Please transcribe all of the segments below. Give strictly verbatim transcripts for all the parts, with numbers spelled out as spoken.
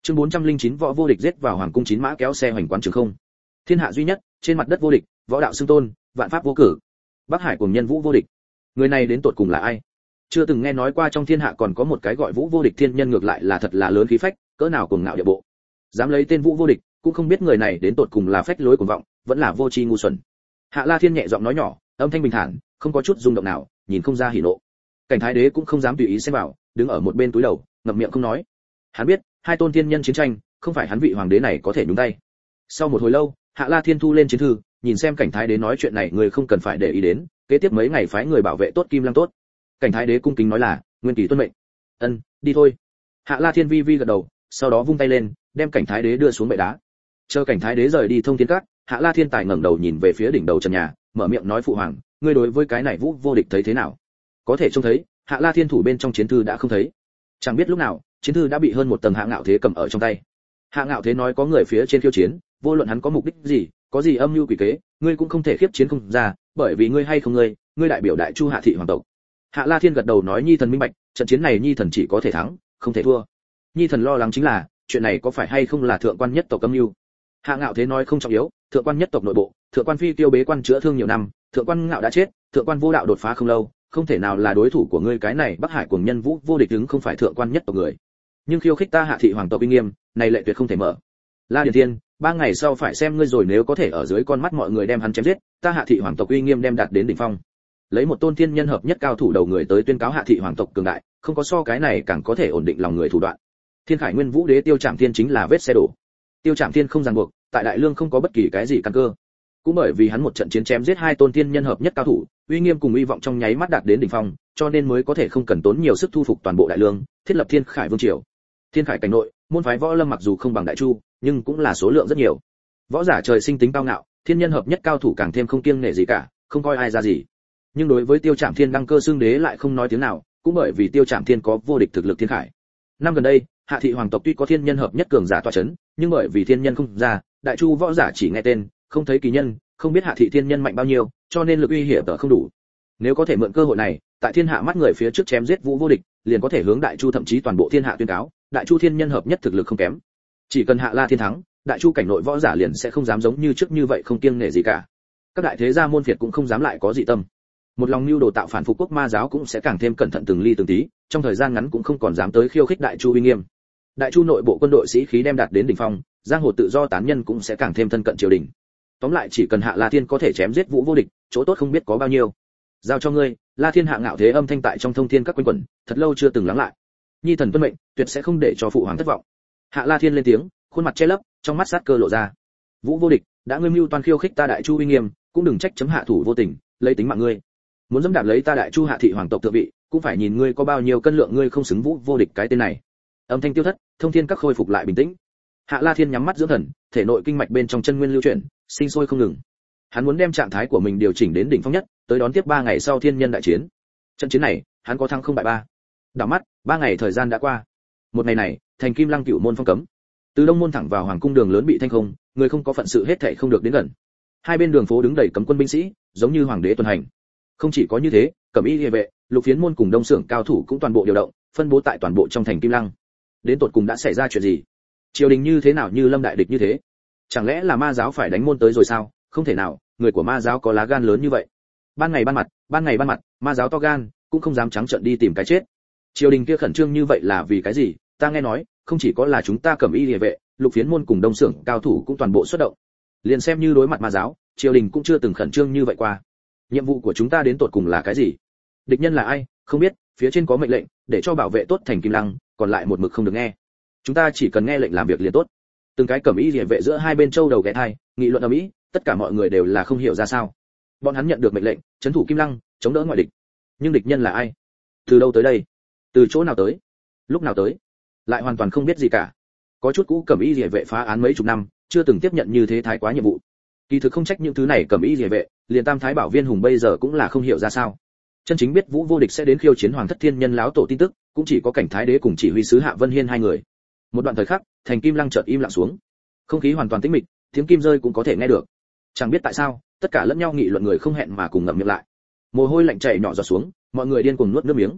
Chương bốn trăm lẻ chín võ vô địch giết vào hoàng cung chín mã kéo xe hoành quán trường không. Thiên hạ duy nhất, trên mặt đất vô địch, võ đạo xưng tôn, vạn pháp vô cử. Bắc Hải cùng nhân Vũ vô địch. Người này đến tột cùng là ai? Chưa từng nghe nói qua trong thiên hạ còn có một cái gọi Vũ vô địch thiên nhân, ngược lại là thật là lớn khí phách, cỡ nào cuồng ngạo địa bộ. Dám lấy tên Vũ vô địch, cũng không biết người này đến tột cùng là phách lối cuồng vọng, vẫn là vô tri ngu xuẩn. Hạ La Thiên nhẹ giọng nói nhỏ, âm thanh bình thản, không có chút rung động nào, nhìn không ra hỉ nộ. Cảnh Thái Đế cũng không dám tùy ý xen vào, đứng ở một bên túi đầu, ngậm miệng không nói. Hắn biết, hai tôn thiên nhân chiến tranh, không phải hắn vị hoàng đế này có thể nhúng tay. Sau một hồi lâu, Hạ La Thiên thu lên chiến thư, nhìn xem Cảnh Thái Đế nói chuyện này người không cần phải để ý đến, kế tiếp mấy ngày phái người bảo vệ tốt Kim Lăng tốt. Cảnh Thái Đế cung kính nói là, nguyên kỳ tuân mệnh. Ân, đi thôi. Hạ La Thiên vi vi gật đầu, sau đó vung tay lên, đem Cảnh Thái Đế đưa xuống bệ đá. Chờ Cảnh Thái Đế rời đi thông thiên các, Hạ La Thiên tài ngẩng đầu nhìn về phía đỉnh đầu trần nhà, mở miệng nói phụ hoàng, ngươi đối với cái này Vũ vô địch thấy thế nào? Có thể trông thấy, Hạ La Thiên thủ bên trong chiến thư đã không thấy. Chẳng biết lúc nào, chiến thư đã bị hơn một tầng Hạ Ngạo Thế cầm ở trong tay. Hạ Ngạo Thế nói có người phía trên khiêu chiến, vô luận hắn có mục đích gì, có gì âm mưu quỷ kế, ngươi cũng không thể khiếp chiến không ra, bởi vì ngươi hay không ngươi, ngươi đại biểu Đại Chu Hạ thị hoàng tộc. Hạ La Thiên gật đầu nói Nhi thần minh bạch, trận chiến này Nhi thần chỉ có thể thắng, không thể thua. Nhi thần lo lắng chính là, chuyện này có phải hay không là thượng quan nhất tộc âm mưu. Hạ Ngạo Thế nói không trọng yếu, thượng quan nhất tộc nội bộ, thượng quan phi tiêu bế quan chữa thương nhiều năm, thượng quan Ngạo đã chết, thượng quan vô đạo đột phá không lâu, không thể nào là đối thủ của ngươi cái này Bắc Hải cuồng nhân Vũ vô địch đứng không phải thượng quan nhất tộc người. Nhưng khiêu khích ta Hạ thị hoàng tộc uy nghiêm, này lệ tuyệt không thể mở. La Điền Thiên, ba ngày sau phải xem ngươi rồi, nếu có thể ở dưới con mắt mọi người đem hắn chém giết, ta Hạ thị hoàng tộc uy nghiêm đem đạt đến đỉnh phong. Lấy một tôn thiên nhân hợp nhất cao thủ đầu người tới tuyên cáo Hạ thị hoàng tộc cường đại, không có so cái này càng có thể ổn định lòng người thủ đoạn. Thiên Khải Nguyên Vũ Đế Tiêu Trảm Thiên chính là vết xe đổ. Tiêu Trảm Thiên không ràng buộc, tại Đại Lương không có bất kỳ cái gì căn cơ. Cũng bởi vì hắn một trận chiến chém giết hai tôn thiên nhân hợp nhất cao thủ, uy nghiêm cùng uy vọng trong nháy mắt đạt đến đỉnh phong, cho nên mới có thể không cần tốn nhiều sức thu phục toàn bộ Đại Lương, thiết lập Thiên Khải Vương triều. Thiên Khải cảnh nội, môn phái võ lâm mặc dù không bằng Đại Chu, nhưng cũng là số lượng rất nhiều. Võ giả trời sinh tính cao ngạo, thiên nhân hợp nhất cao thủ càng thêm không kiêng nể gì cả, không coi ai ra gì. Nhưng đối với Tiêu Trảm Thiên đăng cơ xương đế lại không nói tiếng nào, cũng bởi vì Tiêu Trảm Thiên có vô địch thực lực thiên khải. Năm gần đây, Hạ thị hoàng tộc tuy có thiên nhân hợp nhất cường giả tọa chấn, nhưng bởi vì thiên nhân không ra, Đại Chu võ giả chỉ nghe tên, không thấy kỳ nhân, không biết Hạ thị thiên nhân mạnh bao nhiêu, cho nên lực uy hiểm tở không đủ. Nếu có thể mượn cơ hội này, tại thiên hạ mắt người phía trước chém giết Vũ vô địch, liền có thể hướng Đại Chu thậm chí toàn bộ thiên hạ tuyên cáo, Đại Chu thiên nhân hợp nhất thực lực không kém. Chỉ cần Hạ La Thiên thắng, Đại Chu cảnh nội võ giả liền sẽ không dám giống như trước như vậy không kiêng nể gì cả. Các đại thế gia môn phiệt cũng không dám lại có dị tâm. Một lòng nưu đồ tạo phản phục quốc ma giáo cũng sẽ càng thêm cẩn thận từng ly từng tí, trong thời gian ngắn cũng không còn dám tới khiêu khích Đại Chu uy nghiêm. Đại Chu nội bộ quân đội sĩ khí đem đạt đến đỉnh phong, giang hồ tự do tán nhân cũng sẽ càng thêm thân cận triều đình. Tóm lại chỉ cần Hạ La Thiên có thể chém giết Vũ vô địch, chỗ tốt không biết có bao nhiêu. Giao cho ngươi, La Thiên. Hạ Ngạo Thế âm thanh tại trong thông thiên các quanh quẩn, thật lâu chưa từng lắng lại. Nhi thần tuân mệnh, tuyệt sẽ không để cho phụ hoàng thất vọng. Hạ La Thiên lên tiếng, khuôn mặt che lấp, trong mắt sát cơ lộ ra. Vũ vô địch, đã ngươi mưu toan khiêu khích ta Đại Chu uy nghiêm, cũng đừng trách chấm hạ thủ vô tình, lấy tính mạng ngươi. Muốn dẫm đạp lấy ta Đại Chu Hạ thị hoàng tộc thượng vị, cũng phải nhìn ngươi có bao nhiêu cân lượng, ngươi không xứng Vũ vô địch cái tên này. Âm thanh tiêu thất, thông thiên các khôi phục lại bình tĩnh. Hạ La Thiên nhắm mắt dưỡng thần, thể nội kinh mạch bên trong chân nguyên lưu chuyển, sinh sôi không ngừng. Hắn muốn đem trạng thái của mình điều chỉnh đến đỉnh phong nhất, tới đón tiếp ba ngày sau thiên nhân đại chiến. Trận chiến này, hắn có thắng không bại ba. Đảo mắt, ba ngày thời gian đã qua. Một ngày này, thành Kim Lăng cửu môn phong cấm. Từ Đông môn thẳng vào hoàng cung đường lớn bị thanh không, người không có phận sự hết thảy không được đến gần. Hai bên đường phố đứng đầy cấm quân binh sĩ, giống như hoàng đế tuần hành. Không chỉ có như thế, Cẩm Y Liề vệ, Lục Phiến môn cùng Đông Xưởng cao thủ cũng toàn bộ điều động, phân bố tại toàn bộ trong thành Kim Lăng. Đến tột cùng đã xảy ra chuyện gì? Triều đình như thế nào như lâm đại địch như thế? Chẳng lẽ là ma giáo phải đánh môn tới rồi sao? Không thể nào, người của ma giáo có lá gan lớn như vậy. Ban ngày ban mặt, ban ngày ban mặt, ma giáo to gan, cũng không dám trắng trợn đi tìm cái chết. Triều đình kia khẩn trương như vậy là vì cái gì? Ta nghe nói, không chỉ có là chúng ta Cẩm Y Liề vệ, Lục Phiến môn cùng Đông Xưởng cao thủ cũng toàn bộ xuất động. Liền xem như đối mặt ma giáo, triều đình cũng chưa từng khẩn trương như vậy qua. Nhiệm vụ của chúng ta đến tột cùng là cái gì? Địch nhân là ai? Không biết, phía trên có mệnh lệnh, để cho bảo vệ tốt thành Kim Lăng, còn lại một mực không được nghe. Chúng ta chỉ cần nghe lệnh làm việc liền tốt. Từng cái Cẩm Y Liề vệ giữa hai bên châu đầu ghé thai, nghị luận ầm ĩ, tất cả mọi người đều là không hiểu ra sao. Bọn hắn nhận được mệnh lệnh, trấn thủ Kim Lăng, chống đỡ ngoại địch. Nhưng địch nhân là ai? Từ đâu tới đây? Từ chỗ nào tới? Lúc nào tới? Lại hoàn toàn không biết gì cả. Có chút cũ Cẩm Y Liề vệ phá án mấy chục năm, chưa từng tiếp nhận như thế thái quá nhiệm vụ. Kỳ thực không trách những thứ này Cẩm Y Liề vệ, liền Tam Thái Bảo Viên Hùng bây giờ cũng là không hiểu ra sao. Chân chính biết Vũ vô địch sẽ đến khiêu chiến Hoàng thất thiên nhân láo tổ tin tức, cũng chỉ có Cảnh Thái Đế cùng chỉ huy sứ Hạ Vân Hiên hai người. Một đoạn thời khắc, thành Kim Lăng chợt im lặng xuống. Không khí hoàn toàn tĩnh mịch, tiếng kim rơi cũng có thể nghe được. Chẳng biết tại sao, tất cả lẫn nhau nghị luận người không hẹn mà cùng ngậm miệng lại. Mồ hôi lạnh chảy nhỏ giọt xuống, mọi người điên cuồng nuốt nước miếng.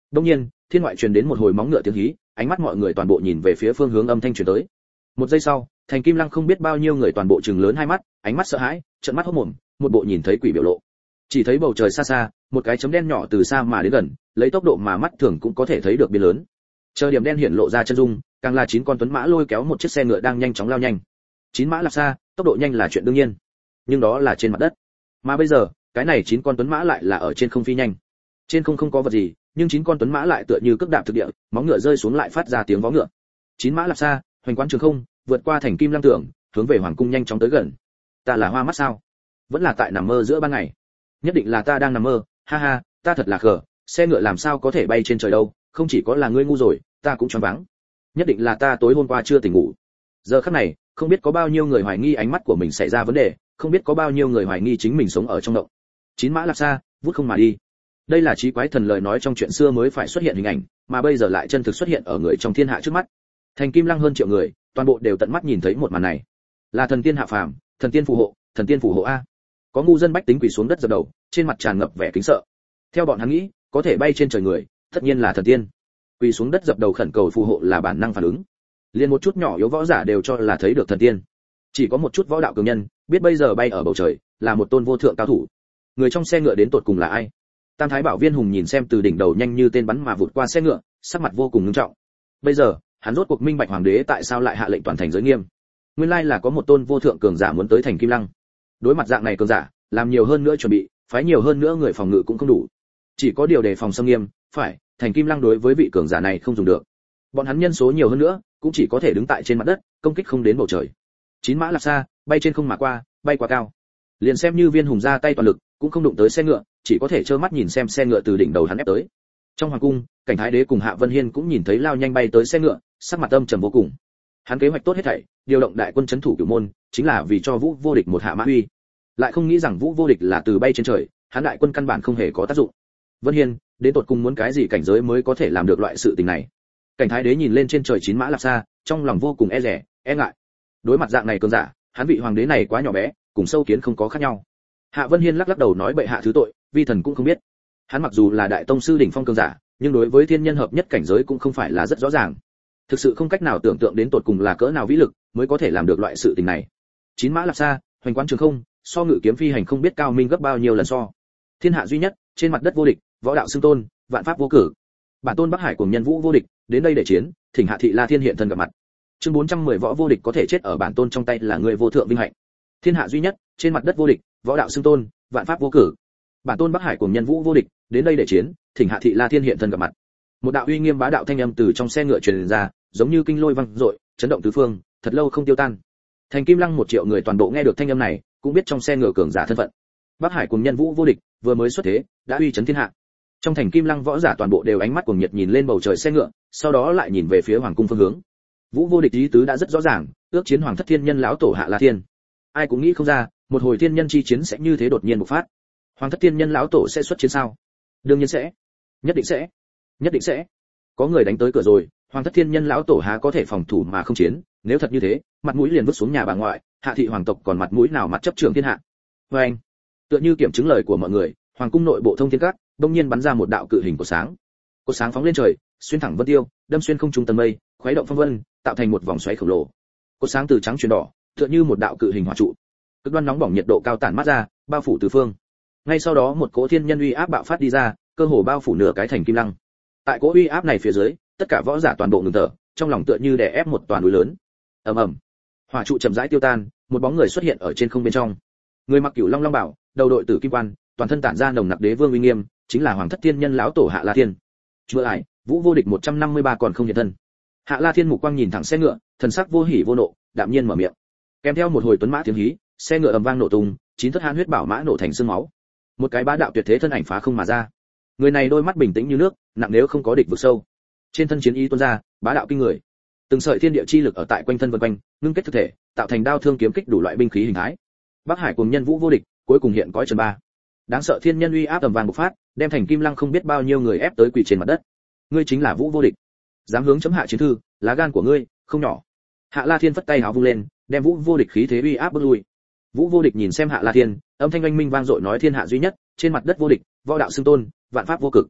Đương nhiên, thiên ngoại truyền đến một hồi móng ngựa tiếng hí, ánh mắt mọi người toàn bộ nhìn về phía phương hướng âm thanh truyền tới. Một giây sau, Thành Kim Lăng không biết bao nhiêu người toàn bộ trừng lớn hai mắt, ánh mắt sợ hãi, trợn mắt hốt mồm, một bộ nhìn thấy quỷ biểu lộ. Chỉ thấy bầu trời xa xa, một cái chấm đen nhỏ từ xa mà đến gần, lấy tốc độ mà mắt thường cũng có thể thấy được biến lớn. Chờ điểm đen hiện lộ ra chân dung, càng là chín con tuấn mã lôi kéo một chiếc xe ngựa đang nhanh chóng lao nhanh. Chín mã lạc xa, tốc độ nhanh là chuyện đương nhiên, nhưng đó là trên mặt đất. Mà bây giờ, cái này chín con tuấn mã lại là ở trên không phi nhanh. Trên không không có vật gì, nhưng chín con tuấn mã lại tựa như cước đạp thực địa, móng ngựa rơi xuống lại phát ra tiếng vó ngựa. Chín mã lạc xa, hoành quán trường không, vượt qua Thành Kim Lăng tường, hướng về hoàng cung nhanh chóng tới gần. Ta là hoa mắt sao? Vẫn là tại nằm mơ giữa ban ngày? Nhất định là ta đang nằm mơ, ha ha, ta thật là khờ, xe ngựa làm sao có thể bay trên trời đâu, không chỉ có là ngươi ngu rồi, ta cũng choáng váng. Nhất định là ta tối hôm qua chưa tỉnh ngủ. Giờ khắc này, không biết có bao nhiêu người hoài nghi ánh mắt của mình xảy ra vấn đề, không biết có bao nhiêu người hoài nghi chính mình sống ở trong động. Chín mã lạc xa, vút không mà đi. Đây là trí quái thần lời nói trong chuyện xưa mới phải xuất hiện hình ảnh, mà bây giờ lại chân thực xuất hiện ở người trong thiên hạ trước mắt. Thành Kim Lăng hơn triệu người, toàn bộ đều tận mắt nhìn thấy một màn này. Là thần tiên hạ phàm, thần tiên phù hộ, thần tiên phù hộ a. Có ngu dân bách tính quỳ xuống đất dập đầu, trên mặt tràn ngập vẻ kính sợ. Theo bọn hắn nghĩ, có thể bay trên trời người, tất nhiên là thần tiên. Quỳ xuống đất dập đầu khẩn cầu phù hộ là bản năng phản ứng. Liên một chút nhỏ yếu võ giả đều cho là thấy được thần tiên. Chỉ có một chút võ đạo cường nhân, biết bây giờ bay ở bầu trời, là một tôn vô thượng cao thủ. Người trong xe ngựa đến tột cùng là ai? Tam Thái Bảo Viên Hùng nhìn xem từ đỉnh đầu nhanh như tên bắn mà vụt qua xe ngựa, sắc mặt vô cùng nghiêm trọng. Bây giờ, hắn rốt cuộc minh bạch hoàng đế tại sao lại hạ lệnh toàn thành giới nghiêm. Nguyên lai là có một tôn vô thượng cường giả muốn tới Thành Kim Lăng. Đối mặt dạng này cường giả, làm nhiều hơn nữa chuẩn bị, phái nhiều hơn nữa người phòng ngự cũng không đủ. Chỉ có điều đề phòng xâm nghiêm, phải, Thành Kim Lăng đối với vị cường giả này không dùng được. Bọn hắn nhân số nhiều hơn nữa, cũng chỉ có thể đứng tại trên mặt đất, công kích không đến bầu trời. Chín mã lạc xa, bay trên không mà qua, bay quá cao. Liền xem như Viên Hùng ra tay toàn lực, cũng không đụng tới xe ngựa, chỉ có thể trơ mắt nhìn xem xe ngựa từ đỉnh đầu hắn ép tới. Trong hoàng cung, Cảnh Thái Đế cùng Hạ Vân Hiên cũng nhìn thấy lao nhanh bay tới xe ngựa, sắc mặt âm trầm vô cùng. Hắn kế hoạch tốt hết thảy, điều động đại quân trấn thủ Cửu Môn, chính là vì cho Vũ Vô Địch một hạ mã uy. Lại không nghĩ rằng Vũ Vô Địch là từ bay trên trời, hắn đại quân căn bản không hề có tác dụng. Vân Hiên, đến tột cùng muốn cái gì cảnh giới mới có thể làm được loại sự tình này? Cảnh Thái Đế nhìn lên trên trời chín mã lạc xa, trong lòng vô cùng e dè, e ngại. Đối mặt dạng này cường giả, hắn vị hoàng đế này quá nhỏ bé, cùng sâu kiến không có khác nhau. Hạ Vân Hiên lắc lắc đầu nói bệ hạ thứ tội, vi thần cũng không biết. Hắn mặc dù là đại tông sư đỉnh phong cường giả, nhưng đối với thiên nhân hợp nhất cảnh giới cũng không phải là rất rõ ràng. Thực sự không cách nào tưởng tượng đến tột cùng là cỡ nào vĩ lực mới có thể làm được loại sự tình này. Chín mã lạc xa, hoành quán trường không, so ngự kiếm phi hành không biết cao minh gấp bao nhiêu lần so. Thiên hạ duy nhất, trên mặt đất vô địch, võ đạo xưng tôn, vạn pháp vô cử. Bản tôn Bắc Hải cùng nhân Vũ Vô Địch, đến đây để chiến, thỉnh hạ thị La Thiên hiện thân gặp mặt. Chương bốn trăm mười võ vô địch có thể chết ở bản tôn trong tay là người vô thượng vinh hạnh. Thiên hạ duy nhất, trên mặt đất vô địch, võ đạo xưng tôn, vạn pháp vô cử. Bản tôn Bắc Hải cùng nhân Vũ Vô Địch, đến đây để chiến, thỉnh hạ thị La Thiên hiện thân gặp mặt. Một đạo uy nghiêm bá đạo thanh âm từ trong xe ngựa truyền ra, giống như kinh lôi vang dội, chấn động tứ phương, thật lâu không tiêu tan. Thành Kim Lăng một triệu người toàn bộ nghe được thanh âm này, cũng biết trong xe ngựa cường giả thân phận. Bắc Hải cùng nhân Vũ Vô Địch vừa mới xuất thế, đã uy chấn thiên hạ. Trong Thành Kim Lăng võ giả toàn bộ đều ánh mắt cuồng nhiệt nhìn lên bầu trời xe ngựa, sau đó lại nhìn về phía hoàng cung phương hướng. Vũ Vô Địch ý tứ đã rất rõ ràng, ước chiến hoàng thất thiên nhân lão tổ Hạ La Thiên. Ai cũng nghĩ không ra, một hồi thiên nhân chi chiến sẽ như thế đột nhiên bộc phát. Hoàng thất thiên nhân lão tổ sẽ xuất chiến sao? Đương nhiên sẽ, nhất định sẽ, nhất định sẽ. Có người đánh tới cửa rồi, hoàng thất thiên nhân lão tổ há có thể phòng thủ mà không chiến? Nếu thật như thế, mặt mũi liền vứt xuống nhà bà ngoại, hạ thị hoàng tộc còn mặt mũi nào mặt chấp trường thiên hạ? Với anh, tựa như kiểm chứng lời của mọi người, hoàng cung nội bộ thông thiên các bỗng nhiên bắn ra một đạo cự hình của sáng. Cột sáng phóng lên trời, xuyên thẳng vân tiêu, đâm xuyên không trung tầng mây, khuấy động phong vân, tạo thành một vòng xoáy khổng lồ. Cột sáng từ trắng chuyển đỏ, tựa như một đạo cự hình hỏa trụ. Cực đoan nóng bỏng nhiệt độ cao tản mát ra, bao phủ tứ phương. Ngay sau đó một cỗ thiên nhân uy áp bạo phát đi ra, cơ hồ bao phủ nửa cái Thành Kim Lăng. Tại cỗ uy áp này phía dưới, tất cả võ giả toàn bộ ngừng thở, trong lòng tựa như đè ép một toàn núi lớn. Ầm ầm. Hỏa trụ chậm rãi tiêu tan, một bóng người xuất hiện ở trên không bên trong. Người mặc cửu long long bảo, đầu đội tử kim quan, toàn thân tản ra nồng nặc đế vương uy nghiêm, chính là hoàng thất thiên nhân lão tổ Hạ La Thiên. Chưa lại, Vũ Vô Địch một trăm năm mươi ba còn không hiện thân. Hạ La Thiên mục quang nhìn thẳng xe ngựa, thần sắc vô hỉ vô nộ, đạm nhiên mở miệng. Kèm theo một hồi tuấn mã tiếng hí, xe ngựa ầm vang nổ tung, chín thất hàn huyết bảo mã nổ thành xương máu. Một cái bá đạo tuyệt thế thân ảnh phá không mà ra. Người này đôi mắt bình tĩnh như nước, nặng nếu không có địch vực sâu. Trên thân chiến y tuôn ra, bá đạo kinh người. Từng sợi thiên địa chi lực ở tại quanh thân vần quanh, ngưng kết thực thể, tạo thành đao thương kiếm kích đủ loại binh khí hình thái. Bắc Hải cùng nhân Vũ Vô Địch, cuối cùng hiện cõi trần ba. Đáng sợ thiên nhân uy áp tầm vàng bộc phát, đem Thành Kim Lăng không biết bao nhiêu người ép tới quỳ trên mặt đất. Ngươi chính là Vũ Vô Địch, dám hướng chấm hạ chiến thư, lá gan của ngươi không nhỏ. Hạ La Thiên phất tay háo vung lên, đem Vũ Vô Địch khí thế uy áp bước lui. Vũ Vô Địch nhìn xem Hạ La Thiên, âm thanh oanh minh vang dội nói thiên hạ duy nhất, trên mặt đất vô địch, võ đạo xưng tôn, vạn pháp vô cực.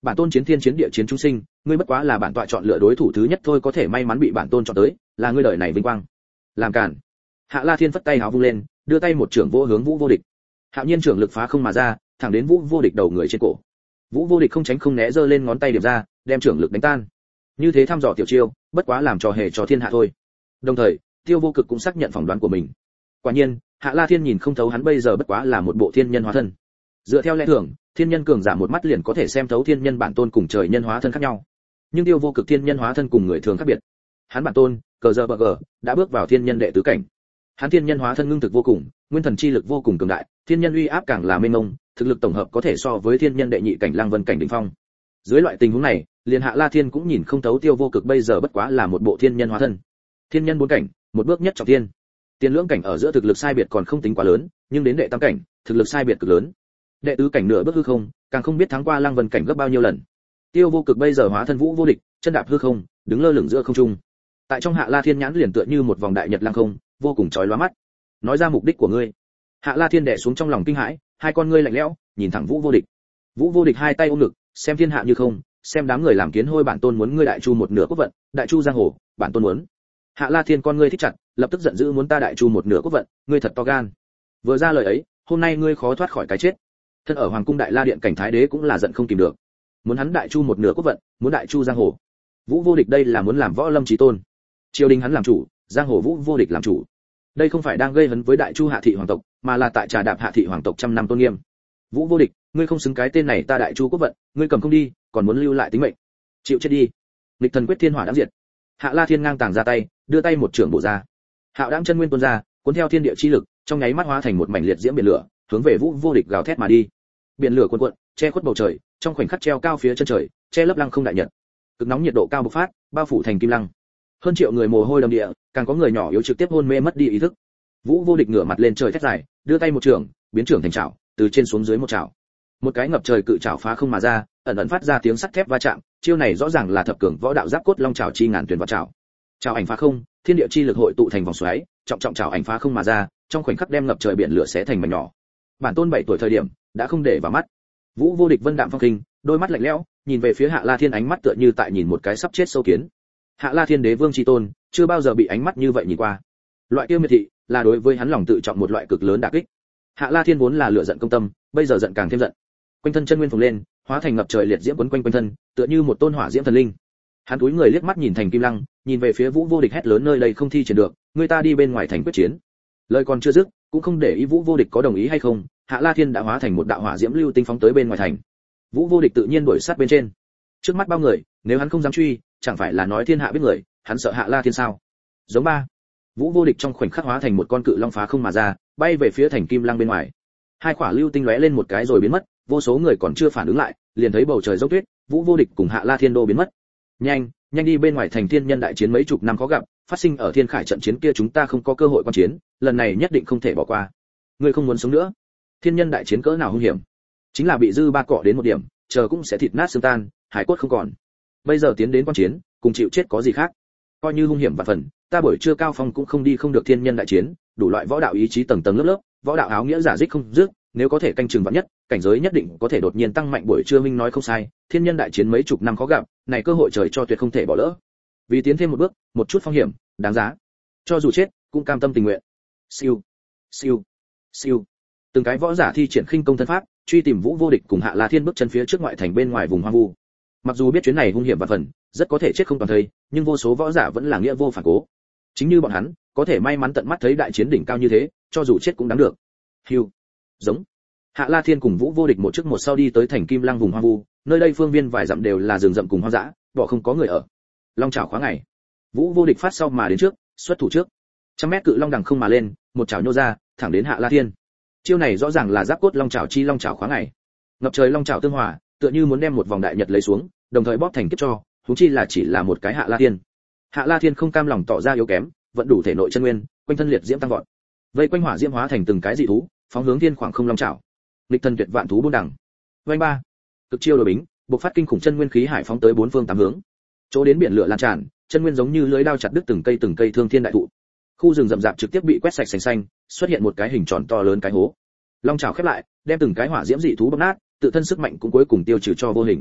bản tôn chiến thiên chiến địa chiến chúng sinh, ngươi bất quá là bản tọa chọn lựa đối thủ thứ nhất thôi, có thể may mắn bị bản tôn chọn tới, là ngươi đời này vinh quang. Làm cản. Hạ La Thiên phất tay háo vung lên, đưa tay một trưởng vô hướng Vũ Vô Địch. Hạo nhiên trưởng lực phá không mà ra, thẳng đến Vũ Vô Địch đầu người trên cổ. Vũ Vô Địch không tránh không né giơ lên ngón tay điểm ra, đem trưởng lực đánh tan. Như thế thăm dò tiểu chiêu, bất quá làm trò hề cho thiên hạ thôi. Đồng thời, Tiêu Vô Cực cũng xác nhận phỏng đoán của mình. Quả nhiên, Hạ La Thiên nhìn không thấu hắn bây giờ bất quá là một bộ thiên nhân hóa thân. Dựa theo lẽ thường, thiên nhân cường giả một mắt liền có thể xem thấu thiên nhân bản tôn cùng trời nhân hóa thân khác nhau. Nhưng Tiêu Vô Cực thiên nhân hóa thân cùng người thường khác biệt. Hắn bản tôn, cờ giờ bờ gờ, đã bước vào thiên nhân đệ tứ cảnh. Hắn thiên nhân hóa thân ngưng thực vô cùng, nguyên thần chi lực vô cùng cường đại, thiên nhân uy áp càng là mênh mông, thực lực tổng hợp có thể so với thiên nhân đệ nhị cảnh Lăng Vân cảnh đỉnh phong. Dưới loại tình huống này, liền Hạ La Thiên cũng nhìn không thấu Tiêu Vô Cực bây giờ bất quá là một bộ thiên nhân hóa thân. Thiên nhân bốn cảnh, một bước nhất trọng thiên. Tiền lưỡng cảnh ở giữa thực lực sai biệt còn không tính quá lớn, nhưng đến đệ tam cảnh, thực lực sai biệt cực lớn. Đệ tứ cảnh nửa bước hư không, càng không biết thắng qua Lăng Vân cảnh gấp bao nhiêu lần. Tiêu Vô Cực bây giờ hóa thân Vũ Vô Địch, chân đạp hư không, đứng lơ lửng giữa không trung. Tại trong Hạ La Thiên nhãn liền tựa như một vòng đại nhật lăng không, vô cùng chói lóa mắt. Nói ra mục đích của ngươi. Hạ La Thiên đè xuống trong lòng kinh hãi, hai con ngươi lạnh lẽo, nhìn thẳng Vũ Vô Địch. Vũ Vô Địch hai tay ôm ngực, xem thiên hạ như không, xem đám người làm kiến hôi, bản tôn muốn ngươi đại chu một nửa quốc vận, đại chu giang hồ, bản tôn muốn. Hạ La Thiên con ngươi thích chặt, lập tức giận dữ muốn ta đại chu một nửa quốc vận, ngươi thật to gan. Vừa ra lời ấy, hôm nay ngươi khó thoát khỏi cái chết. Thân ở hoàng cung đại la điện cảnh thái đế cũng là giận không kìm được. Muốn hắn đại chu một nửa quốc vận, muốn đại chu giang hồ. Vũ Vô Địch đây là muốn làm võ lâm chí tôn. Triều đình hắn làm chủ, giang hồ Vũ Vô Địch làm chủ. Đây không phải đang gây hấn với đại chu hạ thị hoàng tộc, mà là tại trà đạp hạ thị hoàng tộc trăm năm tôn nghiêm. Vũ Vô Địch, ngươi không xứng cái tên này ta đại chu quốc vận, ngươi cầm không đi, còn muốn lưu lại tính mệnh. Chịu chết đi. Nghịch thần quyết thiên hỏa đã diệt. Hạ La Thiên ngang tàng ra tay, đưa tay một trưởng bổ ra. Hạo Đãng chân nguyên tuôn ra, cuốn theo thiên địa chi lực, trong nháy mắt hóa thành một mảnh liệt diễm biển lửa, hướng về Vũ Vô Địch gào thét mà đi. Biển lửa cuồn cuộn, che khuất bầu trời, trong khoảnh khắc treo cao phía chân trời, che lấp lăng không đại nhật. Cực nóng nhiệt độ cao bộc phát, bao phủ thành kim lăng. Hơn triệu người mồ hôi đầm địa, càng có người nhỏ yếu trực tiếp hôn mê mất đi ý thức. Vũ Vô Địch ngửa mặt lên trời thét dài, đưa tay một trường, biến trưởng thành chảo, từ trên xuống dưới một chảo. Một cái ngập trời cự chảo phá không mà ra, ẩn ẩn phát ra tiếng sắt thép va chạm, chiêu này rõ ràng là thập cường võ đạo giáp cốt long chảo chi ngàn tuyển vào chảo. Chảo ảnh phá không, thiên địa chi lực hội tụ thành vòng xoáy, trọng trọng chảo ảnh phá không mà ra, trong khoảnh khắc đem ngập trời biển lửa xé thành mảnh nhỏ. Bản tôn bảy tuổi thời điểm, đã không để vào mắt. Vũ Vô Địch vân đạm phong khinh, đôi mắt lạnh lẽo, nhìn về phía Hạ La Thiên ánh mắt tựa như tại nhìn một cái sắp chết sâu kiến. Hạ La Thiên đế vương chi tôn, chưa bao giờ bị ánh mắt như vậy nhìn qua. Loại tiêu miệt thị, là đối với hắn lòng tự trọng một loại cực lớn đả kích. Hạ La Thiên vốn là lửa giận công tâm, bây giờ giận càng thêm giận. Quanh thân chân nguyên phồng lên, hóa thành ngập trời liệt diễm quấn quanh quanh thân, tựa như một tôn hỏa diễm thần linh. Hắn cúi người liếc mắt nhìn thành kim lăng, nhìn về phía Vũ Vô Địch hét lớn nơi đây không thi triển được, người ta đi bên ngoài thành quyết chiến. Lời còn chưa dứt, cũng không để ý Vũ Vô Địch có đồng ý hay không, Hạ La Thiên đã hóa thành một đạo hỏa diễm lưu tinh phóng tới bên ngoài thành. Vũ Vô Địch tự nhiên đuổi sát bên trên. Trước mắt bao người, nếu hắn không dám truy, chẳng phải là nói thiên hạ biết người, hắn sợ Hạ La Thiên sao? Giống ba. Vũ Vô Địch trong khoảnh khắc hóa thành một con cự long phá không mà ra, bay về phía thành kim lăng bên ngoài. Hai quả lưu tinh lóe lên một cái rồi biến mất, vô số người còn chưa phản ứng lại, liền thấy bầu trời dốc tuyết, Vũ Vô Địch cùng Hạ La Thiên đô biến mất. Nhanh, nhanh đi bên ngoài thành thiên nhân đại chiến mấy chục năm khó gặp, phát sinh ở thiên khải trận chiến kia chúng ta không có cơ hội quan chiến, lần này nhất định không thể bỏ qua. Ngươi không muốn sống nữa? Thiên nhân đại chiến cỡ nào hung hiểm, chính là bị dư ba cọ đến một điểm, chờ cũng sẽ thịt nát xương tan, hải cốt không còn. Bây giờ tiến đến quan chiến, cùng chịu chết có gì khác? Coi như hung hiểm vạn phần, ta buổi trưa cao phong cũng không đi không được thiên nhân đại chiến, đủ loại võ đạo ý chí tầng tầng lớp lớp, võ đạo áo nghĩa giả dích không dứt, nếu có thể canh chừng vạn nhất, cảnh giới nhất định có thể đột nhiên tăng mạnh. Buổi trưa minh nói không sai, thiên nhân đại chiến mấy chục năm khó gặp, này cơ hội trời cho tuyệt không thể bỏ lỡ. Vì tiến thêm một bước, một chút phong hiểm, đáng giá. Cho dù chết, cũng cam tâm tình nguyện. Siêu, siêu, siêu. Từng cái võ giả thi triển khinh công thân pháp, truy tìm Vũ Vô Địch cùng Hạ La Thiên bước chân phía trước ngoại thành bên ngoài vùng hoang vu. Mặc dù biết chuyến này hung hiểm và phần, rất có thể chết không toàn thây, nhưng vô số võ giả vẫn là nghĩa vô phản cố. Chính như bọn hắn, có thể may mắn tận mắt thấy đại chiến đỉnh cao như thế, cho dù chết cũng đáng được. Hưu, giống. Hạ La Thiên cùng Vũ Vô Địch một trước một sau đi tới thành Kim Lăng vùng hoang vu, nơi đây phương viên vài dặm đều là rừng rậm cùng hoang dã, bỏ không có người ở. Long chảo khóa ngày. Vũ Vô Địch phát sau mà đến trước, xuất thủ trước. Trăm mét cự long đằng không mà lên, một chảo nhô ra, thẳng đến Hạ La Thiên. Chiêu này rõ ràng là giáp cốt long chảo chi long chảo khóa ngày. Ngập trời long chảo tương hòa, tựa như muốn đem một vòng đại nhật lấy xuống, đồng thời bóp thành kiếp cho, huống chi là chỉ là một cái Hạ La Thiên. Hạ La Thiên không cam lòng tỏ ra yếu kém, vận đủ thể nội chân nguyên, quanh thân liệt diễm tăng vọt. Vây quanh hỏa diễm hóa thành từng cái dị thú, phóng hướng thiên khoảng không long chảo. Lịch thần tuyệt vạn thú buôn đẳng. Vành ba, cực chiêu đổi bính, bộc phát kinh khủng chân nguyên khí hải phóng tới bốn phương tám hướng. Chỗ đến biển lửa lan tràn, chân nguyên giống như lưới đao chặt đứt từng cây từng cây thương thiên đại thụ. Khu rừng rậm rạp trực tiếp bị quét sạch sành xanh, xuất hiện một cái hình tròn to lớn cái hố. Long chảo khép lại, đem từng cái hỏa diễm dị thú bóp nát, tự thân sức mạnh cũng cuối cùng tiêu trừ cho vô hình.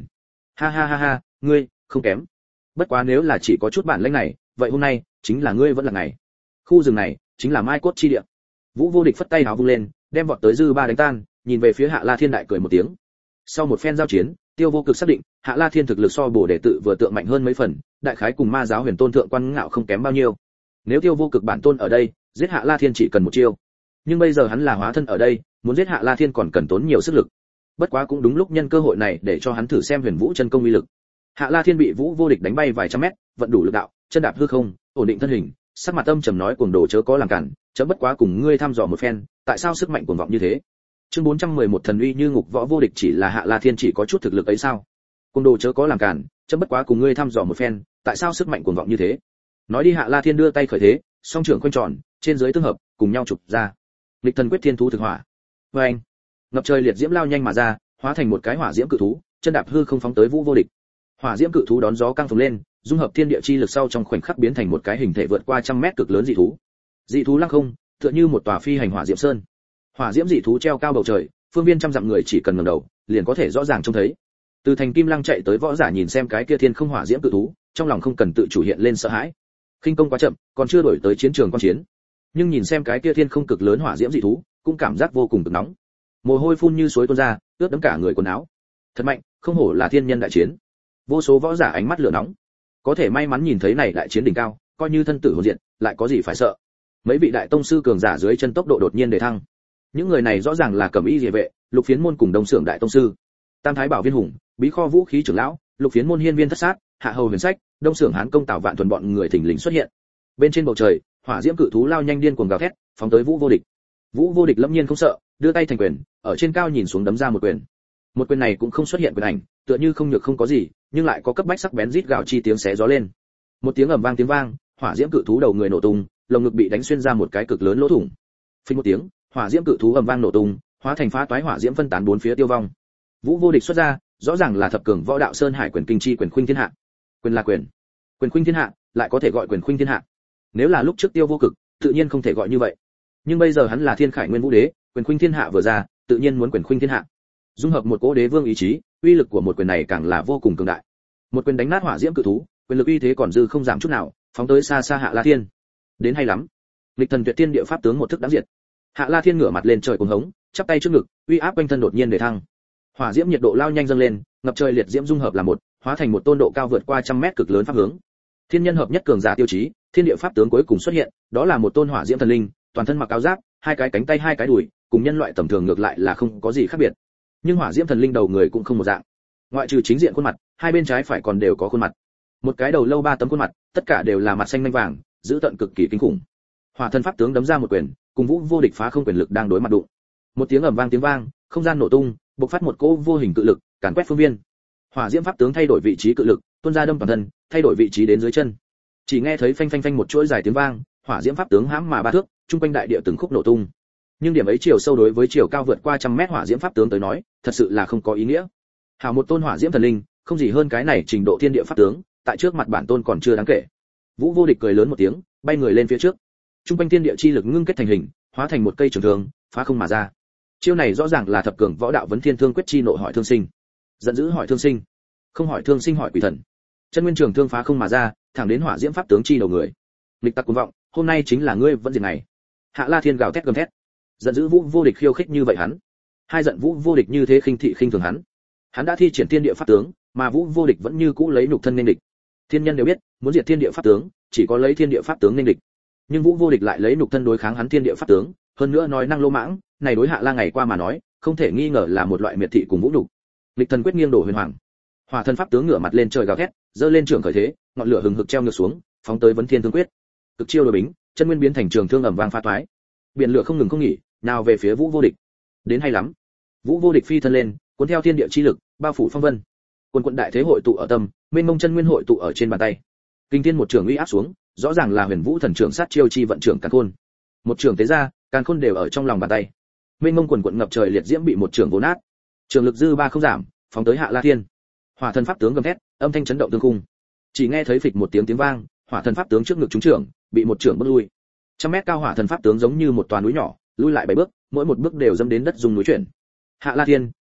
Ha ha ha ha, ngươi không kém. Bất quá nếu là chỉ có chút bản lĩnh này, vậy hôm nay chính là ngươi vẫn là ngày. Khu rừng này chính là mai cốt chi địa. Vũ Vô Địch phất tay hào vung lên, đem vọt tới dư ba đánh tan, nhìn về phía Hạ La Thiên đại cười một tiếng. Sau một phen giao chiến, Tiêu Vô Cực xác định, Hạ La Thiên thực lực so Bổ Đệ tự vừa tượng mạnh hơn mấy phần, đại khái cùng Ma giáo Huyền Tôn thượng quan ngạo không kém bao nhiêu. Nếu Tiêu Vô Cực bản tôn ở đây, giết Hạ La Thiên chỉ cần một chiêu. Nhưng bây giờ hắn là hóa thân ở đây, muốn giết Hạ La Thiên còn cần tốn nhiều sức lực. Bất quá cũng đúng lúc nhân cơ hội này để cho hắn thử xem Huyền Vũ chân công uy lực. Hạ La Thiên bị Vũ Vô Địch đánh bay vài trăm mét, vận đủ lực đạo, chân đạp hư không, ổn định thân hình, sắc mặt âm trầm nói cuồng đồ chớ có làm cản, chấm bất quá cùng ngươi thăm dò một phen, tại sao sức mạnh cuồng vọng như thế? Chương bốn trăm mười một thần uy như ngục võ vô địch chỉ là Hạ La Thiên chỉ có chút thực lực ấy sao? Cuồng đồ chớ có làm cản, chấm bất quá cùng ngươi thăm dò một phen, tại sao sức mạnh cuồng vọng như thế? Nói đi Hạ La Thiên đưa tay khởi thế, song trưởng quanh tròn, trên dưới tương hợp, cùng nhau chụp ra. Lịch thần quyết thiên thú thực hỏa. Và anh, ngập trời liệt diễm lao nhanh mà ra, hóa thành một cái hỏa diễm cự thú, chân đạp hư không phóng tới Vũ Vô Địch. Hỏa diễm cự thú đón gió căng phồng lên, dung hợp thiên địa chi lực sau trong khoảnh khắc biến thành một cái hình thể vượt qua trăm mét cực lớn dị thú. Dị thú lăng không, tựa như một tòa phi hành hỏa diễm sơn. Hỏa diễm dị thú treo cao bầu trời, phương viên trăm dặm người chỉ cần ngẩng đầu, liền có thể rõ ràng trông thấy. Từ thành kim lăng chạy tới võ giả nhìn xem cái kia thiên không hỏa diễm cự thú, trong lòng không cần tự chủ hiện lên sợ hãi. Khinh công quá chậm, còn chưa đổi tới chiến trường quan chiến. Nhưng nhìn xem cái kia thiên không cực lớn hỏa diễm dị thú, cũng cảm giác vô cùng cực nóng. Mồ hôi phun như suối tuôn ra, ướt đẫm cả người quần áo. Thật mạnh, không hổ là thiên nhân đại chiến. Vô số võ giả ánh mắt lửa nóng. Có thể may mắn nhìn thấy này đại chiến đỉnh cao, coi như thân tử hồn diệt, lại có gì phải sợ. Mấy vị đại tông sư cường giả dưới chân tốc độ đột nhiên đề thăng. Những người này rõ ràng là Cẩm Y Liề vệ, Lục Phiến môn cùng Đông Sưởng đại tông sư. Tam Thái Bảo Viên Hùng, Bí Kho Vũ Khí trưởng lão, Lục Phiến môn Hiên Viên Thất Sát, Hạ Hầu Huyền Sách, Đông Sưởng Hán Công Tào Vạn Thuần bọn người thình lình xuất hiện. Bên trên bầu trời, hỏa diễm cự thú lao nhanh điên cuồng gào thét, phóng tới Vũ Vô Địch. Vũ Vô Địch lâm nhiên không sợ, đưa tay thành quyền, ở trên cao nhìn xuống đấm ra một quyền. Một quyền này cũng không xuất hiện quyền ảnh, tựa như không nhược không có gì, nhưng lại có cấp bách sắc bén rít gào chi tiếng xé gió lên. Một tiếng ầm vang tiếng vang, hỏa diễm cự thú đầu người nổ tung, lồng ngực bị đánh xuyên ra một cái cực lớn lỗ thủng. Phình một tiếng, hỏa diễm cự thú ầm vang nổ tung, hóa thành phá toái hỏa diễm phân tán bốn phía tiêu vong. Vũ Vô Địch xuất ra, rõ ràng là thập cường võ đạo sơn hải quyền kinh chi quyền khuynh thiên hạ. Quyền là quyền, quyền khuynh thiên hạ, lại có thể gọi quyền khuynh thiên hạ. Nếu là lúc trước Tiêu Vô Cực, tự nhiên không thể gọi như vậy. Nhưng bây giờ hắn là Thiên Khải Nguyên Vũ Đế, quyền khuynh thiên hạ vừa ra, tự nhiên muốn quyền khuynh thiên hạ. Dung hợp một cỗ đế vương ý chí, uy lực của một quyền này càng là vô cùng cường đại. Một quyền đánh nát hỏa diễm cự thú, quyền lực uy thế còn dư không giảm chút nào, phóng tới xa xa Hạ La Thiên. Đến hay lắm. Lịch thần tuyệt tiên địa pháp tướng một thức đáng diệt. Hạ La Thiên ngửa mặt lên trời cuồng hống, chắp tay trước ngực, uy áp quanh thân đột nhiên để thăng. Hỏa diễm nhiệt độ lao nhanh dâng lên, ngập trời liệt diễm dung hợp là một, hóa thành một tôn độ cao vượt qua trăm mét cực lớn pháp hướng. Thiên nhân hợp nhất cường giả tiêu chí, thiên địa pháp tướng cuối cùng xuất hiện, đó là một tôn hỏa diễm thần linh, toàn thân mặc áo giáp, hai cái cánh tay hai cái đùi, cùng nhân loại tầm thường ngược lại là không có gì khác biệt. Nhưng hỏa diễm thần linh đầu người cũng không một dạng. Ngoại trừ chính diện khuôn mặt, hai bên trái phải còn đều có khuôn mặt. Một cái đầu lâu ba tấm khuôn mặt, tất cả đều là mặt xanh nhanh vàng, giữ tận cực kỳ kinh khủng. Hỏa thần pháp tướng đấm ra một quyền, cùng Vũ Vô Địch phá không quyền lực đang đối mặt đụng. Một tiếng ầm vang tiếng vang, không gian nổ tung, bộc phát một cỗ vô hình cự lực, càn quét phương viên. Hỏa diễm pháp tướng thay đổi vị trí cự lực, tuôn ra đâm toàn thân, thay đổi vị trí đến dưới chân. Chỉ nghe thấy phanh phanh phanh một chuỗi dài tiếng vang, hỏa diễm pháp tướng hãm mà ba thước, trung quanh đại địa từng khúc nổ tung. Nhưng điểm ấy chiều sâu đối với chiều cao vượt qua trăm mét hỏa diễm pháp tướng tới nói, thật sự là không có ý nghĩa. Hảo một tôn hỏa diễm thần linh, không gì hơn cái này trình độ thiên địa pháp tướng, tại trước mặt bản tôn còn chưa đáng kể. Vũ Vô Địch cười lớn một tiếng, bay người lên phía trước. Trung quanh thiên địa chi lực ngưng kết thành hình, hóa thành một cây trường thương, phá không mà ra. Chiêu này rõ ràng là thập cường võ đạo vấn thiên thương quyết chi nộ hỏi thương sinh. Giận dữ hỏi thương sinh, không hỏi thương sinh hỏi quỷ thần. Chân nguyên trường thương phá không mà ra, thẳng đến hỏa diễm pháp tướng chi đầu người. Lịch tặc cuồng vọng, hôm nay chính là ngươi vẫn diệt ngày. Hạ La Thiên gào thét gầm thét. Giận dữ Vũ Vô Địch khiêu khích như vậy hắn. Hai giận Vũ Vô Địch như thế khinh thị khinh thường hắn. Hắn đã thi triển thiên địa pháp tướng, mà Vũ Vô Địch vẫn như cũ lấy nhục thân nên địch. Thiên nhân đều biết, muốn diệt thiên địa pháp tướng, chỉ có lấy thiên địa pháp tướng nên địch. Nhưng Vũ Vô Địch lại lấy nhục thân đối kháng hắn thiên địa pháp tướng, hơn nữa nói năng lô mãng, này đối Hạ La ngày qua mà nói, không thể nghi ngờ là một loại miệt thị cùng vũ nhục. Lịch thần quyết nghiêng đổ huyền hoàng. Hỏa thần pháp tướng ngửa mặt lên trời gào thét, giơ lên trường khởi thế, ngọn lửa hừng hực treo ngược xuống, phóng tới vấn thiên thương quyết. Cực chiêu đối bính, chân nguyên biến thành trường thương ầm vang phá toái. Biển lửa không ngừng không nghỉ, nào về phía Vũ Vô Địch. Đến hay lắm. Vũ Vô Địch phi thân lên, cuốn theo thiên địa chi lực, bao phủ phong vân. Quân quận đại thế hội tụ ở tâm, mênh mông chân nguyên hội tụ ở trên bàn tay. Kinh thiên một trường uy áp xuống, rõ ràng là Huyền Vũ thần trưởng sát chiêu chi vận trưởng càn khôn. Một trường tế ra, càn khôn đều ở trong lòng bàn tay. Mênh mông quần quận ngập trời liệt diễm bị một trường vồ nát. Trường lực dư ba không giảm, phóng tới Hạ La Thiên. Hỏa thần pháp tướng gầm thét, âm thanh chấn động tương khung. Chỉ nghe thấy phịch một tiếng tiếng vang, hỏa thần pháp tướng trước ngực trúng trưởng, bị một trưởng bước lui. Trăm mét cao hỏa thần pháp tướng giống như một toà núi nhỏ, lui lại bảy bước, mỗi một bước đều dẫm đến đất rung núi chuyển. Hạ La Thiên,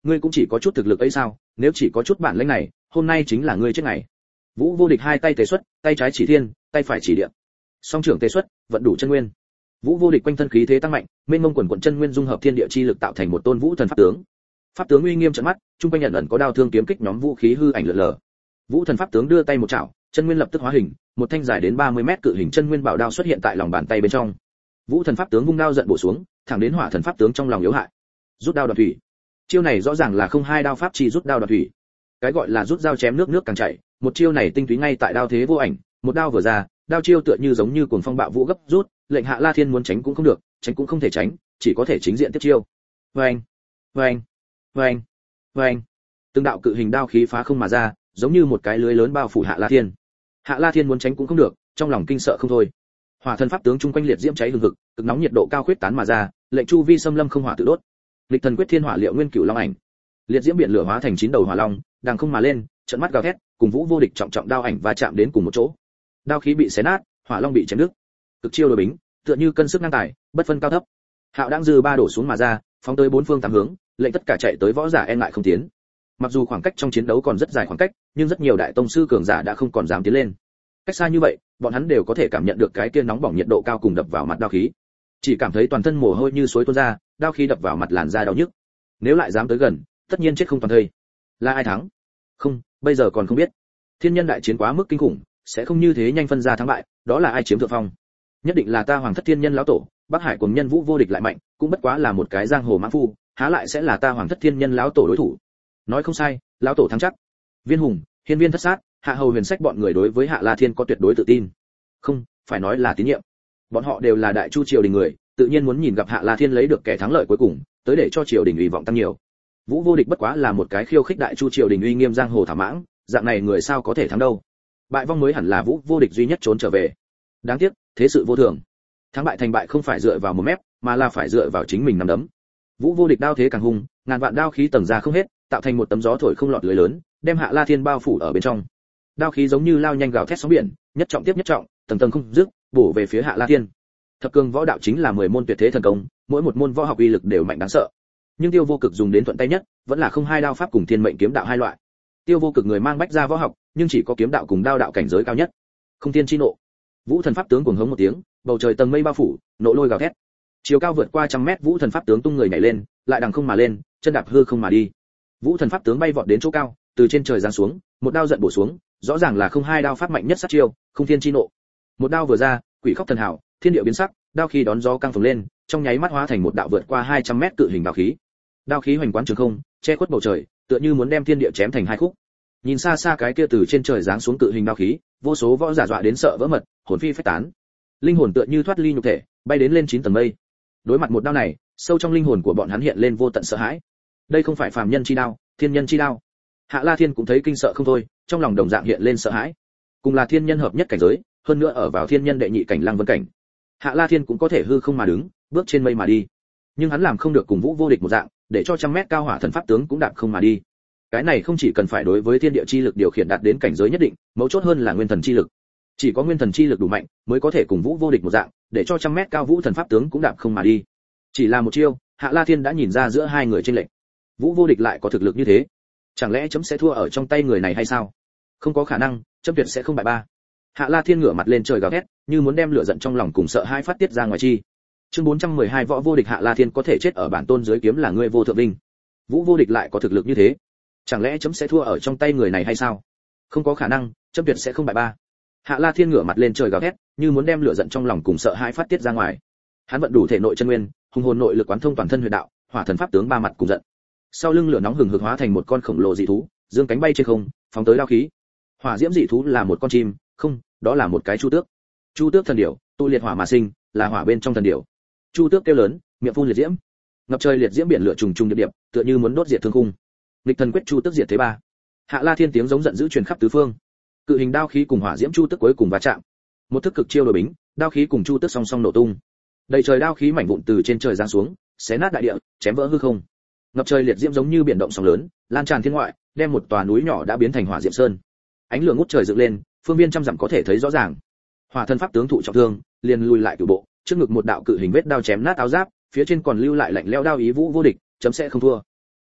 ngươi cũng chỉ có chút thực lực ấy sao? Nếu chỉ có chút bản lĩnh này, hôm nay chính là ngươi chết ngày. Vũ Vô Địch hai tay tề xuất, tay trái chỉ thiên, tay phải chỉ địa. Song trưởng tề xuất, vận đủ chân nguyên. Vũ Vô Địch quanh thân khí thế tăng mạnh, mênh mông quần quần chân nguyên dung hợp thiên địa chi lực tạo thành một tôn vũ thần pháp tướng. Pháp tướng uy nghiêm trợn mắt, trung quanh nhận ẩn có đao thương kiếm kích nhóm vũ khí hư ảnh lượn lờ. Vũ thần pháp tướng đưa tay một chảo, chân nguyên lập tức hóa hình, một thanh dài đến ba mươi mét cự hình chân nguyên bảo đao xuất hiện tại lòng bàn tay bên trong. Vũ thần pháp tướng vung đao giận bổ xuống, thẳng đến hỏa thần pháp tướng trong lòng yếu hại. Rút đao đoạt thủy. Chiêu này rõ ràng là không hai đao pháp chỉ rút đao đoạt thủy. Cái gọi là rút dao chém nước nước càng chảy, một chiêu này tinh túy ngay tại đao thế vô ảnh, một đao vừa ra, đao chiêu tựa như giống như cuồng phong bạo vũ gấp rút, lệnh Hạ La Thiên muốn tránh cũng không được, tránh cũng không thể tránh, chỉ có thể chính diện tiếp chiêu. Oeng, oeng, oeng, oeng. Từng đạo cự hình đao khí phá không mà ra, giống như một cái lưới lớn bao phủ Hạ La Thiên. Hạ La Thiên muốn tránh cũng không được, trong lòng kinh sợ không thôi. Hỏa thần pháp tướng trung quanh liệt diễm cháy hừng hực, cực nóng nhiệt độ cao khuyết tán mà ra, lệnh chu vi xâm lâm không hỏa tự đốt. Lịch thần quyết thiên hỏa liệu nguyên cửu long ảnh. Liệt diễm biển lửa hóa thành chín đầu hỏa long, đằng không mà lên, trận mắt gào thét, cùng Vũ Vô Địch trọng trọng đao ảnh va chạm đến cùng một chỗ. Đao khí bị xé nát, hỏa long bị chém đứt. Cực chiêu đối bính, tựa như cân sức ngang tài, bất phân cao thấp. Hạo đang dư ba đổ xuống mà ra, phóng tới bốn phương tám hướng, lệnh tất cả chạy tới võ giả e ngại không tiến. Mặc dù khoảng cách trong chiến đấu còn rất dài khoảng cách, nhưng rất nhiều đại tông sư cường giả đã không còn dám tiến lên. Cách xa như vậy, bọn hắn đều có thể cảm nhận được cái kia nóng bỏng nhiệt độ cao cùng đập vào mặt đao khí. Chỉ cảm thấy toàn thân mồ hôi như suối tuôn ra, đao khí đập vào mặt làn da đau nhức. Nếu lại dám tới gần, tất nhiên chết không toàn thây. Là ai thắng? Không, bây giờ còn không biết. Thiên nhân đại chiến quá mức kinh khủng, sẽ không như thế nhanh phân ra thắng bại, đó là ai chiếm thượng phong? Nhất định là ta Hoàng Thất Thiên Nhân lão tổ, Bắc Hải cùng nhân Vũ Vô Địch lại mạnh, cũng bất quá là một cái giang hồ mãng phu, há lại sẽ là ta Hoàng Thất Thiên Nhân lão tổ đối thủ. Nói không sai, lão tổ thắng chắc. Viên Hùng, Hiên Viên Thất Sát, Hạ Hầu Huyền Sách bọn người đối với Hạ La Thiên có tuyệt đối tự tin. Không, phải nói là tín nhiệm. Bọn họ đều là đại chu triều đình người, tự nhiên muốn nhìn gặp Hạ La Thiên lấy được kẻ thắng lợi cuối cùng, tới để cho triều đình ủy vọng tăng nhiều. Vũ Vô Địch bất quá là một cái khiêu khích đại chu triều đình uy nghiêm giang hồ thả mãng, dạng này người sao có thể thắng đâu. Bại vong mới hẳn là Vũ Vô Địch duy nhất trốn trở về. Đáng tiếc, thế sự vô thường. Thắng bại thành bại không phải dựa vào một mép, mà là phải dựa vào chính mình nắm đấm. Vũ Vô Địch đao thế càng hung, ngàn vạn đao khí tầng ra không hết, tạo thành một tấm gió thổi không lọt lưới lớn, đem Hạ La Thiên bao phủ ở bên trong. Đao khí giống như lao nhanh gào thét sóng biển, nhất trọng tiếp nhất trọng, tầng tầng không dứt, bổ về phía Hạ La Thiên. Thập cường võ đạo chính là mười môn tuyệt thế thần công, mỗi một môn võ học uy lực đều mạnh đáng sợ. Nhưng Tiêu Vô Cực dùng đến thuận tay nhất, vẫn là không hai đao pháp cùng thiên mệnh kiếm đạo hai loại. Tiêu Vô Cực người mang bách gia võ học, nhưng chỉ có kiếm đạo cùng đao đạo cảnh giới cao nhất. Không thiên chi nộ. Vũ thần pháp tướng cuồng hống một tiếng, bầu trời tầng mây bao phủ, nộ lôi gào thét. Chiều cao vượt qua trăm mét Vũ thần pháp tướng tung người nhảy lên, lại đằng không mà lên, chân đạp hư không mà đi. Vũ thần pháp tướng bay vọt đến chỗ cao, từ trên trời giáng xuống, một đao giận bổ xuống, rõ ràng là không hai đao pháp mạnh nhất sát chiêu, không thiên chi nộ. Một đao vừa ra, quỷ khóc thần hào, thiên địa biến sắc, đao khí đón gió căng phồng lên, trong nháy mắt hóa thành một đạo vượt qua hai trăm mét cự hình đao khí. Đao khí hoành quán trường không, che khuất bầu trời, tựa như muốn đem thiên địa chém thành hai khúc. Nhìn xa xa cái kia từ trên trời giáng xuống cự hình đao khí, vô số võ giả dọa đến sợ vỡ mật, hồn phi phách tán. Linh hồn tựa như thoát ly nhục thể, bay đến lên chín tầng mây. Đối mặt một đao này, sâu trong linh hồn của bọn hắn hiện lên vô tận sợ hãi. Đây không phải phàm nhân chi đao, thiên nhân chi đao. Hạ La Thiên cũng thấy kinh sợ không thôi, trong lòng đồng dạng hiện lên sợ hãi. Cùng là thiên nhân hợp nhất cảnh giới, hơn nữa ở vào thiên nhân đệ nhị cảnh Lăng Vân cảnh. Hạ La Thiên cũng có thể hư không mà đứng, bước trên mây mà đi. Nhưng hắn làm không được cùng Vũ Vô Địch một dạng, để cho trăm mét cao hỏa thần pháp tướng cũng đạp không mà đi. Cái này không chỉ cần phải đối với thiên địa chi lực điều khiển đạt đến cảnh giới nhất định, mấu chốt hơn là nguyên thần chi lực. Chỉ có nguyên thần chi lực đủ mạnh, mới có thể cùng Vũ Vô Địch một dạng, để cho trăm mét cao vũ thần pháp tướng cũng đạp không mà đi. Chỉ là một chiêu, Hạ La Thiên đã nhìn ra giữa hai người chênh lệch. Vũ Vô Địch lại có thực lực như thế, chẳng lẽ chấm sẽ thua ở trong tay người này hay sao? Không có khả năng, chấm tuyệt sẽ không bại ba. Hạ La Thiên ngửa mặt lên trời gào thét, như muốn đem lửa giận trong lòng cùng sợ hãi phát tiết ra ngoài chi. Chương bốn trăm mười hai Võ Vô Địch. Hạ La Thiên có thể chết ở bản tôn dưới kiếm là ngươi vô thượng vinh. Vũ Vô Địch lại có thực lực như thế, chẳng lẽ chấm sẽ thua ở trong tay người này hay sao? Không có khả năng, chấm tuyệt sẽ không bại ba. Hạ La Thiên ngửa mặt lên trời gào thét, như muốn đem lửa giận trong lòng cùng sợ hãi phát tiết ra ngoài. Hắn vận đủ thể nội chân nguyên, hùng hồn nội lực quán thông toàn thân huyệt đạo, hỏa thần pháp tướng ba mặt cùng giận. Sau lưng lửa nóng hừng hực hóa thành một con khổng lồ dị thú, dương cánh bay trên không, phóng tới đao khí. Hỏa diễm dị thú là một con chim, không, đó là một cái chu tước. Chu tước thần điểu, tu liệt hỏa mà sinh, là hỏa bên trong thần điểu. Chu tước kêu lớn, miệng phun liệt diễm. Ngập trời liệt diễm biển lửa trùng trùng điệp điệp, tựa như muốn đốt diệt thương khung. Nghịch thần quyết chu tước diệt thế ba. Hạ La Thiên tiếng giống giận dữ truyền khắp tứ phương. Cự hình đao khí cùng hỏa diễm chu tước cuối cùng va chạm. Một thức cực chiêu đối bính, đao khí cùng chu tước song song nổ tung. Đầy trời đao khí mảnh vụn từ trên trời giáng xuống, xé nát đại địa, chém vỡ hư không. Ngập trời liệt diễm giống như biển động sóng lớn, lan tràn thiên ngoại, đem một tòa núi nhỏ đã biến thành hỏa diệm sơn. Ánh lửa ngút trời dựng lên, phương viên trăm dặm có thể thấy rõ ràng. Hỏa thân pháp tướng thụ trọng thương, liền lùi lại cửu bộ, trước ngực một đạo cự hình vết đao chém nát áo giáp, phía trên còn lưu lại lạnh lẽo đao ý. Vũ Vô Địch, chấm sẽ không thua.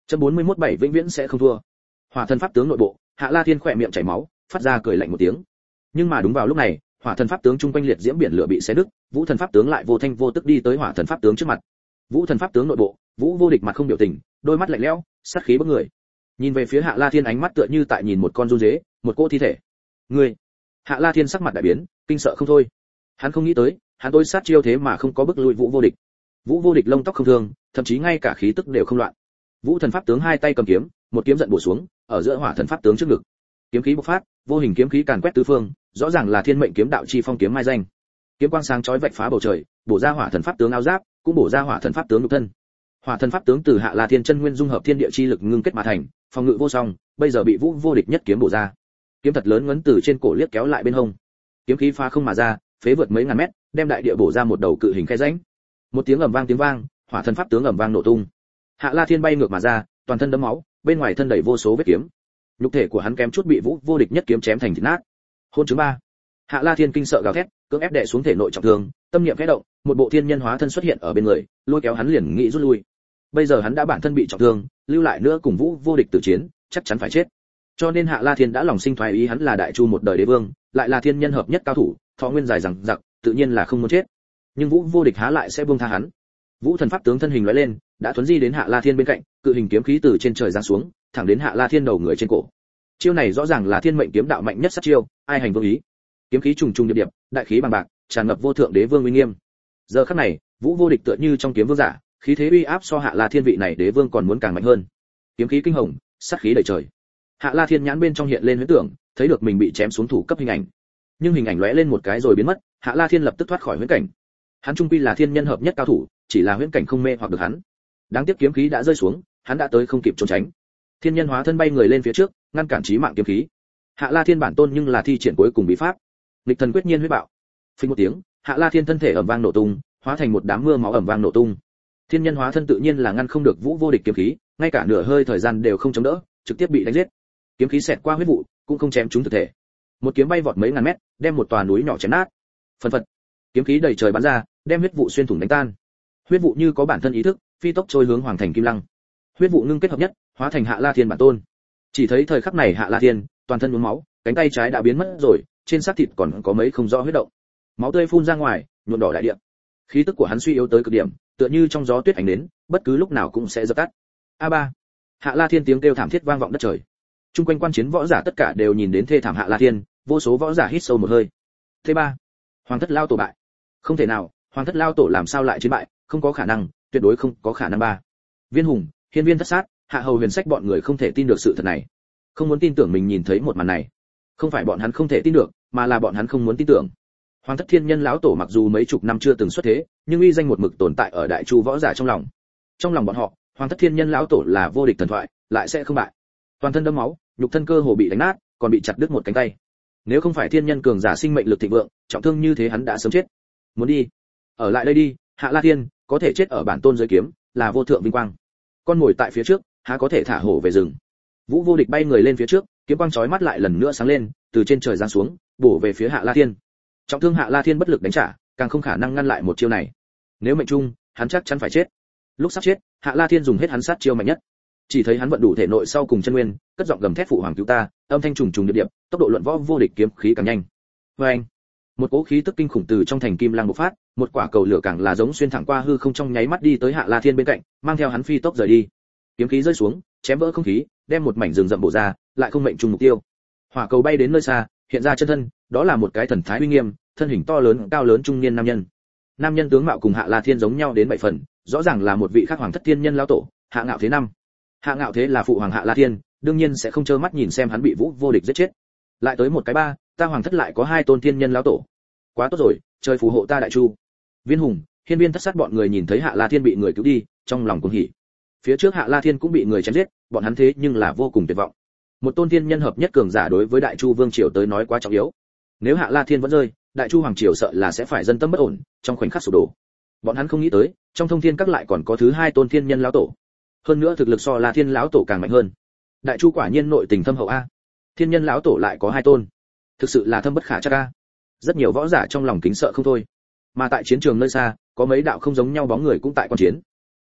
Chấm bốn mươi mốt bảy vĩnh viễn sẽ không thua. Hỏa thần pháp tướng nội bộ, Hạ La Thiên khỏe miệng chảy máu, phát ra cười lạnh một tiếng. Nhưng mà đúng vào lúc này, hỏa thần pháp tướng trung quanh liệt diễm biển lửa bị xé nứt, vũ thần pháp tướng lại vô thanh vô tức đi tới hỏa thần pháp tướng trước mặt. Vũ thần pháp tướng nội bộ, Vũ Vô Địch mặt không biểu tình, đôi mắt lạnh lẽo, sát khí bức người. Nhìn về phía Hạ La Thiên ánh mắt tựa như tại nhìn một con run rế, một cỗ thi thể. Ngươi! Hạ La Thiên sắc mặt đại biến, kinh sợ không thôi. Hắn không nghĩ tới, hắn tôi sát chiêu thế mà không có bức lui Vũ Vô Địch. Vũ Vô Địch lông tóc không thương, thậm chí ngay cả khí tức đều không loạn. Vũ thần pháp tướng hai tay cầm kiếm, một kiếm giận bổ xuống, ở giữa hỏa thần pháp tướng trước ngực. Kiếm khí bộc phát, vô hình kiếm khí càn quét tứ phương, rõ ràng là thiên mệnh kiếm đạo chi phong kiếm mai danh. Kiếm quang sáng chói vạch phá bầu trời, bổ ra hỏa thần pháp tướng áo giáp, cũng bổ ra hỏa thần pháp tướng nhục thân. Hỏa thần pháp tướng từ Hạ La Thiên chân nguyên dung hợp thiên địa chi lực ngưng kết mà thành, phòng ngự vô song, bây giờ bị Vũ Vô Địch nhất kiếm bổ ra. Kiếm thật lớn ngấn từ trên cổ liếc kéo lại bên hông. Kiếm khí phá không mà ra, phế vượt mấy ngàn mét, đem đại địa bổ ra một đầu cự hình khe rãnh. Một tiếng ầm vang tiếng vang, hỏa thần pháp tướng ầm vang nổ tung. Hạ La Thiên bay ngược mà ra, toàn thân đẫm máu, bên ngoài thân đầy vô số vết kiếm. Nhục thể của hắn kém chút bị Vũ Vô Địch nhất kiếm chém thành thịt nát. Hôn chứng ba. Hạ La Thiên kinh sợ gào thét, cưỡng ép đè xuống thể nội trọng thương, tâm niệm khẽ động, một bộ thiên nhân hóa thân xuất hiện ở bên người, lôi kéo hắn liền nghĩ rút lui. Bây giờ hắn đã bản thân bị trọng thương, lưu lại nữa cùng Vũ Vô Địch tử chiến, chắc chắn phải chết. Cho nên Hạ La Thiên đã lòng sinh thoái ý, hắn là đại chu một đời đế vương, lại là thiên nhân hợp nhất cao thủ, thọ nguyên dài rằng giặc, tự nhiên là không muốn chết. Nhưng Vũ Vô Địch há lại sẽ buông tha hắn. Vũ thần pháp tướng thân hình lóe lên, đã thuấn di đến Hạ La Thiên bên cạnh, cự hình kiếm khí từ trên trời giáng xuống, thẳng đến Hạ La Thiên đầu người trên cổ. Chiêu này rõ ràng là thiên mệnh kiếm đạo mạnh nhất sát chiêu, ai hành vô ý. Kiếm khí trùng trùng điệp điệp, đại khí bằng bạc, tràn ngập vô thượng đế vương uy nghiêm. Giờ khắc này, Vũ Vô Địch tựa như trong kiếm vương giả, khí thế uy áp so Hạ La Thiên vị này đế vương còn muốn càng mạnh hơn. Kiếm khí kinh hồng, sát khí đầy trời. Hạ La Thiên nhãn bên trong hiện lên huyễn tưởng, thấy được mình bị chém xuống thủ cấp hình ảnh. Nhưng hình ảnh lóe lên một cái rồi biến mất, Hạ La Thiên lập tức thoát khỏi huyễn cảnh. Hắn trung quy là thiên nhân hợp nhất cao thủ, chỉ là huyễn cảnh không mê hoặc được hắn. Đáng tiếc kiếm khí đã rơi xuống, hắn đã tới không kịp trốn tránh. Thiên nhân hóa thân bay người lên phía trước, ngăn cản chí mạng kiếm khí. Hạ La Thiên bản tôn nhưng là thi triển cuối cùng bí pháp, nghịch thần quyết nhiên huyết bạo. Phình một tiếng, Hạ La Thiên thân thể ầm vang nổ tung, hóa thành một đám mưa máu ầm vang nổ tung. Thiên nhân hóa thân tự nhiên là ngăn không được Vũ Vô Địch kiếm khí, ngay cả nửa hơi thời gian đều không chống đỡ, trực tiếp bị đánh giết. Kiếm khí xẹt qua huyết vụ, cũng không chém trúng thực thể. Một kiếm bay vọt mấy ngàn mét, đem một tòa núi nhỏ chém nát. Phần phật, kiếm khí đầy trời bắn ra, đem huyết vụ xuyên thủng đánh tan. Huyết vụ như có bản thân ý thức, phi tốc trôi hướng hoàng thành Kim Lăng. Huyết vụ ngưng kết hợp nhất, hóa thành Hạ La Thiên bản tôn. Chỉ thấy thời khắc này Hạ La Thiên, toàn thân nhuốm máu, cánh tay trái đã biến mất rồi, trên xác thịt còn có mấy không rõ huyết động. Máu tươi phun ra ngoài, nhuộm đỏ đại địa. Khí tức của hắn suy yếu tới cực điểm, tựa như trong gió tuyết ánh đến, bất cứ lúc nào cũng sẽ dập tắt. A ba. Hạ La Thiên tiếng kêu thảm thiết vang vọng đất trời. Trung quanh quan chiến võ giả tất cả đều nhìn đến thê thảm Hạ La Thiên, vô số võ giả hít sâu một hơi. Thứ ba, Hoàng thất lao tổ bại. Không thể nào, Hoàng thất lao tổ làm sao lại chiến bại, không có khả năng, tuyệt đối không có khả năng ba. Viên Hùng, Hiên Viên Thất Sát, Hạ Hầu Huyền Sách bọn người không thể tin được sự thật này. Không muốn tin tưởng mình nhìn thấy một màn này. Không phải bọn hắn không thể tin được, mà là bọn hắn không muốn tin tưởng. Hoàng thất thiên nhân lão tổ mặc dù mấy chục năm chưa từng xuất thế, nhưng uy danh một mực tồn tại ở đại chu võ giả trong lòng. Trong lòng bọn họ, Hoàng thất thiên nhân lão tổ là vô địch thần thoại, lại sẽ không bại. Toàn thân đẫm máu, nhục thân cơ hồ bị đánh nát, còn bị chặt đứt một cánh tay. Nếu không phải thiên nhân cường giả sinh mệnh lực thịnh vượng, trọng thương như thế hắn đã sớm chết. Muốn đi, ở lại đây đi, Hạ La Thiên, có thể chết ở bản tôn dưới kiếm, là vô thượng vinh quang. Con ngồi tại phía trước, há có thể thả hổ về rừng. Vũ Vô Địch bay người lên phía trước, kiếm quang chói mắt lại lần nữa sáng lên, từ trên trời giáng xuống, bổ về phía Hạ La Thiên. Trọng thương Hạ La Thiên bất lực đánh trả, càng không khả năng ngăn lại một chiêu này. Nếu mệnh trung, hắn chắc chắn phải chết. Lúc sắp chết, Hạ La Thiên dùng hết hắn sát chiêu mạnh nhất. Chỉ thấy hắn vận đủ thể nội sau cùng chân nguyên, cất giọng gầm thét phụ hoàng cứu ta, âm thanh trùng trùng điệp điệp, tốc độ luận võ vô địch kiếm khí càng nhanh. Oeng! Một cỗ khí tức kinh khủng từ trong thành Kim Lăng bộc phát, một quả cầu lửa càng là giống xuyên thẳng qua hư không trong nháy mắt đi tới Hạ La Thiên bên cạnh, mang theo hắn phi tốc rời đi. Kiếm khí rơi xuống, chém vỡ không khí, đem một mảnh rừng rậm bổ ra, lại không mệnh trùng mục tiêu. Hỏa cầu bay đến nơi xa, hiện ra chân thân, đó là một cái thần thái uy nghiêm, thân hình to lớn, cao lớn trung niên nam nhân. Nam nhân tướng mạo cùng Hạ La Thiên giống nhau đến bảy phần, rõ ràng là một vị khác hoàng thất thiên nhân lão tổ, Hạ Ngạo Thế năm. Hạ Ngạo Thế là phụ hoàng Hạ La Thiên, đương nhiên sẽ không trơ mắt nhìn xem hắn bị Vũ Vô Địch giết chết. Lại tới một cái ba, ta hoàng thất lại có hai tôn thiên nhân lão tổ. Quá tốt rồi, trời phù hộ ta đại chu. Viên Hùng, Hiên Viên Thất Sát bọn người nhìn thấy Hạ La Thiên bị người cứu đi, trong lòng cuồng hỉ. Phía trước Hạ La Thiên cũng bị người chém giết, bọn hắn thế nhưng là vô cùng tuyệt vọng. Một tôn thiên nhân hợp nhất cường giả đối với đại chu vương triều tới nói quá trọng yếu. Nếu Hạ La Thiên vẫn rơi, đại chu hoàng triều sợ là sẽ phải dân tâm bất ổn, trong khoảnh khắc sụp đổ. Bọn hắn không nghĩ tới, trong thông thiên các lại còn có thứ hai tôn thiên nhân lão tổ. Hơn nữa thực lực so La Thiên lão tổ càng mạnh hơn. Đại chu quả nhiên nội tình thâm hậu a. Thiên nhân lão tổ lại có hai tôn, thực sự là thâm bất khả trắc a. Rất nhiều võ giả trong lòng kính sợ không thôi. Mà tại chiến trường nơi xa, có mấy đạo không giống nhau bóng người cũng tại quan chiến.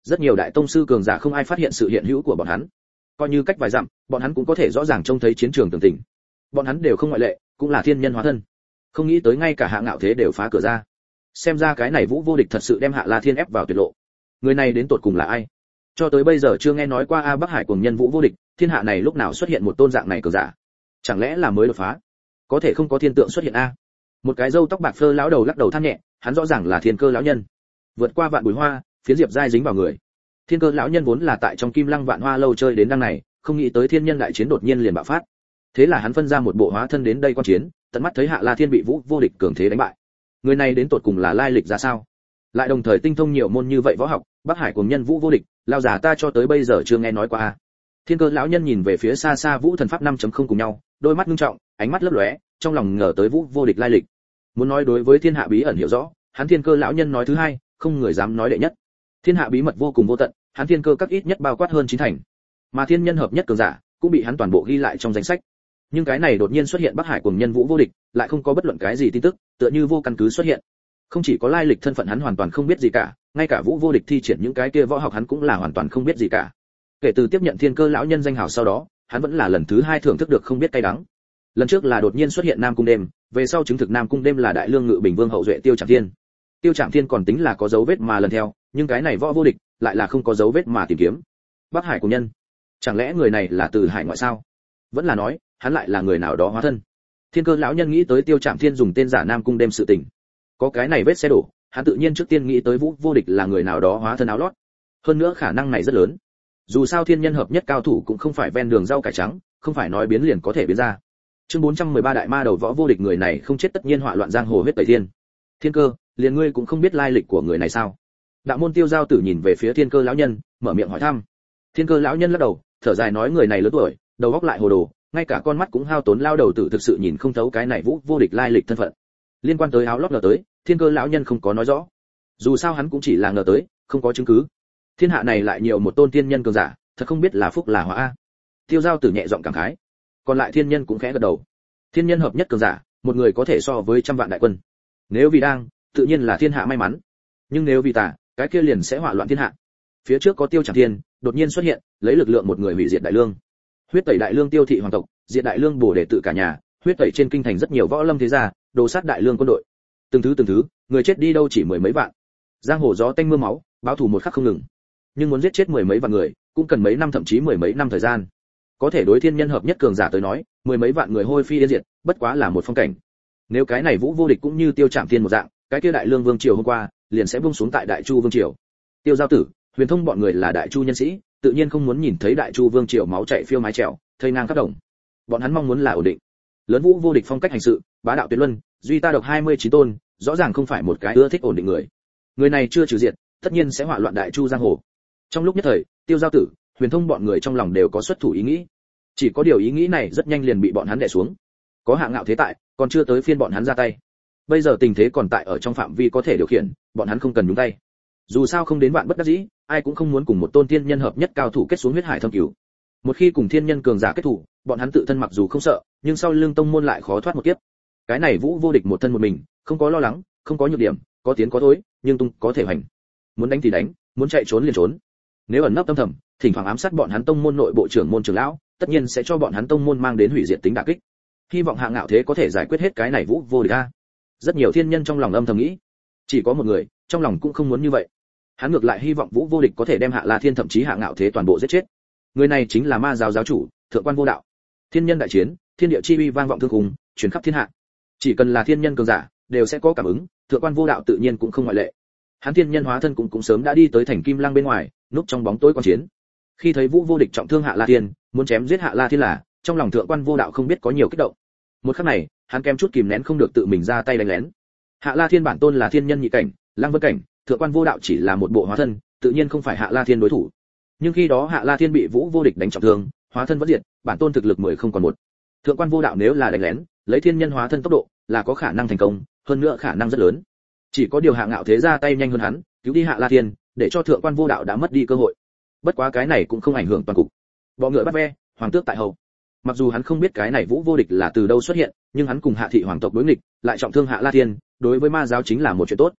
rất nhiều đại tông sư cường giả không ai phát hiện sự hiện hữu của bọn hắn, coi như cách vài dặm bọn hắn cũng có thể rõ ràng trông thấy chiến trường tường tình. Bọn hắn đều không ngoại lệ, cũng là thiên nhân hóa thân. Không nghĩ tới ngay cả Hạ Ngạo Thế đều phá cửa ra. Xem ra cái này Vũ Vô Địch thật sự đem Hạ La Thiên ép vào tuyệt lộ. Người này đến tột cùng là ai? Cho tới bây giờ chưa nghe nói qua a Bắc Hải Cuồng Nhân Vũ Vô Địch, thiên hạ này lúc nào xuất hiện một tôn dạng này cường giả? Chẳng lẽ là mới đột phá? Có thể không có thiên tượng xuất hiện a? Một cái râu tóc bạc phơ lão đầu lắc đầu than nhẹ, hắn rõ ràng là thiên cơ lão nhân. Vượt qua vạn bụi hoa, phiến diệp dai dính vào người. Thiên cơ lão nhân vốn là tại trong Kim Lăng Vạn Hoa lâu chơi đến đằng này, không nghĩ tới thiên nhân đại chiến đột nhiên liền bạo phát. Thế là hắn phân ra một bộ hóa thân đến đây quan chiến, tận mắt thấy Hạ La Thiên bị Vũ Vô Địch cường thế đánh bại. Người này đến tột cùng là lai lịch ra sao? Lại đồng thời tinh thông nhiều môn như vậy võ học, Bắc Hải Cuồng Nhân Vũ Vô Địch, lao già ta cho tới bây giờ chưa nghe nói qua a. Thiên cơ lão nhân nhìn về phía xa xa Vũ Thần Pháp năm chấm không cùng nhau, đôi mắt nghiêm trọng, ánh mắt lấp lóe, trong lòng ngờ tới Vũ Vô Địch lai lịch. Muốn nói đối với thiên hạ bí ẩn hiểu rõ, hắn thiên cơ lão nhân nói thứ hai, không người dám nói đệ nhất. Thiên hạ bí mật vô cùng vô tận, hắn thiên cơ các ít nhất bao quát hơn chín thành. Mà thiên nhân hợp nhất cường giả, cũng bị hắn toàn bộ ghi lại trong danh sách. Nhưng cái này đột nhiên xuất hiện Bắc Hải Cuồng Nhân Vũ Vô Địch, lại không có bất luận cái gì tin tức, tựa như vô căn cứ xuất hiện. Không chỉ có lai lịch thân phận hắn hoàn toàn không biết gì cả, ngay cả Vũ Vô Địch thi triển những cái kia võ học hắn cũng là hoàn toàn không biết gì cả. Kể từ tiếp nhận thiên cơ lão nhân danh hào sau đó, hắn vẫn là lần thứ hai thưởng thức được không biết cay đắng. Lần trước là đột nhiên xuất hiện Nam Cung Đêm, về sau chứng thực Nam Cung Đêm là Đại Lương Ngự Bình Vương hậu duệ Tiêu Trảm Thiên. Tiêu Trảm Thiên còn tính là có dấu vết mà lần theo, nhưng cái này Võ Vô Địch lại là không có dấu vết mà tìm kiếm. Bắc Hải Cuồng Nhân, chẳng lẽ người này là từ hải ngoại sao? Vẫn là nói, hắn lại là người nào đó hóa thân? Thiên cơ lão nhân nghĩ tới Tiêu Trảm Thiên dùng tên giả Nam Cung Đêm sự tình. Có cái này vết xe đổ, hắn tự nhiên trước tiên nghĩ tới Vũ Vô Địch là người nào đó hóa thân áo lót. Hơn nữa khả năng này rất lớn. Dù sao thiên nhân hợp nhất cao thủ cũng không phải ven đường rau cải trắng, không phải nói biến liền có thể biến ra. Chương bốn trăm mười ba đại ma đầu Võ Vô Địch, người này không chết tất nhiên họa loạn giang hồ huyết tẩy thiên. Thiên cơ, liền ngươi cũng không biết lai lịch của người này sao? Đạo môn Tiêu Giao Tử nhìn về phía thiên cơ lão nhân, mở miệng hỏi thăm. Thiên cơ lão nhân lắc đầu, thở dài nói người này lớn tuổi, đầu óc lại hồ đồ, ngay cả con mắt cũng hao tốn lao đầu tử thực sự nhìn không thấu cái này Vũ Vô Địch lai lịch thân phận. Liên quan tới áo lót ngờ tới, thiên cơ lão nhân không có nói rõ. Dù sao hắn cũng chỉ là ngờ tới, không có chứng cứ. Thiên hạ này lại nhiều một tôn tiên nhân cường giả, thật không biết là phúc là họa a. Tiêu Giao Tử nhẹ giọng cảm khái. Còn lại thiên nhân cũng khẽ gật đầu. Thiên nhân hợp nhất cường giả, một người có thể so với trăm vạn đại quân. Nếu vì đang, tự nhiên là thiên hạ may mắn. Nhưng nếu vì tà, cái kia liền sẽ họa loạn thiên hạ. Phía trước có Tiêu Trảm Thiên, đột nhiên xuất hiện, lấy lực lượng một người hủy diệt Đại Lương. Huyết tẩy Đại Lương Tiêu thị hoàng tộc, diệt Đại Lương bổ để tự cả nhà, huyết tẩy trên kinh thành rất nhiều võ lâm thế gia, đồ sát Đại Lương quân đội. Từng thứ từng thứ, người chết đi đâu chỉ mười mấy vạn. Giang hồ gió tanh mưa máu, báo thù một khắc không ngừng. Nhưng muốn giết chết mười mấy vạn người, cũng cần mấy năm thậm chí mười mấy năm thời gian. Có thể đối thiên nhân hợp nhất cường giả tới nói, mười mấy vạn người hôi phi yên diệt, bất quá là một phong cảnh. Nếu cái này Vũ Vô Địch cũng như Tiêu Trảm Thiên một dạng, cái kia Đại Lương vương triều hôm qua, liền sẽ buông xuống tại Đại Chu vương triều. Tiêu Giao Tử, Huyền Thông bọn người là Đại Chu nhân sĩ, tự nhiên không muốn nhìn thấy Đại Chu vương triều máu chảy phiêu mái trèo, thây ngang khắp đồng. Bọn hắn mong muốn là ổn định. Lớn Vũ Vô Địch phong cách hành sự, bá đạo tuyệt luân, duy ta độc hai mươi chín tôn, rõ ràng không phải một cái ưa thích ổn định người. Người này chưa trừ diệt, tất nhiên sẽ hỏa loạn Đại Chu giang hồ. Trong lúc nhất thời, Tiêu Giao Tử, Huyền Thông bọn người trong lòng đều có xuất thủ ý nghĩ. Chỉ có điều ý nghĩ này rất nhanh liền bị bọn hắn đè xuống. Có Hạ Ngạo Thế tại, còn chưa tới phiên bọn hắn ra tay. Bây giờ tình thế còn tại ở trong phạm vi có thể điều khiển, bọn hắn không cần nhúng tay. Dù sao không đến vạn bất đắc dĩ, ai cũng không muốn cùng một tôn thiên nhân hợp nhất cao thủ kết xuống huyết hải thâm cửu. Một khi cùng thiên nhân cường giả kết thủ, bọn hắn tự thân mặc dù không sợ, nhưng sau lưng tông môn lại khó thoát một kiếp. Cái này Vũ Vô Địch một thân một mình, không có lo lắng, không có nhược điểm, có tiến có thối, nhưng tung có thể hành. Muốn đánh thì đánh, muốn chạy trốn liền trốn. Nếu ẩn nấp âm thầm, thỉnh thoảng ám sát bọn hắn tông môn nội bộ trưởng môn trưởng lão, tất nhiên sẽ cho bọn hắn tông môn mang đến hủy diệt tính đả kích. Hy vọng Hạ Ngạo Thế có thể giải quyết hết cái này Vũ Vô Địch a. Rất nhiều thiên nhân trong lòng âm thầm nghĩ, chỉ có một người, trong lòng cũng không muốn như vậy. Hắn ngược lại hy vọng Vũ Vô Địch có thể đem Hạ La Thiên thậm chí Hạ Ngạo Thế toàn bộ giết chết. Người này chính là Ma giáo giáo chủ, Thượng Quan Vô Đạo. Thiên nhân đại chiến, thiên địa chi uy vang vọng thương khung, truyền khắp thiên hạ. Chỉ cần là thiên nhân cường giả, đều sẽ có cảm ứng, Thượng Quan Vô Đạo tự nhiên cũng không ngoại lệ. Hắn thiên nhân hóa thân cũng cũng sớm đã đi tới thành Kim Lăng bên ngoài, núp trong bóng tối quan chiến. Khi thấy Vũ Vô Địch trọng thương Hạ La Thiên, muốn chém giết Hạ La Thiên là, trong lòng Thượng Quan Vô Đạo không biết có nhiều kích động. Một khắc này, hắn kém chút kìm nén không được tự mình ra tay đánh lén. Hạ La Thiên bản tôn là thiên nhân nhị cảnh, Lăng Vân cảnh, Thượng Quan Vô Đạo chỉ là một bộ hóa thân, tự nhiên không phải Hạ La Thiên đối thủ. Nhưng khi đó Hạ La Thiên bị Vũ Vô Địch đánh trọng thương, hóa thân vẫn diệt, bản tôn thực lực mười không còn một. Thượng Quan Vô Đạo nếu là đánh lén, lấy thiên nhân hóa thân tốc độ, là có khả năng thành công, hơn nữa khả năng rất lớn. Chỉ có điều Hạ Ngạo Thế ra tay nhanh hơn hắn, cứu đi Hạ La Thiên, để cho Thượng Quan Vô Đạo đã mất đi cơ hội. Bất quá cái này cũng không ảnh hưởng toàn cục. Bọ ngựa bắt ve, hoàng tước tại hậu. Mặc dù hắn không biết cái này Vũ Vô Địch là từ đâu xuất hiện, nhưng hắn cùng Hạ thị hoàng tộc đối nghịch, lại trọng thương Hạ La Thiên, đối với Ma giáo chính là một chuyện tốt.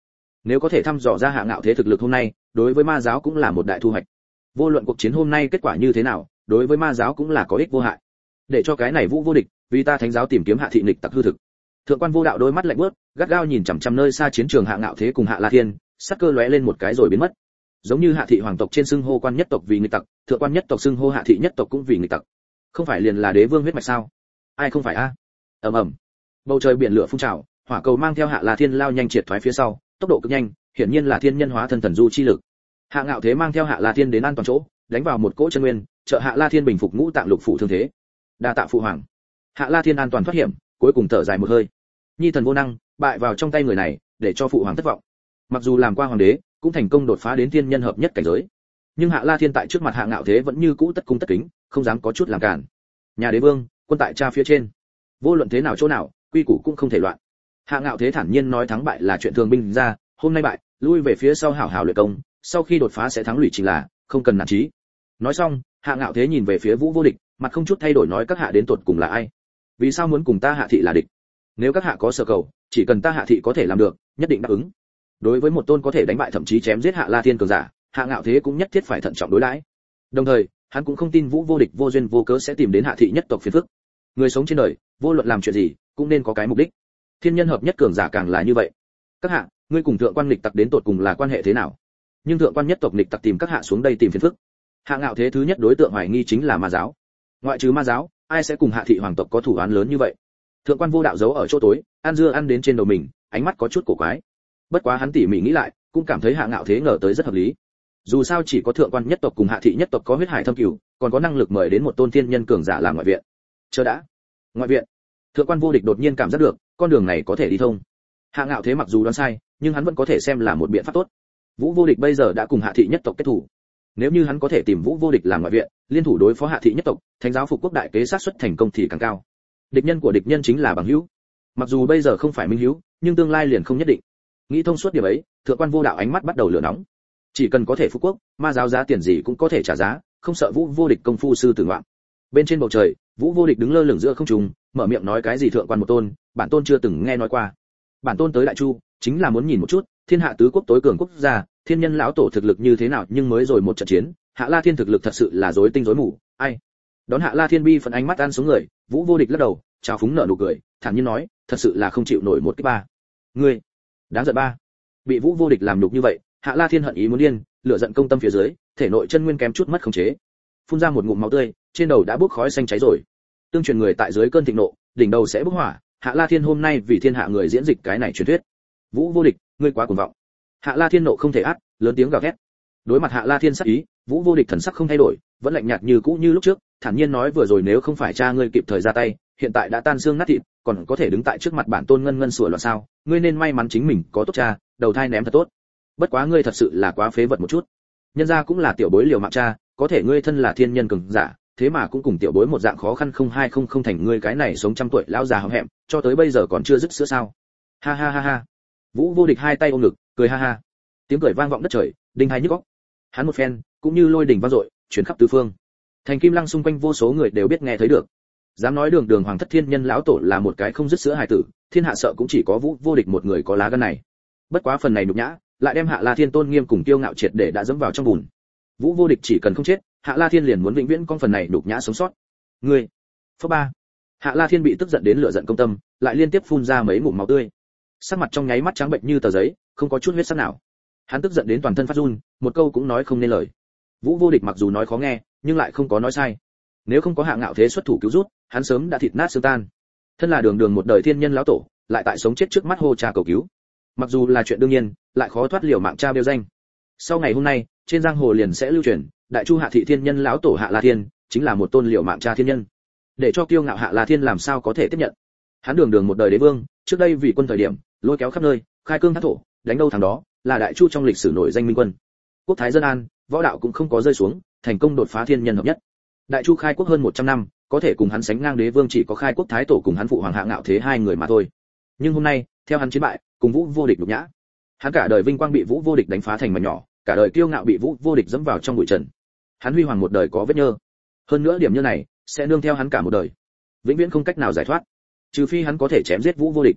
Nếu có thể thăm dò ra Hạ Ngạo Thế thực lực hôm nay, đối với ma giáo cũng là một đại thu hoạch. Vô luận cuộc chiến hôm nay kết quả như thế nào, đối với ma giáo cũng là có ích vô hại. Để cho cái này Vũ Vô Địch, vì ta thánh giáo tìm kiếm Hạ thị nghịch tặc hư thực. Thượng quan Vô Đạo đôi mắt lạnh buốt, gắt gao nhìn chằm chằm nơi xa chiến trường Hạ Ngạo Thế cùng Hạ La Thiên, sắc cơ lóe lên một cái rồi biến mất. Giống như Hạ thị hoàng tộc trên xưng hô quan nhất tộc vì nghịch tặc, thượng quan nhất tộc xưng hô Hạ thị nhất tộc cũng vì nghịch tặc. Không phải liền là đế vương huyết mạch sao? Ai không phải a? Ầm ầm. Bầu trời biển lửa phun trào, hỏa cầu mang theo Hạ La Thiên lao nhanh triệt thoái phía sau, tốc độ cực nhanh, hiển nhiên là thiên nhân hóa thân thần du chi lực. Hạ Ngạo Thế mang theo Hạ La Thiên đến an toàn chỗ, đánh vào một cỗ chân nguyên, trợ Hạ La Thiên bình phục ngũ tạng lục phủ thương thế. Đa tạ phụ hoàng. Hạ La Thiên an toàn thoát hiểm, cuối cùng thở dài một hơi. Nhi thần vô năng, bại vào trong tay người này, để cho phụ hoàng thất vọng. Mặc dù làm qua hoàng đế, cũng thành công đột phá đến thiên nhân hợp nhất cảnh giới. Nhưng Hạ La Thiên tại trước mặt Hạ Ngạo Thế vẫn như cũ tất cung tất kính, không dám có chút làm cản. Nhà đế vương, quân tại cha phía trên. Vô luận thế nào chỗ nào, quy củ cũng không thể loạn. Hạ Ngạo Thế thản nhiên nói thắng bại là chuyện thường binh ra, hôm nay bại, lui về phía sau hảo hảo luyện công, sau khi đột phá sẽ thắng lụy chính là, không cần nản chí. Nói xong, Hạ Ngạo Thế nhìn về phía Vũ Vô Địch, mặt không chút thay đổi nói các hạ đến tột cùng là ai? Vì sao muốn cùng ta Hạ thị là địch? Nếu các hạ có sở cầu, chỉ cần ta Hạ thị có thể làm được, nhất định đáp ứng. Đối với một tôn có thể đánh bại thậm chí chém giết Hạ La Thiên cường giả, Hạ Ngạo Thế cũng nhất thiết phải thận trọng đối đãi. Đồng thời, hắn cũng không tin Vũ Vô Địch vô duyên vô cớ sẽ tìm đến Hạ thị nhất tộc phiền phức. Người sống trên đời, vô luận làm chuyện gì, cũng nên có cái mục đích. Thiên nhân hợp nhất cường giả càng là như vậy. Các hạ, ngươi cùng thượng quan nghịch tặc đến tột cùng là quan hệ thế nào? Nhưng thượng quan nhất tộc nghịch tặc tìm các hạ xuống đây tìm phiền phức. Hạ Ngạo Thế thứ nhất đối tượng hoài nghi chính là ma giáo. Ngoại trừ ma giáo, ai sẽ cùng Hạ thị hoàng tộc có thủ án lớn như vậy? Thượng quan Vô Đạo giấu ở chỗ tối, ăn dưa ăn đến trên đầu mình, ánh mắt có chút cổ quái. Bất quá hắn tỉ mỉ nghĩ lại, cũng cảm thấy Hạ Ngạo Thế ngờ tới rất hợp lý. Dù sao chỉ có thượng quan nhất tộc cùng Hạ thị nhất tộc có huyết hải thâm cửu, còn có năng lực mời đến một tôn thiên nhân cường giả làm ngoại viện. Chờ đã. Ngoại viện? Thượng quan Vô Địch đột nhiên cảm giác được, con đường này có thể đi thông. Hạ Ngạo Thế mặc dù đoán sai, nhưng hắn vẫn có thể xem là một biện pháp tốt. Vũ Vô Địch bây giờ đã cùng Hạ thị nhất tộc kết thủ. Nếu như hắn có thể tìm Vũ Vô Địch làm ngoại viện, liên thủ đối phó Hạ thị nhất tộc, thánh giáo phục quốc đại kế sát suất thành công thì càng cao. Địch nhân của địch nhân chính là bằng hữu. Mặc dù bây giờ không phải minh hữu, nhưng tương lai liền không nhất định. Nghĩ thông suốt điểm ấy, thượng quan Vô Đạo ánh mắt bắt đầu lửa nóng. Chỉ cần có thể phục quốc, ma giáo giá tiền gì cũng có thể trả giá, không sợ Vũ Vô Địch công phu sư tử ngoạn. Bên trên bầu trời, Vũ Vô Địch đứng lơ lửng giữa không trung, mở miệng nói cái gì thượng quan một tôn, bản tôn chưa từng nghe nói qua. Bản tôn tới Đại Chu, chính là muốn nhìn một chút, thiên hạ tứ quốc tối cường quốc gia, thiên nhân lão tổ thực lực như thế nào, nhưng mới rồi một trận chiến, Hạ La Thiên thực lực thật sự là rối tinh rối mù, ai? Đón Hạ La Thiên bi phận ánh mắt ăn xuống người, Vũ Vô Địch lắc đầu, chào phúng nở nụ cười, thản nhiên nói, thật sự là không chịu nổi một cái ba. Ngươi, đáng giận ba. Bị Vũ Vô Địch làm nhục như vậy, Hạ La Thiên hận ý muốn điên, lửa giận công tâm phía dưới, thể nội chân nguyên kém chút mất khống chế, phun ra một ngụm máu tươi, trên đầu đã bốc khói xanh cháy rồi. Tương truyền người tại dưới cơn thịnh nộ, đỉnh đầu sẽ bốc hỏa, Hạ La Thiên hôm nay vì thiên hạ người diễn dịch cái này truyền thuyết. Vũ Vô Địch, ngươi quá cuồng vọng. Hạ La Thiên nộ không thể át, lớn tiếng gào thét. Đối mặt Hạ La Thiên sắc ý, Vũ Vô Địch thần sắc không thay đổi, vẫn lạnh nhạt như cũ như lúc trước, thản nhiên nói vừa rồi nếu không phải cha ngươi kịp thời ra tay, hiện tại đã tan xương nát thịt, còn có thể đứng tại trước mặt bản tôn ngân ngân sủa loạn sao? Ngươi nên may mắn chính mình có tốt cha, đầu thai ném thật tốt. Bất quá ngươi thật sự là quá phế vật một chút. Nhân gia cũng là tiểu bối liều mạng cha, có thể ngươi thân là thiên nhân cường giả, thế mà cũng cùng tiểu bối một dạng khó khăn không hai không không thành ngươi cái này sống trăm tuổi lão già hậm hẹm, cho tới bây giờ còn chưa dứt sữa sao? Ha ha ha ha. Vũ Vô Địch hai tay ôm ngực, cười ha ha. Tiếng cười vang vọng đất trời, đinh hai nhức óc. Hắn một phen, cũng như lôi đỉnh vang dội, truyền khắp tứ phương. Thành Kim Lăng xung quanh vô số người đều biết nghe thấy được. Dám nói đường đường hoàng thất thiên nhân lão tổ là một cái không dứt sữa hài tử, thiên hạ sợ cũng chỉ có Vũ Vô Địch một người có lá gan này. Bất quá phần này nhục nhã, lại đem Hạ La Thiên tôn nghiêm cùng kiêu ngạo triệt để đã dẫm vào trong bùn. Vũ Vô Địch chỉ cần không chết, Hạ La Thiên liền muốn vĩnh viễn con phần này nhục nhã sống sót. Ngươi, phá ba. Hạ La Thiên bị tức giận đến lửa giận công tâm, lại liên tiếp phun ra mấy ngụm máu tươi. Sắc mặt trong nháy mắt trắng bệnh như tờ giấy, không có chút huyết sắc nào. Hắn tức giận đến toàn thân phát run, một câu cũng nói không nên lời. Vũ Vô Địch mặc dù nói khó nghe, nhưng lại không có nói sai. Nếu không có Hạ Ngạo Thế xuất thủ cứu rút, hắn sớm đã thịt nát xương tan. Thân là đường đường một đời thiên nhân lão tổ, lại tại sống chết trước mắt hô cha cầu cứu. Mặc dù là chuyện đương nhiên, lại khó thoát liều mạng cha bêu danh. Sau ngày hôm nay, trên giang hồ liền sẽ lưu truyền, Đại Chu Hạ thị thiên nhân lão tổ Hạ La Thiên, chính là một tôn liều mạng cha thiên nhân. Để cho kiêu ngạo Hạ La Thiên làm sao có thể tiếp nhận. Hắn đường đường một đời đế vương, trước đây vì quân thời điểm, lôi kéo khắp nơi, khai cương thác thổ, đánh đâu thằng đó, là Đại Chu trong lịch sử nổi danh minh quân. Quốc thái dân an, võ đạo cũng không có rơi xuống, thành công đột phá thiên nhân hợp nhất. Đại Chu khai quốc hơn một trăm năm, có thể cùng hắn sánh ngang đế vương chỉ có khai quốc thái tổ cùng hắn phụ hoàng Hạ Ngạo Thế hai người mà thôi. Nhưng hôm nay, theo hắn chiến bại, cùng Vũ Vô Địch nhục nhã. Hắn cả đời vinh quang bị Vũ Vô Địch đánh phá thành mảnh nhỏ, cả đời kiêu ngạo bị Vũ Vô Địch dẫm vào trong bụi trần. Hắn huy hoàng một đời có vết nhơ. Hơn nữa điểm như này sẽ nương theo hắn cả một đời, vĩnh viễn không cách nào giải thoát, trừ phi hắn có thể chém giết Vũ Vô Địch.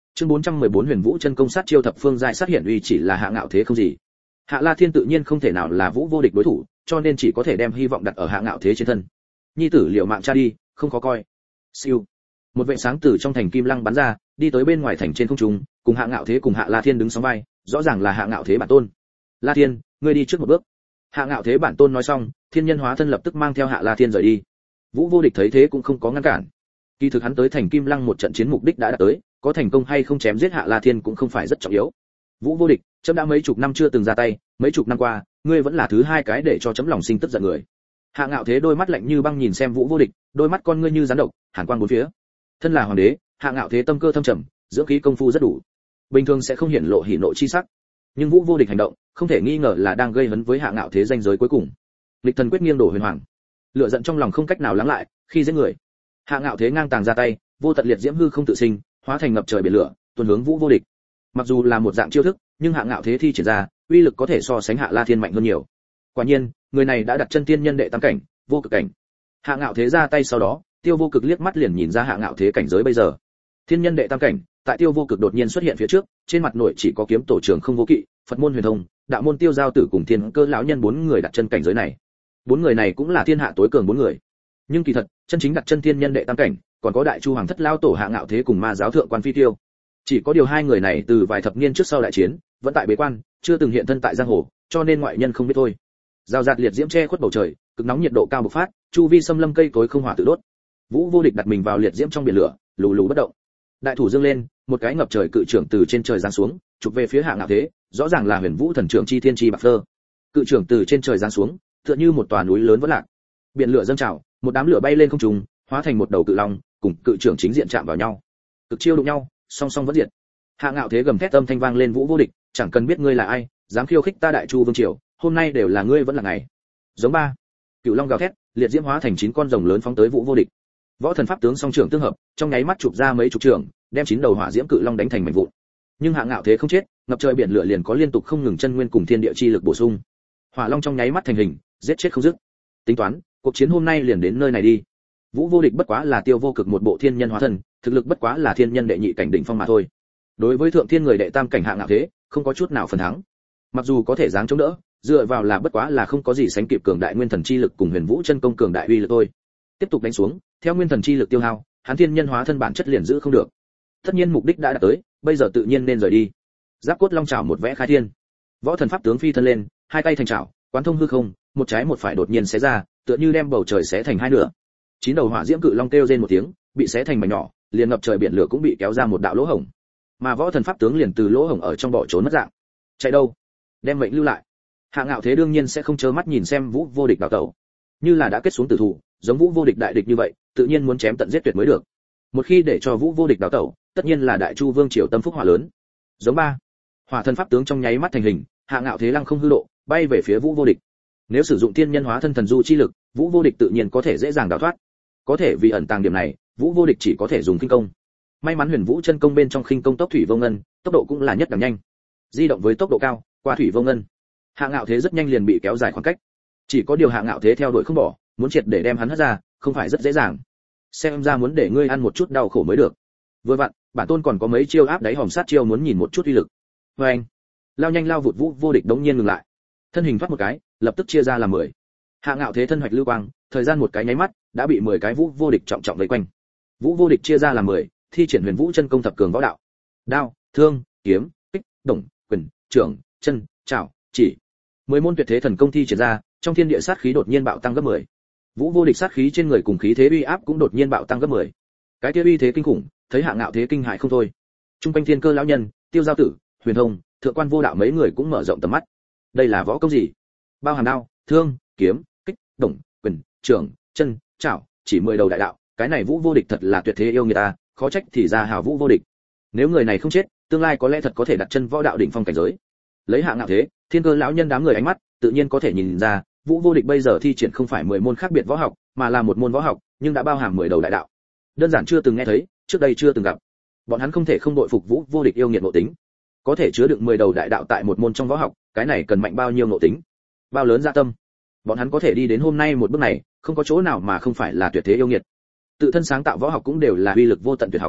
Chương bốn trăm mười bốn Huyền Vũ chân công sát chiêu thập phương giai sát hiện uy chỉ là Hạ Ngạo Thế không gì. Hạ La Thiên tự nhiên không thể nào là Vũ Vô Địch đối thủ, cho nên chỉ có thể đem hy vọng đặt ở Hạ Ngạo Thế trên thân. Nhi tử liều mạng cha đi, không có coi. Siêu. Một vệ sáng từ trong thành kim lăng bắn ra, đi tới bên ngoài thành trên không trung, cùng Hạ Ngạo Thế cùng Hạ La Thiên đứng sóng vai, rõ ràng là Hạ Ngạo Thế bản tôn. La Thiên, ngươi đi trước một bước. Hạ Ngạo Thế bản tôn nói xong, thiên nhân hóa thân lập tức mang theo Hạ La Thiên rời đi. Vũ Vô Địch thấy thế cũng không có ngăn cản. Kỳ thực hắn tới thành kim lăng một trận chiến mục đích đã đạt tới, có thành công hay không chém giết Hạ La Thiên cũng không phải rất trọng yếu. Vũ Vô Địch, chấm đã mấy chục năm chưa từng ra tay, mấy chục năm qua, ngươi vẫn là thứ hai cái để cho chấm lòng sinh tức giận người. Hạ Ngạo Thế đôi mắt lạnh như băng nhìn xem Vũ Vô Địch, đôi mắt con ngươi như rắn độc, hàn quang bốn phía. Thân là hoàng đế, Hạ Ngạo Thế tâm cơ thâm trầm, dưỡng khí công phu rất đủ, bình thường sẽ không hiển lộ hỉ nộ chi sắc. Nhưng Vũ Vô Địch hành động, không thể nghi ngờ là đang gây hấn với Hạ Ngạo Thế danh giới cuối cùng. Lịch thần quyết nghiêng đổ huyền hoàng, lửa giận trong lòng không cách nào lắng lại, khi giết người. Hạ Ngạo Thế ngang tàng ra tay, vô tận liệt diễm hư không tự sinh, hóa thành ngập trời biển lửa, tuôn hướng Vũ Vô Địch. Mặc dù là một dạng chiêu thức, nhưng Hạ Ngạo Thế thi triển ra, uy lực có thể so sánh Hạ La Thiên mạnh hơn nhiều. Quả nhiên, người này đã đặt chân tiên nhân đệ tam cảnh, vô cực cảnh. Hạ Ngạo Thế ra tay sau đó, Tiêu Vô Cực liếc mắt liền nhìn ra Hạ Ngạo Thế cảnh giới bây giờ. Thiên nhân đệ tam cảnh, tại Tiêu Vô Cực đột nhiên xuất hiện phía trước, trên mặt nội chỉ có kiếm tổ trưởng không vô kỵ, Phật môn huyền thông, đạo môn Tiêu Giao tử cùng Thiên Cơ lão nhân bốn người đặt chân cảnh giới này. Bốn người này cũng là thiên hạ tối cường bốn người. Nhưng kỳ thật, chân chính đặt chân thiên nhân đệ tam cảnh, còn có Đại Chu Hoàng thất lao tổ Hạ Ngạo Thế cùng Ma giáo thượng quan Phi Tiêu. Chỉ có điều hai người này từ vài thập niên trước sau đại chiến, vẫn tại bế quan, chưa từng hiện thân tại giang hồ, cho nên ngoại nhân không biết thôi. Giao giạt liệt diễm che khuất bầu trời, cực nóng nhiệt độ cao bộc phát, chu vi xâm lâm cây cối không hỏa tự đốt. Vũ Vô Địch đặt mình vào liệt diễm trong biển lửa, lù lù bất động. Đại thủ dương lên, một cái ngập trời cự trưởng từ trên trời giáng xuống, chụp về phía Hạ Ngạo Thế, rõ ràng là Huyền Vũ thần trưởng chi thiên chi bạc phơ. Cự trưởng từ trên trời giáng xuống, tựa như một tòa núi lớn vỡ lạc. Biển lửa dâng trào, một đám lửa bay lên không trung, hóa thành một đầu cự long, cùng cự trưởng chính diện chạm vào nhau. Cực chiêu đụng nhau, song song vẫn diệt. Hạ Ngạo Thế gầm thét âm thanh vang lên Vũ Vô Địch, chẳng cần biết ngươi là ai, dám khiêu khích ta Đại Chu vương triều, hôm nay đều là ngươi vẫn là ngày. Giống ba. Cựu long gào thét, liệt diễm hóa thành chín con rồng lớn phóng tới Vũ Vô Địch. Võ thần pháp tướng song trưởng tương hợp, trong nháy mắt chụp ra mấy chục trưởng, đem chín đầu hỏa diễm cự long đánh thành mảnh vụn. Nhưng Hạ Ngạo Thế không chết, ngập trời biển lửa liền có liên tục không ngừng chân nguyên cùng thiên địa chi lực bổ sung. Hỏa long trong nháy mắt thành hình, giết chết không dứt. Tính toán, cuộc chiến hôm nay liền đến nơi này đi. Vũ Vô Địch bất quá là Tiêu Vô Cực một bộ thiên nhân hóa thân, thực lực bất quá là thiên nhân đệ nhị cảnh đỉnh phong mà thôi. Đối với thượng thiên người đệ tam cảnh Hạ Ngạo Thế, không có chút nào phần thắng. Mặc dù có thể dáng chống đỡ, dựa vào là bất quá là không có gì sánh kịp cường đại nguyên thần chi lực cùng Huyền Vũ chân công cường đại uy lực thôi. Tiếp tục đánh xuống, theo nguyên thần chi lực tiêu hao, hắn thiên nhân hóa thân bản chất liền giữ không được. Tất nhiên mục đích đã đạt tới, bây giờ tự nhiên nên rời đi. Giáp cốt long chảo một vẽ khai thiên. Võ thần pháp tướng phi thân lên, hai tay thành chảo, quán thông hư không, một trái một phải đột nhiên xé ra, tựa như đem bầu trời xé thành hai nửa. Chín đầu hỏa diễm cự long kêu rên một tiếng, bị xé thành mảnh nhỏ, liền ngập trời biển lửa cũng bị kéo ra một đạo lỗ hổng. Mà võ thần pháp tướng liền từ lỗ hổng ở trong bỏ trốn mất dạng. Chạy đâu? Đem mệnh lưu lại. Hạ Ngạo Thế đương nhiên sẽ không chớ mắt nhìn xem Vũ Vô Địch đào tẩu. Như là đã kết xuống tử thủ, giống Vũ Vô Địch đại địch như vậy, tự nhiên muốn chém tận giết tuyệt mới được. Một khi để cho Vũ Vô Địch đào tẩu, tất nhiên là Đại Chu vương triều tâm phúc hỏa lớn. Giống ba. Hỏa thần pháp tướng trong nháy mắt thành hình, Hạ Ngạo Thế lăng không hư độ, bay về phía Vũ Vô Địch. Nếu sử dụng thiên nhân hóa thân thần du chi lực, Vũ Vô Địch tự nhiên có thể dễ dàng đào thoát. Có thể vì ẩn tàng điểm này, Vũ Vô Địch chỉ có thể dùng khinh công. May mắn Huyền Vũ chân công bên trong khinh công tốc thủy vô ngân, tốc độ cũng là nhất đẳng nhanh. Di động với tốc độ cao, qua thủy vô ngân. Hạ Ngạo Thế rất nhanh liền bị kéo dài khoảng cách. Chỉ có điều Hạ Ngạo Thế theo đuổi không bỏ, muốn triệt để đem hắn hất ra, không phải rất dễ dàng. Xem ra muốn để ngươi ăn một chút đau khổ mới được. Vừa vặn, bản tôn còn có mấy chiêu áp đáy hòm sát chiêu muốn nhìn một chút uy lực. Và anh, lao nhanh lao vụt Vũ Vô Địch đống nhiên ngừng lại. Thân hình thoát một cái, lập tức chia ra làm mười. Hạ Ngạo Thế thân hoạch lưu quang, thời gian một cái nháy mắt, đã bị mười cái Vũ Vô Địch trọng trọng vây quanh. Vũ Vô Địch chia ra làm mười, thi triển Huyền Vũ chân công thập cường võ đạo. Đao, thương, kiếm, kích, đồng, quyền, trưởng, chân, chảo, chỉ. Mười môn tuyệt thế thần công thi triển ra, trong thiên địa sát khí đột nhiên bạo tăng gấp mười. Vũ Vô Địch sát khí trên người cùng khí thế uy áp cũng đột nhiên bạo tăng gấp mười. Cái kia uy thế kinh khủng, thấy Hạ Ngạo Thế kinh hãi không thôi. Trung quanh Thiên Cơ lão nhân, Tiêu Giao tử, Huyền Thông, Thượng quan Vô Đạo mấy người cũng mở rộng tầm mắt. Đây là võ công gì? Bao hàm đao, thương, kiếm, kích, đồng, quyền, trưởng, chân, chảo, chỉ mười đầu đại đạo, cái này Vũ Vô Địch thật là tuyệt thế yêu người ta, khó trách thì ra hào Vũ Vô Địch. Nếu người này không chết, tương lai có lẽ thật có thể đặt chân võ đạo đỉnh phong cảnh giới. Lấy Hạ Ngạo Thế, Thiên Cơ lão nhân đám người ánh mắt, tự nhiên có thể nhìn ra, Vũ Vô Địch bây giờ thi triển không phải mười môn khác biệt võ học, mà là một môn võ học, nhưng đã bao hàm mười đầu đại đạo. Đơn giản chưa từng nghe thấy, trước đây chưa từng gặp. Bọn hắn không thể không đội phục Vũ Vô Địch yêu nghiệt nội tính. Có thể chứa đựng mười đầu đại đạo tại một môn trong võ học, cái này cần mạnh bao nhiêu nội tính, bao lớn dạ tâm. Bọn hắn có thể đi đến hôm nay một bước này, không có chỗ nào mà không phải là tuyệt thế yêu nghiệt. Tự thân sáng tạo võ học cũng đều là uy lực vô tận tuyệt học.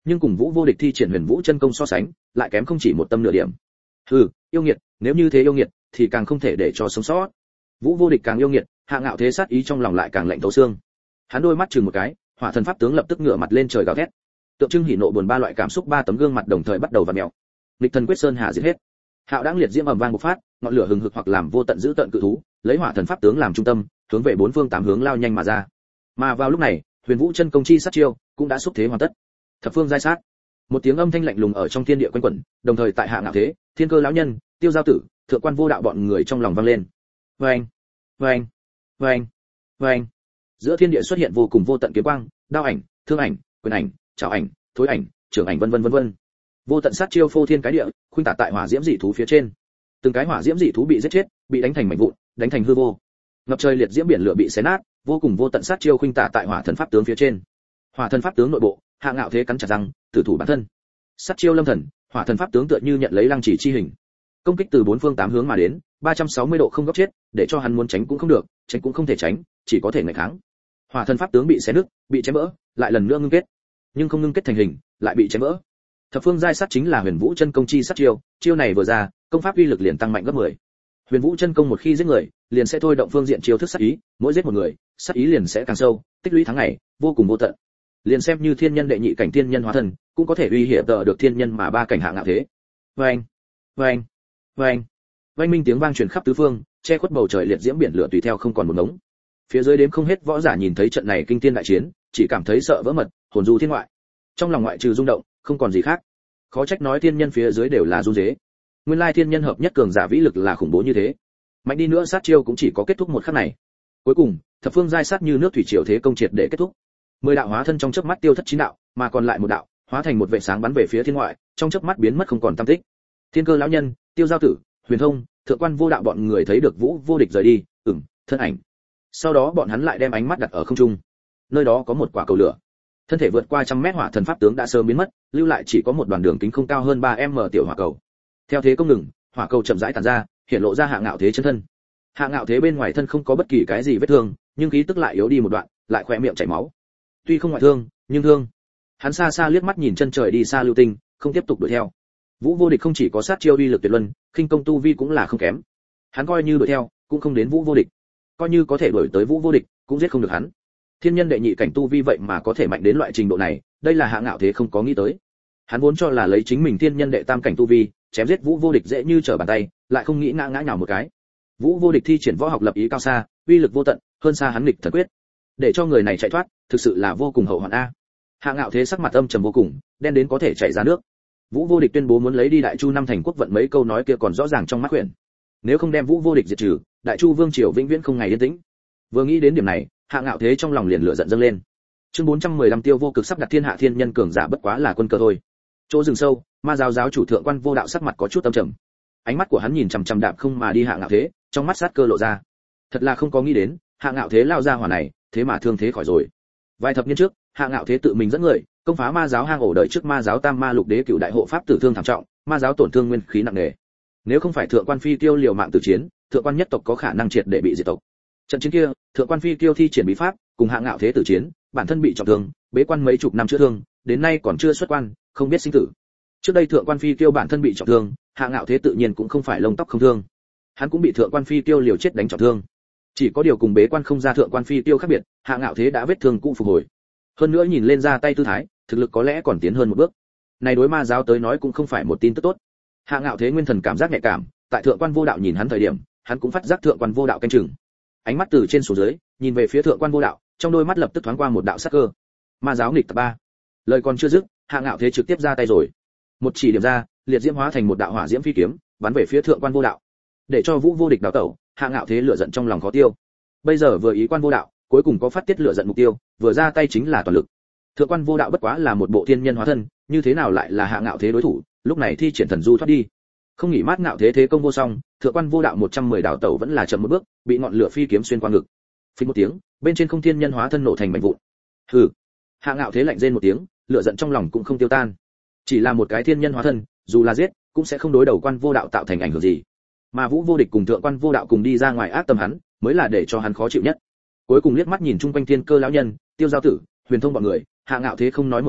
nhưng cùng Vũ Vô Địch thi triển Huyền Vũ chân công so sánh, lại kém không chỉ một tâm nửa điểm. Hừ, yêu nghiệt, nếu như thế yêu nghiệt thì càng không thể để cho sống sót. Vũ Vô Địch càng yêu nghiệt, Hạ Ngạo Thế sát ý trong lòng lại càng lạnh thấu xương. Hắn đôi mắt chừng một cái, Hỏa Thần Pháp tướng lập tức ngửa mặt lên trời gào thét. Tượng trưng hỉ nộ buồn ba loại cảm xúc ba tấm gương mặt đồng thời bắt đầu vặn mèo. Nghịch Thần Quyết Sơn Hà diệt hết. Hạo đãng liệt diễm ầm vang bộc phát, ngọn lửa hừng hực hoặc làm vô tận giữ tận cự thú, lấy Hỏa Thần Pháp tướng làm trung tâm, hướng về bốn phương tám hướng lao nhanh mà ra. Mà vào lúc này, Huyền Vũ chân công chi sát chiêu cũng đã xúc thế hoàn tất. Thập phương giai sát. Một tiếng âm thanh lạnh lùng ở trong thiên địa quanh quẩn, đồng thời tại Hạ Ngạo Thế, Thiên Cơ lão nhân, Tiêu Giao tử, Thượng Quan Vô Đạo bọn người trong lòng vang lên. Oeng, oeng, oeng, oeng. Giữa thiên địa xuất hiện vô cùng vô tận kiếm quang, đao ảnh, thương ảnh, quyền ảnh, trảo ảnh, thối ảnh, trưởng ảnh vân vân vân vân. Vô tận sát chiêu phô thiên cái địa, khuynh tả tại hỏa diễm dị thú phía trên. Từng cái hỏa diễm dị thú bị giết chết, bị đánh thành mảnh vụn, đánh thành hư vô. Ngập trời liệt diễm biển lửa bị xé nát, vô cùng vô tận sát chiêu khuynh tả tại Hỏa Thần Pháp tướng phía trên. Hỏa Thần Pháp tướng nội bộ, Hạ Ngạo Thế cắn chặt răng, tử thủ bản thân. Sát chiêu lâm thần, Hỏa Thần Pháp tướng tựa như nhận lấy lăng chỉ chi hình. Công kích từ bốn phương tám hướng mà đến, ba trăm sáu mươi độ không góc chết, để cho hắn muốn tránh cũng không được, tránh cũng không thể tránh, chỉ có thể nghịch kháng. Hỏa Thần Pháp tướng bị xé nứt, bị chém vỡ, lại lần nữa ngưng kết, nhưng không ngưng kết thành hình, lại bị chém vỡ. Thập phương giai sát chính là Huyền Vũ chân công chi sát chiêu, chiêu này vừa ra, công pháp uy lực liền tăng mạnh gấp mười. Huyền Vũ chân công một khi giết người, liền sẽ thôi động phương diện chiêu thức sát ý, mỗi giết một người, sát ý liền sẽ càng sâu, tích lũy tháng ngày, vô cùng vô tận. Liền xem như thiên nhân đệ nhị cảnh thiên nhân hóa thần, cũng có thể uy hiếp được thiên nhân mà ba cảnh Hạ Ngạo Thế. Oeng, oeng, oeng. Oanh minh tiếng vang truyền khắp tứ phương, che khuất bầu trời liệt diễm biển lửa tùy theo không còn một ngống. Phía dưới đếm không hết võ giả nhìn thấy trận này kinh thiên đại chiến, chỉ cảm thấy sợ vỡ mật, hồn du thiên ngoại. Trong lòng ngoại trừ rung động, không còn gì khác. Khó trách nói thiên nhân phía dưới đều là run rế. Nguyên lai thiên nhân hợp nhất cường giả vĩ lực là khủng bố như thế. Mạnh đi nữa sát chiêu cũng chỉ có kết thúc một khắc này. Cuối cùng, thập phương giai sát như nước thủy triều thế công triệt để kết thúc. Mười đạo hóa thân trong chớp mắt tiêu thất chín đạo, mà còn lại một đạo, hóa thành một vệt sáng bắn về phía thiên ngoại, trong chớp mắt biến mất không còn tăm tích. Thiên Cơ lão nhân, Tiêu Giao tử, Huyền Thông, Thượng Quan Vô Đạo bọn người thấy được Vũ Vô Địch rời đi, ừm, thân ảnh. Sau đó bọn hắn lại đem ánh mắt đặt ở không trung. Nơi đó có một quả cầu lửa. Thân thể vượt qua trăm mét hỏa thần pháp tướng đã sớm biến mất, lưu lại chỉ có một đoàn đường kính không cao hơn ba mét tiểu hỏa cầu. Theo thế công ngừng, hỏa cầu chậm rãi tản ra, hiện lộ ra Hạ Ngạo Thế chân thân. Hạ Ngạo Thế bên ngoài thân không có bất kỳ cái gì vết thương, nhưng khí tức lại yếu đi một đoạn, lại khỏe miệng chảy máu. Tuy không ngoại thương, nhưng thương. Hắn xa xa liếc mắt nhìn chân trời đi xa lưu tinh, không tiếp tục đuổi theo. Vũ Vô Địch không chỉ có sát chiêu uy lực tuyệt luân, khinh công tu vi cũng là không kém. Hắn coi như đuổi theo, cũng không đến Vũ Vô Địch. Coi như có thể đuổi tới Vũ Vô Địch, cũng giết không được hắn. Thiên nhân đệ nhị cảnh tu vi vậy mà có thể mạnh đến loại trình độ này, đây là Hạ Ngạo Thế không có nghĩ tới. Hắn vốn cho là lấy chính mình thiên nhân đệ tam cảnh tu vi, chém giết Vũ Vô Địch dễ như trở bàn tay, lại không nghĩ ngã ngã nhào một cái. Vũ Vô Địch thi triển võ học lập ý cao xa, uy lực vô tận, hơn xa hắn nghịch thần quyết. Để cho người này chạy thoát, thực sự là vô cùng hậu hoạn a. Hạ Ngạo Thế sắc mặt âm trầm vô cùng, đen đến có thể chảy ra nước. Vũ Vô Địch tuyên bố muốn lấy đi Đại Chu năm thành quốc vận mấy câu nói kia còn rõ ràng trong mắt quyển. Nếu không đem Vũ Vô Địch diệt trừ, Đại Chu vương triều vĩnh viễn không ngày yên tĩnh. Vừa nghĩ đến điểm này, Hạ Ngạo Thế trong lòng liền lửa giận dâng lên. Chương bốn trăm mười lăm Tiêu Vô Cực sắp đặt thiên hạ thiên nhân cường giả bất quá là quân cờ thôi. Chỗ rừng sâu, Ma giáo giáo chủ Thượng Quan Vô Đạo sắc mặt có chút âm trầm. Ánh mắt của hắn nhìn chằm chằm đạp không mà đi Hạ Ngạo Thế, trong mắt sát cơ lộ ra. Thật là không có nghĩ đến, Hạ Ngạo Thế lao ra hỏa này, thế mà thương thế khỏi rồi. Vài thập niên trước, Hạ Ngạo Thế tự mình dẫn người, công phá Ma giáo hang ổ đời trước Ma giáo Tam Ma Lục Đế Cửu Đại Hộ Pháp tử thương thảm trọng, Ma giáo tổn thương nguyên khí nặng nề. Nếu không phải Thượng Quan Phi Tiêu liều mạng tử chiến, Thượng Quan nhất tộc có khả năng triệt để bị diệt tộc. Trận chiến kia, Thượng Quan Phi Tiêu thi triển bí pháp, cùng Hạ Ngạo Thế tử chiến, bản thân bị trọng thương, bế quan mấy chục năm chữa thương, đến nay còn chưa xuất quan, không biết sinh tử. Trước đây Thượng Quan Phi Tiêu bản thân bị trọng thương, Hạ Ngạo Thế tự nhiên cũng không phải lông tóc không thương. Hắn cũng bị Thượng Quan Phi Tiêu liều chết đánh trọng thương. Chỉ có điều cùng bế quan không ra Thượng Quan Phi Tiêu khác biệt, Hạ Ngạo Thế đã vết thương cũ phục hồi. Hơn nữa nhìn lên ra tay tư thái, thực lực có lẽ còn tiến hơn một bước. Này đối Ma giáo tới nói cũng không phải một tin tức tốt. Hạ Ngạo Thế nguyên thần cảm giác nhạy cảm, tại Thượng Quan Vô Đạo nhìn hắn thời điểm, hắn cũng phát giác Thượng Quan Vô Đạo canh chừng. Ánh mắt từ trên xuống dưới, nhìn về phía Thượng Quan Vô Đạo, trong đôi mắt lập tức thoáng qua một đạo sắc cơ. Ma giáo nghịch tập ba. Lời còn chưa dứt, Hạ Ngạo Thế trực tiếp ra tay rồi. Một chỉ điểm ra, liệt diễm hóa thành một đạo hỏa diễm phi kiếm, bắn về phía Thượng Quan Vô Đạo. Để cho Vũ Vô Địch đào tẩu, Hạ Ngạo Thế lửa giận trong lòng khó tiêu. Bây giờ vừa ý Quan Vô Đạo, cuối cùng có phát tiết lửa giận mục tiêu, vừa ra tay chính là toàn lực. Thượng Quan Vô Đạo bất quá là một bộ thiên nhân hóa thân, như thế nào lại là Hạ Ngạo Thế đối thủ, lúc này thi triển thần du thoát đi. Không nghỉ mát Ngạo Thế thế công vô song, Thượng Quan Vô Đạo một trăm mười đảo tẩu vẫn là chậm một bước, bị ngọn lửa phi kiếm xuyên qua ngực. Phình một tiếng, bên trên không thiên nhân hóa thân nổ thành mảnh vụn. Hừ. Hạ Ngạo Thế lạnh rên một tiếng, lửa giận trong lòng cũng không tiêu tan. Chỉ là một cái thiên nhân hóa thân, dù là giết, cũng sẽ không đối đầu Quan Vô Đạo tạo thành ảnh hưởng gì. Mà Vũ Vô Địch cùng Thượng Quan Vô Đạo cùng đi ra ngoài ác tâm hắn, mới là để cho hắn khó chịu nhất. Cuối cùng liếc mắt nhìn chung quanh Thiên Cơ lão nhân, Tiêu Giao tử, Huyền Thông bọn người, Hạ Ngạo Thế không nói một lời,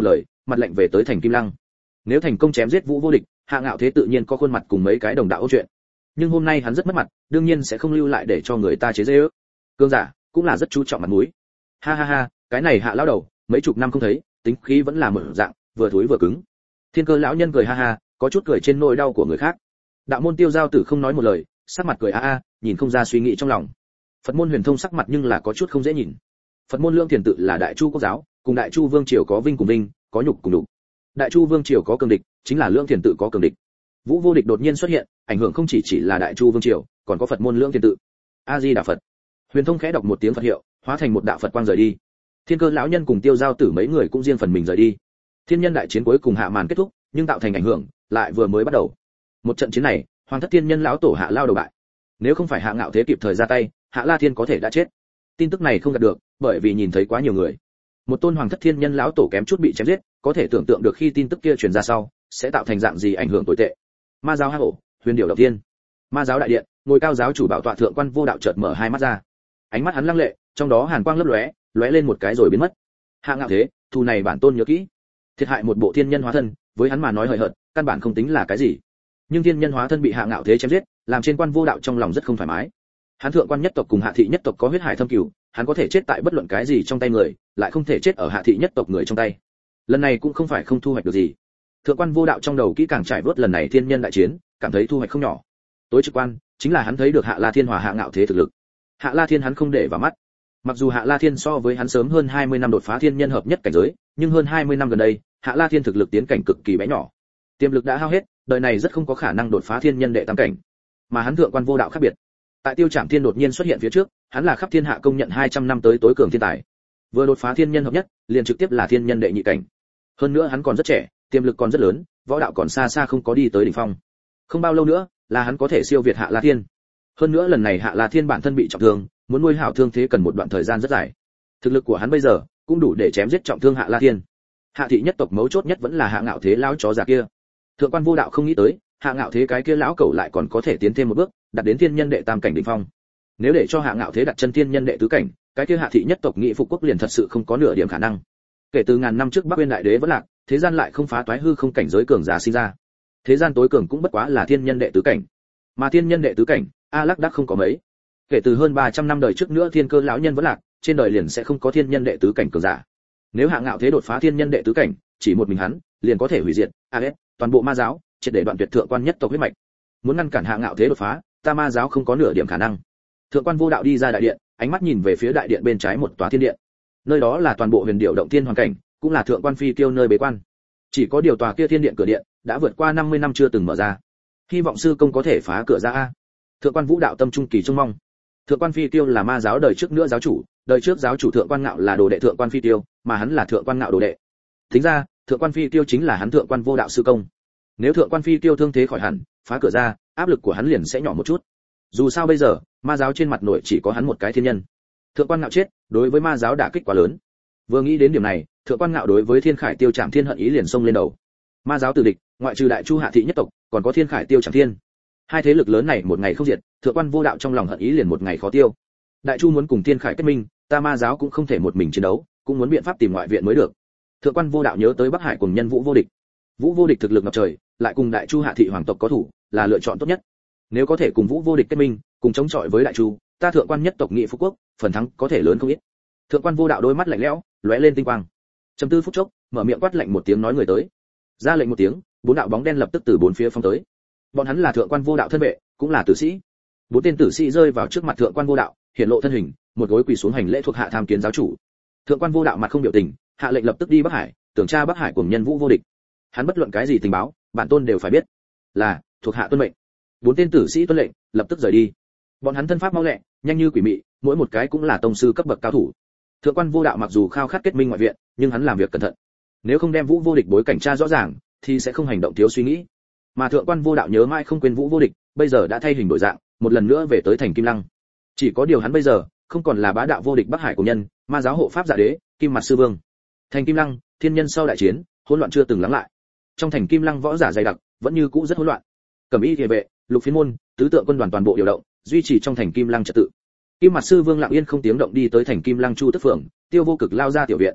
mặt lạnh về tới thành Kim Lăng. Nếu thành công chém giết Vũ Vô Địch, Hạ Ngạo Thế tự nhiên có khuôn mặt cùng mấy cái đồng đạo ôn chuyện. Nhưng hôm nay hắn rất mất mặt, đương nhiên sẽ không lưu lại để cho người ta chế giễu. Cương giả cũng là rất chú trọng mặt mũi. Ha ha ha, cái này Hạ lão đầu, mấy chục năm không thấy, tính khí vẫn là mở dạng, vừa thối vừa cứng. Thiên Cơ lão nhân cười ha ha, có chút cười trên nỗi đau của người khác. Đạo môn Tiêu Giao Tử không nói một lời, sắc mặt cười a a, nhìn không ra suy nghĩ trong lòng. Phật môn Huyền Thông sắc mặt nhưng là có chút không dễ nhìn. Phật môn Lương Thiền tự là Đại Chu quốc giáo, cùng Đại Chu vương triều có vinh cùng vinh, có nhục cùng nhục. Đại Chu vương triều có cường địch, chính là Lương Thiền tự có cường địch. Vũ Vô Địch đột nhiên xuất hiện, ảnh hưởng không chỉ chỉ là Đại Chu vương triều, còn có Phật môn Lương Thiền tự. A Di Đà Phật. Huyền Thông khẽ đọc một tiếng Phật hiệu, hóa thành một đạo Phật quang rời đi. Thiên Cơ lão nhân cùng Tiêu Giao Tử mấy người cũng riêng phần mình rời đi. Thiên nhân đại chiến cuối cùng hạ màn kết thúc, nhưng tạo thành ảnh hưởng lại vừa mới bắt đầu. Một trận chiến này, Hoàng thất thiên nhân lão tổ Hạ Lao đầu bại. Nếu không phải Hạ Ngạo Thế kịp thời ra tay, Hạ La Thiên có thể đã chết. Tin tức này không gạt được, bởi vì nhìn thấy quá nhiều người. Một tôn Hoàng thất thiên nhân lão tổ kém chút bị chém giết, có thể tưởng tượng được khi tin tức kia truyền ra sau, sẽ tạo thành dạng gì ảnh hưởng tồi tệ. Ma giáo hang ổ, huyền điểu động thiên. Ma giáo đại điện, ngồi cao giáo chủ bảo tọa thượng quan Vô Đạo chợt mở hai mắt ra. Ánh mắt hắn lăng lệ, trong đó hàn quang lấp lóe, lóe lên một cái rồi biến mất. Hạ Ngạo Thế, thù này bản tôn nhớ kỹ. Thiệt hại một bộ thiên nhân hóa thân, với hắn mà nói hời hợt, căn bản không tính là cái gì. Nhưng thiên nhân hóa thân bị Hạ Ngạo Thế chém giết, làm trên quan Vô Đạo trong lòng rất không thoải mái. Hắn thượng quan nhất tộc cùng Hạ thị nhất tộc có huyết hải thâm cửu, hắn có thể chết tại bất luận cái gì trong tay người, lại không thể chết ở Hạ thị nhất tộc người trong tay. Lần này cũng không phải không thu hoạch được gì. Thượng quan Vô Đạo trong đầu kỹ càng trải vớt lần này thiên nhân đại chiến, cảm thấy thu hoạch không nhỏ. Tối trực quan chính là hắn thấy được Hạ La Thiên hòa Hạ Ngạo Thế thực lực. Hạ La Thiên hắn không để vào mắt. Mặc dù Hạ La Thiên so với hắn sớm hơn hai mươi năm đột phá thiên nhân hợp nhất cảnh giới, nhưng hơn hai mươi năm gần đây, Hạ La Thiên thực lực tiến cảnh cực kỳ bé nhỏ. Tiềm lực đã hao hết, đời này rất không có khả năng đột phá thiên nhân đệ tam cảnh. Mà hắn thượng quan Vô Đạo khác biệt. Tại Tiêu Trảm Thiên đột nhiên xuất hiện phía trước, hắn là khắp thiên hạ công nhận hai trăm năm tới tối cường thiên tài. Vừa đột phá thiên nhân hợp nhất, liền trực tiếp là thiên nhân đệ nhị cảnh. Hơn nữa hắn còn rất trẻ, tiềm lực còn rất lớn, võ đạo còn xa xa không có đi tới đỉnh phong. Không bao lâu nữa, là hắn có thể siêu việt Hạ La Thiên. Hơn nữa lần này Hạ La Thiên bản thân bị trọng thương, muốn nuôi hảo thương thế cần một đoạn thời gian rất dài. Thực lực của hắn bây giờ cũng đủ để chém giết trọng thương Hạ La Thiên. Hạ thị nhất tộc mấu chốt nhất vẫn là Hạ Ngạo Thế lão chó già kia. Thượng quan Vô Đạo không nghĩ tới, Hạ Ngạo Thế cái kia lão cẩu lại còn có thể tiến thêm một bước, đạt đến thiên nhân đệ tam cảnh đỉnh phong. Nếu để cho Hạ Ngạo Thế đặt chân thiên nhân đệ tứ cảnh, cái kia Hạ thị nhất tộc nghị phục quốc liền thật sự không có nửa điểm khả năng. Kể từ ngàn năm trước Bắc Uyên đại đế vẫn lạc, thế gian lại không phá toái hư không cảnh giới cường giả sinh ra. Thế gian tối cường cũng bất quá là thiên nhân đệ tứ cảnh. Mà thiên nhân đệ tứ cảnh, a lắc đắc không có mấy. Kể từ hơn ba trăm năm đời trước nữa Thiên Cơ lão nhân vẫn lạc, trên đời liền sẽ không có thiên nhân đệ tứ cảnh cường giả. Nếu Hạ Ngạo Thế đột phá thiên nhân đệ tứ cảnh, chỉ một mình hắn, liền có thể hủy diệt a ét toàn bộ ma giáo, triệt để đoạn tuyệt thượng quan nhất tộc huyết mạch. Muốn ngăn cản Hạ Ngạo Thế đột phá, ta ma giáo không có nửa điểm khả năng. Thượng quan Vô Đạo đi ra đại điện, ánh mắt nhìn về phía đại điện bên trái một tòa thiên điện. Nơi đó là toàn bộ huyền điệu động thiên hoàn cảnh, cũng là thượng quan phi tiêu nơi bế quan. Chỉ có điều tòa kia thiên điện cửa điện đã vượt qua năm mươi năm chưa từng mở ra. Hy vọng sư công có thể phá cửa ra a. Thượng quan Vũ Đạo tâm trung kỳ trông mong. Thượng quan phi tiêu là ma giáo đời trước nữa giáo chủ, đời trước giáo chủ thượng quan ngạo là đồ đệ thượng quan phi tiêu, mà hắn là thượng quan ngạo đồ đệ. Tính ra, thượng quan phi tiêu chính là hắn thượng quan Vô Đạo sư công. Nếu thượng quan phi tiêu thương thế khỏi hẳn, phá cửa ra, áp lực của hắn liền sẽ nhỏ một chút. Dù sao bây giờ, ma giáo trên mặt nội chỉ có hắn một cái thiên nhân. Thượng quan ngạo chết, đối với ma giáo đả kích quá lớn. Vừa nghĩ đến điểm này, thượng quan ngạo đối với Thiên Khải Tiêu Trảm Thiên hận ý liền xông lên đầu. Ma giáo tử địch, ngoại trừ Đại Chu Hạ thị nhất tộc, còn có Thiên Khải Tiêu Trảm Thiên. Hai thế lực lớn này một ngày không diệt, thượng quan Vô Đạo trong lòng hận ý liền một ngày khó tiêu. Đại Chu muốn cùng Thiên Khải kết minh, ta ma giáo cũng không thể một mình chiến đấu, cũng muốn biện pháp tìm ngoại viện mới được. Thượng quan Vô Đạo nhớ tới Bắc Hải cùng nhân Vũ Vô Địch. Vũ Vô Địch thực lực ngập trời, lại cùng Đại Chu Hạ thị hoàng tộc có thủ, là lựa chọn tốt nhất. Nếu có thể cùng Vũ Vô Địch kết minh, cùng chống chọi với Đại Chu, ta thượng quan nhất tộc nghị phú quốc, phần thắng có thể lớn không ít. Thượng quan Vô Đạo đôi mắt lạnh lẽo, lóe lên tinh quang. Trầm tư phút chốc, mở miệng quát lạnh một tiếng nói người tới. Ra lệnh một tiếng, bốn đạo bóng đen lập tức từ bốn phía phóng tới. Bọn hắn là thượng quan Vô Đạo thân vệ, cũng là tử sĩ. Bốn tên tử sĩ rơi vào trước mặt thượng quan Vô Đạo, hiện lộ thân hình, một gối quỳ xuống hành lễ thuộc hạ tham kiến giáo chủ. Thượng quan Vô Đạo mặt không biểu tình, hạ lệnh lập tức đi Bắc Hải, tưởng tra Bắc Hải cùng nhân Vũ Vô Địch. Hắn bất luận cái gì tình báo, bản tôn đều phải biết. Là, thuộc hạ tuân mệnh. Bốn tên tử sĩ tuân lệnh, lập tức rời đi. Bọn hắn thân pháp mau lẹ, nhanh như quỷ mị, mỗi một cái cũng là tông sư cấp bậc cao thủ. Thượng quan Vô Đạo mặc dù khao khát kết minh ngoại viện, nhưng hắn làm việc cẩn thận. Nếu không đem Vũ Vô Địch bối cảnh tra rõ ràng, thì sẽ không hành động thiếu suy nghĩ. Mà thượng quan Vô Đạo nhớ mãi không quên Vũ Vô Địch, bây giờ đã thay hình đổi dạng, một lần nữa về tới thành Kim Lăng. Chỉ có điều hắn bây giờ không còn là bá đạo vô địch Bắc Hải của nhân, ma giáo hộ pháp giả đế, Kim Mặt sư vương. Thành Kim Lăng, thiên nhân sau đại chiến, hỗn loạn chưa từng lắng lại. Trong thành Kim Lăng võ giả dày đặc, vẫn như cũ rất hỗn loạn. Cẩm y liề vệ, lục phiến môn, tứ tượng quân đoàn toàn bộ điều động, duy trì trong thành Kim Lăng trật tự. Kim Mặt sư vương lặng yên không tiếng động đi tới thành Kim Lăng Chu Tức phường, Tiêu Vô Cực lao ra tiểu viện.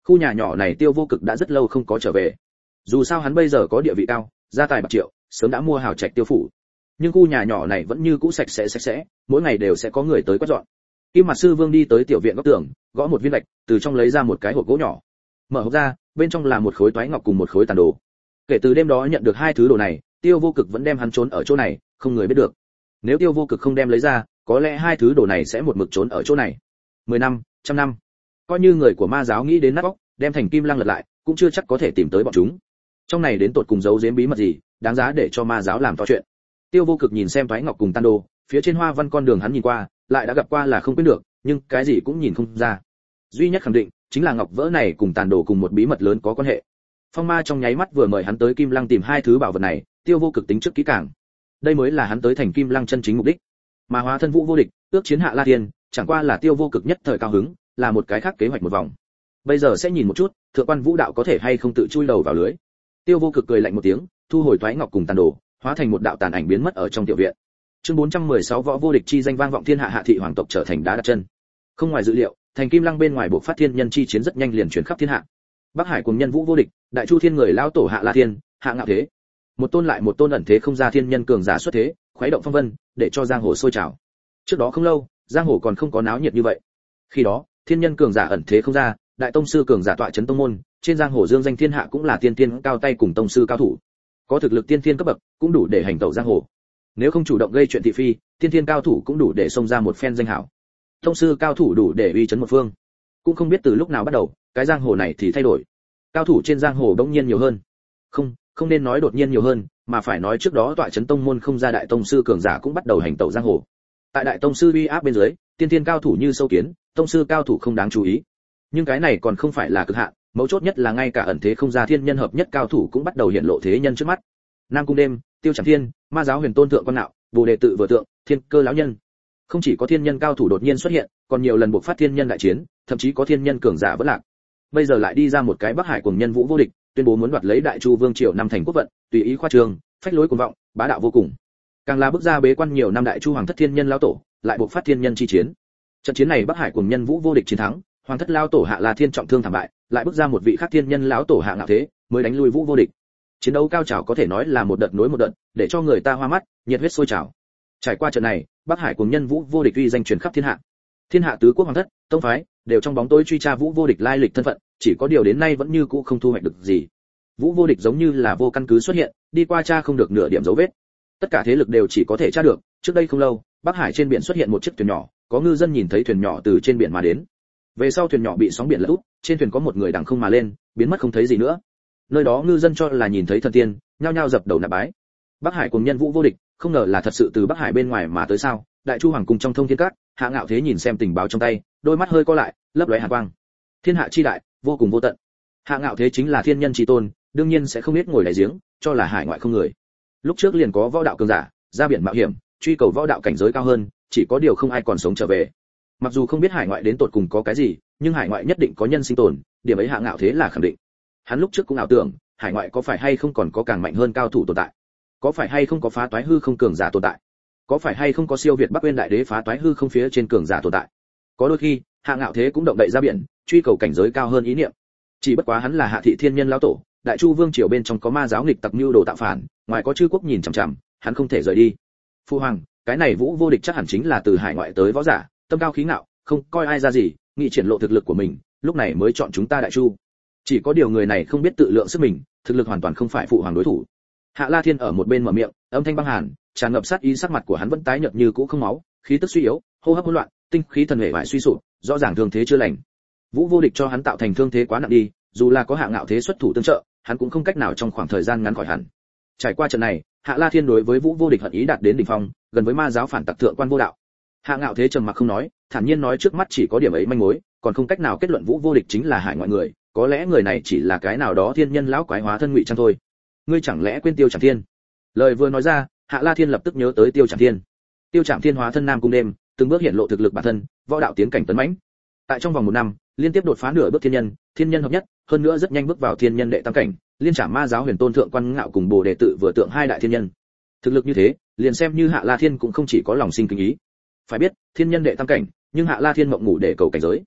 Khu nhà nhỏ này Tiêu Vô Cực đã rất lâu không có trở về. Dù sao hắn bây giờ có địa vị cao, gia tài bạc triệu, sớm đã mua hào trạch Tiêu phủ. Nhưng khu nhà nhỏ này vẫn như cũ sạch sẽ sạch sẽ, mỗi ngày đều sẽ có người tới quét dọn. Kim Mặt Sư Vương đi tới tiểu viện góc tường, gõ một viên gạch, từ trong lấy ra một cái hộp gỗ nhỏ. Mở hộp ra, bên trong là một khối toái ngọc cùng một khối tàn đồ. Kể từ đêm đó nhận được hai thứ đồ này, Tiêu Vô Cực vẫn đem hắn trốn ở chỗ này, không người biết được. Nếu Tiêu Vô Cực không đem lấy ra, có lẽ hai thứ đồ này sẽ một mực trốn ở chỗ này. Mười năm, trăm năm. Coi như người của ma giáo nghĩ đến nát óc, đem thành kim lăng lật lại, cũng chưa chắc có thể tìm tới bọn chúng. Trong này đến tột cùng giấu giếm bí mật gì, đáng giá để cho ma giáo làm to chuyện. Tiêu Vô Cực nhìn xem toái ngọc cùng tàn đồ, phía trên hoa văn con đường hắn nhìn qua, lại đã gặp qua là không quên được, nhưng cái gì cũng nhìn không ra. Duy nhất khẳng định chính là ngọc vỡ này cùng tàn đồ cùng một bí mật lớn có quan hệ. Phong Ma trong nháy mắt vừa mời hắn tới Kim Lăng tìm hai thứ bảo vật này, Tiêu Vô Cực tính trước kỹ càng. Đây mới là hắn tới thành Kim Lăng chân chính mục đích. Mà hóa thân Vũ vô địch, ước chiến Hạ La Thiên, chẳng qua là Tiêu Vô Cực nhất thời cao hứng, là một cái khác kế hoạch một vòng. Bây giờ sẽ nhìn một chút, thượng quan Vũ đạo có thể hay không tự chui đầu vào lưới. Tiêu Vô Cực cười lạnh một tiếng, thu hồi toái ngọc cùng tàn đồ, hóa thành một đạo tàn ảnh biến mất ở trong tiểu viện. Chương bốn trăm mười sáu Võ vô địch chi danh vang vọng thiên hạ, Hạ thị hoàng tộc trở thành đá đặt chân. Không ngoài dự liệu, thành Kim Lăng bên ngoài bộ phát thiên nhân chi chiến rất nhanh liền truyền khắp thiên hạ. Bắc Hải cùng nhân Vũ vô địch, Đại Chu thiên người lão tổ Hạ La Thiên, Hạ Ngạo Thế. Một tôn lại một tôn ẩn thế không ra thiên nhân cường giả xuất thế, khuấy động phong vân, để cho giang hồ sôi trào. Trước đó không lâu, giang hồ còn không có náo nhiệt như vậy. Khi đó, thiên nhân cường giả ẩn thế không ra, đại tông sư cường giả tọa chấn tông môn, trên giang hồ dương danh thiên hạ cũng là tiên tiên cao tay cùng tông sư cao thủ. Có thực lực tiên tiên cấp bậc, cũng đủ để hành tẩu giang hồ. Nếu không chủ động gây chuyện thị phi, tiên tiên cao thủ cũng đủ để xông ra một phen danh hảo. Tông sư cao thủ đủ để uy chấn một phương. Cũng không biết từ lúc nào bắt đầu, cái giang hồ này thì thay đổi. Cao thủ trên giang hồ đống nhiên nhiều hơn. Không, không nên nói đột nhiên nhiều hơn, mà phải nói trước đó tọa chấn tông môn không ra đại tông sư cường giả cũng bắt đầu hành tẩu giang hồ. Tại đại tông sư uy áp bên dưới, tiên tiên cao thủ như sâu kiến, tông sư cao thủ không đáng chú ý. Nhưng cái này còn không phải là cực hạn, mấu chốt nhất là ngay cả ẩn thế không ra thiên nhân hợp nhất cao thủ cũng bắt đầu hiện lộ thế nhân trước mắt. Nam Cung Đêm, Tiêu Trảm Thiên, Ma giáo Huyền Tôn thượng quan nạo, Bồ Đề tự vừa tượng, Thiên Cơ lão nhân. Không chỉ có thiên nhân cao thủ đột nhiên xuất hiện, còn nhiều lần buộc phát thiên nhân đại chiến, thậm chí có thiên nhân cường giả vẫn lạc. Bây giờ lại đi ra một cái Bắc Hải cuồng nhân Vũ vô địch, tuyên bố muốn đoạt lấy Đại Chu vương triều năm thành quốc vận, tùy ý khoa trương, phách lối cuồng vọng, bá đạo vô cùng. Càng là bước ra bế quan nhiều năm Đại Chu hoàng thất thiên nhân lão tổ, lại buộc phát thiên nhân chi chiến. Trận chiến này Bắc Hải cuồng nhân Vũ vô địch chiến thắng, hoàng thất lão tổ Hạ La Thiên trọng thương thảm bại, lại bước ra một vị khác thiên nhân lão tổ Hạ Ngạo Thế, mới đánh lui Vũ vô địch. Chiến đấu cao trào có thể nói là một đợt nối một đợt, để cho người ta hoa mắt, nhiệt huyết sôi trào. Trải qua trận này, Bắc Hải cuồng nhân Vũ vô địch uy danh truyền khắp thiên hạ. Thiên hạ tứ quốc hoàng thất, tông phái đều trong bóng tối truy tra Vũ vô địch lai lịch thân phận, chỉ có điều đến nay vẫn như cũ không thu hoạch được gì. Vũ vô địch giống như là vô căn cứ xuất hiện, đi qua tra không được nửa điểm dấu vết. Tất cả thế lực đều chỉ có thể tra được, trước đây không lâu, Bắc Hải trên biển xuất hiện một chiếc thuyền nhỏ, có ngư dân nhìn thấy thuyền nhỏ từ trên biển mà đến. Về sau thuyền nhỏ bị sóng biển lật úp, trên thuyền có một người đằng không mà lên, biến mất không thấy gì nữa. Nơi đó ngư dân cho là nhìn thấy thần tiên, nhao nhao dập đầu nạp bái. Bắc Hải cùng nhân Vũ vô địch, không ngờ là thật sự từ Bắc Hải bên ngoài mà tới sao? Đại Chu hoàng cung trong thông thiên các, Hạ Ngạo Thế nhìn xem tình báo trong tay, đôi mắt hơi co lại, lấp lóe hàn quang. Thiên hạ chi đại, vô cùng vô tận. Hạ Ngạo Thế chính là thiên nhân chi tôn, đương nhiên sẽ không biết ngồi đáy giếng, cho là hải ngoại không người. Lúc trước liền có võ đạo cường giả, ra biển mạo hiểm, truy cầu võ đạo cảnh giới cao hơn, chỉ có điều không ai còn sống trở về. Mặc dù không biết hải ngoại đến tột cùng có cái gì, nhưng hải ngoại nhất định có nhân sinh tồn, điểm ấy Hạ Ngạo Thế là khẳng định. Hắn lúc trước cũng ảo tưởng, hải ngoại có phải hay không còn có càng mạnh hơn cao thủ tồn tại, có phải hay không có phá toái hư không cường giả tồn tại, có phải hay không có siêu việt Bắc Uyên đại đế phá toái hư không phía trên cường giả tồn tại. Có đôi khi, Hạ Ngạo Thế cũng động đậy ra biển, truy cầu cảnh giới cao hơn ý niệm. Chỉ bất quá hắn là Hạ thị thiên nhân lão tổ, Đại Chu vương triều bên trong có ma giáo nghịch tặc mưu đồ tạo phản, ngoài có chư quốc nhìn chằm chằm, hắn không thể rời đi. Phu hoàng, cái này Vũ vô địch chắc hẳn chính là từ hải ngoại tới võ giả, tâm cao khí ngạo, không coi ai ra gì, nghị triển lộ thực lực của mình, lúc này mới chọn chúng ta Đại Chu. Chỉ có điều người này không biết tự lượng sức mình, thực lực hoàn toàn không phải phụ hoàng đối thủ. Hạ La Thiên ở một bên mở miệng, âm thanh băng hàn, tràn ngập sát ý, sắc mặt của hắn vẫn tái nhợt như cũ không máu, khí tức suy yếu, hô hấp hỗn loạn, tinh khí thần hệ bại suy sụp, rõ ràng thương thế chưa lành. Vũ vô địch cho hắn tạo thành thương thế quá nặng đi, dù là có Hạ Ngạo Thế xuất thủ tương trợ, hắn cũng không cách nào trong khoảng thời gian ngắn khỏi hẳn. Trải qua trận này, Hạ La Thiên đối với Vũ vô địch hận ý đạt đến đỉnh phong, gần với ma giáo phản tặc thượng quan vô đạo. Hạ Ngạo Thế trầm mặc không nói, thản nhiên nói trước mắt chỉ có điểm ấy manh mối, còn không cách nào kết luận Vũ vô địch chính là hải ngoại người, có lẽ người này chỉ là cái nào đó thiên nhân lão quái hóa thân ngụy trang thôi. Ngươi chẳng lẽ quên Tiêu Trảm Thiên? Lời vừa nói ra, Hạ La Thiên lập tức nhớ tới Tiêu Trảm Thiên. Tiêu Trảm Thiên hóa thân Nam Cung Đêm, từng bước hiện lộ thực lực bản thân, võ đạo tiến cảnh tấn mãnh. Tại trong vòng một năm, liên tiếp đột phá nửa bước thiên nhân, thiên nhân hợp nhất, hơn nữa rất nhanh bước vào thiên nhân đệ tam cảnh, liên trảm ma giáo Huyền Tôn thượng quan ngạo cùng Bồ Đề tự vừa tượng hai đại thiên nhân. Thực lực như thế, liền xem như Hạ La Thiên cũng không chỉ có lòng sinh kính ý. Phải biết, thiên nhân đệ tam cảnh, nhưng Hạ La Thiên mộng ngủ để cầu cảnh giới.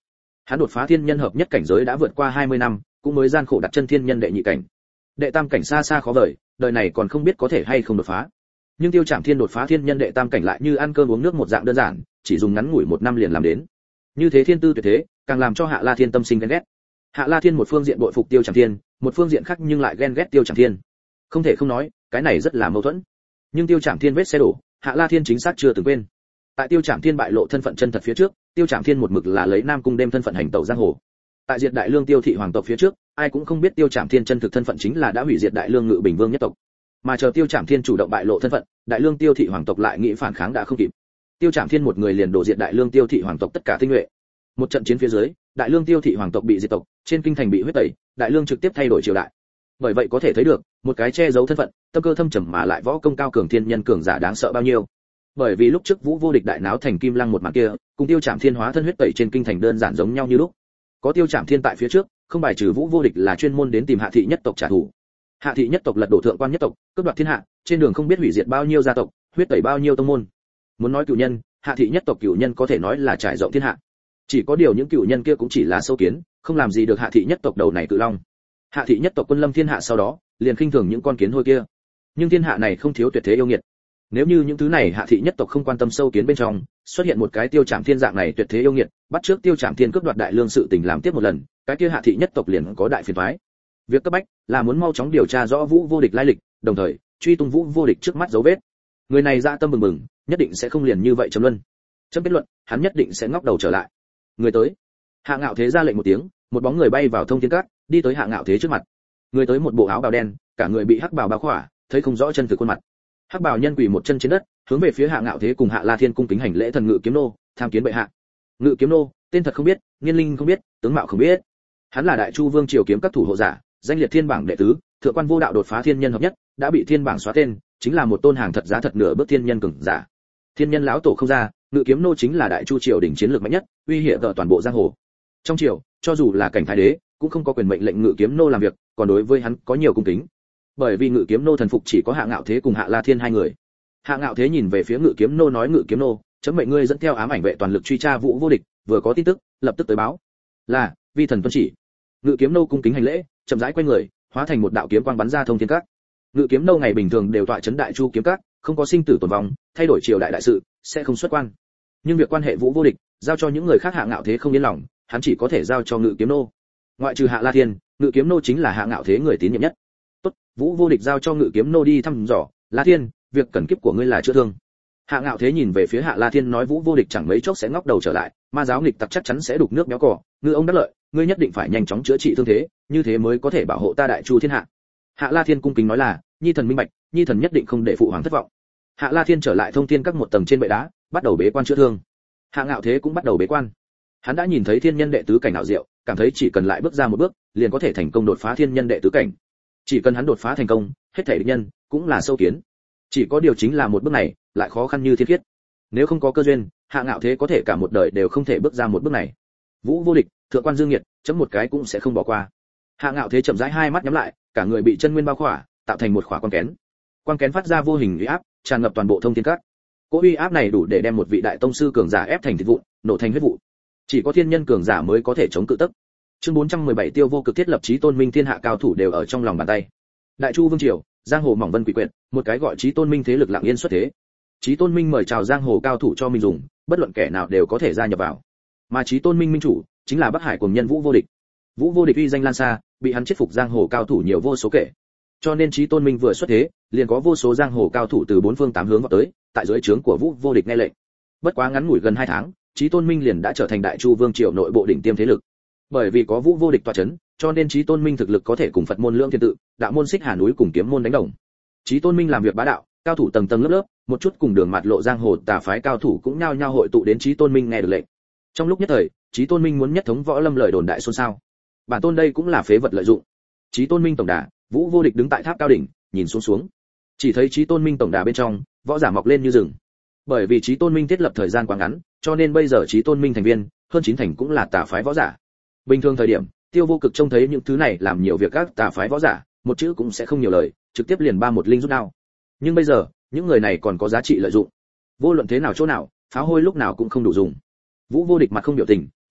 Hắn đột phá thiên nhân hợp nhất cảnh giới đã vượt qua hai mươi năm, cũng mới gian khổ đặt chân thiên nhân đệ nhị cảnh. Đệ tam cảnh xa xa khó vời, đời này còn không biết có thể hay không đột phá. Nhưng Tiêu Trảm Thiên đột phá thiên nhân đệ tam cảnh lại như ăn cơm uống nước một dạng đơn giản, chỉ dùng ngắn ngủi một năm liền làm đến. Như thế thiên tư tuyệt thế, càng làm cho Hạ La Thiên tâm sinh ghen ghét. Hạ La Thiên một phương diện bội phục Tiêu Trảm Thiên, một phương diện khác nhưng lại ghen ghét Tiêu Trảm Thiên. Không thể không nói, cái này rất là mâu thuẫn. Nhưng Tiêu Trảm Thiên vết xe đổ, Hạ La Thiên chính xác chưa từng quên. Tại Tiêu Trảm Thiên bại lộ thân phận chân thật phía trước, Tiêu Trảm Thiên một mực là lấy Nam Cung đêm thân phận hành tẩu giang hồ. Tại diệt Đại Lương Tiêu thị hoàng tộc phía trước, ai cũng không biết Tiêu Trảm Thiên chân thực thân phận chính là đã hủy diệt Đại Lương Ngự Bình Vương nhất tộc. Mà chờ Tiêu Trảm Thiên chủ động bại lộ thân phận, Đại Lương Tiêu thị hoàng tộc lại nghĩ phản kháng đã không kịp. Tiêu Trảm Thiên một người liền đổ diệt Đại Lương Tiêu thị hoàng tộc tất cả tinh nhuệ. Một trận chiến phía dưới, Đại Lương Tiêu thị hoàng tộc bị diệt tộc, trên kinh thành bị huyết tẩy, Đại Lương trực tiếp thay đổi triều đại. Bởi vậy có thể thấy được, một cái che giấu thân phận, tâm cơ thâm trầm mà lại võ công cao cường thiên nhân cường giả đáng sợ bao nhiêu. Bởi vì lúc trước Vũ Vô Địch đại náo thành Kim Lăng một màn kia, cùng Tiêu Trảm Thiên hóa thân huyết tẩy trên kinh thành đơn giản giống nhau như lúc. Có Tiêu Trảm Thiên tại phía trước, không bài trừ Vũ Vô Địch là chuyên môn đến tìm Hạ thị nhất tộc trả thù. Hạ thị nhất tộc lật đổ thượng quan nhất tộc, cướp đoạt thiên hạ, trên đường không biết hủy diệt bao nhiêu gia tộc, huyết tẩy bao nhiêu tông môn. Muốn nói cửu nhân, Hạ thị nhất tộc cửu nhân có thể nói là trải rộng thiên hạ. Chỉ có điều những cửu nhân kia cũng chỉ là sâu kiến, không làm gì được Hạ thị nhất tộc đầu này cự long. Hạ thị nhất tộc quân lâm thiên hạ sau đó, liền khinh thường những con kiến hôi kia. Nhưng thiên hạ này không thiếu tuyệt thế yêu nghiệt. Nếu như những thứ này Hạ thị nhất tộc không quan tâm sâu kiến bên trong, xuất hiện một cái Tiêu Trảm Thiên dạng này tuyệt thế yêu nghiệt, bắt trước Tiêu Trảm Thiên cướp đoạt Đại Lương sự tình làm tiếp một lần, cái kia Hạ thị nhất tộc liền có đại phiền toái. Việc cấp bách là muốn mau chóng điều tra rõ Vũ Vô Địch lai lịch, đồng thời truy tung Vũ Vô Địch trước mắt dấu vết. Người này dạ tâm bừng bừng, nhất định sẽ không liền như vậy chấm luân. Chấm kết luận, hắn nhất định sẽ ngóc đầu trở lại. Người tới. Hạ Ngạo Thế ra lệnh một tiếng, một bóng người bay vào thông thiên cát, đi tới Hạ Ngạo Thế trước mặt. Người tới một bộ áo bào đen, cả người bị hắc bào bao khỏa, thấy không rõ chân thực khuôn mặt. Hắc bào nhân quỳ một chân trên đất, hướng về phía Hạ Ngạo Thế cùng Hạ La Thiên cung kính hành lễ thần Ngự Kiếm nô, tham kiến bệ hạ. Ngự Kiếm nô, tên thật không biết, niên linh không biết, tướng mạo không biết. Hắn là Đại Chu Vương triều kiếm các thủ hộ giả, danh liệt thiên bảng đệ tứ, thượng quan vô đạo đột phá thiên nhân hợp nhất, đã bị thiên bảng xóa tên, chính là một tôn hàng thật giá thật nửa bước thiên nhân cường giả. Thiên nhân lão tổ không ra, Ngự Kiếm nô chính là Đại Chu triều đỉnh chiến lược mạnh nhất, uy hiểm ở toàn bộ giang hồ. Trong triều, cho dù là cảnh thái đế, cũng không có quyền mệnh lệnh Ngự Kiếm nô làm việc, còn đối với hắn có nhiều cung kính. Bởi vì Ngự Kiếm nô thần phục chỉ có Hạ Ngạo Thế cùng Hạ La Thiên hai người. Hạ Ngạo Thế nhìn về phía Ngự Kiếm nô nói: Ngự Kiếm nô, chấm mệnh ngươi dẫn theo ám ảnh vệ toàn lực truy tra Vũ Vô Địch, vừa có tin tức, lập tức tới báo. Là, vi thần tuân chỉ. Ngự Kiếm nô cung kính hành lễ, chậm rãi quay người, hóa thành một đạo kiếm quang bắn ra thông thiên các. Ngự Kiếm nô ngày bình thường đều tọa trấn Đại Chu kiếm các, không có sinh tử tồn vong, thay đổi triều đại đại sự, sẽ không xuất quan. Nhưng việc quan hệ Vũ Vô Địch, giao cho những người khác Hạ Ngạo Thế không yên lòng, hắn chỉ có thể giao cho Ngự Kiếm nô. Ngoại trừ Hạ La Thiên, Ngự Kiếm nô chính là Hạ Ngạo Thế người tín nhiệm nhất. Tốt, Vũ Vô Địch giao cho Ngự Kiếm nô đi thăm dò. La Thiên, việc cần kiếp của ngươi là chữa thương. Hạ Ngạo Thế nhìn về phía Hạ La Thiên nói: Vũ Vô Địch chẳng mấy chốc sẽ ngóc đầu trở lại, ma giáo nghịch tặc chắc chắn sẽ đục nước béo cò, ngư ông đắc lợi, ngươi nhất định phải nhanh chóng chữa trị thương thế, như thế mới có thể bảo hộ ta Đại Chu thiên hạ. Hạ La Thiên cung kính nói là: nhi thần minh bạch, nhi thần nhất định không để phụ hoàng thất vọng. Hạ La Thiên trở lại thông thiên các một tầng trên bệ đá, bắt đầu bế quan chữa thương. Hạ Ngạo Thế cũng bắt đầu bế quan. Hắn đã nhìn thấy thiên nhân đệ tứ cảnh ảo diệu, cảm thấy chỉ cần lại bước ra một bước, liền có thể thành công đột phá thiên nhân đệ tứ cảnh. Chỉ cần hắn đột phá thành công, hết thảy địch nhân cũng là sâu kiến. Chỉ có điều chính là một bước này, lại khó khăn như thiên khiết. Nếu không có cơ duyên, Hạ Ngạo Thế có thể cả một đời đều không thể bước ra một bước này. Vũ Vô Địch, thượng quan Dương Nghiệt, chấm một cái cũng sẽ không bỏ qua. Hạ Ngạo Thế chậm rãi hai mắt nhắm lại, cả người bị chân nguyên bao khỏa, tạo thành một khỏa quang kén. Quang kén phát ra vô hình uy áp, tràn ngập toàn bộ thông thiên các. Cỗ uy áp này đủ để đem một vị đại tông sư cường giả ép thành thịt vụn, nổ thành huyết vụ. Chỉ có thiên nhân cường giả mới có thể chống cự tức. Chương bốn trăm mười bảy Tiêu Vô Cực thiết lập Chí Tôn Minh thiên hạ cao thủ đều ở trong lòng bàn tay. Đại Chu Vương triều, giang hồ mỏng vân quỷ quyệt, một cái gọi Chí Tôn Minh thế lực lặng yên xuất thế. Chí Tôn Minh mời chào giang hồ cao thủ cho mình dùng, bất luận kẻ nào đều có thể gia nhập vào. Mà Chí Tôn Minh minh chủ chính là Bắc Hải cùng nhân Vũ Vô Địch. Vũ Vô Địch uy danh lan xa, bị hắn chết phục giang hồ cao thủ nhiều vô số kể. Cho nên Chí Tôn Minh vừa xuất thế, liền có vô số giang hồ cao thủ từ bốn phương tám hướng vào tới, tại dưới trướng của Vũ Vô Địch nghe lệnh. Bất quá ngắn ngủi gần hai tháng, Chí Tôn Minh liền đã trở thành Đại Chu Vương triều nội bộ đỉnh tiêm thế lực. Bởi vì có Vũ Vô Địch tọa chấn, cho nên Chí Tôn Minh thực lực có thể cùng Phật môn Lưỡng Thiên Tự, đạo môn Xích Hà núi cùng kiếm môn đánh đồng. Chí Tôn Minh làm việc bá đạo, cao thủ tầng tầng lớp lớp, một chút cùng đường mạt lộ giang hồ tà phái cao thủ cũng nhao nhao hội tụ đến Chí Tôn Minh nghe được lệnh. Trong lúc nhất thời, Chí Tôn Minh muốn nhất thống võ lâm lời đồn đại xôn xao. Bản tôn đây cũng là phế vật lợi dụng. Chí Tôn Minh tổng đà, Vũ Vô Địch đứng tại tháp cao đỉnh, nhìn xuống xuống. Chỉ thấy Chí Tôn Minh tổng đà bên trong, võ giả mọc lên như rừng. Bởi vì Chí Tôn Minh thiết lập thời gian quá ngắn, cho nên bây giờ Chí Tôn Minh thành viên, hơn chín thành cũng là tà phái võ giả. Bình thường thời điểm, Tiêu Vô Cực trông thấy những thứ này làm nhiều việc các tà phái võ giả, một chữ cũng sẽ không nhiều lời, trực tiếp liền ba một linh rút đao. Nhưng bây giờ, những người này còn có giá trị lợi dụng. Vô luận thế nào chỗ nào, pháo hôi lúc nào cũng không đủ dùng. Vũ Vô Địch mặt không biểu tình,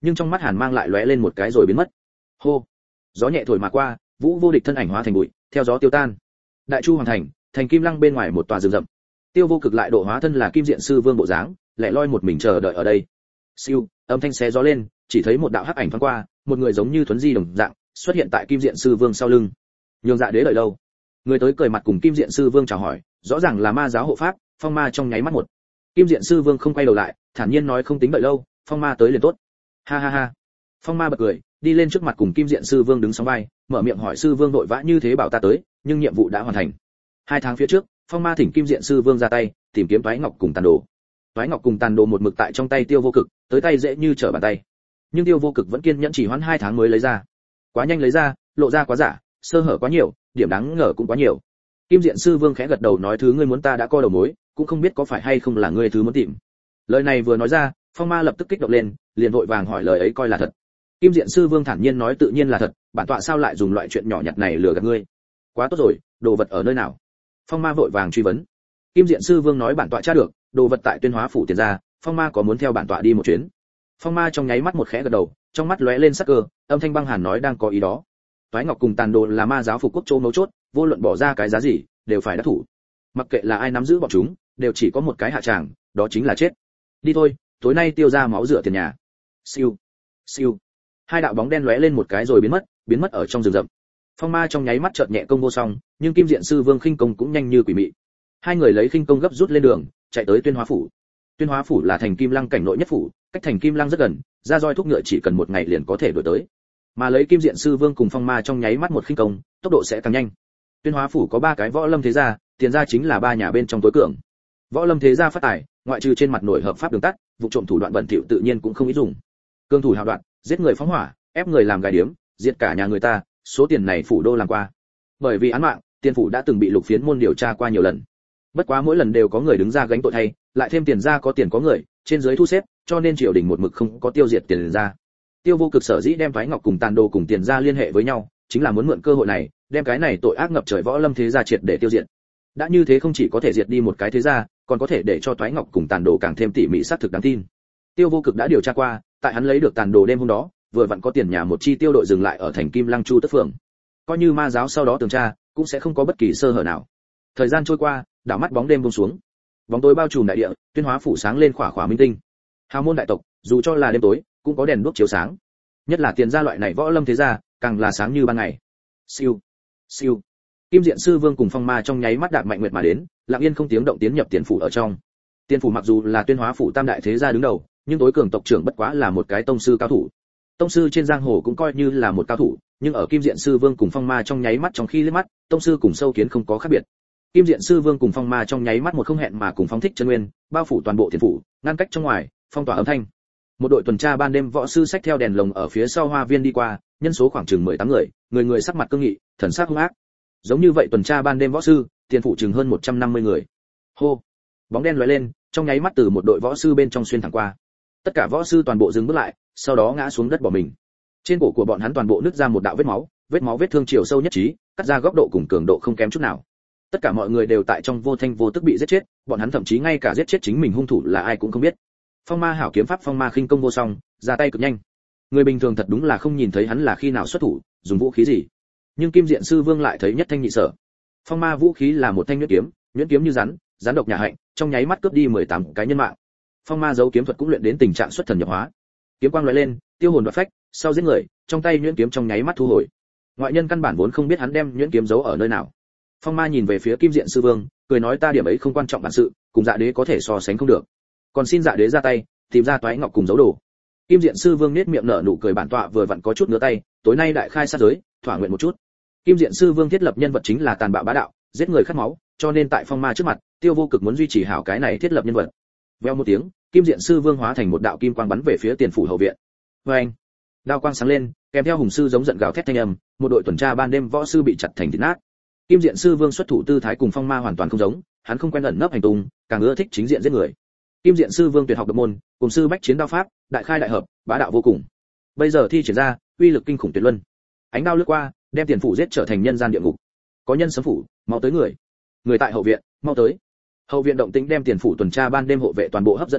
nhưng trong mắt hàn mang lại lóe lên một cái rồi biến mất. Hô, gió nhẹ thổi mà qua, Vũ Vô Địch thân ảnh hóa thành bụi, theo gió tiêu tan. Đại Chu hoàng thành, thành Kim Lăng bên ngoài một tòa rừng rậm. Tiêu Vô Cực lại độ hóa thân là Kim Diện Sư Vương bộ dáng, lẻ loi một mình chờ đợi ở đây. Siêu, âm thanh xé gió lên, chỉ thấy một đạo hắc ảnh thoáng qua, một người giống như thuấn di đồng dạng, xuất hiện tại Kim Diện Sư Vương sau lưng. Nhường Dạ Đế đợi lâu. Người tới cười mặt cùng Kim Diện Sư Vương chào hỏi, rõ ràng là ma giáo hộ pháp, phong ma trong nháy mắt một. Kim Diện Sư Vương không quay đầu lại, thản nhiên nói không tính đợi lâu, phong ma tới liền tốt. Ha ha ha. Phong ma bật cười, đi lên trước mặt cùng Kim Diện Sư Vương đứng sóng vai, mở miệng hỏi Sư Vương vội vã như thế bảo ta tới, nhưng nhiệm vụ đã hoàn thành. Hai tháng phía trước, phong ma thỉnh Kim Diện Sư Vương ra tay, tìm kiếm Toái Ngọc cùng Tàn Đồ. Toái Ngọc cùng Tàn Đồ một mực tại trong tay Tiêu Vô Cực, tới tay dễ như trở bàn tay. Nhưng Tiêu Vô Cực vẫn kiên nhẫn chỉ hoãn hai tháng mới lấy ra. Quá nhanh lấy ra, lộ ra quá giả, sơ hở quá nhiều, điểm đáng ngờ cũng quá nhiều. Kim Diện Sư Vương khẽ gật đầu nói thứ ngươi muốn ta đã coi đầu mối, cũng không biết có phải hay không là ngươi thứ muốn tìm. Lời này vừa nói ra, phong ma lập tức kích động lên, liền vội vàng hỏi lời ấy coi là thật. Kim Diện Sư Vương thản nhiên nói tự nhiên là thật, bản tọa sao lại dùng loại chuyện nhỏ nhặt này lừa gạt ngươi? Quá tốt rồi, đồ vật ở nơi nào? Phong ma vội vàng truy vấn. Kim Diện Sư Vương nói bản tọa tra được, đồ vật tại Tuyên Hóa phủ tiền ra, phong ma có muốn theo bản tọa đi một chuyến? Phong ma trong nháy mắt một khẽ gật đầu, trong mắt lóe lên sắc cơ, âm thanh băng hàn nói đang có ý đó. Toái Ngọc cùng Tàn Đồ là ma giáo phục quốc chỗ mấu chốt, vô luận bỏ ra cái giá gì, đều phải đắc thủ. Mặc kệ là ai nắm giữ bọn chúng, đều chỉ có một cái hạ tràng, đó chính là chết. Đi thôi, tối nay tiêu ra máu rửa tiền nhà. Siêu, siêu. Hai đạo bóng đen lóe lên một cái rồi biến mất, biến mất ở trong rừng rậm. Phong ma trong nháy mắt chợt nhẹ công vô song, nhưng Kim Diện Sư Vương khinh công cũng nhanh như quỷ mị. Hai người lấy khinh công gấp rút lên đường, chạy tới Tuyên Hóa phủ. Tuyên Hóa phủ là thành Kim Lăng cảnh nội nhất phủ, cách thành Kim Lăng rất gần, ra roi thúc ngựa chỉ cần một ngày liền có thể đuổi tới. Mà lấy Kim Diện Sư Vương cùng phong ma trong nháy mắt một khinh công, tốc độ sẽ càng nhanh. Tuyên Hóa phủ có ba cái võ lâm thế gia, tiền gia chính là ba nhà bên trong tối cường. Võ lâm thế gia phát tài, ngoại trừ trên mặt nổi hợp pháp đường tắt, vụ trộm thủ đoạn bẩn thỉu tự nhiên cũng không ít dùng. Cương thủ hào đoạn, giết người phóng hỏa, ép người làm gài điếm, diệt cả nhà người ta, số tiền này phủ đô làm qua. Bởi vì án mạng, tiền phủ đã từng bị Lục Phiến môn điều tra qua nhiều lần. Bất quá mỗi lần đều có người đứng ra gánh tội thay, lại thêm tiền gia có tiền có người, trên dưới thu xếp, cho nên triều đình một mực không có tiêu diệt tiền gia. Tiêu Vô Cực sở dĩ đem Toái Ngọc cùng Tàn Đồ cùng tiền gia liên hệ với nhau, chính là muốn mượn cơ hội này, đem cái này tội ác ngập trời võ lâm thế gia triệt để tiêu diệt. Đã như thế không chỉ có thể diệt đi một cái thế gia, còn có thể để cho Toái Ngọc cùng Tàn Đồ càng thêm tỉ mỉ xác thực đáng tin. Tiêu Vô Cực đã điều tra qua, tại hắn lấy được Tàn Đồ đêm hôm đó, vừa vặn có tiền nhà một chi tiêu đội dừng lại ở thành Kim Lăng Chu Tất Phường. Coi như ma giáo sau đó tường tra, cũng sẽ không có bất kỳ sơ hở nào. Thời gian trôi qua, đảo mắt bóng đêm buông xuống. Bóng tối bao trùm đại địa, Tuyên Hóa phủ sáng lên khỏa khỏa minh tinh. Hào môn đại tộc, dù cho là đêm tối, cũng có đèn đuốc chiếu sáng. Nhất là tiền gia loại này võ lâm thế gia, càng là sáng như ban ngày. Siêu, siêu. Kim Diện Sư Vương cùng phong ma trong nháy mắt đạp mạnh nguyệt mà đến, lặng yên không tiếng động tiến nhập tiền phủ ở trong. Tiền phủ mặc dù là Tuyên Hóa phủ tam đại thế gia đứng đầu, nhưng tối cường tộc trưởng bất quá là một cái tông sư cao thủ. Tông sư trên giang hồ cũng coi như là một cao thủ, nhưng ở Kim Diện Sư Vương cùng phong ma trong nháy mắt trong khi liếc mắt, tông sư cùng sâu kiến không có khác biệt. Kim Diện Sư Vương cùng phong ma trong nháy mắt một không hẹn mà cùng phóng thích chân nguyên, bao phủ toàn bộ tiền phủ, ngăn cách trong ngoài, phong tỏa âm thanh. Một đội tuần tra ban đêm võ sư xách theo đèn lồng ở phía sau hoa viên đi qua, nhân số khoảng chừng mười tám người, người người sắc mặt cương nghị, thần sắc hung ác. Giống như vậy tuần tra ban đêm võ sư, tiền phủ chừng hơn một trăm năm mươi người. Hô, bóng đen lóe lên, trong nháy mắt từ một đội võ sư bên trong xuyên thẳng qua. Tất cả võ sư toàn bộ dừng bước lại, sau đó ngã xuống đất bỏ mình. Trên cổ của bọn hắn toàn bộ nứt ra một đạo vết máu, vết máu vết thương chiều sâu nhất trí, cắt ra góc độ cùng cường độ không kém chút nào. Tất cả mọi người đều tại trong vô thanh vô tức bị giết chết, bọn hắn thậm chí ngay cả giết chết chính mình hung thủ là ai cũng không biết. Phong ma hảo kiếm pháp phong ma khinh công vô song, ra tay cực nhanh. Người bình thường thật đúng là không nhìn thấy hắn là khi nào xuất thủ, dùng vũ khí gì. Nhưng Kim Diện Sư Vương lại thấy nhất thanh nhị sở. Phong ma vũ khí là một thanh nhuyễn kiếm, nhuyễn kiếm như rắn, rắn độc nhà hạnh, trong nháy mắt cướp đi mười tám cái nhân mạng. Phong ma giấu kiếm thuật cũng luyện đến tình trạng xuất thần nhập hóa. Kiếm quang lóe lên, tiêu hồn đoạt phách, sau giết người, trong tay nhuyễn kiếm trong nháy mắt thu hồi. Ngoại nhân căn bản vốn không biết hắn đem nhuyễn kiếm giấu ở nơi nào. Phong ma nhìn về phía Kim Diện Sư Vương, cười nói ta điểm ấy không quan trọng bản sự, cùng Dạ Đế có thể so sánh không được. Còn xin Dạ Đế ra tay, tìm ra Toái Ngọc cùng giấu đồ. Kim Diện Sư Vương nét miệng nở nụ cười bản tọa vừa vặn có chút ngứa tay, tối nay đại khai sát giới, thỏa nguyện một chút. Kim Diện Sư Vương thiết lập nhân vật chính là tàn bạo bá đạo, giết người khát máu, cho nên tại phong ma trước mặt, Tiêu Vô Cực muốn duy trì hảo cái này thiết lập nhân vật. Veo một tiếng, Kim Diện Sư Vương hóa thành một đạo kim quang bắn về phía tiền phủ hậu viện. Oeng! Đao quang sáng lên, kèm theo hùng sư giống giận gào thét thanh âm, một đội tuần tra ban đêm võ sư bị chặt thành thịt nát. Kim Diện Sư Vương xuất thủ tư thái cùng phong ma hoàn toàn không giống, hắn không quen ẩn nấp hành tung, càng ưa thích chính diện giết người. Kim Diện Sư Vương tuyệt học độc môn, cùng sư bách chiến đao pháp, đại khai đại hợp, bá đạo vô cùng. Bây giờ thi triển ra, uy lực kinh khủng tuyệt luân. Ánh đao lướt qua, đem tiền phủ giết trở thành nhân gian địa ngục. Có nhân sấm phủ, mau tới người. Người tại hậu viện, mau tới. Hậu viện động tĩnh đem tiền phủ tuần tra ban đêm hộ vệ toàn bộ hấp dẫn tới,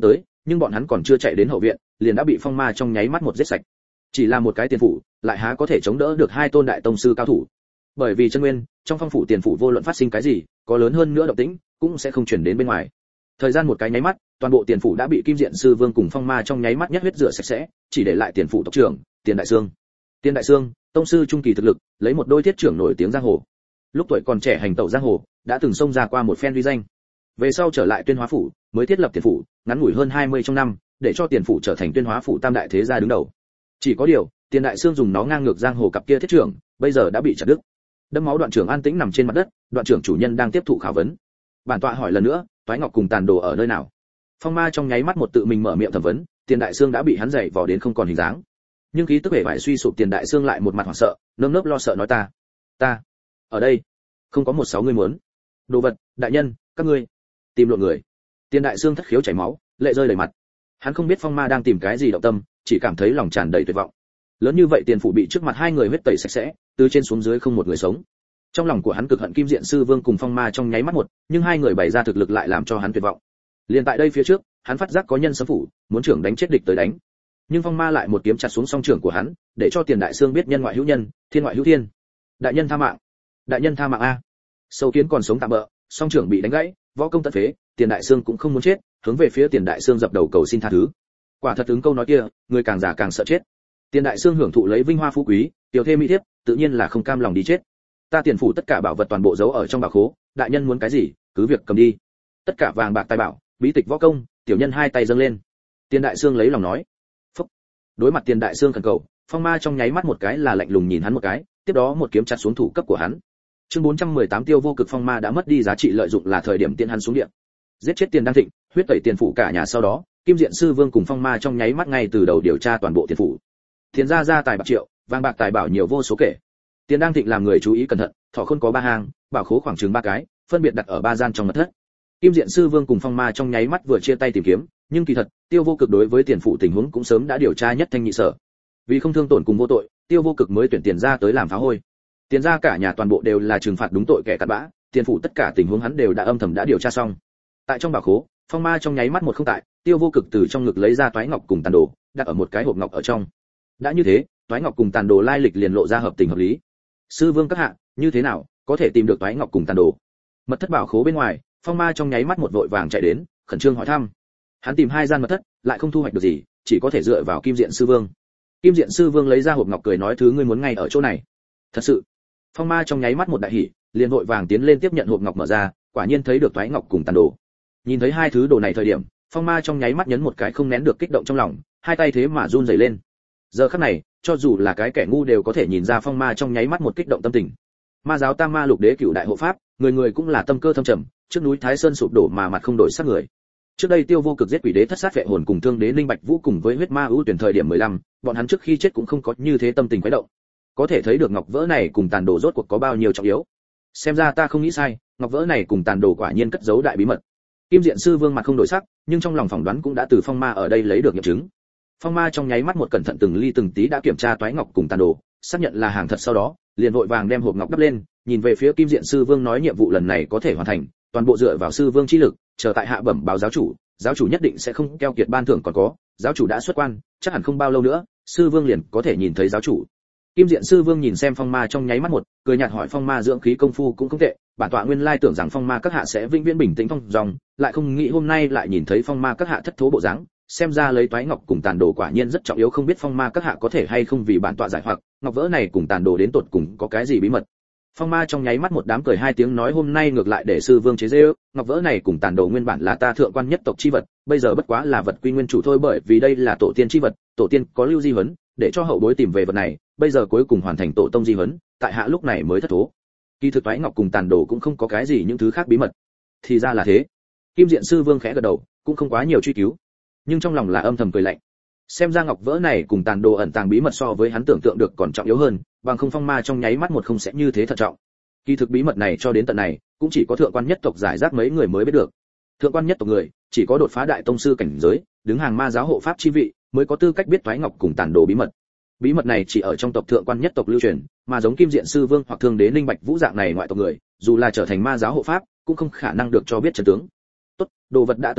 nhưng bọn hắn còn chưa chạy đến hậu viện liền đã bị phong ma trong nháy mắt một giết sạch. Chỉ là một cái tiền phủ lại há có thể chống đỡ được hai tôn đại tông sư cao thủ. Bởi vì chân nguyên trong phong phủ tiền phủ vô luận phát sinh cái gì có lớn hơn nữa động tĩnh cũng sẽ không truyền đến bên ngoài. Thời gian một cái nháy mắt, toàn bộ tiền phủ đã bị Kim Diện Sư Vương cùng phong ma trong nháy mắt nhất huyết rửa sạch sẽ, chỉ để lại tiền phủ tộc trưởng Tiền Đại Sương. Tiền Đại Sương, tông sư trung kỳ thực lực, lấy một đôi thiết trưởng nổi tiếng giang hồ. Lúc tuổi còn trẻ hành tẩu giang hồ, đã từng xông ra qua một phen uy danh. Về sau trở lại Tuyên Hóa phủ, mới thiết lập tiền phủ, ngắn ngủi hơn hai mươi trong năm, để cho tiền phủ trở thành Tuyên Hóa phủ tam đại thế gia đứng đầu. Chỉ có điều, Tiền Đại Sương dùng nó ngang ngược giang hồ cặp kia thiết trưởng, bây giờ đã bị chặt đứt. Đâm máu đoạn trưởng an tĩnh nằm trên mặt đất, đoạn trưởng chủ nhân đang tiếp thụ khảo vấn. Bản tọa hỏi lần nữa, Toái Ngọc cùng Tàn Đồ ở nơi nào? Phong ma trong nháy mắt một tự mình mở miệng thẩm vấn, Tiền Đại Sương đã bị hắn dày vò đến không còn hình dáng. Nhưng khí tức vẻ vải suy sụp Tiền Đại Sương lại một mặt hoảng sợ, nơm nớp lo sợ nói ta, ta ở đây, không có một sáu người muốn. Đồ vật, đại nhân, các ngươi tìm lộn người. Tiền Đại Sương thất khiếu chảy máu, lệ rơi đầy mặt. Hắn không biết phong ma đang tìm cái gì động tâm, chỉ cảm thấy lòng tràn đầy tuyệt vọng. Lớn như vậy tiền phủ bị trước mặt hai người huyết tẩy sạch sẽ, từ trên xuống dưới không một người sống. Trong lòng của hắn cực hận Kim Diện Sư Vương cùng phong ma trong nháy mắt một, nhưng hai người bày ra thực lực lại làm cho hắn tuyệt vọng. Liền tại đây phía trước, hắn phát giác có nhân xâm phủ, muốn trưởng đánh chết địch tới đánh. Nhưng phong ma lại một kiếm chặt xuống song trưởng của hắn, để cho Tiền Đại Sương biết nhân ngoại hữu nhân, thiên ngoại hữu thiên. Đại nhân tha mạng, đại nhân tha mạng a. Sâu kiến còn sống tạm bỡ, song trưởng bị đánh gãy, võ công tận phế, Tiền Đại Sương cũng không muốn chết, hướng về phía Tiền Đại Sương dập đầu cầu xin tha thứ. Quả thật ứng câu nói kia, người càng già càng sợ chết. Tiền Đại Sương hưởng thụ lấy vinh hoa phú quý, tiểu thê mỹ thiếp, tự nhiên là không cam lòng đi chết. Ta tiền phủ tất cả bảo vật toàn bộ giấu ở trong bảo khố, đại nhân muốn cái gì, cứ việc cầm đi. Tất cả vàng bạc tài bảo, bí tịch võ công, tiểu nhân hai tay dâng lên. Tiền Đại Sương lấy lòng nói. Phúc. Đối mặt Tiền Đại Sương khẩn cầu, phong ma trong nháy mắt một cái là lạnh lùng nhìn hắn một cái, tiếp đó một kiếm chặt xuống thủ cấp của hắn. Chương bốn trăm mười tám Tiêu Vô Cực phong ma đã mất đi giá trị lợi dụng là thời điểm tiện hắn xuống địa. Giết chết Tiền Đăng Thịnh, huyết tẩy tiền phủ cả nhà sau đó, Kim Diện Sư Vương cùng phong ma trong nháy mắt ngay từ đầu điều tra toàn bộ tiền phủ. Tiền gia gia tài bạc triệu, vàng bạc tài bảo nhiều vô số kể. Tiền Đăng Thịnh làm người chú ý cẩn thận, thọ khôn có ba hang, bảo khố khoảng chừng ba cái, phân biệt đặt ở ba gian trong mật thất. Kim Diện Sư Vương cùng phong ma trong nháy mắt vừa chia tay tìm kiếm, nhưng kỳ thật, Tiêu Vô Cực đối với tiền phủ tình huống cũng sớm đã điều tra nhất thanh nhị sở. Vì không thương tổn cùng vô tội, Tiêu Vô Cực mới tuyển Tiền gia tới làm phá hôi. Tiền gia cả nhà toàn bộ đều là trừng phạt đúng tội kẻ cặn bã, tiền phủ tất cả tình huống hắn đều đã âm thầm đã điều tra xong. Tại trong bảo khố, phong ma trong nháy mắt một không tại, Tiêu Vô Cực từ trong ngực lấy ra Toái Ngọc cùng Tàn Đồ, đặt ở một cái hộp ngọc ở trong. Đã như thế, Toái Ngọc cùng Tàn Đồ lai lịch liền lộ ra hợp tình hợp lý. Sư Vương các hạ, như thế nào, có thể tìm được Toái Ngọc cùng Tàn Đồ? Mật thất bảo khố bên ngoài, phong ma trong nháy mắt một vội vàng chạy đến, khẩn trương hỏi thăm. Hắn tìm hai gian mật thất, lại không thu hoạch được gì, chỉ có thể dựa vào Kim Diện Sư Vương. Kim Diện Sư Vương lấy ra hộp ngọc cười nói thứ ngươi muốn ngay ở chỗ này. Thật sự. Phong ma trong nháy mắt một đại hỉ, liền vội vàng tiến lên tiếp nhận hộp ngọc mở ra, quả nhiên thấy được Toái Ngọc cùng Tàn Đồ. Nhìn thấy hai thứ đồ này thời điểm, phong ma trong nháy mắt nhấn một cái không nén được kích động trong lòng, hai tay thế mà run rẩy lên. Giờ khắc này, cho dù là cái kẻ ngu đều có thể nhìn ra phong ma trong nháy mắt một kích động tâm tình. Ma giáo Tam Ma Lục Đế Cửu Đại Hộ Pháp, người người cũng là tâm cơ thâm trầm, trước núi Thái Sơn sụp đổ mà mặt không đổi sắc người. Trước đây Tiêu Vô Cực giết Quỷ Đế Thất Sát Vệ Hồn cùng Thương Đế Linh Bạch Vũ cùng với huyết ma ưu tuyển thời điểm mười lăm, bọn hắn trước khi chết cũng không có như thế tâm tình quấy động. Có thể thấy được ngọc vỡ này cùng Tàn Đồ rốt cuộc có bao nhiêu trọng yếu. Xem ra ta không nghĩ sai, ngọc vỡ này cùng Tàn Đồ quả nhiên cất giấu đại bí mật. Kim Diện Sư Vương mặt không đổi sắc, nhưng trong lòng phỏng đoán cũng đã từ phong ma ở đây lấy được nghiệm chứng. Phong ma trong nháy mắt một cẩn thận từng ly từng tí đã kiểm tra Toái Ngọc cùng Tàn Đồ, xác nhận là hàng thật sau đó, liền vội vàng đem hộp ngọc đắp lên, nhìn về phía Kim Diện Sư Vương nói nhiệm vụ lần này có thể hoàn thành, toàn bộ dựa vào Sư Vương chi lực, chờ tại hạ bẩm báo giáo chủ, giáo chủ nhất định sẽ không keo kiệt ban thưởng còn có, giáo chủ đã xuất quan, chắc hẳn không bao lâu nữa, Sư Vương liền có thể nhìn thấy giáo chủ. Kim Diện Sư Vương nhìn xem phong ma trong nháy mắt một, cười nhạt hỏi phong ma dưỡng khí công phu cũng không tệ, bản tọa nguyên lai tưởng rằng phong ma các hạ sẽ vĩnh viễn bình tĩnh phong dòng, lại không nghĩ hôm nay lại nhìn thấy phong ma các hạ thất thố bộ dáng, xem ra lấy Toái Ngọc cùng Tàn Đồ quả nhiên rất trọng yếu, không biết phong ma các hạ có thể hay không vì bản tọa giải hoặc, ngọc vỡ này cùng Tàn Đồ đến tột cùng có cái gì bí mật. Phong ma trong nháy mắt một đám cười hai tiếng nói hôm nay ngược lại để Sư Vương chế giễu, ngọc vỡ này cùng Tàn Đồ nguyên bản là ta thượng quan nhất tộc chi vật, bây giờ bất quá là vật quy nguyên chủ thôi, bởi vì đây là tổ tiên chi vật, tổ tiên có lưu di huấn, để cho hậu bối tìm về vật này, bây giờ cuối cùng hoàn thành tổ tông di huấn, tại hạ lúc này mới thất thố. Kỳ thực Toái Ngọc cùng Tàn Đồ cũng không có cái gì những thứ khác bí mật. Thì ra là thế. Kim Diện Sư Vương khẽ gật đầu, cũng không quá nhiều truy cứu, nhưng trong lòng là âm thầm cười lạnh. Xem ra ngọc vỡ này cùng Tàn Đồ ẩn tàng bí mật so với hắn tưởng tượng được còn trọng yếu hơn, bằng không phong ma trong nháy mắt một không sẽ như thế thận trọng. Kỳ thực bí mật này cho đến tận này, cũng chỉ có thượng quan nhất tộc giải rác mấy người mới biết được. Thượng quan nhất tộc người, chỉ có đột phá đại tông sư cảnh giới, đứng hàng ma giáo hộ pháp chi vị, mới có tư cách biết Toái Ngọc cùng Tàn Đồ bí mật. Bí mật này chỉ ở trong tộc thượng quan nhất tộc lưu truyền, mà giống Kim Diện Sư Vương hoặc Thương Đế Linh Bạch Vũ dạng này ngoại tộc người, dù là trở thành ma giáo hộ pháp, cũng không khả năng được cho biết chân tướng. Tốt, đồ vật đã tới tay,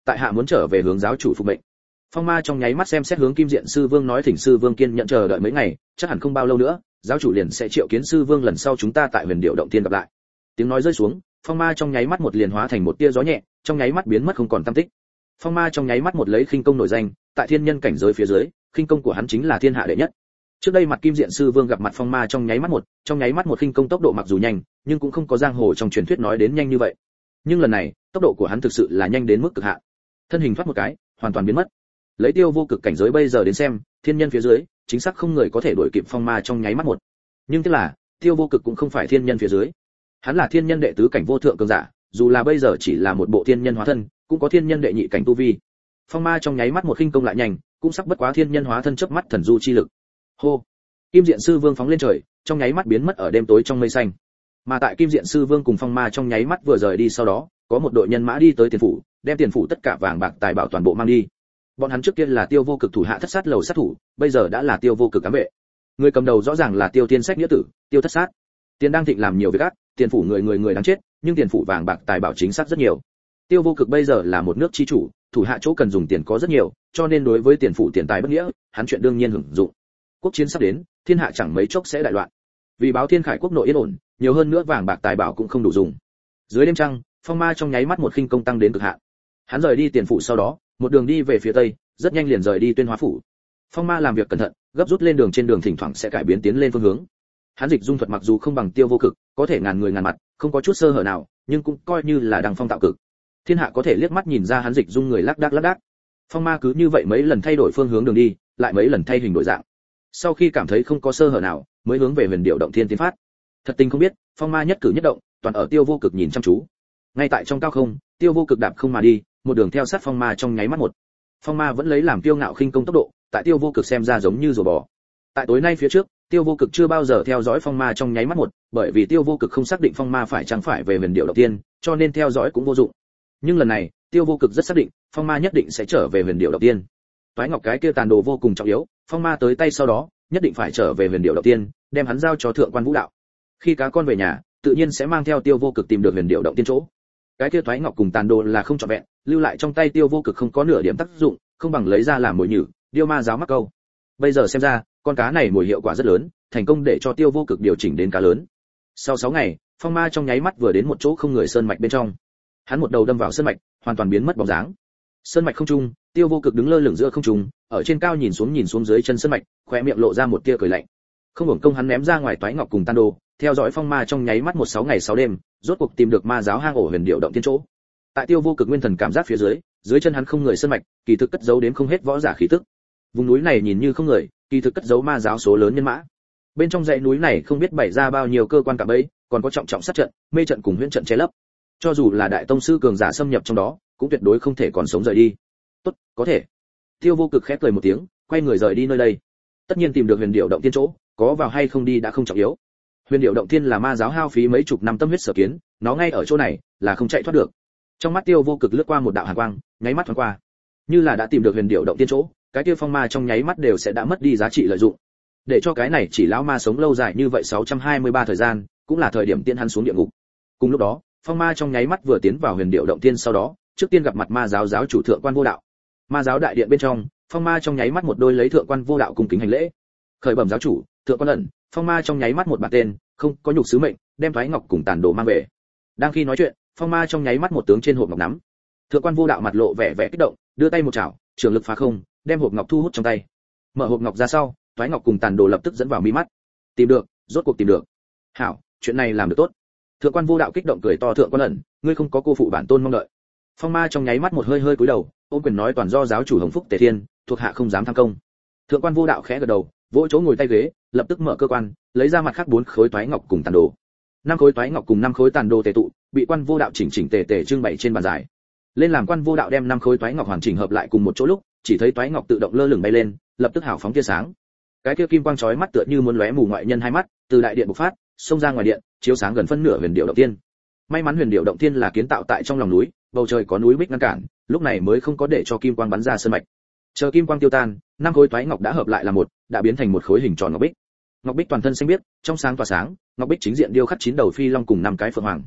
tại hạ muốn trở về hướng giáo chủ phục mệnh. Phong Ma trong nháy mắt xem xét hướng Kim Diện Sư Vương nói, thỉnh Sư Vương kiên nhẫn chờ đợi mấy ngày, chắc hẳn không bao lâu nữa, giáo chủ liền sẽ triệu kiến Sư Vương, lần sau chúng ta tại Huyền Điệu Động Thiên gặp lại. Tiếng nói rơi xuống, Phong Ma trong nháy mắt một liền hóa thành một tia gió nhẹ, trong nháy mắt biến mất không còn tăm tích. Phong Ma trong nháy mắt một lấy khinh công nổi danh, tại thiên nhân cảnh giới phía dưới, khinh công của hắn chính là thiên hạ đệ nhất. Trước đây mặt Kim Diện Sư Vương gặp mặt Phong Ma trong nháy mắt một, trong nháy mắt một khinh công tốc độ mặc dù nhanh, nhưng cũng không có giang hồ trong truyền thuyết nói đến nhanh như vậy. Nhưng lần này, tốc độ của hắn thực sự là nhanh đến mức cực hạn. Thân hình thoát một cái, hoàn toàn biến mất. Lấy Tiêu Vô Cực cảnh giới bây giờ đến xem, thiên nhân phía dưới, chính xác không người có thể đuổi kịp Phong Ma trong nháy mắt một. Nhưng tức là, Tiêu Vô Cực cũng không phải thiên nhân phía dưới. Hắn là thiên nhân đệ tứ cảnh vô thượng cường giả, dù là bây giờ chỉ là một bộ thiên nhân hóa thân, cũng có thiên nhân đệ nhị cảnh tu vi. Phong Ma trong nháy mắt một khinh công lại nhanh, cũng sắp bất quá thiên nhân hóa thân chớp mắt thần du chi lực. Hô! Kim Diện Sư Vương phóng lên trời, trong nháy mắt biến mất ở đêm tối trong mây xanh. Mà tại Kim Diện Sư Vương cùng Phong Ma trong nháy mắt vừa rời đi sau đó, có một đội nhân mã đi tới tiền phủ, đem tiền phủ tất cả vàng bạc tài bảo toàn bộ mang đi. Bọn hắn trước kia là Tiêu Vô Cực thủ hạ thất sát lầu sát thủ, bây giờ đã là Tiêu Vô Cực ám vệ. Người cầm đầu rõ ràng là Tiêu Tiên Sách nghĩa tử, Tiêu Thất Sát. Tiền đang thịnh làm nhiều việc ác, tiền phủ người người người đáng chết, nhưng tiền phủ vàng bạc tài bảo chính xác rất nhiều. Tiêu Vô Cực bây giờ là một nước chi chủ, thủ hạ chỗ cần dùng tiền có rất nhiều, cho nên đối với tiền phủ tiền tài bất nghĩa, hắn chuyện đương nhiên hưởng dụng. Quốc chiến sắp đến, thiên hạ chẳng mấy chốc sẽ đại loạn. Vì báo thiên khải quốc nội yên ổn, nhiều hơn nữa vàng bạc tài bảo cũng không đủ dùng. Dưới đêm trăng, Phong Ma trong nháy mắt một khinh công tăng đến cực hạn. Hắn rời đi tiền phủ sau đó, một đường đi về phía tây, rất nhanh liền rời đi Tuyên Hóa phủ. Phong Ma làm việc cẩn thận, gấp rút lên đường, trên đường thỉnh thoảng sẽ cải biến tiến lên phương hướng. Hắn dịch dung thuật mặc dù không bằng Tiêu Vô Cực, có thể ngàn người ngàn mặt, không có chút sơ hở nào, nhưng cũng coi như là đằng phong tạo cực. Thiên hạ có thể liếc mắt nhìn ra hắn dịch dung người lác đác lác đác. Phong Ma cứ như vậy mấy lần thay đổi phương hướng đường đi, lại mấy lần thay hình đổi dạng. Sau khi cảm thấy không có sơ hở nào, mới hướng về Huyền Điệu Động Thiên tiến phát. Thật tình không biết, Phong Ma nhất cử nhất động, toàn ở Tiêu Vô Cực nhìn chăm chú. Ngay tại trong cao không, Tiêu Vô Cực đạp không mà đi, một đường theo sát Phong Ma trong nháy mắt một. Phong Ma vẫn lấy làm kiêu ngạo khinh công tốc độ, tại Tiêu Vô Cực xem ra giống như rùa bò. Tại tối nay phía trước, Tiêu Vô Cực chưa bao giờ theo dõi Phong Ma trong nháy mắt một, bởi vì Tiêu Vô Cực không xác định Phong Ma phải chăng phải về Huyền Điệu Động Thiên, cho nên theo dõi cũng vô dụng. Nhưng lần này, Tiêu Vô Cực rất xác định, Phong Ma nhất định sẽ trở về Huyền Điệu Động Thiên. Toái ngọc cái kia tàn đồ vô cùng trọng yếu, Phong Ma tới tay sau đó, nhất định phải trở về Huyền Điệu Động Thiên, đem hắn giao cho Thượng Quan Vũ Đạo. Khi cá con về nhà, tự nhiên sẽ mang theo Tiêu Vô Cực tìm được Huyền Điệu Động Thiên chỗ. Cái kia toái ngọc cùng tàn đồ là không trọn vẹn, lưu lại trong tay Tiêu Vô Cực không có nửa điểm tác dụng, không bằng lấy ra làm mồi nhử, điêu ma giáo mắc câu. Bây giờ xem ra, con cá này mồi hiệu quả rất lớn, thành công để cho Tiêu Vô Cực điều chỉnh đến cá lớn. Sau sáu ngày, Phong Ma trong nháy mắt vừa đến một chỗ không người sơn mạch bên trong. Hắn một đầu đâm vào sơn mạch, hoàn toàn biến mất bóng dáng. Sơn mạch không trung, Tiêu Vô Cực đứng lơ lửng giữa không trung, ở trên cao nhìn xuống nhìn xuống dưới chân sơn mạch, khóe miệng lộ ra một tia cười lạnh. Không hưởng công hắn ném ra ngoài toái ngọc cùng tan đồ, theo dõi Phong Ma trong nháy mắt một sáu ngày sáu đêm, rốt cuộc tìm được ma giáo hang ổ Huyền Điệu Động Thiên chỗ. Tại Tiêu Vô Cực nguyên thần cảm giác phía dưới, dưới chân hắn không người sơn mạch, kỳ thực cất giấu đến không hết võ giả khí tức. Vùng núi này nhìn như không người, kỳ thực cất giấu ma giáo số lớn nhân mã. Bên trong dãy núi này không biết bày ra bao nhiêu cơ quan cả bẫy, còn có trọng trọng sát trận, mê trận cùng huyễn trận che lấp. Cho dù là đại tông sư cường giả xâm nhập trong đó, cũng tuyệt đối không thể còn sống rời đi. Tốt, có thể. Tiêu Vô Cực khẽ cười một tiếng, quay người rời đi nơi đây. Tất nhiên tìm được Huyền Điệu Động Thiên chỗ, có vào hay không đi đã không trọng yếu. Huyền Điệu Động Thiên là ma giáo hao phí mấy chục năm tâm huyết sở kiến, nó ngay ở chỗ này, là không chạy thoát được. Trong mắt Tiêu Vô Cực lướt qua một đạo hàn quang, nháy mắt thoáng qua. Như là đã tìm được Huyền Điệu Động Thiên chỗ, cái kia phong ma trong nháy mắt đều sẽ đã mất đi giá trị lợi dụng. Để cho cái này chỉ lão ma sống lâu dài như vậy sáu trăm hai mươi ba thời gian, cũng là thời điểm tiên hắn xuống địa ngục. Cùng lúc đó, phong ma trong nháy mắt vừa tiến vào Huyền Điệu Động Thiên sau đó, trước tiên gặp mặt ma giáo giáo chủ Thượng Quan Vô Đạo. Ma giáo đại điện bên trong, phong ma trong nháy mắt một đôi lấy Thượng Quan Vô Đạo cung kính hành lễ. Khởi bẩm giáo chủ, Thượng Quan ẩn, phong ma trong nháy mắt một bản tên, không có nhục sứ mệnh, đem thoái ngọc cùng tàn đồ mang về. Đang khi nói chuyện, phong ma trong nháy mắt một tướng trên hộp ngọc nắm. Thượng Quan Vô Đạo mặt lộ vẻ vẻ kích động, đưa tay một chảo, trường lực phá không, đem hộp ngọc thu hút trong tay. Mở hộp ngọc ra sau, thoái ngọc cùng tàn đồ lập tức dẫn vào mi mắt. Tìm được, rốt cuộc tìm được. Hảo, chuyện này làm được tốt. Thượng Quan Vô Đạo kích động cười to, Thượng Quan ẩn, ngươi không có cô phụ bản tôn mong đợi. Phong ma trong nháy mắt một hơi hơi cúi đầu, ôm quyền nói toàn do giáo chủ Hồng Phúc Tề Thiên, thuộc hạ không dám tham công. Thượng Quan Vô Đạo khẽ gật đầu, vỗ chỗ ngồi tay ghế, lập tức mở cơ quan, lấy ra mặt khác bốn khối toái ngọc cùng tàn đồ. Năm khối toái ngọc cùng năm khối tàn đồ tề tụ, bị Quan Vô Đạo chỉnh chỉnh tề tề trưng bày trên bàn dài. Lên làm Quan Vô Đạo đem năm khối toái ngọc hoàn chỉnh hợp lại cùng một chỗ lúc, chỉ thấy toái ngọc tự động lơ lửng bay lên, lập tức hào phóng tia sáng. Cái kia kim quang chói mắt tựa như muốn lóe mù ngoại nhân hai mắt, từ đại điện bộc phát, xông ra ngoài điện, chiếu sáng gần phân nửa Huyền Điệu Động Thiên. May mắn Huyền Điệu Động Thiên là kiến tạo tại trong lòng núi, bầu trời có núi bích ngăn cản, lúc này mới không có để cho kim quang bắn ra sơn mạch. Chờ kim quang tiêu tan, năm khối toái ngọc đã hợp lại là một, đã biến thành một khối hình tròn ngọc bích. Ngọc bích toàn thân xanh biếc, trong sáng tỏa sáng, ngọc bích chính diện điêu khắc chín đầu phi long cùng năm cái phượng hoàng.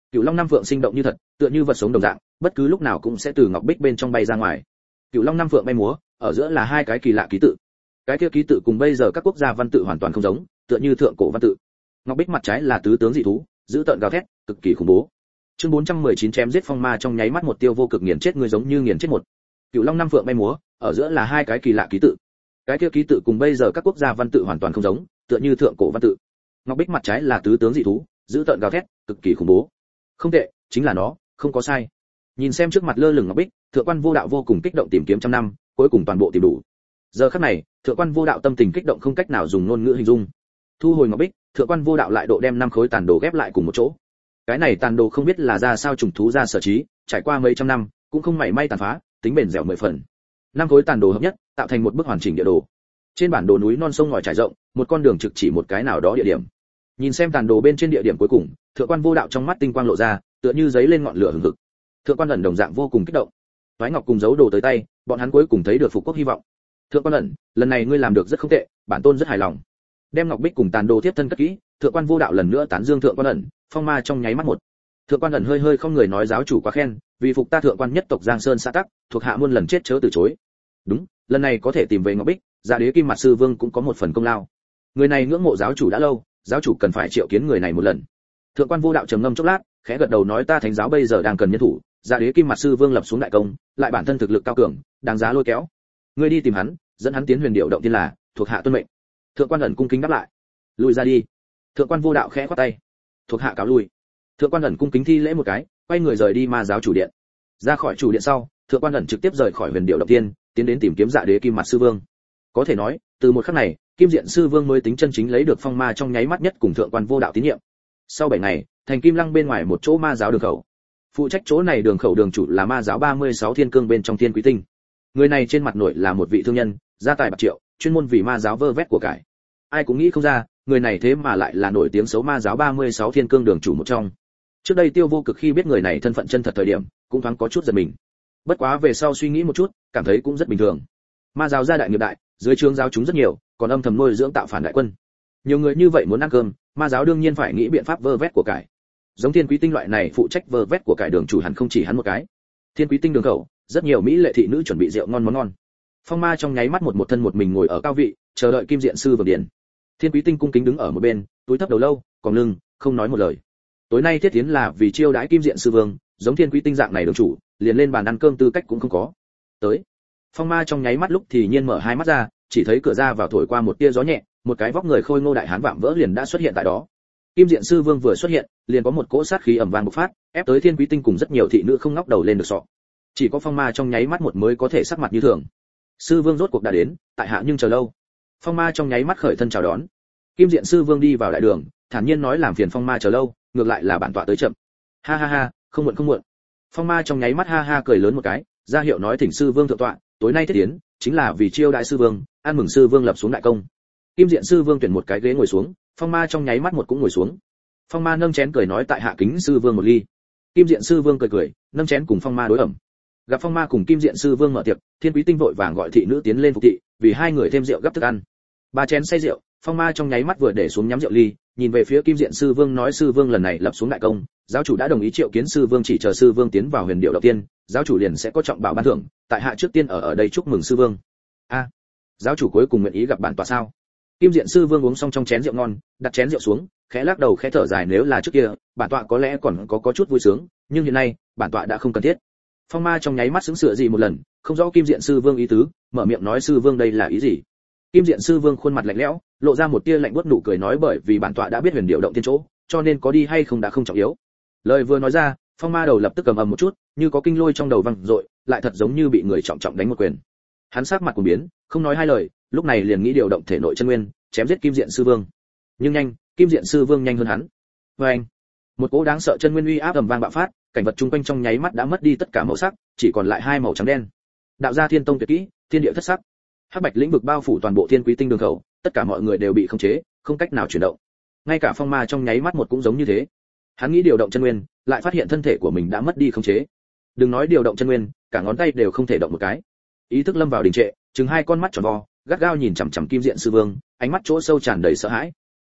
Cửu Long Năm Phượng sinh động như thật, tựa như vật sống đồng dạng, bất cứ lúc nào cũng sẽ từ ngọc bích bên trong bay ra ngoài. Cửu Long Năm Phượng bay múa, ở giữa là hai cái kỳ lạ ký tự. Cái kia ký tự cùng bây giờ các quốc gia văn tự hoàn toàn không giống, tựa như thượng cổ văn tự. Ngọc bích mặt trái là tứ tướng dị thú, giữ tợn gào thét, cực kỳ khủng bố. Chương bốn trăm mười chín chém giết phong ma trong nháy mắt một tiêu vô cực nghiền chết người giống như nghiền chết một. Cửu Long Năm Phượng bay múa, ở giữa là hai cái kỳ lạ ký tự. Cái kia ký tự cùng bây giờ các quốc gia văn tự hoàn toàn không giống, tựa như thượng cổ văn tự. Ngọc bích mặt trái là tứ tướng dị thú, giữ tợn gào thét, cực kỳ khủng bố. Không tệ, chính là nó, không có sai. Nhìn xem trước mặt lơ lửng ngọc bích, Thượng quan Vô Đạo vô cùng kích động tìm kiếm trăm năm, cuối cùng toàn bộ tìm đủ. Giờ khắc này, Thượng quan Vô Đạo tâm tình kích động không cách nào dùng ngôn ngữ hình dung. Thu hồi ngọc bích, Thượng quan Vô Đạo lại độ đem năm khối tàn đồ ghép lại cùng một chỗ. Cái này tàn đồ không biết là ra sao trùng thú ra sở trí, trải qua mấy trăm năm, cũng không mảy may tàn phá, tính bền dẻo mười phần. Năm khối tàn đồ hợp nhất, tạo thành một bức hoàn chỉnh địa đồ. Trên bản đồ núi non sông ngòi trải rộng, một con đường trực chỉ một cái nào đó địa điểm. Nhìn xem tàn đồ bên trên địa điểm cuối cùng, Thượng quan Vô Đạo trong mắt tinh quang lộ ra, tựa như giấy lên ngọn lửa hừng hực. Thượng quan ẩn đồng dạng vô cùng kích động. Toái ngọc cùng giấu đồ tới tay, bọn hắn cuối cùng thấy được phục quốc hy vọng. Thượng quan ẩn, lần này ngươi làm được rất không tệ, bản tôn rất hài lòng. Đem ngọc bích cùng tàn đồ tiếp thân cất kỹ, Thượng quan Vô Đạo lần nữa tán dương Thượng quan ẩn, phong ma trong nháy mắt một. Thượng quan ẩn hơi hơi không người nói giáo chủ quá khen, vì phục ta Thượng quan nhất tộc Giang Sơn xã tắc, thuộc hạ muôn lần chết chớ từ chối. Đúng, lần này có thể tìm về ngọc bích, Dạ Đế Kim Mặt Sư Vương cũng có một phần công lao. Người này ngưỡng mộ giáo chủ đã lâu, giáo chủ cần phải triệu kiến người này một lần. Thượng quan Vô Đạo trầm ngâm chốc lát, khẽ gật đầu nói ta thánh giáo bây giờ đang cần nhân thủ, Dạ Đế Kim Mặt Sư Vương lập xuống đại công, lại bản thân thực lực cao cường, đáng giá lôi kéo. Ngươi đi tìm hắn, dẫn hắn tiến Huyền Điệu động tiên là, thuộc hạ tuân mệnh. Thượng quan ẩn cung kính đáp lại. Lùi ra đi. Thượng quan Vô Đạo khẽ khoát tay. Thuộc hạ cáo lui. Thượng quan ẩn cung kính thi lễ một cái, quay người rời đi ma giáo chủ điện. Ra khỏi chủ điện sau, Thượng quan ẩn trực tiếp rời khỏi Huyền Điệu động tiên, tiến đến tìm kiếm Dạ Đế Kim Mặt Sư Vương. Có thể nói, từ một khắc này, Kim Diện Sư Vương mới tính chân chính lấy được phong ma trong nháy mắt nhất cùng Thượng quan Vô Đạo tín nhiệm. Sau bảy ngày, thành Kim Lăng bên ngoài một chỗ ma giáo đường khẩu. Phụ trách chỗ này đường khẩu đường chủ là ma giáo ba mươi sáu thiên cương bên trong Thiên Quý Tinh. Người này trên mặt nội là một vị thương nhân, gia tài bạc triệu, chuyên môn vì ma giáo vơ vét của cải. Ai cũng nghĩ không ra, người này thế mà lại là nổi tiếng xấu ma giáo ba mươi sáu thiên cương đường chủ một trong. Trước đây Tiêu Vô Cực khi biết người này thân phận chân thật thời điểm, cũng thoáng có chút giật mình. Bất quá về sau suy nghĩ một chút, cảm thấy cũng rất bình thường. Ma giáo gia đại nghiệp đại, dưới trướng giáo chúng rất nhiều, còn âm thầm nuôi dưỡng tạo phản đại quân. Nhiều người như vậy muốn ăn cơm, ma giáo đương nhiên phải nghĩ biện pháp vơ vét của cải. Giống Thiên Quý Tinh loại này phụ trách vơ vét của cải đường chủ hẳn không chỉ hắn một cái. Thiên Quý Tinh đường khẩu, rất nhiều mỹ lệ thị nữ chuẩn bị rượu ngon món ngon. Phong ma trong nháy mắt một một thân một mình ngồi ở cao vị, chờ đợi Kim Diện Sư Vương điển. Thiên Quý Tinh cung kính đứng ở một bên, túi thấp đầu lâu, còng lưng, không nói một lời. Tối nay thiết tiến là vì chiêu đãi Kim Diện Sư Vương, giống Thiên Quý Tinh dạng này đường chủ, liền lên bàn ăn cơm tư cách cũng không có. Tới. Phong ma trong nháy mắt lúc thì nhiên mở hai mắt ra, chỉ thấy cửa ra vào thổi qua một tia gió nhẹ, một cái vóc người khôi ngô đại hán vạm vỡ liền đã xuất hiện tại đó. Kim Diện Sư Vương vừa xuất hiện, liền có một cỗ sát khí ầm vang bộc phát, ép tới Thiên Quý Tinh cùng rất nhiều thị nữ không ngóc đầu lên được sọ. Chỉ có Phong Ma trong nháy mắt một mới có thể sắc mặt như thường. Sư Vương rốt cuộc đã đến, tại hạ nhưng chờ lâu. Phong Ma trong nháy mắt khởi thân chào đón. Kim Diện Sư Vương đi vào đại đường, thản nhiên nói làm phiền Phong Ma chờ lâu, ngược lại là bản tọa tới chậm. Ha ha ha, không muộn không muộn. Phong Ma trong nháy mắt ha ha cười lớn một cái, ra hiệu nói thỉnh Sư Vương thượng tọa, tối nay thiết tiến chính là vì chiêu đại Sư Vương, ăn mừng Sư Vương lập xuống đại công. Kim Diện Sư Vương tuyển một cái ghế ngồi xuống, Phong Ma trong nháy mắt một cũng ngồi xuống. Phong Ma nâng chén cười nói tại hạ kính Sư Vương một ly. Kim Diện Sư Vương cười cười, nâng chén cùng Phong Ma đối ẩm. Gặp Phong Ma cùng Kim Diện Sư Vương mở tiệc, Thiên Quý Tinh vội vàng gọi thị nữ tiến lên phục thị, vì hai người thêm rượu gấp thức ăn. Ba chén say rượu, Phong Ma trong nháy mắt vừa để xuống nhắm rượu ly, nhìn về phía Kim Diện Sư Vương nói Sư Vương lần này lập xuống đại công, giáo chủ đã đồng ý triệu kiến Sư Vương, chỉ chờ Sư Vương tiến vào Huyền Điệu đầu tiên, giáo chủ liền sẽ có trọng bảo ban thưởng, tại hạ trước tiên ở ở đây chúc mừng Sư Vương. A, à, giáo chủ cuối cùng nguyện ý gặp bản tọa sao? Kim Diện Sư Vương uống xong trong chén rượu ngon, đặt chén rượu xuống, khẽ lắc đầu khẽ thở dài nếu là trước kia, bản tọa có lẽ còn có có chút vui sướng, nhưng hiện nay, bản tọa đã không cần thiết. Phong Ma trong nháy mắt sững sờ gì một lần, không rõ Kim Diện Sư Vương ý tứ, mở miệng nói Sư Vương đây là ý gì? Kim Diện Sư Vương khuôn mặt lạnh lẽo, lộ ra một tia lạnh buốt nụ cười nói bởi vì bản tọa đã biết Huyền Điệu động tiên chỗ, cho nên có đi hay không đã không trọng yếu. Lời vừa nói ra, Phong Ma đầu lập tức cầm ầm một chút, như có kinh lôi trong đầu vang dội, lại thật giống như bị người trọng trọng đánh một quyền. Hắn sắc mặt cuồng biến, không nói hai lời, lúc này liền nghĩ điều động thể nội chân nguyên, chém giết Kim Diện Sư Vương. Nhưng nhanh, Kim Diện Sư Vương nhanh hơn hắn. Và anh, một cỗ đáng sợ chân nguyên uy áp ầm vang bạo phát, cảnh vật chung quanh trong nháy mắt đã mất đi tất cả màu sắc, chỉ còn lại hai màu trắng đen. Đạo gia Thiên Tông tuyệt kỹ, Thiên Địa thất sắc. Hắc bạch lĩnh vực bao phủ toàn bộ Thiên Quý Tinh đường khẩu, tất cả mọi người đều bị khống chế, không cách nào chuyển động. Ngay cả Phong Ma trong nháy mắt một cũng giống như thế. Hắn nghĩ điều động chân nguyên, lại phát hiện thân thể của mình đã mất đi khống chế. Đừng nói điều động chân nguyên, cả ngón tay đều không thể động một cái. Ý thức lâm vào đình trệ, chừng hai con mắt tròn vo, gắt gao nhìn chằm chằm Kim Diện Sư Vương, ánh mắt chỗ sâu tràn đầy sợ hãi.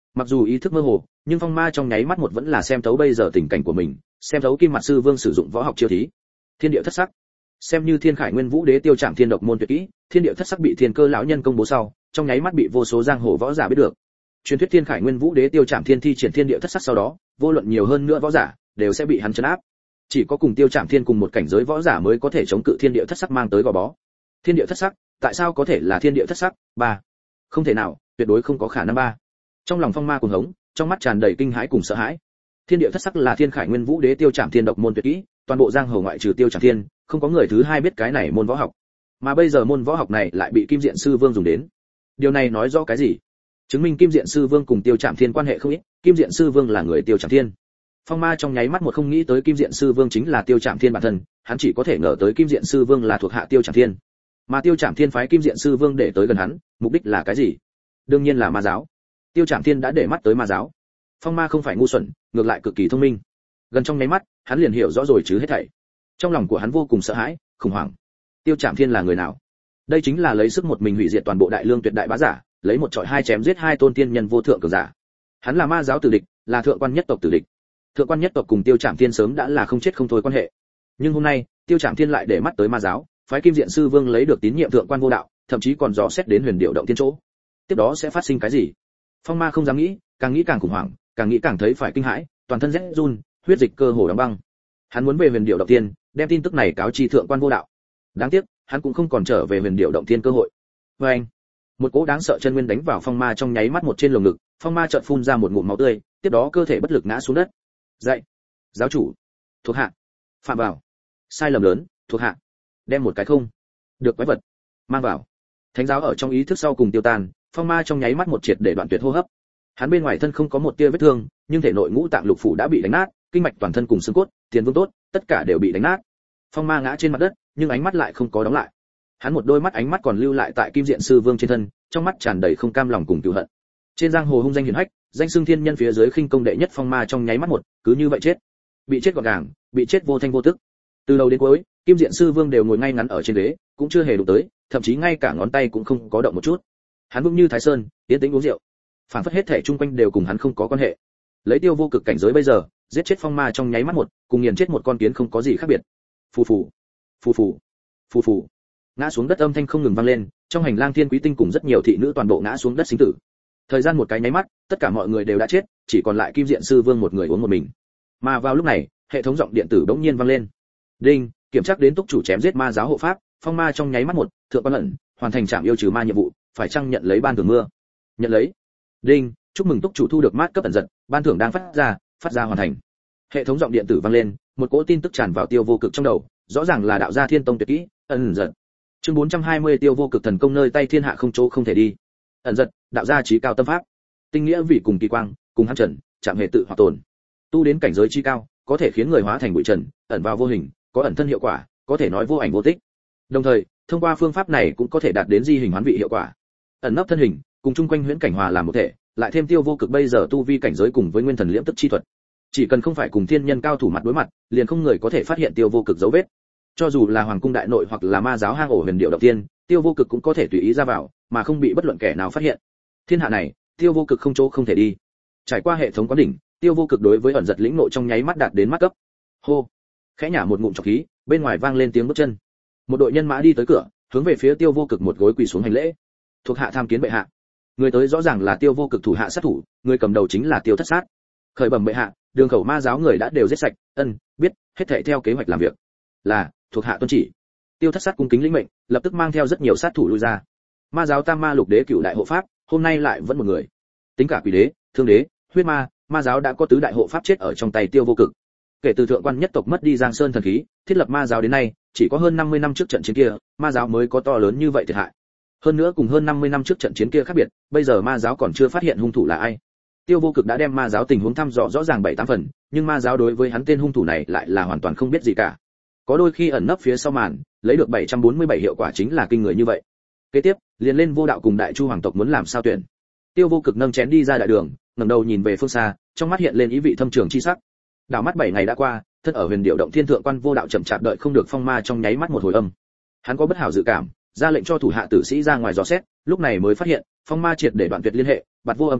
Mặc dù ý thức mơ hồ, nhưng phong ma trong nháy mắt một vẫn là xem thấu bây giờ tình cảnh của mình, xem thấu Kim Mặt Sư Vương sử dụng võ học chiêu thí. Thiên địa thất sắc. Xem như Thiên Khải Nguyên Vũ Đế tiêu trảm thiên độc môn tuyệt kỹ, thiên địa thất sắc bị Thiên Cơ lão nhân công bố sau, trong nháy mắt bị vô số giang hồ võ giả biết được. Truyền thuyết Thiên Khải Nguyên Vũ Đế tiêu trảm thiên thi triển thiên địa thất sắc sau đó, vô luận nhiều hơn nữa võ giả đều sẽ bị hắn trấn áp. Chỉ có cùng tiêu trảm thiên cùng một cảnh giới võ giả mới có thể chống cự thiên địa thất sắc mang tới gò bó. Thiên địa thất sắc, tại sao có thể là thiên địa thất sắc? Ba, không thể nào, tuyệt đối không có khả năng. Ba, trong lòng phong ma cuồng hống, trong mắt tràn đầy kinh hãi cùng sợ hãi. Thiên địa thất sắc là Thiên Khải Nguyên Vũ Đế tiêu trảm thiên độc môn tuyệt kỹ, toàn bộ giang hồ ngoại trừ tiêu trảm thiên, không có người thứ hai biết cái này môn võ học. Mà bây giờ môn võ học này lại bị Kim Diện Sư Vương dùng đến. Điều này nói rõ cái gì? Chứng minh Kim Diện Sư Vương cùng Tiêu Trảm Thiên quan hệ không ít, Kim Diện Sư Vương là người Tiêu Trảm Thiên. Phong ma trong nháy mắt một không nghĩ tới Kim Diện Sư Vương chính là Tiêu Trảm Thiên bản thân, hắn chỉ có thể ngờ tới Kim Diện Sư Vương là thuộc hạ Tiêu Trảm Thiên. Mà Tiêu Trảm Thiên phái Kim Diện Sư Vương để tới gần hắn, mục đích là cái gì? Đương nhiên là ma giáo. Tiêu Trảm Thiên đã để mắt tới ma giáo. Phong ma không phải ngu xuẩn, ngược lại cực kỳ thông minh. Gần trong nháy mắt, hắn liền hiểu rõ rồi chứ hết thảy. Trong lòng của hắn vô cùng sợ hãi, khủng hoảng. Tiêu Trảm Thiên là người nào? Đây chính là lấy sức một mình hủy diệt toàn bộ đại lương tuyệt đại bá giả, lấy một trọi hai chém giết hai tôn tiên nhân vô thượng cường giả. Hắn là ma giáo tử địch, là thượng quan nhất tộc tử địch. Thượng quan nhất tộc cùng Tiêu Trảm Thiên sớm đã là không chết không thôi quan hệ. Nhưng hôm nay, Tiêu Trảm Thiên lại để mắt tới ma giáo, phái Kim Diện Sư Vương lấy được tín nhiệm thượng quan vô đạo, thậm chí còn dò xét đến Huyền Điệu động tiên chỗ. Tiếp đó sẽ phát sinh cái gì? Phong ma không dám nghĩ, càng nghĩ càng khủng hoảng, càng nghĩ càng thấy phải kinh hãi, toàn thân rét run, huyết dịch cơ hồ đóng băng. Hắn muốn về Huyền Điệu động tiên, đem tin tức này cáo chi thượng quan vô đạo. Đáng tiếc, hắn cũng không còn trở về Huyền Điệu động tiên cơ hội. Với anh, một cỗ đáng sợ chân nguyên đánh vào phong ma trong nháy mắt một trên lồng ngực, phong ma chợt phun ra một ngụm máu tươi, tiếp đó cơ thể bất lực ngã xuống đất. Dậy, giáo chủ, thuộc hạ, phạm vào, sai lầm lớn, thuộc hạ, đem một cái không được quái vật mang vào. Thánh giáo ở trong ý thức sau cùng tiêu tan, phong ma trong nháy mắt một triệt để đoạn tuyệt hô hấp. Hắn bên ngoài thân không có một tia vết thương, nhưng thể nội ngũ tạng lục phủ đã bị đánh nát, kinh mạch toàn thân cùng xương cốt, tiền vương tốt, tất cả đều bị đánh nát. Phong ma ngã trên mặt đất, nhưng ánh mắt lại không có đóng lại. Hắn một đôi mắt ánh mắt còn lưu lại tại Kim Diện Sư Vương trên thân, trong mắt tràn đầy không cam lòng cùng cừu hận. Trên giang hồ hung danh hiển hách, danh xưng thiên nhân phía dưới khinh công đệ nhất phong ma trong nháy mắt một, cứ như vậy chết. Bị chết gọn gàng, bị chết vô thanh vô tức. Từ đầu đến cuối, Kim Diện Sư Vương đều ngồi ngay ngắn ở trên ghế, cũng chưa hề đụng tới, thậm chí ngay cả ngón tay cũng không có động một chút. Hắn vững như Thái Sơn, yên tĩnh uống rượu. Phản phất hết thể chung quanh đều cùng hắn không có quan hệ. Lấy Tiêu Vô Cực cảnh giới bây giờ, giết chết phong ma trong nháy mắt một, cùng nghiền chết một con kiến không có gì khác biệt. Phù phù, phù phù, phù phù. Ngã xuống đất âm thanh không ngừng vang lên, trong hành lang Thiên Quý Tinh cùng rất nhiều thị nữ toàn bộ ngã xuống đất sinh tử. Thời gian một cái nháy mắt, tất cả mọi người đều đã chết, chỉ còn lại Kim Diện Sư Vương một người uống một mình. Mà vào lúc này, hệ thống giọng điện tử bỗng nhiên vang lên. Đinh, kiểm tra đến túc chủ chém giết ma giáo hộ pháp, phong ma trong nháy mắt một, thượng quan ẩn, hoàn thành trảm yêu trừ ma nhiệm vụ, phải chăng nhận lấy ban thưởng mưa? Nhận lấy. Đinh, chúc mừng túc chủ thu được mát cấp ẩn giật, ban thưởng đang phát ra, phát ra hoàn thành. Hệ thống giọng điện tử vang lên, một cỗ tin tức tràn vào Tiêu Vô Cực trong đầu, rõ ràng là đạo gia Thiên Tông tuyệt kỹ, ẩn giật. Chương bốn trăm hai mươi Tiêu Vô Cực thần công nơi tay thiên hạ không chỗ không thể đi. Ẩn giật, đạo gia chí cao tâm pháp. Tinh nghĩa vì cùng kỳ quang, cùng hắc trần, chạm hệ tự hòa tồn. Tu đến cảnh giới chi cao, có thể khiến người hóa thành bụi trần, ẩn vào vô hình, có ẩn thân hiệu quả, có thể nói vô ảnh vô tích. Đồng thời, thông qua phương pháp này cũng có thể đạt đến di hình hoán vị hiệu quả. Ẩn nấp thân hình, cùng chung quanh huyễn cảnh hòa làm một thể, lại thêm Tiêu Vô Cực bây giờ tu vi cảnh giới cùng với nguyên thần liễm tức chi thuật. Chỉ cần không phải cùng thiên nhân cao thủ mặt đối mặt, liền không người có thể phát hiện Tiêu Vô Cực dấu vết. Cho dù là hoàng cung đại nội hoặc là ma giáo hang ổ Huyền Điệu động tiên, Tiêu Vô Cực cũng có thể tùy ý ra vào, mà không bị bất luận kẻ nào phát hiện. Thiên hạ này, Tiêu Vô Cực không chỗ không thể đi. Trải qua hệ thống quán đỉnh, Tiêu Vô Cực đối với ẩn giật lĩnh ngộ trong nháy mắt đạt đến mắt cấp. Hô, khẽ nhả một ngụm trọc khí, bên ngoài vang lên tiếng bước chân. Một đội nhân mã đi tới cửa, hướng về phía Tiêu Vô Cực một gối quỳ xuống hành lễ. Thuộc hạ tham kiến bệ hạ. Người tới rõ ràng là Tiêu Vô Cực thủ hạ sát thủ, người cầm đầu chính là Tiêu Thất Sát. Khởi bẩm bệ hạ, đường khẩu ma giáo người đã đều giết sạch, ân, biết, hết thảy theo kế hoạch làm việc. Là, thuộc hạ tuân chỉ. Tiêu Thất Sát cung kính lĩnh mệnh, lập tức mang theo rất nhiều sát thủ lui ra. Ma giáo Tam Ma Lục Đế cựu đại hộ pháp, hôm nay lại vẫn một người. Tính cả Quỷ Đế, Thương Đế, Huyết Ma, ma giáo đã có tứ đại hộ pháp chết ở trong tay Tiêu Vô Cực. Kể từ thượng quan nhất tộc mất đi Giang Sơn thần khí, thiết lập ma giáo đến nay, chỉ có hơn năm mươi năm trước trận chiến kia, ma giáo mới có to lớn như vậy thiệt hại. Hơn nữa cùng hơn năm mươi năm trước trận chiến kia khác biệt, bây giờ ma giáo còn chưa phát hiện hung thủ là ai. Tiêu Vô Cực đã đem ma giáo tình huống thăm dò rõ ràng bảy tám phần, nhưng ma giáo đối với hắn tên hung thủ này lại là hoàn toàn không biết gì cả. Có đôi khi ẩn nấp phía sau màn, lấy được bảy trăm bốn mươi bảy hiệu quả chính là kinh người như vậy. Kế tiếp, liền lên Vô Đạo cùng Đại Chu hoàng tộc muốn làm sao tuyển. Tiêu Vô Cực nâng chén đi ra đại đường, ngẩng đầu nhìn về phương xa, trong mắt hiện lên ý vị thâm trường chi sắc. Đảo mắt bảy ngày đã qua, thân ở Huyền Điệu động thiên thượng quan Vô Đạo chậm chạp đợi không được phong ma trong nháy mắt một hồi âm. Hắn có bất hảo dự cảm, ra lệnh cho thủ hạ tử sĩ ra ngoài dò xét, lúc này mới phát hiện, phong ma triệt để đoạn tuyệt liên hệ, bạt vô âm tín,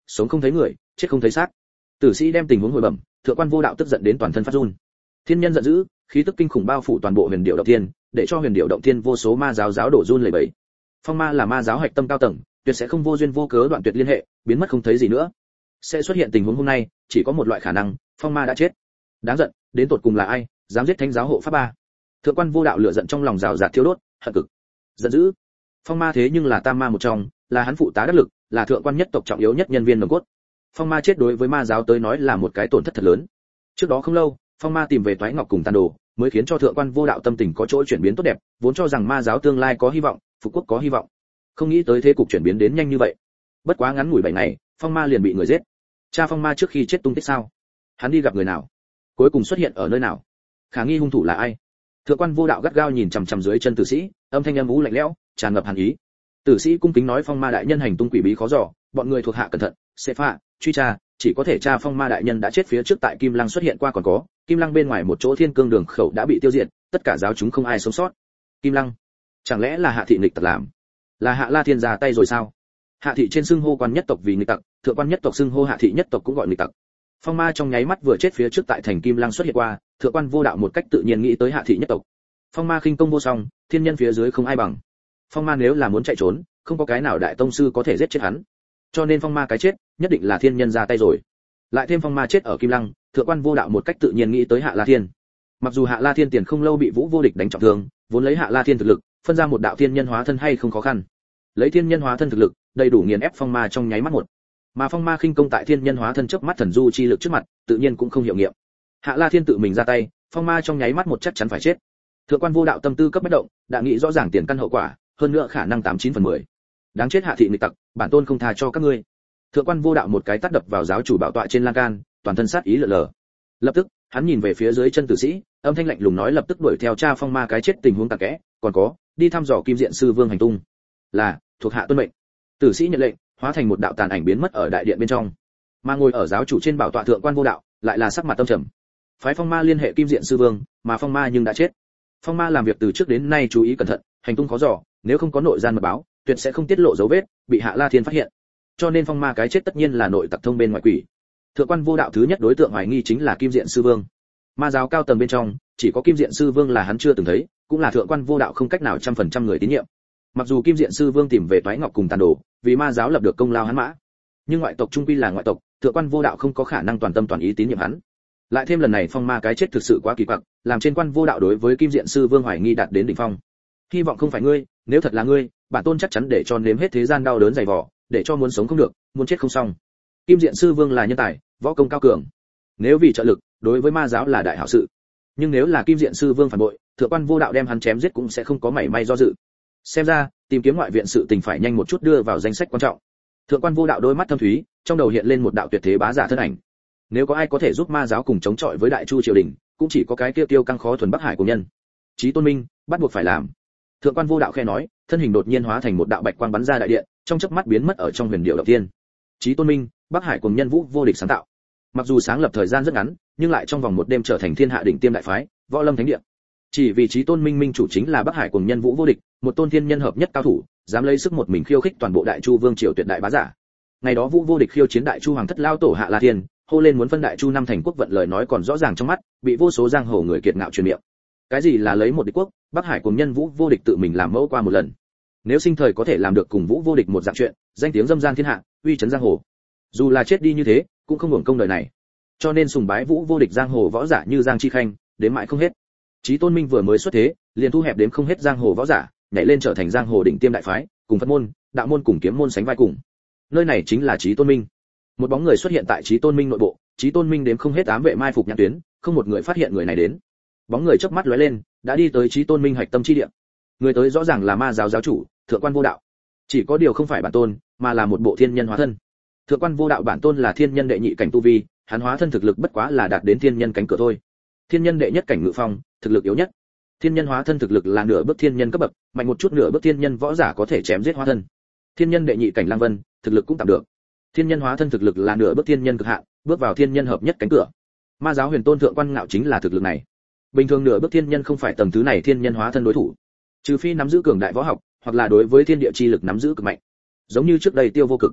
sống không thấy người, chết không thấy xác. Tử sĩ đem tình huống hồi bẩm, thượng quan vô đạo tức giận đến toàn thân phát run. Thiên nhân giận dữ, khí tức kinh khủng bao phủ toàn bộ huyền điệu động thiên, để cho huyền điệu động thiên vô số ma giáo giáo đổ run lẩy bẩy. Phong ma là ma giáo hạch tâm cao tầng, tuyệt sẽ không vô duyên vô cớ đoạn tuyệt liên hệ, biến mất không thấy gì nữa. Sẽ xuất hiện tình huống hôm nay, chỉ có một loại khả năng, phong ma đã chết. Đáng giận, đến tột cùng là ai, dám giết thánh giáo hộ pháp ba? Thượng quan vô đạo lửa giận trong lòng rào rạt thiêu đốt, hận cực. Giận dữ. Phong ma thế nhưng là tam ma một trong, là hắn phụ tá đắc lực, là thượng quan nhất tộc trọng yếu nhất nhân viên nòng cốt. Phong ma chết đối với ma giáo tới nói là một cái tổn thất thật lớn. Trước đó không lâu, phong ma tìm về toái ngọc cùng tàn đồ, mới khiến cho thượng quan vô đạo tâm tình có chỗ chuyển biến tốt đẹp, vốn cho rằng ma giáo tương lai có hy vọng, phục quốc có hy vọng. Không nghĩ tới thế cục chuyển biến đến nhanh như vậy. Bất quá ngắn ngủi bảy ngày, phong ma liền bị người giết. Cha phong ma trước khi chết tung tích sao? Hắn đi gặp người nào? Cuối cùng xuất hiện ở nơi nào? Khả nghi hung thủ là ai? Thượng quan vô đạo gắt gao nhìn chằm chằm dưới chân tử sĩ, âm thanh âm u lạnh lẽo, tràn ngập hàn ý. Tử sĩ cung kính nói phong ma đại nhân hành tung quỷ bí khó dò, bọn người thuộc hạ cẩn thận, sẽ phạ, truy tra, chỉ có thể tra phong ma đại nhân đã chết phía trước tại Kim Lăng xuất hiện qua còn có, Kim Lăng bên ngoài một chỗ thiên cương đường khẩu đã bị tiêu diệt, tất cả giáo chúng không ai sống sót. Kim Lăng, chẳng lẽ là Hạ thị nghịch tặc làm? Là Hạ La Thiên ra tay rồi sao? Hạ thị trên xưng hô quan nhất tộc vì nghịch tặc, thượng quan nhất tộc xưng hô Hạ thị nhất tộc cũng gọi nghịch tặc. Phong ma trong nháy mắt vừa chết phía trước tại thành Kim Lăng xuất hiện qua, thượng quan vô đạo một cách tự nhiên nghĩ tới Hạ thị nhất tộc. Phong ma khinh công vô song, thiên nhân phía dưới không ai bằng. Phong ma nếu là muốn chạy trốn, không có cái nào đại tông sư có thể giết chết hắn. Cho nên phong ma cái chết, nhất định là thiên nhân ra tay rồi. Lại thêm phong ma chết ở Kim Lăng, thượng quan vô đạo một cách tự nhiên nghĩ tới Hạ La Thiên. Mặc dù Hạ La Thiên tiền không lâu bị Vũ Vô Địch đánh trọng thương, vốn lấy Hạ La Thiên thực lực, phân ra một đạo thiên nhân hóa thân hay không khó khăn. Lấy thiên nhân hóa thân thực lực, đầy đủ nghiền ép phong ma trong nháy mắt một. Mà phong ma khinh công tại thiên nhân hóa thân chớp mắt thần du chi lực trước mặt, tự nhiên cũng không hiệu nghiệm. Hạ La Thiên tự mình ra tay, phong ma trong nháy mắt một chắc chắn phải chết. Thượng quan vô đạo tâm tư cấp bất động, đã nghĩ rõ ràng tiền căn hậu quả, hơn nữa khả năng tám chín phần mười. Đáng chết Hạ thị nghịch tặc, bản tôn không tha cho các ngươi. Thượng quan vô đạo một cái tát đập vào giáo chủ bảo tọa trên lan can, toàn thân sát ý lờ lờ. Lập tức, hắn nhìn về phía dưới chân tử sĩ, âm thanh lạnh lùng nói lập tức đuổi theo cha phong ma cái chết tình huống tạc kẽ, còn có, đi thăm dò Kim Diện sư vương hành tung. Là, thuộc hạ tuân mệnh. Tử sĩ nhận lệnh, hóa thành một đạo tàn ảnh biến mất ở đại điện bên trong. Mà ngồi ở giáo chủ trên bảo tọa thượng quan vô đạo, lại là sắc mặt tâm trầm. Phái phong ma liên hệ Kim Diện sư vương, mà phong ma nhưng đã chết. Phong ma làm việc từ trước đến nay chú ý cẩn thận, hành tung khó dò, nếu không có nội gian mật báo, tuyệt sẽ không tiết lộ dấu vết, bị Hạ La Thiên phát hiện. Cho nên phong ma cái chết tất nhiên là nội tặc thông bên ngoài quỷ. Thượng quan vô đạo thứ nhất đối tượng hoài nghi chính là Kim Diện sư vương. Ma giáo cao tầng bên trong, chỉ có Kim Diện sư vương là hắn chưa từng thấy, cũng là thượng quan vô đạo không cách nào trăm phần trăm người tín nhiệm. Mặc dù Kim Diện sư vương tìm về toái ngọc cùng tàn đồ, vì ma giáo lập được công lao hắn mã, nhưng ngoại tộc trung quy là ngoại tộc, thượng quan vô đạo không có khả năng toàn tâm toàn ý tín nhiệm hắn. Lại thêm lần này phong ma cái chết thực sự quá kỳ quặc, làm trên quan vô đạo đối với Kim Diện sư vương hoài nghi đạt đến đỉnh phong. Hy vọng không phải ngươi, nếu thật là ngươi, bản tôn chắc chắn để cho nếm hết thế gian đau đớn dày vò, để cho muốn sống không được, muốn chết không xong. Kim Diện sư vương là nhân tài, võ công cao cường, nếu vì trợ lực, đối với ma giáo là đại hảo sự. Nhưng nếu là Kim Diện sư vương phản bội, thượng quan vô đạo đem hắn chém giết cũng sẽ không có mảy may do dự. Xem ra, tìm kiếm ngoại viện sự tình phải nhanh một chút đưa vào danh sách quan trọng. Thượng quan vô đạo đôi mắt thâm thúy, trong đầu hiện lên một đạo tuyệt thế bá giả thân ảnh. Nếu có ai có thể giúp ma giáo cùng chống chọi với đại chu triều đình, cũng chỉ có cái kia tiêu căng khó thuần Bắc Hải của nhân. Chí Tôn Minh, bắt buộc phải làm. Thượng quan vô đạo khẽ nói, thân hình đột nhiên hóa thành một đạo bạch quang bắn ra đại điện, trong chớp mắt biến mất ở trong huyền điệu động thiên. Chí Tôn Minh, Bắc Hải cùng nhân Vũ Vô Địch sáng tạo. Mặc dù sáng lập thời gian rất ngắn, nhưng lại trong vòng một đêm trở thành thiên hạ đỉnh tiêm đại phái, võ lâm thánh địa. Chỉ vì Chí Tôn Minh minh chủ chính là Bắc Hải cùng nhân Vũ Vô Địch, một tôn thiên nhân hợp nhất cao thủ, dám lấy sức một mình khiêu khích toàn bộ đại chu vương triều tuyệt đại bá giả. Ngày đó Vũ Vô Địch khiêu chiến đại chu hoàng thất lao tổ Hạ La Thiên, hô lên muốn phân đại chu năm thành quốc vận lời nói còn rõ ràng trong mắt, bị vô số giang hồ người kiệt ngạo truyền miệng. Cái gì là lấy một địch quốc, Bắc Hải cùng nhân Vũ Vô Địch tự mình làm mẫu qua một lần. Nếu sinh thời có thể làm được cùng Vũ Vô Địch một dạng chuyện, danh tiếng dâm gian thiên hạ, uy chấn giang hồ. Dù là chết đi như thế, cũng không hưởng công đời này. Cho nên sùng bái Vũ Vô Địch giang hồ võ giả như Giang Chi Khanh, đến mãi không hết. Chí Tôn Minh vừa mới xuất thế, liền thu hẹp đến không hết giang hồ võ giả, nhảy lên trở thành giang hồ đỉnh tiêm đại phái, cùng Phật môn, đạo môn cùng kiếm môn sánh vai cùng. Nơi này chính là Chí Tôn Minh. Một bóng người xuất hiện tại Chí Tôn Minh nội bộ, Chí Tôn Minh đếm không hết ám vệ mai phục nhãn tuyến, không một người phát hiện người này đến. Bóng người chớp mắt lóe lên, đã đi tới Chí Tôn Minh hạch tâm chi địa. Người tới rõ ràng là ma giáo giáo chủ, thượng quan vô đạo. Chỉ có điều không phải bản tôn, mà là một bộ thiên nhân hóa thân. Thượng quan vô đạo bản tôn là thiên nhân đệ nhị cảnh tu vi, hắn hóa thân thực lực bất quá là đạt đến thiên nhân cánh cửa thôi. Thiên nhân đệ nhất cảnh ngự phong, thực lực yếu nhất. Thiên nhân hóa thân thực lực là nửa bước thiên nhân cấp bậc, mạnh một chút nửa bước thiên nhân võ giả có thể chém giết hóa thân. Thiên nhân đệ nhị cảnh Lang Vân, thực lực cũng tạm được. Thiên nhân hóa thân thực lực là nửa bước thiên nhân cực hạn, bước vào thiên nhân hợp nhất cánh cửa. Ma giáo huyền tôn thượng quan ngạo chính là thực lực này. Bình thường nửa bước thiên nhân không phải tầng thứ này thiên nhân hóa thân đối thủ, trừ phi nắm giữ cường đại võ học, hoặc là đối với thiên địa chi lực nắm giữ cực mạnh. Giống như trước đây Tiêu Vô Cực.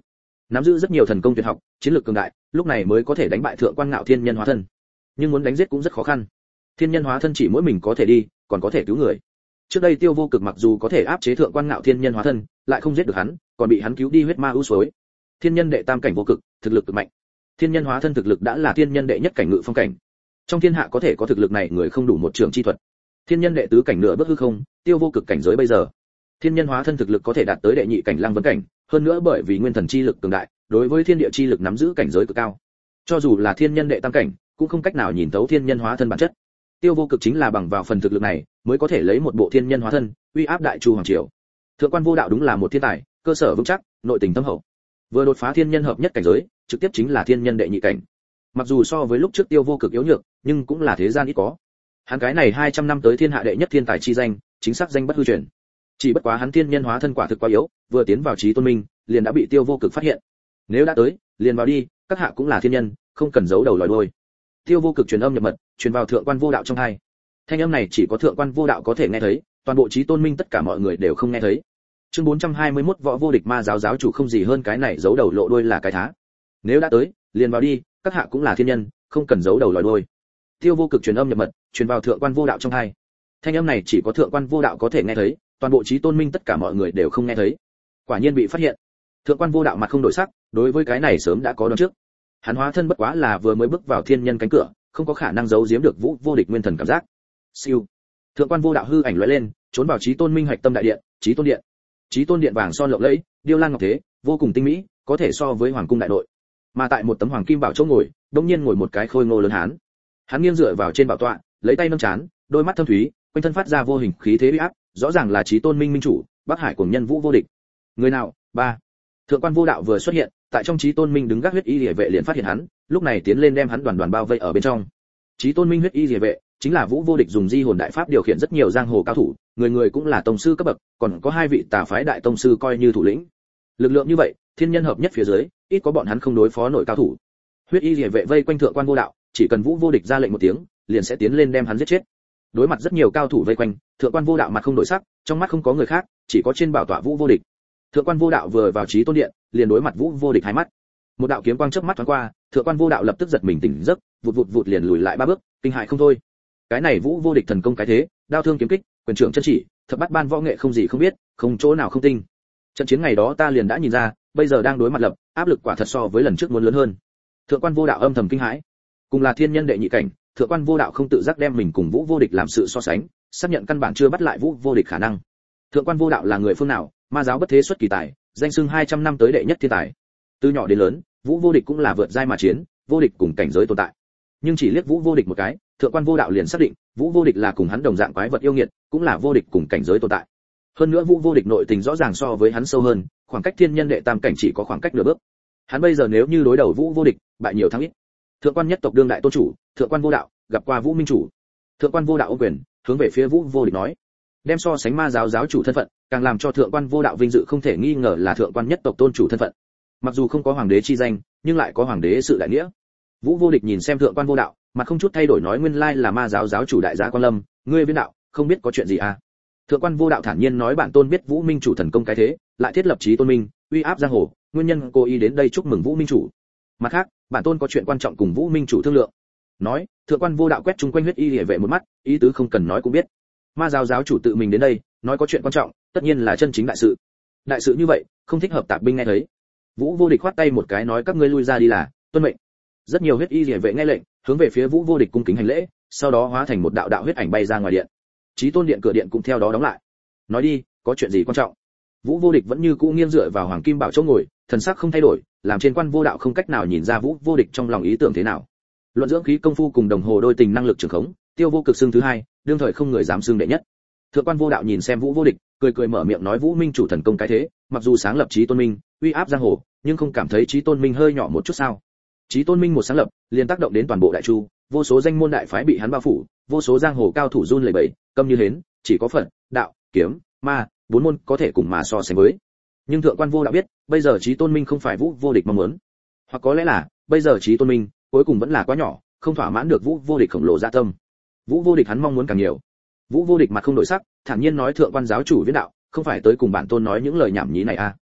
nắm giữ rất nhiều thần công tuyệt học, chiến lược cường đại, lúc này mới có thể đánh bại thượng quan ngạo thiên nhân hóa thân. Nhưng muốn đánh giết cũng rất khó khăn. Thiên nhân hóa thân chỉ mỗi mình có thể đi, còn có thể cứu người. Trước đây Tiêu Vô Cực mặc dù có thể áp chế thượng quan ngạo thiên nhân hóa thân, lại không giết được hắn, còn bị hắn cứu đi huyết ma ưu suối. Thiên nhân đệ tam cảnh vô cực, thực lực cực mạnh. Thiên nhân hóa thân thực lực đã là thiên nhân đệ nhất cảnh ngự phong cảnh. Trong thiên hạ có thể có thực lực này người không đủ một trường chi thuật. Thiên nhân đệ tứ cảnh nửa bước hư không, Tiêu Vô Cực cảnh giới bây giờ. Thiên nhân hóa thân thực lực có thể đạt tới đệ nhị cảnh lăng vấn cảnh, hơn nữa bởi vì nguyên thần chi lực cường đại, đối với thiên địa chi lực nắm giữ cảnh giới cực cao. Cho dù là thiên nhân đệ tam cảnh, cũng không cách nào nhìn thấu thiên nhân hóa thân bản chất. Tiêu Vô Cực chính là bằng vào phần thực lực này, mới có thể lấy một bộ thiên nhân hóa thân, uy áp đại chu hoàng triều. Thượng quan Vô Đạo đúng là một thiên tài, cơ sở vững chắc, nội tình thâm hậu. Vừa đột phá thiên nhân hợp nhất cảnh giới, trực tiếp chính là thiên nhân đệ nhị cảnh. Mặc dù so với lúc trước Tiêu Vô Cực yếu nhược, nhưng cũng là thế gian ít có. Hắn cái này hai trăm năm tới thiên hạ đệ nhất thiên tài chi danh, chính xác danh bất hư truyền. Chỉ bất quá hắn thiên nhân hóa thân quả thực quá yếu, vừa tiến vào Chí Tôn Minh, liền đã bị Tiêu Vô Cực phát hiện. Nếu đã tới, liền vào đi, các hạ cũng là thiên nhân, không cần giấu đầu lòi đuôi. Tiêu Vô Cực truyền âm nhập mật, truyền vào thượng quan Vô Đạo trong tai. Thanh âm này chỉ có thượng quan Vô Đạo có thể nghe thấy, toàn bộ Chí Tôn Minh tất cả mọi người đều không nghe thấy. Chương bốn trăm hai mươi mốt Võ vô địch ma giáo giáo chủ không gì hơn cái này giấu đầu lộ đuôi là cái thá. Nếu đã tới, liền vào đi, các hạ cũng là thiên nhân, không cần giấu đầu lòi đuôi. Tiêu Vô Cực truyền âm nhập mật, truyền vào thượng quan Vô Đạo trong tai. Thanh âm này chỉ có thượng quan Vô Đạo có thể nghe thấy, toàn bộ Chí Tôn Minh tất cả mọi người đều không nghe thấy. Quả nhiên bị phát hiện. Thượng quan Vô Đạo mặt không đổi sắc, đối với cái này sớm đã có đoán trước. Hắn hóa thân bất quá là vừa mới bước vào thiên nhân cánh cửa, không có khả năng giấu giếm được Vũ vô địch nguyên thần cảm giác. Siêu. Thượng quan Vô Đạo hư ảnh lóe lên, trốn vào Chí Tôn Minh hạch tâm đại điện, Chí Tôn điện. Chí Tôn điện vàng son lộng lẫy, điêu lan ngọc thế, vô cùng tinh mỹ, có thể so với hoàng cung đại nội. Mà tại một tấm hoàng kim bảo chỗ ngồi, đống nhiên ngồi một cái khôi ngô lớn hán. Hắn nghiêng dựa vào trên bảo tọa, lấy tay nâng chán, đôi mắt thâm thúy, quanh thân phát ra vô hình khí thế uy áp, rõ ràng là Chí Tôn Minh minh chủ, Bắc Hải cuồng nhân Vũ vô địch. Người nào? Ba. Thượng quan Vô Đạo vừa xuất hiện, tại trong Chí Tôn Minh đứng gác huyết y liễu vệ liền phát hiện hắn, lúc này tiến lên đem hắn đoàn đoàn bao vây ở bên trong. Chí Tôn Minh huyết y liễu vệ chính là Vũ vô địch dùng di hồn đại pháp điều khiển rất nhiều giang hồ cao thủ, người người cũng là tông sư cấp bậc, còn có hai vị tà phái đại tông sư coi như thủ lĩnh. Lực lượng như vậy, thiên nhân hợp nhất phía dưới, ít có bọn hắn không đối phó nổi cao thủ. Huyết y liễu vệ vây quanh thượng quan Vô Đạo, chỉ cần Vũ vô địch ra lệnh một tiếng, liền sẽ tiến lên đem hắn giết chết. Đối mặt rất nhiều cao thủ vây quanh, thượng quan Vô Đạo mặt không đổi sắc, trong mắt không có người khác, chỉ có trên bảo tọa Vũ vô địch. Thượng quan Vô Đạo vừa vào Chí Tôn điện, liền đối mặt Vũ vô địch hai mắt. Một đạo kiếm quang chớp mắt thoáng qua, thượng quan Vô Đạo lập tức giật mình tỉnh giấc, vụt vụt vụt liền lùi lại ba bước, kinh hãi không thôi. Cái này Vũ vô địch thần công cái thế, đao thương kiếm kích, quyền trưởng chân chỉ, thập bát ban võ nghệ không gì không biết, không chỗ nào không tinh. Trận chiến ngày đó ta liền đã nhìn ra, bây giờ đang đối mặt lập, áp lực quả thật so với lần trước muốn lớn hơn. Thượng quan Vô Đạo âm thầm kinh hãi. Cùng là thiên nhân đệ nhị cảnh, thượng quan Vô Đạo không tự giác đem mình cùng Vũ vô địch làm sự so sánh, xác nhận căn bản chưa bắt lại Vũ vô địch khả năng. Thượng quan Vô Đạo là người phương nào? Ma giáo bất thế xuất kỳ tài, danh xưng hai trăm năm tới đệ nhất thiên tài. Từ nhỏ đến lớn, Vũ vô địch cũng là vượt giai mà chiến, vô địch cùng cảnh giới tồn tại. Nhưng chỉ liếc Vũ vô địch một cái, thượng quan Vô Đạo liền xác định, Vũ vô địch là cùng hắn đồng dạng quái vật yêu nghiệt, cũng là vô địch cùng cảnh giới tồn tại. Hơn nữa Vũ vô địch nội tình rõ ràng so với hắn sâu hơn, khoảng cách thiên nhân đệ tam cảnh chỉ có khoảng cách nửa bước. Hắn bây giờ nếu như đối đầu Vũ vô địch, bại nhiều thắng ít. Thượng quan nhất tộc đương đại tôn chủ, thượng quan Vô Đạo gặp qua Vũ minh chủ. Thượng quan Vô Đạo ôm quyền, hướng về phía Vũ vô địch nói, đem so sánh ma giáo giáo chủ thân phận, càng làm cho thượng quan Vô Đạo vinh dự không thể nghi ngờ là thượng quan nhất tộc tôn chủ thân phận. Mặc dù không có hoàng đế chi danh, nhưng lại có hoàng đế sự đại nghĩa. Vũ vô địch nhìn xem thượng quan Vô Đạo, mặt không chút thay đổi nói nguyên lai là ma giáo giáo chủ đại gia Quan Lâm, ngươi viên đạo, không biết có chuyện gì à? Thượng quan Vô Đạo thản nhiên nói bản tôn biết Vũ minh chủ thần công cái thế, lại thiết lập Chí Tôn Minh, uy áp giang hồ, nguyên nhân cô ý đến đây chúc mừng Vũ minh chủ. Mặt khác, bản tôn có chuyện quan trọng cùng Vũ minh chủ thương lượng. Nói, thượng quan Vô Đạo quét chung quanh huyết y liễu vệ một mắt, ý tứ không cần nói cũng biết. Ma giáo giáo chủ tự mình đến đây, nói có chuyện quan trọng, tất nhiên là chân chính đại sự. Đại sự như vậy, không thích hợp tạp binh nghe thấy. Vũ vô địch khoát tay một cái nói các ngươi lui ra đi là, tuân mệnh. Rất nhiều huyết y liễu vệ nghe lệnh, hướng về phía Vũ vô địch cung kính hành lễ, sau đó hóa thành một đạo đạo huyết ảnh bay ra ngoài điện. Chí Tôn điện cửa điện cũng theo đó đóng lại. Nói đi, có chuyện gì quan trọng? Vũ vô địch vẫn như cũ nghiêng dựa vào hoàng kim bảo chỗ ngồi, thần sắc không thay đổi, làm trên quan Vô Đạo không cách nào nhìn ra Vũ vô địch trong lòng ý tưởng thế nào. Luận dưỡng khí công phu cùng đồng hồ đôi tình năng lực trường khống, Tiêu Vô Cực xưng thứ hai, đương thời không người dám xưng đệ nhất. Thượng quan Vô Đạo nhìn xem Vũ vô địch, cười cười mở miệng nói Vũ minh chủ thần công cái thế, mặc dù sáng lập Chí Tôn Minh, uy áp giang hồ, nhưng không cảm thấy Chí Tôn Minh hơi nhỏ một chút sao? Chí Tôn Minh một sáng lập, liền tác động đến toàn bộ đại chu, vô số danh môn đại phái bị hắn bao phủ, vô số giang hồ cao thủ run lẩy bẩy, câm như hến, chỉ có Phật, đạo, kiếm, ma, bốn môn có thể cùng mà so sánh với. Nhưng thượng quan Vô Đạo biết, bây giờ Chí Tôn Minh không phải Vũ vô địch mong muốn, hoặc có lẽ là bây giờ Chí Tôn Minh cuối cùng vẫn là quá nhỏ, không thỏa mãn được Vũ vô địch khổng lồ dạ tâm. Vũ vô địch hắn mong muốn càng nhiều. Vũ vô địch mặt không đổi sắc, thản nhiên nói thượng quan giáo chủ viễn đạo, không phải tới cùng bản tôn nói những lời nhảm nhí này à?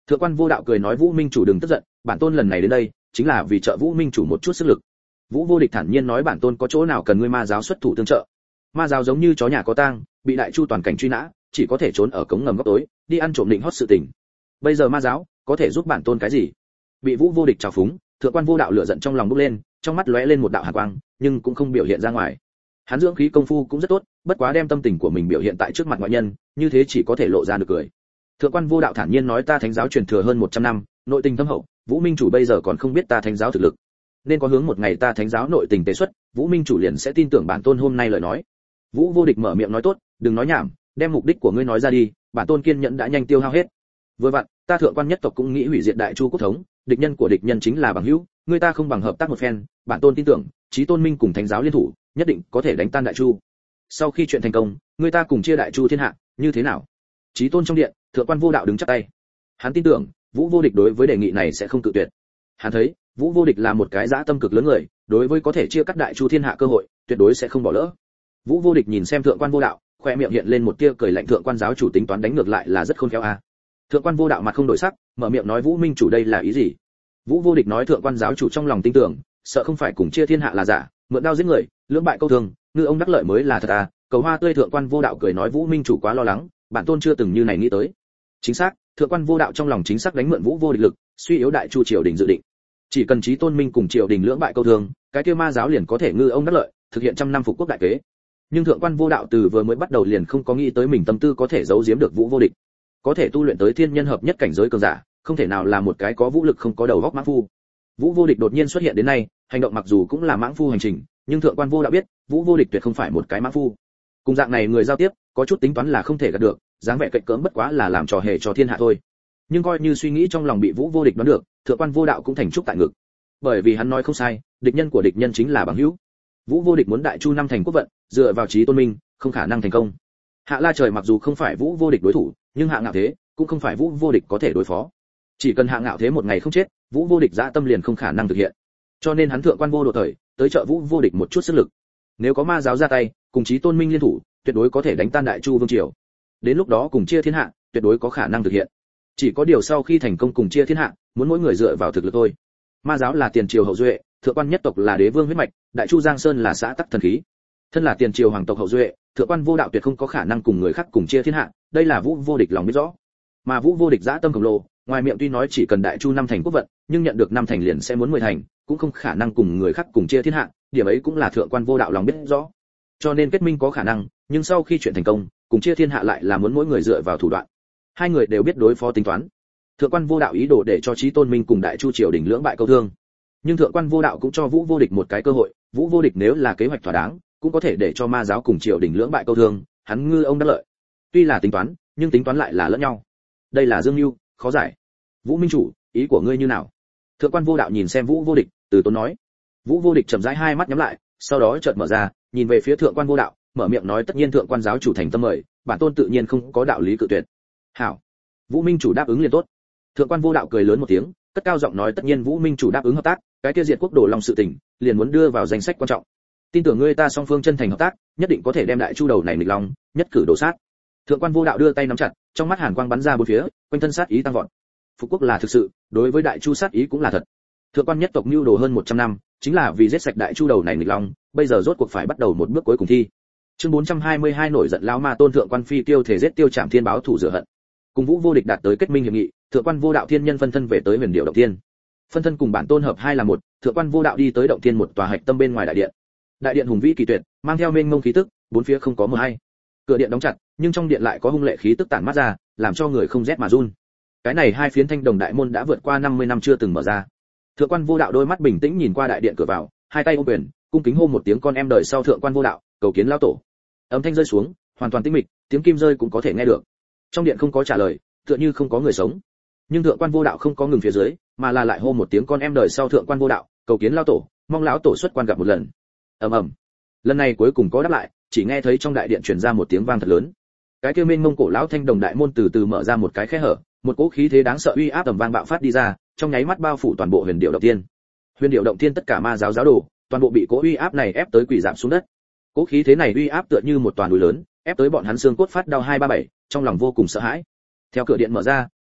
Thượng quan Vô Đạo cười nói Vũ Minh chủ đừng tức giận, bản tôn lần này đến đây chính là vì trợ Vũ Minh chủ một chút sức lực. Vũ Vô Địch thản nhiên nói bản tôn có chỗ nào cần ngươi ma giáo xuất thủ tương trợ. Ma giáo giống như chó nhà có tang, bị đại chu toàn cảnh truy nã, chỉ có thể trốn ở cống ngầm góc tối, đi ăn trộm định hót sự tình. Bây giờ ma giáo có thể giúp bản tôn cái gì? Bị Vũ Vô Địch trào phúng, Thượng quan Vô Đạo lửa giận trong lòng bốc lên, trong mắt lóe lên một đạo hàn quang, nhưng cũng không biểu hiện ra ngoài. Hắn dưỡng khí công phu cũng rất tốt, bất quá đem tâm tình của mình biểu hiện tại trước mặt ngoại nhân, như thế chỉ có thể lộ ra được cười. Thượng quan Vô Đạo thản nhiên nói ta thánh giáo truyền thừa hơn một trăm năm, nội tình thâm hậu, Vũ Minh chủ bây giờ còn không biết ta thánh giáo thực lực, nên có hướng một ngày ta thánh giáo nội tình tế xuất, Vũ Minh chủ liền sẽ tin tưởng bản tôn hôm nay lời nói. Vũ Vô Địch mở miệng nói tốt, đừng nói nhảm, đem mục đích của ngươi nói ra đi, bản tôn kiên nhẫn đã nhanh tiêu hao hết. Vừa vặn, ta Thượng quan nhất tộc cũng nghĩ hủy diệt đại chu quốc thống, địch nhân của địch nhân chính là bằng hữu, ngươi ta không bằng hợp tác một phen, bản tôn tin tưởng, Chí Tôn Minh cùng thánh giáo liên thủ, nhất định có thể đánh tan đại chu. Sau khi chuyện thành công, ngươi ta cùng chia đại chu thiên hạ, như thế nào? Chí Tôn trong điện, Thượng quan Vô Đạo đứng chắp tay. Hắn tin tưởng, Vũ Vô Địch đối với đề nghị này sẽ không cự tuyệt. Hắn thấy, Vũ Vô Địch là một cái dã tâm cực lớn người, đối với có thể chia cắt đại chu thiên hạ cơ hội, tuyệt đối sẽ không bỏ lỡ. Vũ Vô Địch nhìn xem Thượng quan Vô Đạo, khoe miệng hiện lên một tia cười lạnh, Thượng quan giáo chủ tính toán đánh ngược lại là rất khôn khéo a. À. Thượng quan Vô Đạo mặt không đổi sắc, mở miệng nói Vũ Minh chủ đây là ý gì? Vũ Vô Địch nói Thượng quan giáo chủ trong lòng tin tưởng, sợ không phải cùng chia thiên hạ là giả, mượn đao giết người, lưỡng bại câu thương, ngư ông đắc lợi mới là thật à? Cầu hoa tươi. Thượng quan Vô Đạo cười nói Vũ Minh chủ quá lo lắng, bản tôn chưa từng như này nghĩ tới. Chính xác, Thượng quan Vô Đạo trong lòng chính xác đánh mượn Vũ Vô Địch lực, suy yếu đại chu triều đình dự định. Chỉ cần Chí Tôn Minh cùng triều đình lưỡng bại câu thương, cái kia ma giáo liền có thể ngư ông đắc lợi, thực hiện trăm năm phục quốc đại kế. Nhưng Thượng quan Vô Đạo từ vừa mới bắt đầu liền không có nghĩ tới mình tâm tư có thể giấu giếm được Vũ Vô Địch. Có thể tu luyện tới thiên nhân hợp nhất cảnh giới cường giả, không thể nào là một cái có vũ lực không có đầu óc mãng phu. Vũ Vô Địch đột nhiên xuất hiện đến nay, hành động mặc dù cũng là mãng phu hành trình, nhưng Thượng quan Vô Đạo biết, Vũ Vô Địch tuyệt không phải một cái mãng phu. Cùng dạng này người giao tiếp, có chút tính toán là không thể gạt được, dáng vẻ cạnh cỡm bất quá là làm trò hề cho thiên hạ thôi. Nhưng coi như suy nghĩ trong lòng bị Vũ Vô Địch đoán được, Thượng quan Vô Đạo cũng thành trúc tại ngực. Bởi vì hắn nói không sai, địch nhân của địch nhân chính là bằng hữu. Vũ Vô Địch muốn đại chu năm thành quốc vận, dựa vào Chí Tôn Minh, không khả năng thành công. Hạ La Trời mặc dù không phải Vũ Vô Địch đối thủ, nhưng Hạ Ngạo Thế cũng không phải Vũ Vô Địch có thể đối phó. Chỉ cần Hạ Ngạo Thế một ngày không chết, Vũ Vô Địch dã tâm liền không khả năng thực hiện. Cho nên hắn Thượng quan Vô Độ thời, tới trợ Vũ Vô Địch một chút sức lực. Nếu có ma giáo ra tay, cùng Chí Tôn Minh liên thủ, tuyệt đối có thể đánh tan đại chu vương triều. Đến lúc đó cùng chia thiên hạ, tuyệt đối có khả năng thực hiện. Chỉ có điều sau khi thành công cùng chia thiên hạ, muốn mỗi người dựa vào thực lực thôi. Ma giáo là tiền triều hậu duệ, Thượng quan nhất tộc là đế vương huyết mạch, đại chu Giang Sơn là xã tắc thần khí. Thân là tiền triều hoàng tộc hậu duệ, Thượng quan Vô Đạo tuyệt không có khả năng cùng người khác cùng chia thiên hạ, đây là Vũ Vô Địch lòng biết rõ. Mà Vũ Vô Địch dã tâm khổng lồ, ngoài miệng tuy nói chỉ cần đại chu năm thành quốc vận, nhưng nhận được năm thành liền sẽ muốn mười thành, cũng không khả năng cùng người khác cùng chia thiên hạ, điểm ấy cũng là Thượng quan Vô Đạo lòng biết rõ. Cho nên kết minh có khả năng, nhưng sau khi chuyện thành công, cùng chia thiên hạ lại là muốn mỗi người dựa vào thủ đoạn. Hai người đều biết đối phó tính toán. Thượng quan Vô Đạo ý đồ để cho Chí Tôn Minh cùng đại chu triều đình lưỡng bại câu thương. Nhưng Thượng quan Vô Đạo cũng cho Vũ Vô Địch một cái cơ hội, Vũ Vô Địch nếu là kế hoạch thỏa đáng, cũng có thể để cho ma giáo cùng triều đình lưỡng bại câu thương, hắn ngư ông đắc lợi. Tuy là tính toán, nhưng tính toán lại là lẫn nhau. Đây là dương mưu, khó giải. Vũ Minh chủ, ý của ngươi như nào? Thượng quan Vô Đạo nhìn xem Vũ Vô Địch, từ tốn nói. Vũ Vô Địch chậm rãi hai mắt nhắm lại, sau đó chợt mở ra, nhìn về phía Thượng quan Vô Đạo, mở miệng nói tất nhiên Thượng quan giáo chủ thành tâm mời, bản tôn tự nhiên không có đạo lý cự tuyệt. Hảo. Vũ Minh chủ đáp ứng liền tốt. Thượng quan Vô Đạo cười lớn một tiếng, cất cao giọng nói tất nhiên Vũ Minh chủ đáp ứng hợp tác, cái kia diệt quốc đồ long sự tình, liền muốn đưa vào danh sách quan trọng. Tin tưởng ngươi ta song phương chân thành hợp tác, nhất định có thể đem đại chu đầu này nghịch long, nhất cử đổ sát. Thượng quan Vô Đạo đưa tay nắm chặt, trong mắt hàn quang bắn ra bốn phía, quanh thân sát ý tăng vọt. Phục quốc là thực sự, đối với đại chu sát ý cũng là thật. Thượng quan nhất tộc nưu đồ hơn một trăm năm, chính là vì giết sạch đại chu đầu này nghịch long, bây giờ rốt cuộc phải bắt đầu một bước cuối cùng thi. Chương bốn trăm hai mươi hai nổi giận lão ma tôn Thượng quan phi tiêu thể giết tiêu trảm thiên báo thủ rửa hận. Cùng Vũ Vô Địch đạt tới kết minh hiệp nghị, Thượng quan Vô Đạo thiên nhân phân thân về tới Huyền Điệu động thiên. Phân thân cùng bản tôn hợp hai là một, Thượng quan Vô Đạo đi tới động thiên một tòa hạch tâm bên ngoài đại điện. Đại điện hùng vĩ kỳ tuyệt, mang theo mênh mông khí tức, bốn phía không có mờ hay. Cửa điện đóng chặt, nhưng trong điện lại có hung lệ khí tức tản mát ra, làm cho người không rét mà run. Cái này hai phiến thanh đồng đại môn đã vượt qua năm mươi năm chưa từng mở ra. Thượng quan Vô Đạo đôi mắt bình tĩnh nhìn qua đại điện cửa vào, hai tay ôm quyền, cung kính hô một tiếng con em đời sau Thượng quan Vô Đạo, cầu kiến lão tổ. Âm thanh rơi xuống, hoàn toàn tĩnh mịch, tiếng kim rơi cũng có thể nghe được. Trong điện không có trả lời, tựa như không có người sống. Nhưng Thượng quan Vô Đạo không có ngừng phía dưới, mà là lại hô một tiếng con em đời sau Thượng quan Vô Đạo, cầu kiến lão tổ, mong lão tổ xuất quan gặp một lần. Ầm ầm. Lần này cuối cùng có đáp lại, chỉ nghe thấy trong đại điện truyền ra một tiếng vang thật lớn. Cái kia mênh mông cổ lão thanh đồng đại môn từ từ mở ra một cái khe hở, một cỗ khí thế đáng sợ uy áp tầm vang bạo phát đi ra, trong nháy mắt bao phủ toàn bộ Huyền Điệu động thiên. Huyền Điệu động thiên tất cả ma giáo giáo đồ, toàn bộ bị cỗ uy áp này ép tới quỳ rạp xuống đất. Cỗ khí thế này uy áp tựa như một toàn núi lớn, ép tới bọn hắn xương cốt phát đau hai ba bảy, trong lòng vô cùng sợ hãi. Theo cửa điện mở ra,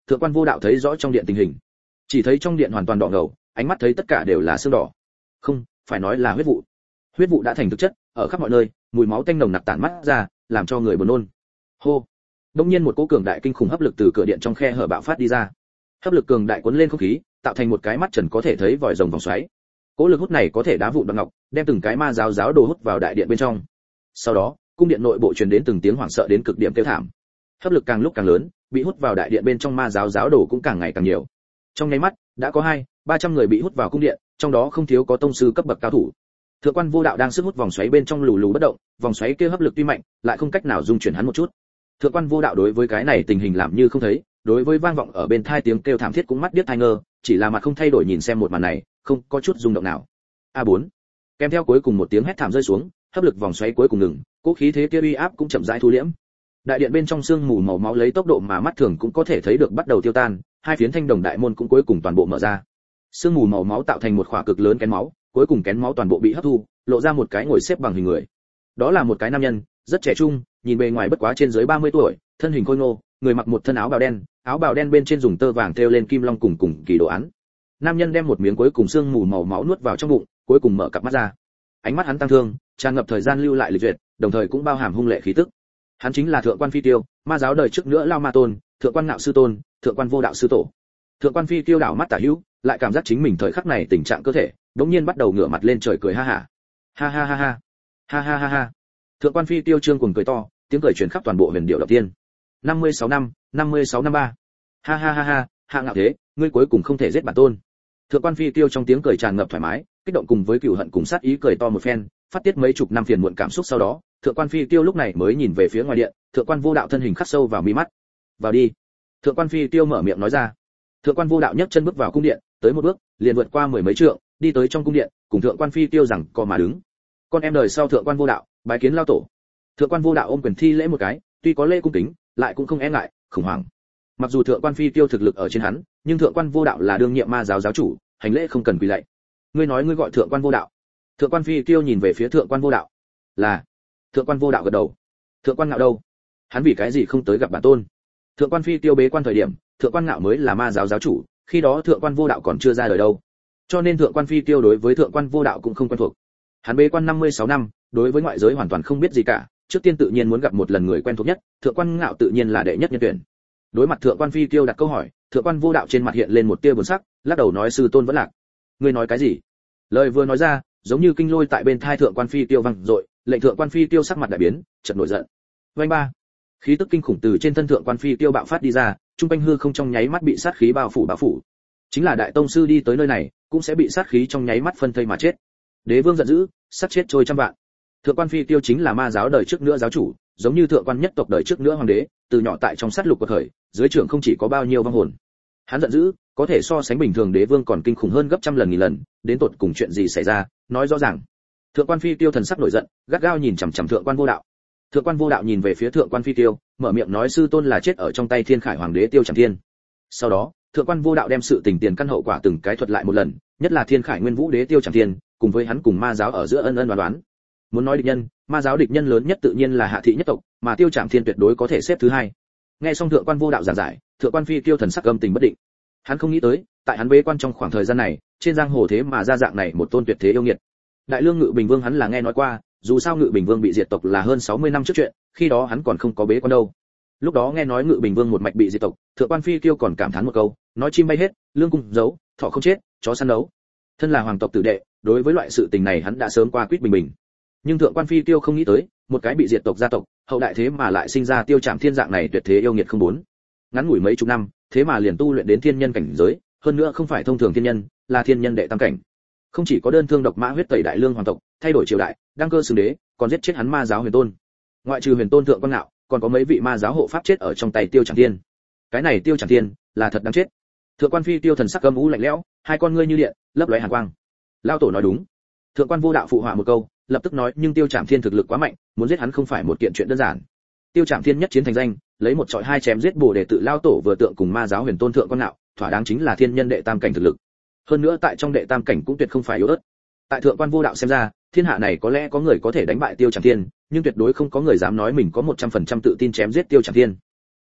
Thượng quan Vô Đạo thấy rõ trong điện tình hình. Chỉ thấy trong điện hoàn toàn đỏ ngầu, ánh mắt thấy tất cả đều là xương đỏ. Không, phải nói là huyết vụ. Huyết vụ đã thành thực chất, ở khắp mọi nơi, mùi máu tanh nồng nặc tản mắt ra, làm cho người buồn nôn. Hô. Đột nhiên một cỗ cường đại kinh khủng hấp lực từ cửa điện trong khe hở bạo phát đi ra. Hấp lực cường đại cuốn lên không khí, tạo thành một cái mắt trần có thể thấy vòi rồng vòng xoáy. Cỗ lực hút này có thể đá vụn bằng ngọc, đem từng cái ma giáo giáo đồ hút vào đại điện bên trong. Sau đó, cung điện nội bộ truyền đến từng tiếng hoảng sợ đến cực điểm kêu thảm. Hấp lực càng lúc càng lớn, bị hút vào đại điện bên trong ma giáo giáo đồ cũng càng ngày càng nhiều. Trong nháy mắt, đã có hai, ba trăm người bị hút vào cung điện, trong đó không thiếu có tông sư cấp bậc cao thủ. Thượng quan Vô Đạo đang sức hút vòng xoáy bên trong lù lù bất động, vòng xoáy kia hấp lực tuy mạnh, lại không cách nào dung chuyển hắn một chút. Thượng quan Vô Đạo đối với cái này tình hình làm như không thấy, đối với vang vọng ở bên tai tiếng kêu thảm thiết cũng mắt điếc tai ngơ, chỉ là mặt không thay đổi nhìn xem một màn này, không có chút rung động nào. a bốn. Kèm theo cuối cùng một tiếng hét thảm rơi xuống, hấp lực vòng xoáy cuối cùng ngừng, cỗ khí thế kia uy áp cũng chậm rãi thu liễm. Đại điện bên trong sương mù màu máu lấy tốc độ mà mắt thường cũng có thể thấy được bắt đầu tiêu tan, hai phiến thanh đồng đại môn cũng cuối cùng toàn bộ mở ra. Sương mù màu máu tạo thành một khỏa cực lớn kén máu, cuối cùng kén máu toàn bộ bị hấp thu, lộ ra một cái ngồi xếp bằng hình người. Đó là một cái nam nhân, rất trẻ trung, nhìn bề ngoài bất quá trên dưới ba mươi tuổi, thân hình khôi ngô, người mặc một thân áo bào đen, áo bào đen bên trên dùng tơ vàng thêu lên kim long cùng cùng kỳ đồ án. Nam nhân đem một miếng cuối cùng sương mù màu máu nuốt vào trong bụng, cuối cùng mở cặp mắt ra. Ánh mắt hắn tăng thương, tràn ngập thời gian lưu lại lịch duyệt, đồng thời cũng bao hàm hung lệ khí tức. Hắn chính là Thượng quan Phi Tiêu, ma giáo đời trước nữa Lao Ma Tôn, Thượng quan Ngạo sư tôn, Thượng quan Vô Đạo sư tổ. Thượng quan Phi Tiêu đảo mắt tả hữu, lại cảm giác chính mình thời khắc này tình trạng cơ thể, đống nhiên bắt đầu ngửa mặt lên trời cười ha ha. Ha ha ha ha. Ha ha ha ha. Thượng quan Phi Tiêu trương cuồng cười to, tiếng cười truyền khắp toàn bộ huyền điệu đầu tiên. năm mươi sáu năm, năm mươi sáu năm ba. Ha ha ha ha, Hạ Ngạo thế, ngươi cuối cùng không thể giết bản tôn. Thượng quan Phi Tiêu trong tiếng cười tràn ngập thoải mái, kích động cùng với cừu hận cùng sát ý cười to một phen, phát tiết mấy chục năm phiền muộn cảm xúc sau đó, Thượng quan Phi Tiêu lúc này mới nhìn về phía ngoài điện, Thượng quan Vô Đạo thân hình khắc sâu vào mi mắt. "Vào đi." Thượng quan Phi Tiêu mở miệng nói ra. Thượng quan Vô Đạo nhấc chân bước vào cung điện, tới một bước, liền vượt qua mười mấy trượng, đi tới trong cung điện, cùng Thượng quan Phi Tiêu rằng co mà đứng. "Con em đời sau Thượng quan Vô Đạo, bái kiến lao tổ." Thượng quan Vô Đạo ôm quyền thi lễ một cái, tuy có lễ cung kính, lại cũng không e ngại, khủng hoảng. Mặc dù Thượng quan Phi Tiêu thực lực ở trên hắn, nhưng Thượng quan Vô Đạo là đương nhiệm ma giáo giáo chủ, hành lễ không cần quỳ lạy. "Ngươi nói ngươi gọi Thượng quan Vô Đạo?" Thượng quan Phi Tiêu nhìn về phía Thượng quan Vô Đạo. "Là." Thượng quan Vô Đạo gật đầu. "Thượng quan Ngạo đâu? Hắn vì cái gì không tới gặp bản tôn?" Thượng quan Phi Tiêu bế quan thời điểm, Thượng quan Ngạo mới là ma giáo giáo chủ, khi đó Thượng quan Vô Đạo còn chưa ra đời đâu. Cho nên Thượng quan Phi Tiêu đối với Thượng quan Vô Đạo cũng không quen thuộc. Hắn bế quan năm mươi sáu năm, đối với ngoại giới hoàn toàn không biết gì cả, trước tiên tự nhiên muốn gặp một lần người quen thuộc nhất, Thượng quan Ngạo tự nhiên là đệ nhất nhân tuyển. Đối mặt Thượng quan Phi Tiêu đặt câu hỏi, Thượng quan Vô Đạo trên mặt hiện lên một tia buồn sắc, lắc đầu nói: "Sư tôn vẫn lạc." "Ngươi nói cái gì?" Lời vừa nói ra, giống như kinh lôi tại bên thai Thượng quan Phi Tiêu vang dội, lệnh Thượng quan Phi Tiêu sắc mặt đại biến, chợt nổi giận. Vành ba, khí tức kinh khủng từ trên thân Thượng quan Phi Tiêu bạo phát đi ra, trung quanh hư không trong nháy mắt bị sát khí bao phủ bao phủ. Chính là đại tông sư đi tới nơi này, cũng sẽ bị sát khí trong nháy mắt phân thây mà chết. Đế vương giận dữ, sát chết trôi trăm vạn. Thượng quan Phi Tiêu chính là ma giáo đời trước nữa giáo chủ, giống như thượng quan nhất tộc đời trước nữa hoàng đế, từ nhỏ tại trong sát lục của thời, dưới trưởng không chỉ có bao nhiêu vong hồn. Hắn giận dữ, có thể so sánh bình thường đế vương còn kinh khủng hơn gấp trăm lần nghìn lần, đến tột cùng chuyện gì xảy ra, nói rõ ràng. Thượng quan Phi Tiêu thần sắc nổi giận, gắt gao nhìn chằm chằm Thượng quan Vô Đạo. Thượng quan Vô Đạo nhìn về phía Thượng quan Phi Tiêu, mở miệng nói: "Sư tôn là chết ở trong tay Thiên Khải Hoàng đế Tiêu Trảm Thiên." Sau đó, Thượng quan Vô Đạo đem sự tình tiền căn hậu quả từng cái thuật lại một lần, nhất là Thiên Khải Nguyên Vũ đế Tiêu Trảm Thiên, cùng với hắn cùng ma giáo ở giữa ân ân đoán đoán. Muốn nói địch nhân, ma giáo địch nhân lớn nhất tự nhiên là Hạ thị nhất tộc, mà Tiêu Trảm Thiên tuyệt đối có thể xếp thứ hai. Nghe xong Thượng quan Vô Đạo giảng giải, Thượng quan Phi Tiêu thần sắc âm tình bất định. Hắn không nghĩ tới, tại hắn bế quan trong khoảng thời gian này, trên giang hồ thế mà ra dạng này một tôn tuyệt thế yêu nghiệt. Đại Lương Ngự Bình Vương hắn là nghe nói qua, dù sao Ngự Bình Vương bị diệt tộc là hơn sáu mươi năm trước chuyện, khi đó hắn còn không có bế quan đâu. Lúc đó nghe nói Ngự Bình Vương một mạch bị diệt tộc, Thượng quan Phi Tiêu còn cảm thán một câu, nói chim bay hết, lương cung giấu, thọ không chết, chó săn đấu. Thân là hoàng tộc tử đệ, đối với loại sự tình này hắn đã sớm qua quýt bình bình. Nhưng Thượng quan Phi Tiêu không nghĩ tới, một cái bị diệt tộc gia tộc, hậu đại thế mà lại sinh ra Tiêu Trảm Thiên dạng này tuyệt thế yêu nghiệt không bốn. Ngắn ngủi mấy chục năm, thế mà liền tu luyện đến thiên nhân cảnh giới, hơn nữa không phải thông thường thiên nhân, là thiên nhân đệ tam cảnh. Không chỉ có đơn thương độc mã huyết tẩy đại lương hoàng tộc, thay đổi triều đại, đăng cơ xưng đế, còn giết chết hắn ma giáo Huyền Tôn. Ngoại trừ Huyền Tôn Thượng quan Ngạo, còn có mấy vị ma giáo hộ pháp chết ở trong tay Tiêu Trảm Thiên. Cái này Tiêu Trảm Thiên là thật đáng chết. Thượng quan Phi Tiêu thần sắc âm u lạnh lẽo, hai con ngươi như điện, lấp lóe hàn quang. Lao tổ nói đúng. Thượng quan Vô Đạo phụ họa một câu, lập tức nói: "Nhưng Tiêu Trảm Thiên thực lực quá mạnh, muốn giết hắn không phải một kiện chuyện đơn giản." Tiêu Trảm Thiên nhất chiến thành danh, lấy một trọi hai chém giết Bồ Đề tự lao tổ vừa tượng cùng ma giáo Huyền Tôn Thượng quan Ngạo, thỏa đáng chính là thiên nhân đệ tam cảnh thực lực. Hơn nữa tại trong đệ tam cảnh cũng tuyệt không phải yếu ớt. Tại Thượng quan Vô Đạo xem ra, thiên hạ này có lẽ có người có thể đánh bại Tiêu Trảm Thiên, nhưng tuyệt đối không có người dám nói mình có một trăm phần trăm tự tin chém giết Tiêu Trảm Thiên.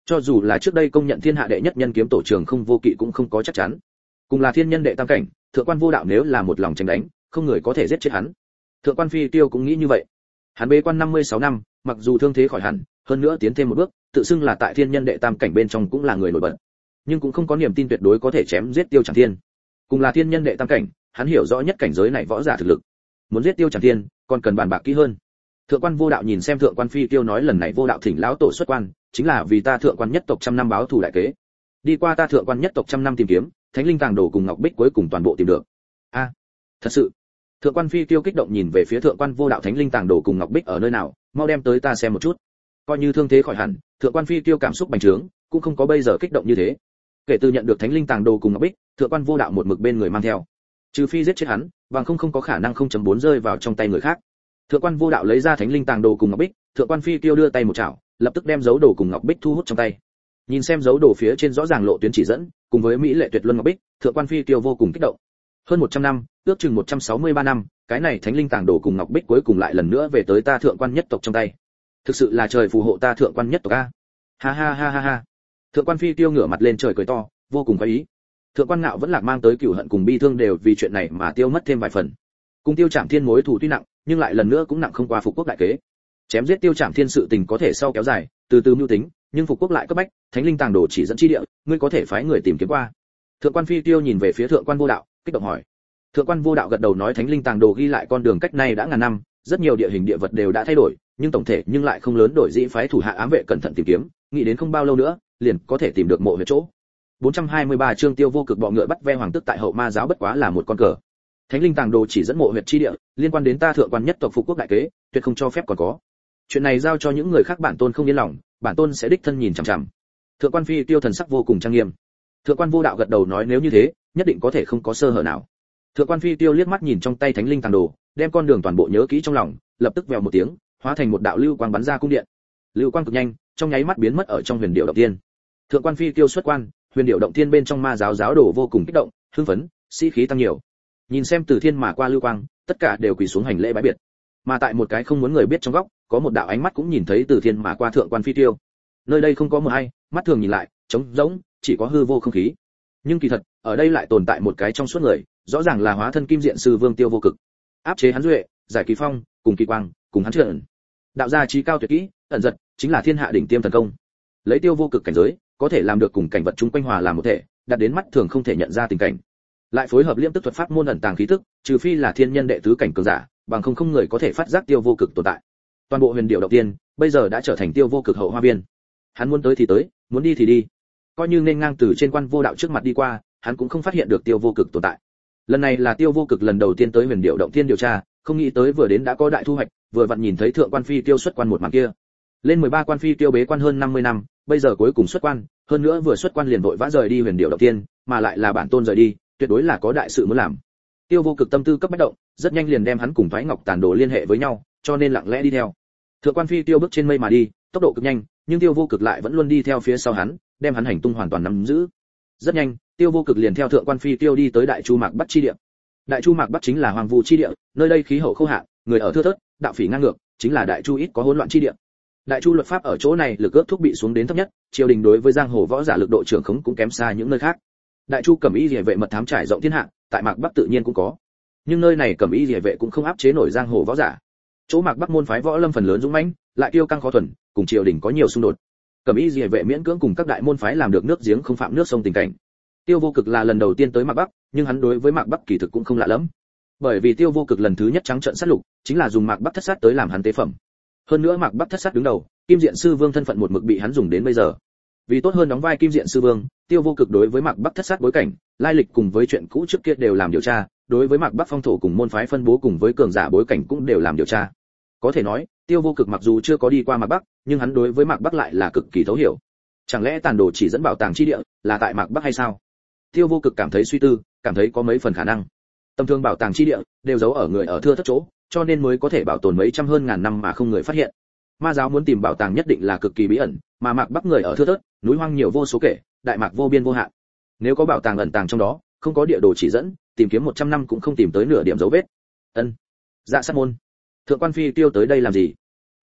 Cho dù là trước đây công nhận thiên hạ đệ nhất nhân kiếm tổ Trường Không Vô Kỵ cũng không có chắc chắn. Cùng là thiên nhân đệ tam cảnh, thượng quan vô đạo nếu là một lòng tranh đánh, không người có thể giết chết hắn. Thượng quan Phi Tiêu cũng nghĩ như vậy. Hắn bế quan năm mươi sáu năm, mặc dù thương thế khỏi hẳn, hơn nữa tiến thêm một bước, tự xưng là tại thiên nhân đệ tam cảnh bên trong cũng là người nổi bật, nhưng cũng không có niềm tin tuyệt đối có thể chém giết Tiêu Trảm Thiên. Cùng là thiên nhân đệ tam cảnh, hắn hiểu rõ nhất cảnh giới này võ giả thực lực. Muốn giết Tiêu Trảm Thiên, còn cần bàn bạc kỹ hơn. Thượng quan vô đạo nhìn xem thượng quan Phi Tiêu nói lần này vô đạo thỉnh lão tổ xuất quan, chính là vì ta thượng quan nhất tộc trăm năm báo thù đại kế. Đi qua ta thượng quan nhất tộc trăm năm tìm kiếm, thánh linh tàng đồ cùng ngọc bích cuối cùng toàn bộ tìm được. A, thật sự? Thượng quan Phi Tiêu kích động nhìn về phía thượng quan vô đạo thánh linh tàng đồ cùng ngọc bích ở nơi nào, mau đem tới ta xem một chút. Coi như thương thế khỏi hẳn, thượng quan Phi Tiêu cảm xúc bành trướng, cũng không có bây giờ kích động như thế. Kể từ nhận được thánh linh tàng đồ cùng ngọc bích, thượng quan vô đạo một mực bên người mang theo, trừ phi giết chết hắn, bằng không không có khả năng không chấm bốn rơi vào trong tay người khác. Thượng quan vô đạo lấy ra thánh linh tàng đồ cùng ngọc bích, thượng quan Phi Tiêu đưa tay một chảo, lập tức đem dấu đồ cùng ngọc bích thu hút trong tay. Nhìn xem dấu đồ phía trên rõ ràng lộ tuyến chỉ dẫn, cùng với mỹ lệ tuyệt luân ngọc bích, thượng quan Phi Tiêu vô cùng kích động. Hơn một trăm năm, ước chừng một trăm sáu mươi ba năm, cái này thánh linh tàng đồ cùng ngọc bích cuối cùng lại lần nữa về tới ta thượng quan nhất tộc trong tay. Thực sự là trời phù hộ ta thượng quan nhất tộc a. Ha ha ha ha ha. Thượng quan Phi Tiêu ngửa mặt lên trời cười to, vô cùng khoái ý. Thượng quan Ngạo vẫn lạc mang tới cừu hận cùng bi thương đều vì chuyện này mà tiêu mất thêm vài phần. Cùng Tiêu Trảm Thiên mối thù tuy nặng, nhưng lại lần nữa cũng nặng không qua phục quốc đại kế. Chém giết Tiêu Trảm Thiên sự tình có thể sau kéo dài, từ từ mưu tính, nhưng phục quốc lại cấp bách, thánh linh tàng đồ chỉ dẫn chi địa, ngươi có thể phái người tìm kiếm qua. Thượng quan Phi Tiêu nhìn về phía thượng quan vô đạo, kích động hỏi. Thượng quan vô đạo gật đầu nói thánh linh tàng đồ ghi lại con đường cách này đã ngàn năm, rất nhiều địa hình địa vật đều đã thay đổi, nhưng tổng thể nhưng lại không lớn đổi, dĩ phái thủ hạ ám vệ cẩn thận tìm kiếm, nghĩ đến không bao lâu nữa, liền có thể tìm được mộ huyệt chỗ. bốn trăm hai mươi ba chương Tiêu Vô Cực bọ ngựa bắt ve hoàng tức tại hậu ma giáo bất quá là một con cờ. Thánh linh tàng đồ chỉ dẫn mộ huyệt chi địa, liên quan đến ta thượng quan nhất tộc phục quốc đại kế, tuyệt không cho phép còn có. Chuyện này giao cho những người khác bản tôn không yên lòng, bản tôn sẽ đích thân nhìn chằm chằm. Thượng quan Phi Tiêu thần sắc vô cùng trang nghiêm. Thượng quan vô đạo gật đầu nói nếu như thế, nhất định có thể không có sơ hở nào. Thượng quan Phi Tiêu liếc mắt nhìn trong tay thánh linh tàng đồ, đem con đường toàn bộ nhớ kỹ trong lòng, lập tức vèo một tiếng, hóa thành một đạo lưu quang bắn ra cung điện. Lưu quang cực nhanh, trong nháy mắt biến mất ở trong huyền điệu động tiên. Thượng quan Phi Tiêu xuất quan, huyền điệu động tiên bên trong ma giáo giáo đồ vô cùng kích động, hưng phấn, sĩ khí tăng nhiều. Nhìn xem từ thiên mà qua lưu quang, tất cả đều quỳ xuống hành lễ bái biệt. Mà tại một cái không muốn người biết trong góc, có một đạo ánh mắt cũng nhìn thấy từ thiên mà qua thượng quan Phi Tiêu. Nơi đây không có một ai, mắt thường nhìn lại, trống rỗng, chỉ có hư vô không khí. Nhưng kỳ thật, ở đây lại tồn tại một cái trong suốt người, rõ ràng là hóa thân kim diện sư vương Tiêu Vô Cực. Áp chế hắn duệ, giải kỳ phong, cùng kỳ quang, cùng hắn trợn. Đạo gia trí cao tuyệt kỹ, ẩn giật, chính là thiên hạ đỉnh tiêm thần công. Lấy Tiêu Vô Cực cảnh giới, có thể làm được cùng cảnh vật chung quanh hòa làm một thể, đạt đến mắt thường không thể nhận ra tình cảnh. Lại phối hợp liễm tức thuật pháp môn ẩn tàng khí tức, trừ phi là thiên nhân đệ tứ cảnh cường giả, bằng không không người có thể phát giác Tiêu Vô Cực tồn tại. Toàn bộ huyền điệu động tiên, bây giờ đã trở thành Tiêu Vô Cực hậu hoa viên. Hắn muốn tới thì tới, muốn đi thì đi. Coi như nên ngang từ trên quan vô đạo trước mặt đi qua, hắn cũng không phát hiện được Tiêu Vô Cực tồn tại. Lần này là Tiêu Vô Cực lần đầu tiên tới huyền điệu động tiên điều tra, không nghĩ tới vừa đến đã có đại thu hoạch, vừa vặn nhìn thấy thượng quan Phi Tiêu xuất quan một màn kia. Lên mười ba quan Phi Tiêu bế quan hơn năm mươi năm, bây giờ cuối cùng xuất quan, hơn nữa vừa xuất quan liền vội vã rời đi huyền điệu động tiên, mà lại là bản tôn rời đi, tuyệt đối là có đại sự muốn làm. Tiêu Vô Cực tâm tư cấp bách động, rất nhanh liền đem hắn cùng Thoái Ngọc Tàn Đồ liên hệ với nhau, cho nên lặng lẽ đi theo. Thượng quan Phi Tiêu bước trên mây mà đi, tốc độ cực nhanh, nhưng Tiêu Vô Cực lại vẫn luôn đi theo phía sau hắn, đem hắn hành tung hoàn toàn nắm giữ. Rất nhanh, Tiêu Vô Cực liền theo thượng quan Phi Tiêu đi tới Đại Chu Mạc Bắc chi địa. Đại Chu Mạc Bắc chính là hoang vu chi địa, nơi đây khí hậu khô hạn, người ở thưa thớt, đạo phỉ ngang ngược, chính là Đại Chu ít có hỗn loạn chi địa. Đại Chu luật pháp ở chỗ này lực ước thúc bị xuống đến thấp nhất, triều đình đối với giang hồ võ giả lực độ trưởng khống cũng kém xa những nơi khác. Đại Chu cẩm y liề vệ mật thám trải rộng thiên hạ, tại Mạc Bắc tự nhiên cũng có. Nhưng nơi này cẩm y liề vệ cũng không áp chế nổi giang hồ võ giả. Chỗ Mạc Bắc môn phái võ lâm phần lớn dũng mãnh, lại kiêu căng khó thuần, cùng triều đình có nhiều xung đột. Cẩm y liề vệ miễn cưỡng cùng các đại môn phái làm được nước giếng không phạm nước sông tình cảnh. Tiêu Vô Cực là lần đầu tiên tới Mạc Bắc, nhưng hắn đối với Mạc Bắc kỳ thực cũng không lạ lắm. Bởi vì Tiêu Vô Cực lần thứ nhất trắng trợn sát lục, chính là dùng Mạc Bắc thất sát tới làm hắn tế phẩm. Hơn nữa Mạc Bắc thất sát đứng đầu, Kim Diện Sư Vương thân phận một mực bị hắn dùng đến bây giờ. Vì tốt hơn đóng vai Kim Diện Sư Vương, Tiêu Vô Cực đối với Mạc Bắc thất sát bối cảnh, lai lịch cùng với chuyện cũ trước kia đều làm điều tra, đối với Mạc Bắc phong thổ cùng môn phái phân bố cùng với cường giả bối cảnh cũng đều làm điều tra. Có thể nói, Tiêu Vô Cực mặc dù chưa có đi qua Mạc Bắc, nhưng hắn đối với Mạc Bắc lại là cực kỳ thấu hiểu. Chẳng lẽ Tàn Đồ chỉ dẫn bảo tàng chi địa là tại Mạc Bắc hay sao? Tiêu Vô Cực cảm thấy suy tư, cảm thấy có mấy phần khả năng. Tầm thường bảo tàng chi địa đều giấu ở người ở thưa thớt chỗ, cho nên mới có thể bảo tồn mấy trăm hơn ngàn năm mà không người phát hiện. Ma giáo muốn tìm bảo tàng nhất định là cực kỳ bí ẩn, mà Mạc Bắc người ở thưa thớt, núi hoang nhiều vô số kể, đại mạc vô biên vô hạn. Nếu có bảo tàng ẩn tàng trong đó, không có địa đồ chỉ dẫn, tìm kiếm một trăm năm cũng không tìm tới nửa điểm dấu vết. Ân. Dạ Sát môn. Thượng quan Phi Tiêu tới đây làm gì?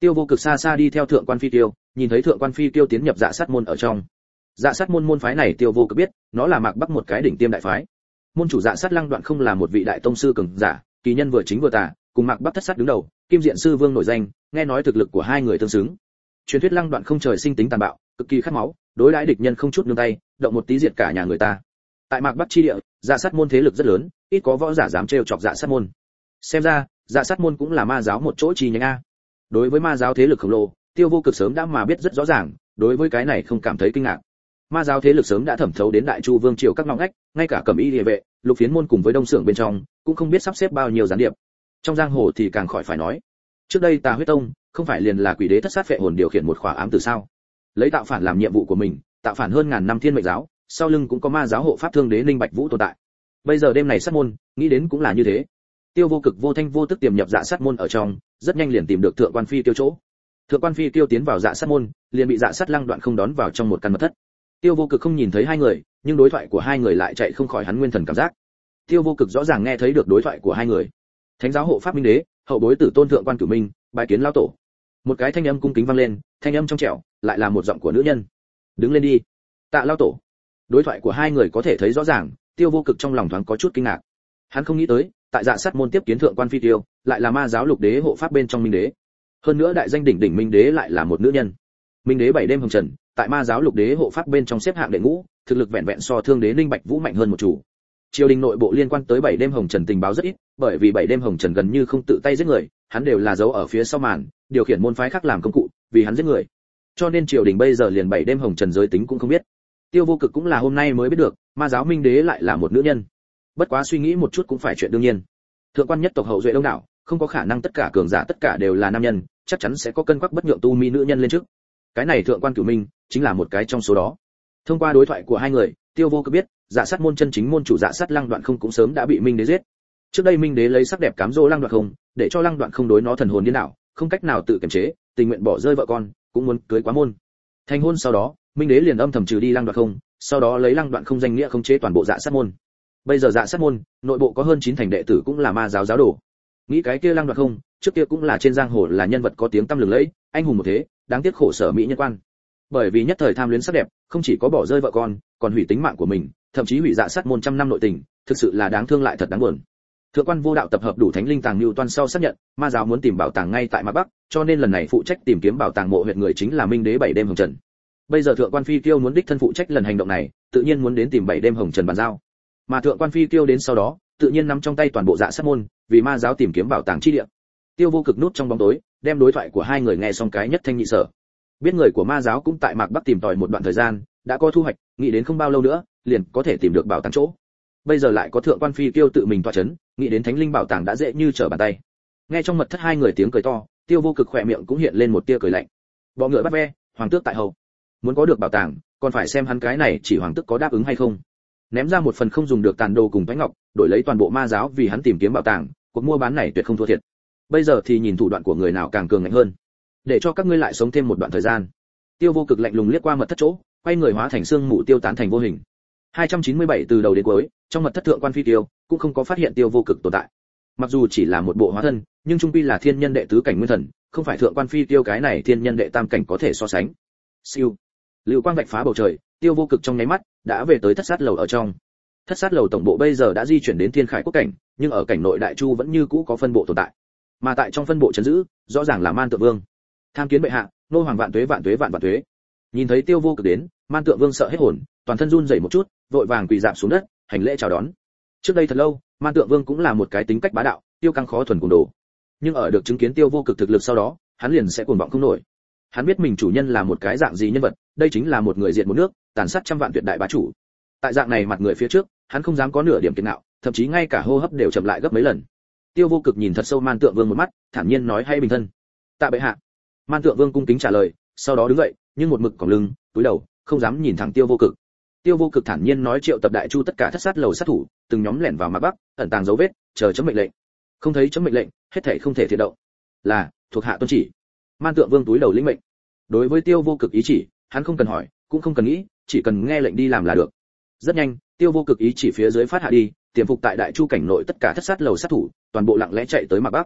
Tiêu Vô Cực xa xa đi theo thượng quan phi tiêu, nhìn thấy thượng quan phi tiêu tiến nhập dạ sát môn ở trong. Dạ sát môn môn phái này Tiêu Vô Cực biết, nó là Mạc Bắc một cái đỉnh tiêm đại phái. Môn chủ Dạ sát Lăng Đoạn không là một vị đại tông sư cường giả, kỳ nhân vừa chính vừa tà, cùng Mạc Bắc thất sát đứng đầu, Kim Diện sư vương nổi danh, nghe nói thực lực của hai người tương xứng. Truyền thuyết Lăng Đoạn không trời sinh tính tàn bạo, cực kỳ khát máu, đối đãi địch nhân không chút nương tay, động một tí diệt cả nhà người ta. Tại Mạc Bắc chi địa, Dạ sát môn thế lực rất lớn, ít có võ giả dám trêu chọc Dạ sát môn. Xem ra, Dạ sát môn cũng là ma giáo một chỗ chi nhánh a. Đối với ma giáo thế lực khổng lồ, Tiêu Vô Cực sớm đã mà biết rất rõ ràng, đối với cái này không cảm thấy kinh ngạc. Ma giáo thế lực sớm đã thẩm thấu đến Đại Chu vương triều các ngõ ngách, ngay cả Cẩm Y Liề vệ, Lục Phiến môn cùng với Đông Sưởng bên trong, cũng không biết sắp xếp bao nhiêu gián điệp. Trong giang hồ thì càng khỏi phải nói. Trước đây Tà Huyết Tông, không phải liền là quỷ đế thất sát phệ hồn điều khiển một khỏa ám tử sao? Lấy tạo phản làm nhiệm vụ của mình, tạo phản hơn ngàn năm Thiên Mệnh giáo, sau lưng cũng có ma giáo hộ pháp Thương Đế Ninh Bạch Vũ tồn tại. Bây giờ đêm này sát môn, nghĩ đến cũng là như thế. Tiêu Vô Cực vô thanh vô tức tiềm nhập dạ sát môn ở trong, rất nhanh liền tìm được thượng quan phi tiêu chỗ. Thượng quan phi tiêu tiến vào dạ sát môn, liền bị dạ sát Lăng Đoạn không đón vào trong một căn mật thất. Tiêu Vô Cực không nhìn thấy hai người, nhưng đối thoại của hai người lại chạy không khỏi hắn nguyên thần cảm giác. Tiêu Vô Cực rõ ràng nghe thấy được đối thoại của hai người. Thánh giáo hộ pháp Minh Đế, hậu bối tử tôn thượng quan Cửu Minh, bái kiến lão tổ. Một cái thanh âm cung kính vang lên, thanh âm trong trẻo, lại là một giọng của nữ nhân. Đứng lên đi. Tạ lão tổ. Đối thoại của hai người có thể thấy rõ ràng, Tiêu Vô Cực trong lòng thoáng có chút kinh ngạc. Hắn không nghĩ tới, tại dạ sát môn tiếp kiến thượng quan phi tiêu, lại là ma giáo lục đế hộ pháp bên trong Minh Đế. Hơn nữa đại danh đỉnh đỉnh Minh Đế lại là một nữ nhân. Minh Đế bảy đêm hồng trần, tại ma giáo lục đế hộ pháp bên trong xếp hạng đệ ngũ, thực lực vẹn vẹn so Thương Đế Ninh Bạch Vũ mạnh hơn một chủ. Triều đình nội bộ liên quan tới bảy đêm hồng trần tình báo rất ít, bởi vì bảy đêm hồng trần gần như không tự tay giết người, hắn đều là giấu ở phía sau màn, điều khiển môn phái khác làm công cụ, vì hắn giết người. Cho nên triều đình bây giờ liền bảy đêm hồng trần giới tính cũng không biết. Tiêu Vô Cực cũng là hôm nay mới biết được, ma giáo Minh Đế lại là một nữ nhân. Bất quá suy nghĩ một chút cũng phải chuyện đương nhiên. Thượng quan nhất tộc hậu duệ đông đảo, không có khả năng tất cả cường giả tất cả đều là nam nhân, chắc chắn sẽ có cân quắc bất nhượng tu mi nữ nhân lên trước. Cái này thượng quan Cửu Minh chính là một cái trong số đó. Thông qua đối thoại của hai người, Tiêu Vô Cực biết, dạ sát môn chân chính môn chủ dạ sát Lăng Đoạn không cũng sớm đã bị Minh Đế giết. Trước đây Minh Đế lấy sắc đẹp cám dỗ Lăng Đoạn không, để cho Lăng Đoạn không đối nó thần hồn điên đảo, không cách nào tự kiềm chế, tình nguyện bỏ rơi vợ con, cũng muốn cưới quá môn. Thành hôn sau đó, Minh Đế liền âm thầm trừ đi Lăng Đoạn không, sau đó lấy Lăng Đoạn không danh nghĩa khống chế toàn bộ dạ sát môn. Bây giờ dạ sát môn, nội bộ có hơn chín thành đệ tử cũng là ma giáo giáo đồ. Nghĩ cái kia Lăng Đoạn không, trước kia cũng là trên giang hồ là nhân vật có tiếng tăm lừng lẫy, anh hùng một thế, đáng tiếc khổ sở mỹ nhân quan. Bởi vì nhất thời tham luyến sắc đẹp, không chỉ có bỏ rơi vợ con, còn hủy tính mạng của mình, thậm chí hủy dạ sát môn trăm năm nội tình, thực sự là đáng thương lại thật đáng buồn. Thượng quan Vô Đạo tập hợp đủ thánh linh tàng lưu toan sau xác nhận, ma giáo muốn tìm bảo tàng ngay tại Mạc Bắc, cho nên lần này phụ trách tìm kiếm bảo tàng mộ huyệt người chính là Minh Đế bảy đêm hồng trần. Bây giờ thượng quan Phi Kiêu muốn đích thân phụ trách lần hành động này, tự nhiên muốn đến tìm bảy đêm hồng trần bàn giao. Mà thượng quan Phi Kiêu đến sau đó, tự nhiên nắm trong tay toàn bộ dạ sát môn, vì ma giáo tìm kiếm bảo tàng chi địa. Tiêu Vô Cực núp trong bóng tối, đem đối thoại của hai người nghe xong cái nhất thanh nhị sở. Biết người của ma giáo cũng tại Mạc Bắc tìm tòi một đoạn thời gian, đã có thu hoạch, nghĩ đến không bao lâu nữa, liền có thể tìm được bảo tàng chỗ. Bây giờ lại có thượng quan Phi Kiêu tự mình tọa chấn, nghĩ đến thánh linh bảo tàng đã dễ như trở bàn tay. Nghe trong mật thất hai người tiếng cười to, Tiêu Vô Cực khỏe miệng cũng hiện lên một tia cười lạnh. Bọ ngựa bắt ve, hoàng tước tại hầu. Muốn có được bảo tàng, còn phải xem hắn cái này chỉ hoàng tước có đáp ứng hay không. Ném ra một phần không dùng được tàn đồ cùng bánh ngọc, đổi lấy toàn bộ ma giáo vì hắn tìm kiếm bảo tàng, cuộc mua bán này tuyệt không thua thiệt. Bây giờ thì nhìn thủ đoạn của người nào càng cường ngạnh hơn, để cho các ngươi lại sống thêm một đoạn thời gian. Tiêu Vô Cực lạnh lùng liếc qua mật thất chỗ, quay người hóa thành xương mù tiêu tán thành vô hình. hai trăm chín mươi bảy từ đầu đến cuối, trong mật thất thượng quan Phi Tiêu cũng không có phát hiện Tiêu Vô Cực tồn tại. Mặc dù chỉ là một bộ hóa thân, nhưng trung quy là thiên nhân đệ tứ cảnh nguyên thần, không phải thượng quan Phi Tiêu cái này thiên nhân đệ tam cảnh có thể so sánh. Siêu, lưu quang vạch phá bầu trời, Tiêu Vô Cực trong nháy mắt đã về tới thất sát lầu ở trong. Thất sát lầu tổng bộ bây giờ đã di chuyển đến thiên khải quốc cảnh, nhưng ở cảnh nội đại chu vẫn như cũ có phân bộ tồn tại. Mà tại trong phân bộ trấn giữ, rõ ràng là Man Tượng Vương. Tham kiến bệ hạ, nô hoàng vạn tuế vạn tuế vạn vạn tuế. Nhìn thấy Tiêu Vô Cực đến, Man Tượng Vương sợ hết hồn, toàn thân run rẩy một chút, vội vàng quỳ rạp xuống đất, hành lễ chào đón. Trước đây thật lâu, Man Tượng Vương cũng là một cái tính cách bá đạo, tiêu căng khó thuần cùng đồ. Nhưng ở được chứng kiến Tiêu Vô Cực thực lực sau đó, hắn liền sẽ cuồng vọng không nổi. Hắn biết mình chủ nhân là một cái dạng gì nhân vật, đây chính là một người diện một nước, tàn sát trăm vạn tuyệt đại bá chủ. Tại dạng này mặt người phía trước, hắn không dám có nửa điểm kiêu ngạo, thậm chí ngay cả hô hấp đều chậm lại gấp mấy lần. Tiêu Vô Cực nhìn thật sâu Man Tượng Vương một mắt, thản nhiên nói hay bình thân. Tạ bệ hạ. Man Tượng Vương cung kính trả lời, sau đó đứng dậy, nhưng một mực còng lưng, cúi đầu, không dám nhìn thẳng Tiêu Vô Cực. Tiêu Vô Cực thản nhiên nói triệu tập đại chu tất cả thất sát lầu sát thủ, từng nhóm lẻn vào Mạc Bắc, ẩn tàng dấu vết, chờ chấm mệnh lệnh. Không thấy chấm mệnh lệnh, hết thảy không thể thiệt động. Là, thuộc hạ tuân chỉ. Man Tượng Vương túi đầu lĩnh mệnh. Đối với Tiêu Vô Cực ý chỉ, hắn không cần hỏi, cũng không cần nghĩ, chỉ cần nghe lệnh đi làm là được. Rất nhanh, Tiêu Vô Cực ý chỉ phía dưới phát hạ đi, tiềm phục tại đại chu cảnh nội tất cả thất sát lầu sát thủ, toàn bộ lặng lẽ chạy tới Mạc Bắc.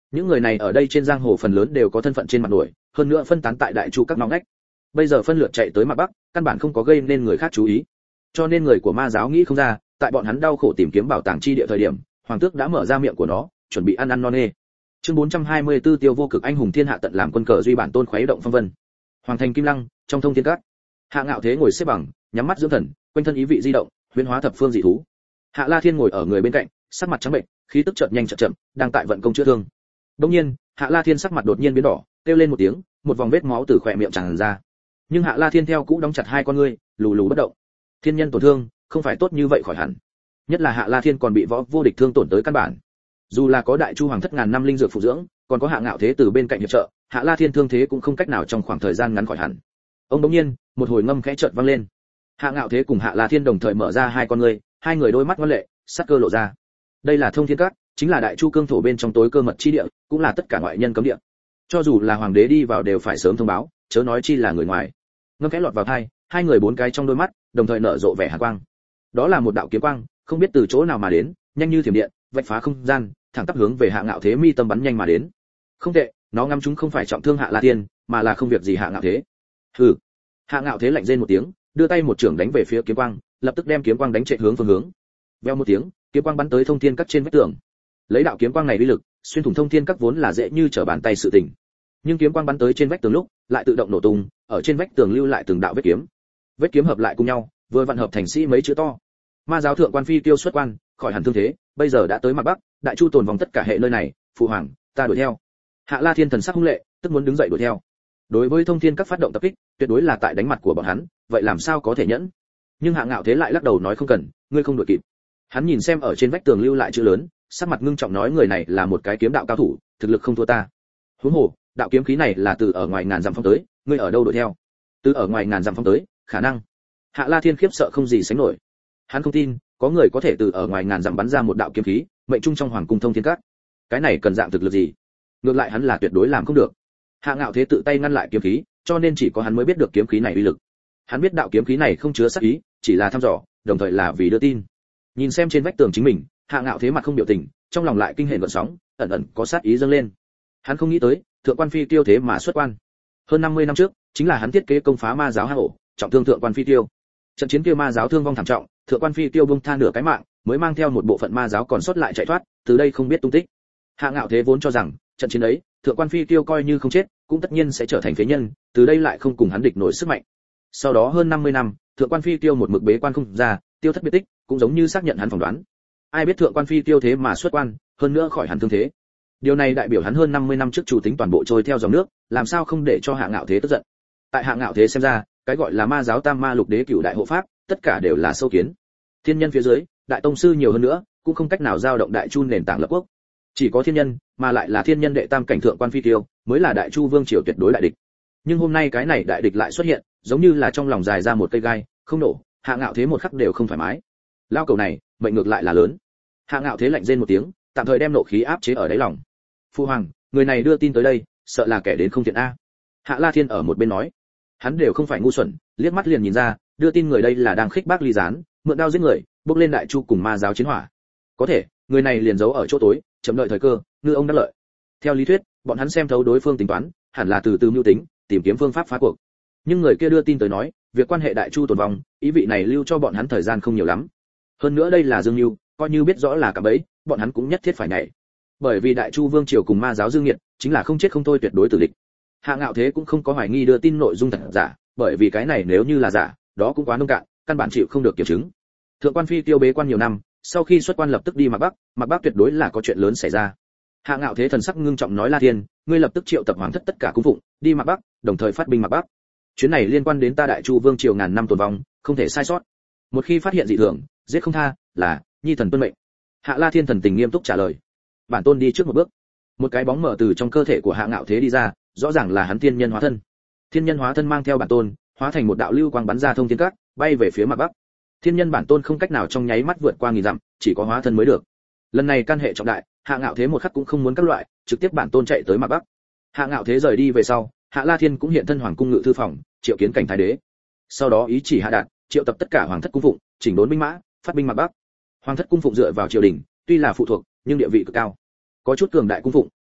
Những người này ở đây trên giang hồ phần lớn đều có thân phận trên mặt nổi, hơn nữa phân tán tại đại chu các ngõ ngách. Bây giờ phân lượt chạy tới mặt bắc, căn bản không có gây nên người khác chú ý. Cho nên người của ma giáo nghĩ không ra, tại bọn hắn đau khổ tìm kiếm bảo tàng chi địa thời điểm, hoàng tước đã mở ra miệng của nó, chuẩn bị ăn ăn non nê. Chương bốn trăm hai mươi tư Tiêu Vô Cực anh hùng thiên hạ tận làm quân cờ duy bản tôn khuấy động phong vân. Hoàng thành Kim Lăng, trong thông thiên các. Hạ Ngạo Thế ngồi xếp bằng, nhắm mắt dưỡng thần, quanh thân ý vị di động, huyễn hóa thập phương dị thú. Hạ La Thiên ngồi ở người bên cạnh, sắc mặt trắng bệnh, khí tức chợt nhanh chợt chậm, đang tại vận công chữa thương. Đột nhiên, Hạ La Thiên sắc mặt đột nhiên biến đỏ, kêu lên một tiếng, một vòng vết máu từ khóe miệng tràn ra. Nhưng Hạ La Thiên theo cũ đóng chặt hai con ngươi, lù lù bất động. Thiên nhân tổn thương, không phải tốt như vậy khỏi hẳn. Nhất là Hạ La Thiên còn bị võ vô địch thương tổn tới căn bản. Dù là có đại chu hoàng thất ngàn năm linh dược phụ dưỡng, còn có Hạ Ngạo Thế từ bên cạnh hiệp trợ, Hạ La Thiên thương thế cũng không cách nào trong khoảng thời gian ngắn khỏi hẳn. Ông đột nhiên, một hồi ngâm khẽ chợt vang lên. Hạ Ngạo Thế cùng Hạ La Thiên đồng thời mở ra hai con ngươi, hai người đôi mắt ngoan lệ, sắc cơ lộ ra. Đây là thông thiên các, chính là đại chu cương thổ bên trong tối cơ mật chi địa, cũng là tất cả ngoại nhân cấm địa. Cho dù là hoàng đế đi vào đều phải sớm thông báo, chớ nói chi là người ngoài. Ngâm khẽ lọt vào tai, hai người bốn cái trong đôi mắt, đồng thời nở rộ vẻ hàn quang. Đó là một đạo kiếm quang, không biết từ chỗ nào mà đến, nhanh như thiểm điện, vạch phá không gian, thẳng tắp hướng về Hạ Ngạo Thế mi tâm bắn nhanh mà đến. Không tệ, nó ngắm chúng không phải trọng thương Hạ La Thiên, mà là không việc gì Hạ Ngạo Thế. Hừ. Hạ Ngạo Thế lạnh rên một tiếng, đưa tay một chưởng đánh về phía kiếm quang, lập tức đem kiếm quang đánh chạy hướng phương hướng. Veo một tiếng, kiếm quang bắn tới thông thiên các trên vách tường. Lấy đạo kiếm quang này uy lực, xuyên thủng thông thiên các vốn là dễ như trở bàn tay sự tình. Nhưng kiếm quang bắn tới trên vách tường lúc, lại tự động nổ tung, ở trên vách tường lưu lại từng đạo vết kiếm. Vết kiếm hợp lại cùng nhau, vừa vặn hợp thành sĩ mấy chữ to. Ma giáo thượng quan phi tiêu xuất quan, khỏi hẳn thương thế, bây giờ đã tới mặt bắc, đại chu tồn vòng tất cả hệ nơi này, phụ hoàng, ta đuổi theo. Hạ La Thiên thần sắc hung lệ, tức muốn đứng dậy đuổi theo. Đối với thông thiên các phát động tập kích, tuyệt đối là tại đánh mặt của bọn hắn, vậy làm sao có thể nhẫn? Nhưng Hạ Ngạo Thế lại lắc đầu nói không cần, ngươi không đuổi kịp. Hắn nhìn xem ở trên vách tường lưu lại chữ lớn, sắc mặt ngưng trọng nói người này là một cái kiếm đạo cao thủ, thực lực không thua ta. Huống hồ, đạo kiếm khí này là từ ở ngoài ngàn dặm phong tới, ngươi ở đâu đuổi theo? Từ ở ngoài ngàn dặm phong tới, khả năng. Hạ La Thiên khiếp sợ không gì sánh nổi. Hắn không tin, có người có thể từ ở ngoài ngàn dặm bắn ra một đạo kiếm khí, mệnh trung trong hoàng cung thông thiên các. Cái này cần dạng thực lực gì? Ngược lại hắn là tuyệt đối làm không được. Hạ Ngạo Thế tự tay ngăn lại kiếm khí, cho nên chỉ có hắn mới biết được kiếm khí này uy lực. Hắn biết đạo kiếm khí này không chứa sát ý, chỉ là thăm dò, đồng thời là vì đưa tin. Nhìn xem trên vách tường chính mình, Hạ Ngạo Thế mặt không biểu tình, trong lòng lại kinh hồn gợn sóng, ẩn ẩn có sát ý dâng lên. Hắn không nghĩ tới, thượng quan phi tiêu thế mà xuất quan. Hơn năm mươi năm trước, chính là hắn thiết kế công phá ma giáo hang ổ, trọng thương thượng quan phi tiêu. Trận chiến kia ma giáo thương vong thảm trọng, thượng quan phi tiêu buông tha nửa cái mạng, mới mang theo một bộ phận ma giáo còn sót lại chạy thoát, từ đây không biết tung tích. Hạ Ngạo Thế vốn cho rằng, trận chiến ấy, thượng quan phi tiêu coi như không chết, cũng tất nhiên sẽ trở thành phế nhân, từ đây lại không cùng hắn địch nổi sức mạnh. Sau đó hơn năm mươi năm, thượng quan phi tiêu một mực bế quan không ra, tiêu thất biệt tích, cũng giống như xác nhận hắn phỏng đoán. Ai biết thượng quan phi tiêu thế mà xuất quan, hơn nữa khỏi hẳn thương thế. Điều này đại biểu hắn hơn năm mươi năm trước chủ tính toàn bộ trôi theo dòng nước, làm sao không để cho Hạ Ngạo Thế tức giận. Tại Hạ Ngạo Thế xem ra, cái gọi là ma giáo tam ma lục đế cửu đại hộ pháp, tất cả đều là sâu kiến. Thiên nhân phía dưới, đại tông sư nhiều hơn nữa, cũng không cách nào giao động đại chu nền tảng lập quốc. Chỉ có thiên nhân, mà lại là thiên nhân đệ tam cảnh thượng quan phi tiêu, mới là đại chu vương triều tuyệt đối đại địch. Nhưng hôm nay cái này đại địch lại xuất hiện, giống như là trong lòng dài ra một cây gai, không nổ, Hạ Ngạo Thế một khắc đều không thoải mái. Lao cầu này, mệnh ngược lại là lớn. Hạ Ngạo Thế lạnh rên một tiếng, tạm thời đem nộ khí áp chế ở đáy lòng. Phu hoàng, người này đưa tin tới đây, sợ là kẻ đến không thiện a. Hạ La Thiên ở một bên nói, hắn đều không phải ngu xuẩn, liếc mắt liền nhìn ra, đưa tin người đây là đang khích bác ly gián, mượn đao giết người, bước lên đại chu cùng ma giáo chiến hỏa. Có thể, người này liền giấu ở chỗ tối, chậm đợi thời cơ, ngư ông đắc lợi. Theo lý thuyết, bọn hắn xem thấu đối phương tính toán, hẳn là từ từ mưu tính, tìm kiếm phương pháp phá cuộc. Nhưng người kia đưa tin tới nói, việc quan hệ đại chu tồn vong, ý vị này lưu cho bọn hắn thời gian không nhiều lắm. Hơn nữa đây là Dương Nưu, coi như biết rõ là cả bẫy, bọn hắn cũng nhất thiết phải nhảy. Bởi vì đại chu vương triều cùng ma giáo dương nghiệt, chính là không chết không thôi tuyệt đối tử địch. Hạ Ngạo Thế cũng không có hoài nghi đưa tin nội dung thật giả, bởi vì cái này nếu như là giả, đó cũng quá nông cạn, căn bản chịu không được kiểm chứng. Thượng quan phi tiêu bế quan nhiều năm, sau khi xuất quan lập tức đi Mạc Bắc, Mạc Bắc tuyệt đối là có chuyện lớn xảy ra. Hạ Ngạo Thế thần sắc ngưng trọng nói La Thiên, ngươi lập tức triệu tập hoàng thất tất cả cung phụng, đi Mạc Bắc, đồng thời phát binh Mạc Bắc. Chuyến này liên quan đến ta đại chu vương triều ngàn năm tồn vong, không thể sai sót. Một khi phát hiện dị thường, giết không tha, là nhi thần tuân mệnh. Hạ La Thiên thần tình nghiêm túc trả lời. Bản tôn đi trước một bước. Một cái bóng mở từ trong cơ thể của Hạ Ngạo Thế đi ra, rõ ràng là hắn thiên nhân hóa thân. Thiên nhân hóa thân mang theo bản tôn, hóa thành một đạo lưu quang bắn ra thông thiên các, bay về phía Mạc Bắc. Thiên nhân bản tôn không cách nào trong nháy mắt vượt qua nghìn dặm, chỉ có hóa thân mới được. Lần này can hệ trọng đại, Hạ Ngạo Thế một khắc cũng không muốn các loại, trực tiếp bản tôn chạy tới Mạc Bắc. Hạ Ngạo Thế rời đi về sau, Hạ La Thiên cũng hiện thân hoàng cung ngự thư phòng, triệu kiến cảnh thái đế. Sau đó ý chỉ hạ đạt, triệu tập tất cả hoàng thất cung phụng, chỉnh đốn binh mã, phát binh Mạc Bắc. Hoàng thất cung phụng dựa vào triều đình, tuy là phụ thuộc, nhưng địa vị cực cao. Có chút cường đại cung phụng,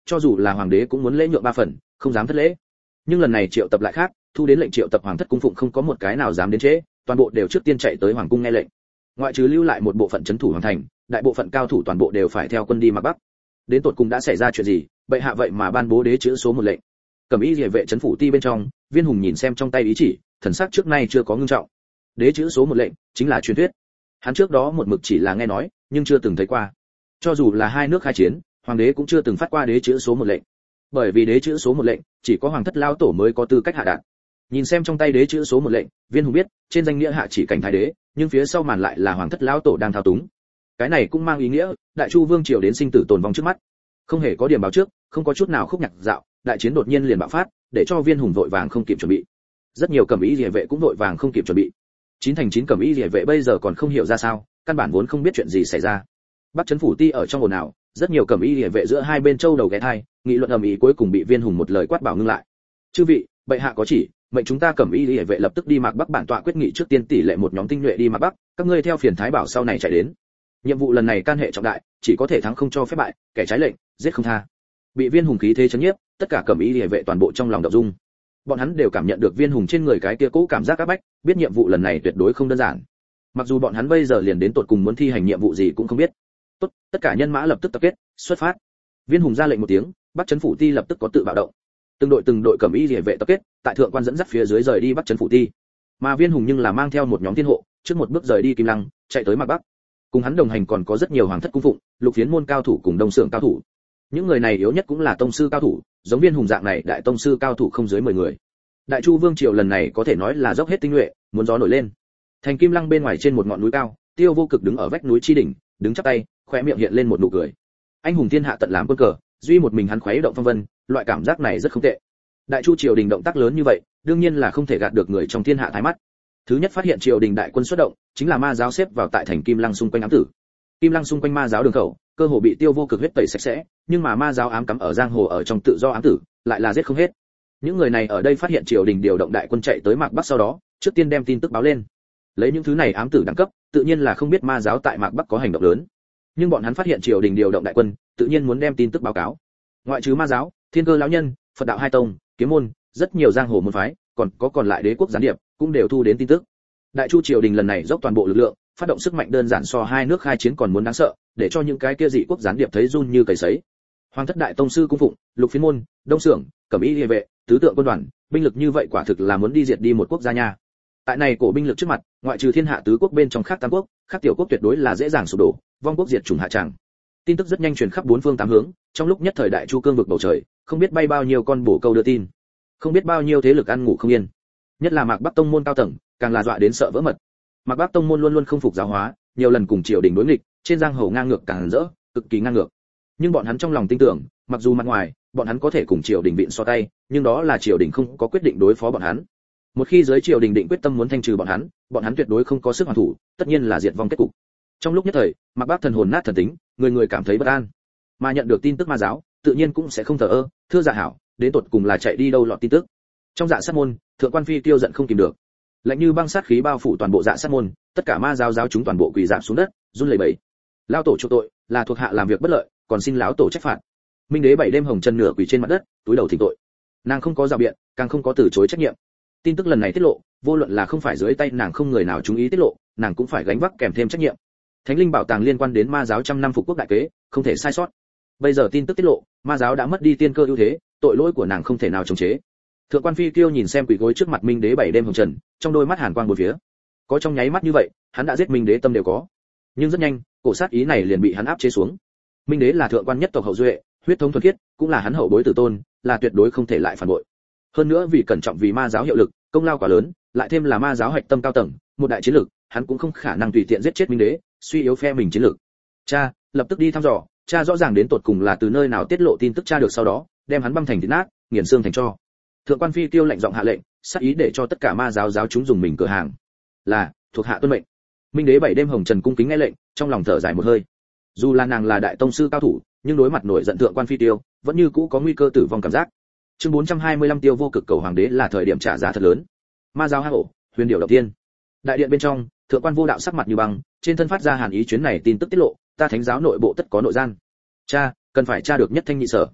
cho dù là hoàng đế cũng muốn lễ nhượng ba phần, không dám thất lễ. Nhưng lần này triệu tập lại khác, thu đến lệnh triệu tập hoàng thất cung phụng không có một cái nào dám đến trễ, toàn bộ đều trước tiên chạy tới hoàng cung nghe lệnh. Ngoại trừ lưu lại một bộ phận trấn thủ hoàng thành, đại bộ phận cao thủ toàn bộ đều phải theo quân đi mặc bắc. Đến tột cùng đã xảy ra chuyện gì, bệ hạ vậy mà ban bố đế chữ số một lệnh. Cẩm y liề vệ trấn phủ ti bên trong, Viên Hùng nhìn xem trong tay ý chỉ, thần sắc trước nay chưa có ngưng trọng. Đế chữ số một lệnh chính là truyền thuyết. Hắn trước đó một mực chỉ là nghe nói, nhưng chưa từng thấy qua. Cho dù là hai nước khai chiến, hoàng đế cũng chưa từng phát qua đế chữ số một lệnh. Bởi vì đế chữ số một lệnh, chỉ có hoàng thất lao tổ mới có tư cách hạ đạt. Nhìn xem trong tay đế chữ số một lệnh, Viên Hùng biết, trên danh nghĩa hạ chỉ cảnh thái đế, nhưng phía sau màn lại là hoàng thất lao tổ đang thao túng. Cái này cũng mang ý nghĩa, đại chu vương triều đến sinh tử tồn vong trước mắt. Không hề có điểm báo trước, không có chút nào khúc nhạc dạo, đại chiến đột nhiên liền bạo phát, để cho Viên Hùng vội vàng không kịp chuẩn bị. Rất nhiều cẩm y liề vệ cũng vội vàng không kịp chuẩn bị. Chín thành chín cẩm y liề vệ bây giờ còn không hiểu ra sao, căn bản vốn không biết chuyện gì xảy ra. Bắc trấn phủ ti ở trong ồn ào, rất nhiều cẩm y liề vệ giữa hai bên châu đầu ghé thai, nghị luận ầm ĩ cuối cùng bị Viên Hùng một lời quát bảo ngưng lại. Chư vị, bệ hạ có chỉ, mệnh chúng ta cẩm y liề vệ lập tức đi Mạc Bắc bản tọa quyết nghị trước tiên tỷ lệ một nhóm tinh nhuệ đi Mạc Bắc, các ngươi theo phiền thái bảo sau này chạy đến. Nhiệm vụ lần này can hệ trọng đại, chỉ có thể thắng không cho phép bại, kẻ trái lệnh, giết không tha. Bị Viên Hùng khí thế chấn nhiếp, tất cả cẩm y liề vệ toàn bộ trong lòng động dung. Bọn hắn đều cảm nhận được Viên Hùng trên người cái kia cũ cảm giác áp bách, biết nhiệm vụ lần này tuyệt đối không đơn giản. Mặc dù bọn hắn bây giờ liền đến tột cùng muốn thi hành nhiệm vụ gì cũng không biết. Tốt, tất cả nhân mã lập tức tập kết, xuất phát. Viên Hùng ra lệnh một tiếng, Bắc trấn phủ ti lập tức có tự bạo động. Từng đội từng đội cẩm y liề vệ tập kết, tại thượng quan dẫn dắt phía dưới rời đi Bắc trấn phủ ti. Mà Viên Hùng nhưng là mang theo một nhóm thiên hộ, trước một bước rời đi Kim Lăng, chạy tới Mạc Bắc. Cùng hắn đồng hành còn có rất nhiều hoàng thất cung phụng, lục phiến môn cao thủ cùng đông xưởng cao thủ. Những người này yếu nhất cũng là tông sư cao thủ, giống Viên Hùng dạng này đại tông sư cao thủ không dưới mười người. Đại Chu vương triều lần này có thể nói là dốc hết tinh nhuệ, muốn gió nổi lên. Thành Kim Lăng bên ngoài trên một ngọn núi cao, Tiêu Vô Cực đứng ở vách núi chi đỉnh, đứng chắp tay, khóe miệng hiện lên một nụ cười. Anh hùng thiên hạ tận làm quân cờ, duy một mình hắn khuấy động phong vân, loại cảm giác này rất không tệ. Đại Chu triều đình động tác lớn như vậy, đương nhiên là không thể gạt được người trong thiên hạ thái mắt. Thứ nhất phát hiện triều đình đại quân xuất động, chính là ma giáo xếp vào tại thành Kim Lăng xung quanh ám tử. Kim Lăng xung quanh ma giáo đường khẩu, cơ hồ bị Tiêu Vô Cực huyết tẩy sạch sẽ, nhưng mà ma giáo ám cắm ở giang hồ ở trong tự do ám tử, lại là giết không hết. Những người này ở đây phát hiện triều đình điều động đại quân chạy tới Mạc Bắc sau đó, trước tiên đem tin tức báo lên. Lấy những thứ này ám tử đẳng cấp, tự nhiên là không biết ma giáo tại Mạc Bắc có hành động lớn. Nhưng bọn hắn phát hiện triều đình điều động đại quân, tự nhiên muốn đem tin tức báo cáo. Ngoại trừ ma giáo, Thiên Cơ lão nhân, Phật đạo hai tông, Kiếm môn, rất nhiều giang hồ môn phái, còn có còn lại đế quốc gián điệp, cũng đều thu đến tin tức. Đại Chu triều đình lần này dốc toàn bộ lực lượng, phát động sức mạnh đơn giản so hai nước khai chiến còn muốn đáng sợ, để cho những cái kia dị quốc gián điệp thấy run như cầy sấy. Hoàng thất đại tông sư cung phụng, lục phiến môn, đông xưởng, cẩm y liề vệ, tứ tượng quân đoàn, binh lực như vậy quả thực là muốn đi diệt đi một quốc gia nha. Tại này cổ binh lực trước mặt, ngoại trừ thiên hạ tứ quốc bên trong khác tam quốc, khác tiểu quốc tuyệt đối là dễ dàng sụp đổ, vong quốc diệt chủng hạ tràng. Tin tức rất nhanh truyền khắp bốn phương tám hướng, trong lúc nhất thời Đại Chu cương vực bầu trời, không biết bay bao nhiêu con bổ câu đưa tin, không biết bao nhiêu thế lực ăn ngủ không yên. Nhất là Mạc Bắc tông môn cao tầng, càng là dọa đến sợ vỡ mật. Mạc Bắc tông môn luôn luôn không phục giáo hóa, nhiều lần cùng triều đình đối nghịch, trên giang hồ ngang ngược càng rỡ, cực kỳ ngang ngược. Nhưng bọn hắn trong lòng tin tưởng, mặc dù mặt ngoài, bọn hắn có thể cùng triều đình vịn so tay, nhưng đó là triều đình không có quyết định đối phó bọn hắn. Một khi giới triều đình định quyết tâm muốn thanh trừ bọn hắn, bọn hắn tuyệt đối không có sức hoàn thủ, tất nhiên là diệt vong kết cục. Trong lúc nhất thời, Mạc Bắc thần hồn nát thần tính, người người cảm thấy bất an. Mà nhận được tin tức ma giáo, tự nhiên cũng sẽ không thờ ơ, thưa dạ hảo, đến tột cùng là chạy đi đâu lọt tin tức. Trong dạ sát môn, thượng quan phi tiêu giận không kìm được, lạnh như băng sát khí bao phủ toàn bộ dạ sát môn, tất cả ma giáo giáo chúng toàn bộ quỳ rạp xuống đất, run lẩy bẩy. Lão tổ chu tội, là thuộc hạ làm việc bất lợi, còn xin lão tổ trách phạt. Minh đế bảy đêm hồng chân nửa quỳ trên mặt đất, túi đầu thỉnh tội. Nàng không có rào biện, càng không có từ chối trách nhiệm. Tin tức lần này tiết lộ, vô luận là không phải dưới tay nàng không người nào chú ý tiết lộ, nàng cũng phải gánh vác kèm thêm trách nhiệm. Thánh linh bảo tàng liên quan đến ma giáo trăm năm phục quốc đại kế, không thể sai sót. Bây giờ tin tức tiết lộ, ma giáo đã mất đi tiên cơ ưu thế, tội lỗi của nàng không thể nào chống chế. Thượng quan phi kiêu nhìn xem quỳ gối trước mặt Minh đế bảy đêm hồng trần, trong đôi mắt hàn quang bốn phía. Có trong nháy mắt như vậy, hắn đã giết Minh đế tâm đều có. Nhưng rất nhanh, cổ sát ý này liền bị hắn áp chế xuống. Minh đế là thượng quan nhất tộc hậu duệ, huyết thống thuần khiết, cũng là hắn hậu bối tử tôn, là tuyệt đối không thể lại phản bội. Hơn nữa vì cẩn trọng vì ma giáo hiệu lực, công lao quá lớn, lại thêm là ma giáo hạch tâm cao tầng, một đại chiến lực, hắn cũng không khả năng tùy tiện giết chết Minh đế, suy yếu phe mình chiến lực. Cha, lập tức đi thăm dò, cha rõ ràng đến tột cùng là từ nơi nào tiết lộ tin tức cha được sau đó, đem hắn băm thành thịt nát, nghiền xương thành tro. Thượng quan phi tiêu lạnh giọng hạ lệnh, sát ý để cho tất cả ma giáo giáo chúng dùng mình cửa hàng. Là, thuộc hạ tuân mệnh. Minh đế bảy đêm hồng trần cung kính nghe lệnh, trong lòng thở dài một hơi. Dù là nàng là đại tông sư cao thủ, nhưng đối mặt nổi giận thượng quan phi tiêu, vẫn như cũ có nguy cơ tử vong cảm giác. Chương bốn trăm hai mươi lăm Tiêu Vô Cực cầu hoàng đế là thời điểm trả giá thật lớn. Ma giáo hang ổ, huyền điệu đầu tiên. Đại điện bên trong, thượng quan vô đạo sắc mặt như băng, trên thân phát ra hàn ý chuyến này tin tức tiết lộ, ta thánh giáo nội bộ tất có nội gian. Cha, cần phải tra được nhất thanh nhị sở.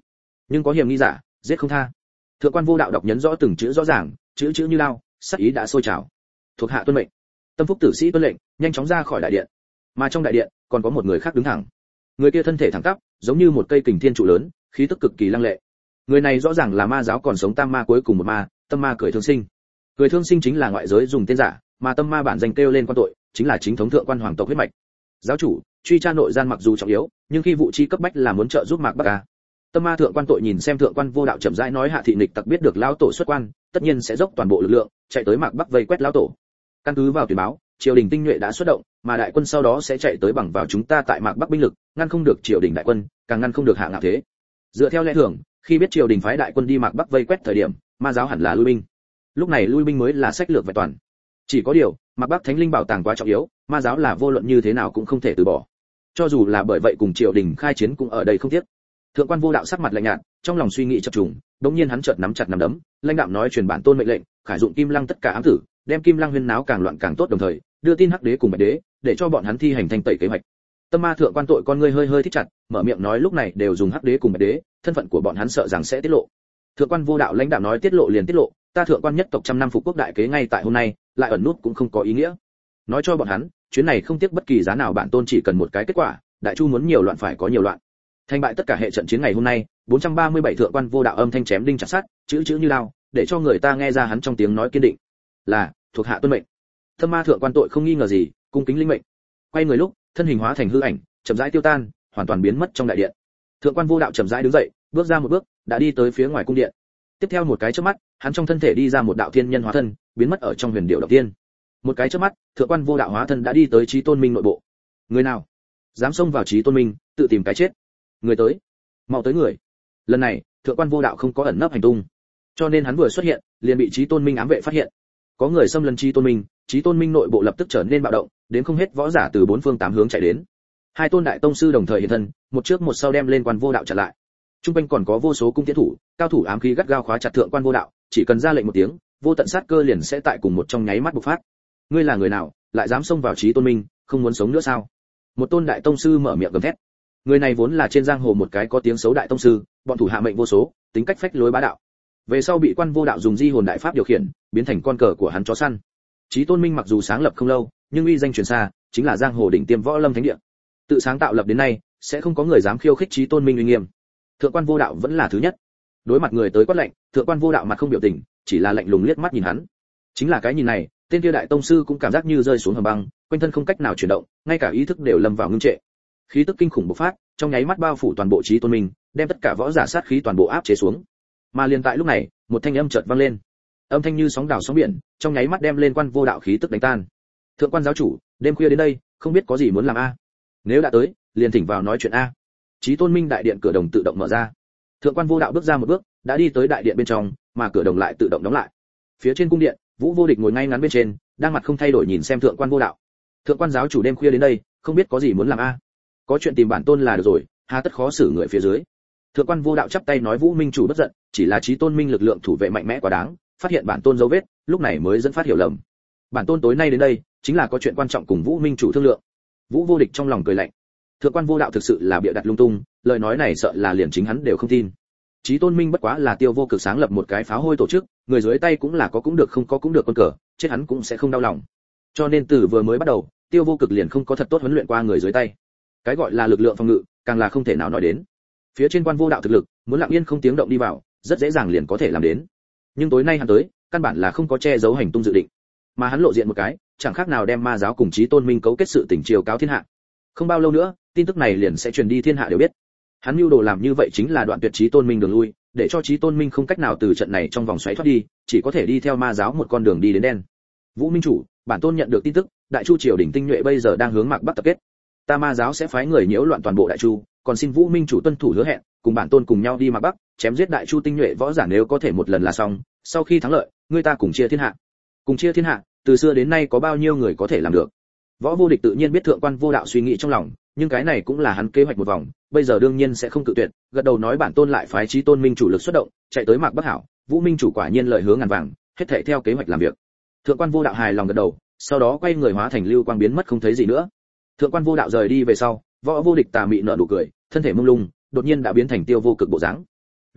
nhưng có hiểm nghi giả giết không tha. Thượng quan Vô Đạo đọc nhấn rõ từng chữ rõ ràng, chữ chữ như lao, sắc ý đã sôi trào. Thuộc hạ tuân mệnh. Tâm phúc tử sĩ tuân lệnh, nhanh chóng ra khỏi đại điện. Mà trong đại điện còn có một người khác đứng thẳng. Người kia thân thể thẳng tắp, giống như một cây kình thiên trụ lớn, khí tức cực kỳ lăng lệ. Người này rõ ràng là ma giáo còn sống tam ma cuối cùng một ma, Tâm Ma Cười Thương Sinh. Cười Thương Sinh chính là ngoại giới dùng tên giả, mà Tâm Ma bản danh kêu lên quan tội, chính là chính thống thượng quan hoàng tộc huyết mạch. Giáo chủ, truy tra nội gian mặc dù trọng yếu, nhưng khi vụ chi cấp bách là muốn trợ giúp Mạc Bắc a. Tâm Ma thượng quan tội nhìn xem thượng quan Vô Đạo chậm rãi nói, hạ thị nịch tặc biết được lão tổ xuất quan, tất nhiên sẽ dốc toàn bộ lực lượng, chạy tới Mạc Bắc vây quét lão tổ. Căn cứ vào tuyển báo, triều đình tinh nhuệ đã xuất động, mà đại quân sau đó sẽ chạy tới bằng vào chúng ta tại Mạc Bắc binh lực, ngăn không được triều đình đại quân, càng ngăn không được Hạ Ngạo Thế. Dựa theo lẽ thường, khi biết triều đình phái đại quân đi Mạc Bắc vây quét thời điểm, ma giáo hẳn là lui binh. Lúc này lui binh mới là sách lược vẹn toàn. Chỉ có điều, Mạc Bắc Thánh Linh bảo tàng quá trọng yếu, ma giáo là vô luận như thế nào cũng không thể từ bỏ. Cho dù là bởi vậy cùng triều đình khai chiến cũng ở đây không tiếc. Thượng quan Vô Đạo sắc mặt lạnh nhạt, trong lòng suy nghĩ chập trùng, đột nhiên hắn chợt nắm chặt nắm đấm, lãnh đạm nói, truyền bản tôn mệnh lệnh, khải dụng Kim Lăng tất cả ám tử, đem Kim Lăng huyên náo càng loạn càng tốt, đồng thời đưa tin Hắc Đế cùng Bạch Đế, để cho bọn hắn thi hành thanh tẩy kế hoạch. Tâm Ma thượng quan tội con ngươi hơi hơi thích chặt, mở miệng nói, lúc này đều dùng Hắc Đế cùng Bạch Đế, thân phận của bọn hắn sợ rằng sẽ tiết lộ. Thượng quan Vô Đạo lãnh đạm nói, tiết lộ liền tiết lộ, ta thượng quan nhất tộc trăm năm phục quốc đại kế ngay tại hôm nay, lại ẩn nút cũng không có ý nghĩa. Nói cho bọn hắn, chuyến này không tiếc bất kỳ giá nào, bản tôn chỉ cần một cái kết quả, đại chu muốn nhiều loạn phải có nhiều loạn. Thành bại tất cả hệ trận chiến ngày hôm nay, bốn trăm ba mươi bảy thượng quan Vô Đạo âm thanh chém đinh chặt sắt, chữ chữ như lao, để cho người ta nghe ra hắn trong tiếng nói kiên định. Là, thuộc hạ tuân mệnh. Tâm Ma thượng quan tội không nghi ngờ gì, cung kính linh mệnh. Quay người lúc, thân hình hóa thành hư ảnh, chậm rãi tiêu tan, hoàn toàn biến mất trong đại điện. Thượng quan Vô Đạo chậm rãi đứng dậy, bước ra một bước, đã đi tới phía ngoài cung điện. Tiếp theo một cái chớp mắt, hắn trong thân thể đi ra một đạo thiên nhân hóa thân, biến mất ở trong huyền điệu đầu tiên. Một cái chớp mắt, thượng quan Vô Đạo hóa thân đã đi tới Chí Tôn Minh nội bộ. Người nào dám xông vào Chí Tôn Minh, tự tìm cái chết. Người tới, mau tới người. Lần này, thượng quan Vô Đạo không có ẩn nấp hành tung, cho nên hắn vừa xuất hiện, liền bị Chí Tôn Minh ám vệ phát hiện. Có người xâm lấn Chí Tôn Minh, Chí Tôn Minh nội bộ lập tức trở nên bạo động, đến không hết võ giả từ bốn phương tám hướng chạy đến. Hai tôn đại tông sư đồng thời hiện thân, một trước một sau đem lên quan Vô Đạo chặn lại. Trung quanh còn có vô số cung tiến thủ, cao thủ ám khí gắt gao khóa chặt thượng quan Vô Đạo, chỉ cần ra lệnh một tiếng, vô tận sát cơ liền sẽ tại cùng một trong nháy mắt bộc phát. Ngươi là người nào, lại dám xông vào Chí Tôn Minh, không muốn sống nữa sao? Một tôn đại tông sư mở miệng gầm thét. Người này vốn là trên giang hồ một cái có tiếng xấu đại tông sư, bọn thủ hạ mệnh vô số, tính cách phách lối bá đạo. Về sau bị quan Vô Đạo dùng di hồn đại pháp điều khiển, biến thành con cờ của hắn chó săn. Chí Tôn Minh mặc dù sáng lập không lâu, nhưng uy danh truyền xa, chính là giang hồ đỉnh tiêm võ lâm thánh địa. Tự sáng tạo lập đến nay, sẽ không có người dám khiêu khích Chí Tôn Minh uy nghiêm. Thượng quan Vô Đạo vẫn là thứ nhất. Đối mặt người tới quát lệnh, thượng quan Vô Đạo mặt không biểu tình, chỉ là lạnh lùng liếc mắt nhìn hắn. Chính là cái nhìn này, tên kia đại tông sư cũng cảm giác như rơi xuống hầm băng, quanh thân không cách nào chuyển động, ngay cả ý thức đều lâm vào ngưng trệ. Khí tức kinh khủng bộc phát, trong nháy mắt bao phủ toàn bộ Chí Tôn Minh, đem tất cả võ giả sát khí toàn bộ áp chế xuống. Mà liền tại lúc này, một thanh âm chợt vang lên. Âm thanh như sóng đảo sóng biển, trong nháy mắt đem lên quan Vô Đạo khí tức đánh tan. Thượng quan giáo chủ, đêm khuya đến đây, không biết có gì muốn làm a? Nếu đã tới, liền thỉnh vào nói chuyện a. Chí Tôn Minh đại điện cửa đồng tự động mở ra. Thượng quan Vô Đạo bước ra một bước, đã đi tới đại điện bên trong, mà cửa đồng lại tự động đóng lại. Phía trên cung điện, Vũ Vô Địch ngồi ngay ngắn bên trên, đang mặt không thay đổi nhìn xem thượng quan Vô Đạo. Thượng quan giáo chủ đêm khuya đến đây, không biết có gì muốn làm a? Có chuyện tìm bản tôn là được rồi, hà tất khó xử người phía dưới. Thượng quan Vô Đạo chắp tay nói, Vũ Minh chủ bất giận, chỉ là Chí Tôn Minh lực lượng thủ vệ mạnh mẽ quá đáng, phát hiện bản tôn dấu vết, lúc này mới dẫn phát hiểu lầm. Bản tôn tối nay đến đây, chính là có chuyện quan trọng cùng Vũ Minh chủ thương lượng. Vũ Vô Địch trong lòng cười lạnh. Thượng quan Vô Đạo thực sự là bịa đặt lung tung, lời nói này sợ là liền chính hắn đều không tin. Chí Tôn Minh bất quá là Tiêu Vô Cực sáng lập một cái pháo hôi tổ chức, người dưới tay cũng là có cũng được không có cũng được con cờ, chết hắn cũng sẽ không đau lòng. Cho nên từ vừa mới bắt đầu, Tiêu Vô Cực liền không có thật tốt huấn luyện qua người dưới tay. Cái gọi là lực lượng phòng ngự, càng là không thể nào nói đến. Phía trên quan Vô Đạo thực lực, muốn lặng yên không tiếng động đi vào, rất dễ dàng liền có thể làm đến. Nhưng tối nay hắn tới, căn bản là không có che giấu hành tung dự định, mà hắn lộ diện một cái, chẳng khác nào đem ma giáo cùng Chí Tôn Minh cấu kết sự tình chiều cáo thiên hạ. Không bao lâu nữa, tin tức này liền sẽ truyền đi thiên hạ đều biết. Hắn mưu đồ làm như vậy chính là đoạn tuyệt Chí Tôn Minh đường lui, để cho Chí Tôn Minh không cách nào từ trận này trong vòng xoáy thoát đi, chỉ có thể đi theo ma giáo một con đường đi đến đen. Vũ Minh chủ, bản tôn nhận được tin tức, Đại Chu triều đỉnh tinh nhuệ bây giờ đang hướng Mạc Bắc tập kết. Ta ma giáo sẽ phái người nhiễu loạn toàn bộ Đại Chu, còn xin Vũ Minh chủ tuân thủ hứa hẹn, cùng bản tôn cùng nhau đi Mạc Bắc, chém giết Đại Chu tinh nhuệ võ giả nếu có thể một lần là xong, sau khi thắng lợi, người ta cùng chia thiên hạ. Cùng chia thiên hạ, từ xưa đến nay có bao nhiêu người có thể làm được. Võ Vô Địch tự nhiên biết thượng quan Vô Đạo suy nghĩ trong lòng, nhưng cái này cũng là hắn kế hoạch một vòng, bây giờ đương nhiên sẽ không cự tuyệt, gật đầu nói bản tôn lại phái Chí Tôn Minh chủ lực xuất động, chạy tới Mạc Bắc hảo, Vũ Minh chủ quả nhiên lời hứa ngàn vàng, hết thảy theo kế hoạch làm việc. Thượng quan Vô Đạo hài lòng gật đầu, sau đó quay người hóa thành lưu quang biến mất không thấy gì nữa. Thượng quan Vô Đạo rời đi về sau, Võ Vô Địch tà mị nở nụ cười, thân thể mông lung, đột nhiên đã biến thành Tiêu Vô Cực bộ dáng.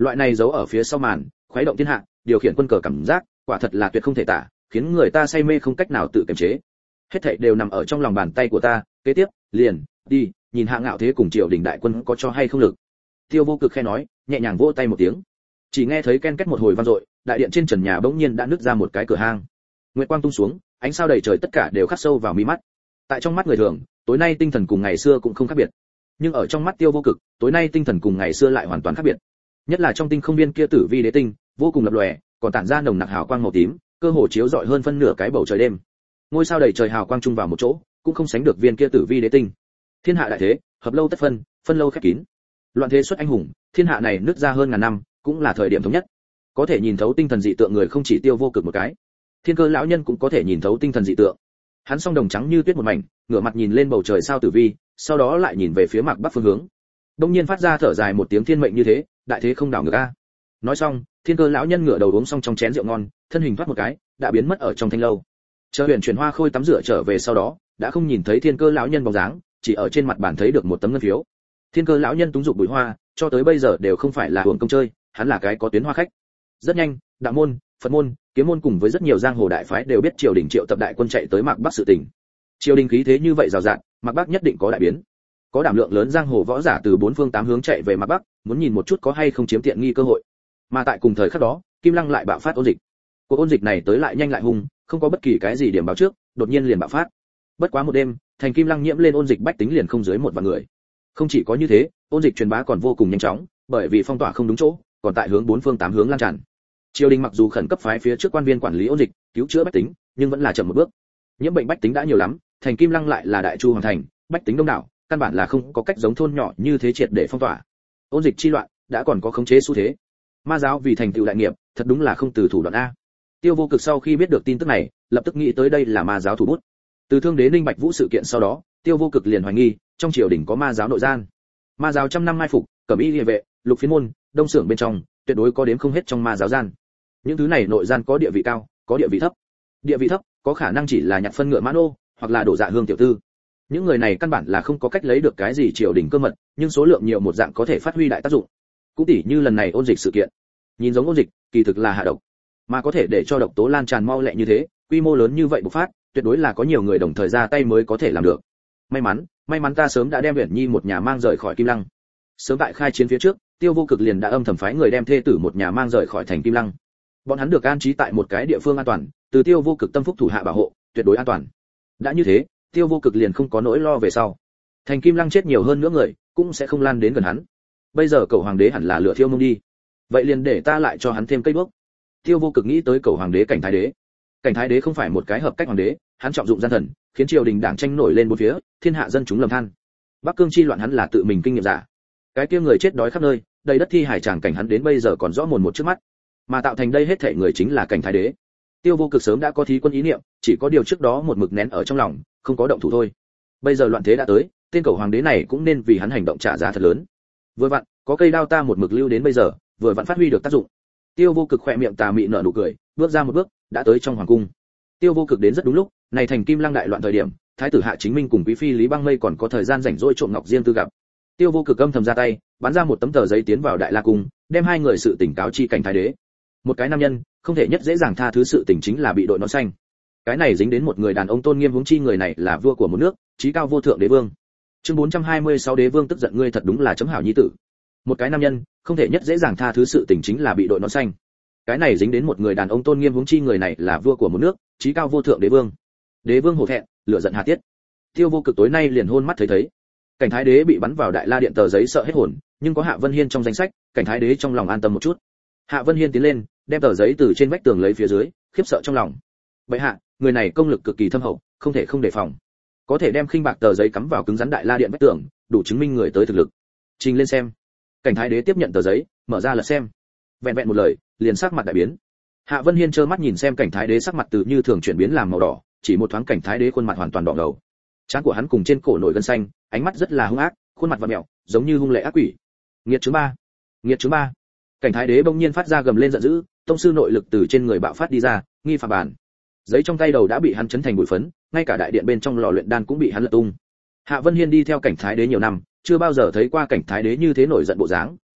Loại này giấu ở phía sau màn, khuấy động thiên hạ, điều khiển quân cờ cảm giác, quả thật là tuyệt không thể tả, khiến người ta say mê không cách nào tự kiềm chế. Hết thảy đều nằm ở trong lòng bàn tay của ta, kế tiếp, liền, đi, nhìn Hạ Ngạo Thế cùng triều đình đại quân có cho hay không lực. Tiêu Vô Cực khẽ nói, nhẹ nhàng vỗ tay một tiếng. Chỉ nghe thấy ken két một hồi vang dội, đại điện trên trần nhà bỗng nhiên đã nứt ra một cái cửa hang. Nguyệt quang tung xuống, ánh sao đầy trời tất cả đều khắc sâu vào mi mắt. Tại trong mắt người thường, tối nay tinh thần cùng ngày xưa cũng không khác biệt. Nhưng ở trong mắt Tiêu Vô Cực, tối nay tinh thần cùng ngày xưa lại hoàn toàn khác biệt. Nhất là trong tinh không viên kia tử vi đế tinh, vô cùng lập lòe, còn tản ra nồng nặc hào quang màu tím, cơ hồ chiếu rọi hơn phân nửa cái bầu trời đêm. Ngôi sao đầy trời hào quang chung vào một chỗ, cũng không sánh được viên kia tử vi đế tinh. Thiên hạ đại thế, hợp lâu tất phân, phân lâu khép kín. Loạn thế xuất anh hùng, thiên hạ này nứt ra hơn ngàn năm, cũng là thời điểm thống nhất. Có thể nhìn thấu tinh thần dị tượng người không chỉ Tiêu Vô Cực một cái. Thiên Cơ lão nhân cũng có thể nhìn thấu tinh thần dị tượng. Hắn song đồng trắng như tuyết một mảnh, ngửa mặt nhìn lên bầu trời sao tử vi, sau đó lại nhìn về phía mạc bắc phương hướng. Đông nhiên phát ra thở dài một tiếng thiên mệnh như thế, đại thế không đảo ngược a. Nói xong, Thiên Cơ lão nhân ngửa đầu uống xong trong chén rượu ngon, thân hình thoát một cái, đã biến mất ở trong thanh lâu. Chờ Huyền Chuyển Hoa Khôi tắm rửa trở về sau đó, đã không nhìn thấy Thiên Cơ lão nhân bóng dáng, chỉ ở trên mặt bàn thấy được một tấm ngân phiếu. Thiên Cơ lão nhân túng dục bụi hoa, cho tới bây giờ đều không phải là hưởng công chơi, hắn là cái có tuyến hoa khách. Rất nhanh, đạo môn, Phật môn, kiếm môn cùng với rất nhiều giang hồ đại phái đều biết triều đình triệu tập đại quân chạy tới Mạc Bắc sự tình. Triều đình khí thế như vậy rào rạt, Mạc Bắc nhất định có đại biến. Có đảm lượng lớn giang hồ võ giả từ bốn phương tám hướng chạy về Mạc Bắc, muốn nhìn một chút có hay không chiếm tiện nghi cơ hội. Mà tại cùng thời khắc đó, Kim Lăng lại bạo phát ôn dịch. Cuộc ôn dịch này tới lại nhanh lại hung, không có bất kỳ cái gì điểm báo trước, đột nhiên liền bạo phát. Bất quá một đêm, thành Kim Lăng nhiễm lên ôn dịch bách tính liền không dưới một vạn người. Không chỉ có như thế, ôn dịch truyền bá còn vô cùng nhanh chóng, bởi vì phong tỏa không đúng chỗ, còn tại hướng bốn phương tám hướng lan tràn. Triều đình mặc dù khẩn cấp phái phía trước quan viên quản lý ôn dịch, cứu chữa bách tính, nhưng vẫn là chậm một bước. Nhiễm bệnh bách tính đã nhiều lắm, thành Kim Lăng lại là đại chu hoàng thành, bách tính đông đảo, căn bản là không có cách giống thôn nhỏ như thế triệt để phong tỏa. Ôn dịch chi loạn đã còn có khống chế xu thế. Ma giáo vì thành tựu đại nghiệp, thật đúng là không từ thủ đoạn a. Tiêu Vô Cực sau khi biết được tin tức này, lập tức nghĩ tới đây là ma giáo thủ bút. Từ Thương Đế Ninh Bạch Vũ sự kiện sau đó, Tiêu Vô Cực liền hoài nghi, trong triều đình có ma giáo nội gian. Ma giáo trăm năm mai phục, cẩm y liề vệ, lục phiến môn, đông xưởng bên trong, tuyệt đối có đếm không hết trong ma giáo gian. Những thứ này nội gian có địa vị cao, có địa vị thấp. Địa vị thấp, có khả năng chỉ là nhặt phân ngựa mã nô, hoặc là đổ dạ hương tiểu tư. Những người này căn bản là không có cách lấy được cái gì triều đình cơ mật, nhưng số lượng nhiều một dạng có thể phát huy đại tác dụng. Cũng tỉ như lần này ôn dịch sự kiện. Nhìn giống ôn dịch, kỳ thực là hạ độc, mà có thể để cho độc tố lan tràn mau lẹ như thế, quy mô lớn như vậy bộc phát, tuyệt đối là có nhiều người đồng thời ra tay mới có thể làm được. May mắn, may mắn ta sớm đã đem Uyển Nhi một nhà mang rời khỏi Kim Lăng. Sớm tại khai chiến phía trước, Tiêu Vô Cực liền đã âm thầm phái người đem thê tử một nhà mang rời khỏi thành Kim Lăng. Bọn hắn được an trí tại một cái địa phương an toàn, từ Tiêu Vô Cực tâm phúc thủ hạ bảo hộ, tuyệt đối an toàn. Đã như thế, Tiêu Vô Cực liền không có nỗi lo về sau. Thành Kim Lăng chết nhiều hơn nữa người, cũng sẽ không lan đến gần hắn. Bây giờ cầu hoàng đế hẳn là lửa thiêu mông đi. Vậy liền để ta lại cho hắn thêm cây bước. Tiêu Vô Cực nghĩ tới cầu hoàng đế Cảnh Thái đế. Cảnh Thái đế không phải một cái hợp cách hoàng đế, hắn trọng dụng gian thần, khiến triều đình đảng tranh nổi lên bốn phía, thiên hạ dân chúng lầm than. Bắc Cương chi loạn hắn là tự mình kinh nghiệm giả. Cái kia người chết đói khắp nơi, đầy đất thi hải tràng cảnh hắn đến bây giờ còn rõ mồn một trước mắt. Mà tạo thành đây hết thảy người chính là Cảnh Thái đế. Tiêu Vô Cực sớm đã có thí quân ý niệm, chỉ có điều trước đó một mực nén ở trong lòng, không có động thủ thôi. Bây giờ loạn thế đã tới, tên cầu hoàng đế này cũng nên vì hắn hành động trả giá thật lớn. Vừa vặn, có cây đao ta một mực lưu đến bây giờ, vừa vặn phát huy được tác dụng. Tiêu Vô Cực khỏe miệng tà mị nở nụ cười, bước ra một bước, đã tới trong hoàng cung. Tiêu Vô Cực đến rất đúng lúc, này thành Kim Lăng đại loạn thời điểm, thái tử Hạ Chính Minh cùng quý phi Lý Băng Mây còn có thời gian rảnh rỗi trộm ngọc riêng tư gặp. Tiêu Vô Cực âm thầm ra tay, bắn ra một tấm tờ giấy tiến vào Đại La cung, đem hai người sự tình cáo chi Cảnh Thái đế. Một cái nam nhân, không thể nhất dễ dàng tha thứ sự tình chính là bị đội nón xanh. Cái này dính đến một người đàn ông tôn nghiêm huống chi người này là vua của một nước, chí cao vô thượng đế vương. Chương bốn trăm hai mươi sáu Đế vương tức giận ngươi thật đúng là chấm hảo nhi tử. Một cái nam nhân, không thể nhất dễ dàng tha thứ sự tình chính là bị đội nón xanh. Cái này dính đến một người đàn ông tôn nghiêm huống chi người này là vua của một nước, chí cao vô thượng đế vương. Đế vương hổ thẹn, lửa giận hà tiết. Tiêu Vô Cực tối nay liền hôn mắt thấy thấy. Cảnh Thái đế bị bắn vào Đại La điện tờ giấy sợ hết hồn, nhưng có Hạ Vân Hiên trong danh sách, Cảnh Thái đế trong lòng an tâm một chút. Hạ Vân Hiên tiến lên, đem tờ giấy từ trên vách tường lấy phía dưới, khiếp sợ trong lòng. Vậy hạ, người này công lực cực kỳ thâm hậu, không thể không đề phòng. Có thể đem khinh bạc tờ giấy cắm vào cứng rắn Đại La điện vách tường, đủ chứng minh người tới thực lực. Trình lên xem. Cảnh Thái đế tiếp nhận tờ giấy, mở ra lật xem. Vẹn vẹn một lời, liền sắc mặt đại biến. Hạ Vân Hiên trơ mắt nhìn xem Cảnh Thái đế sắc mặt từ như thường chuyển biến làm màu đỏ, chỉ một thoáng Cảnh Thái đế khuôn mặt hoàn toàn đỏ ngầu. Trán của hắn cùng trên cổ nổi gân xanh, ánh mắt rất là hung ác, khuôn mặt vặn mèo, giống như hung lệ ác quỷ. Nghiệt chứng ba, nghiệt chứng ba. Cảnh Thái đế bỗng nhiên phát ra gầm lên giận dữ, tông sư nội lực từ trên người bạo phát đi ra, nghi phạm bản. Giấy trong tay đầu đã bị hắn chấn thành bụi phấn, ngay cả đại điện bên trong lò luyện đan cũng bị hắn lật tung. Hạ Vân Hiên đi theo Cảnh Thái đế nhiều năm, chưa bao giờ thấy qua Cảnh Thái đế như thế nổi giận bộ dáng,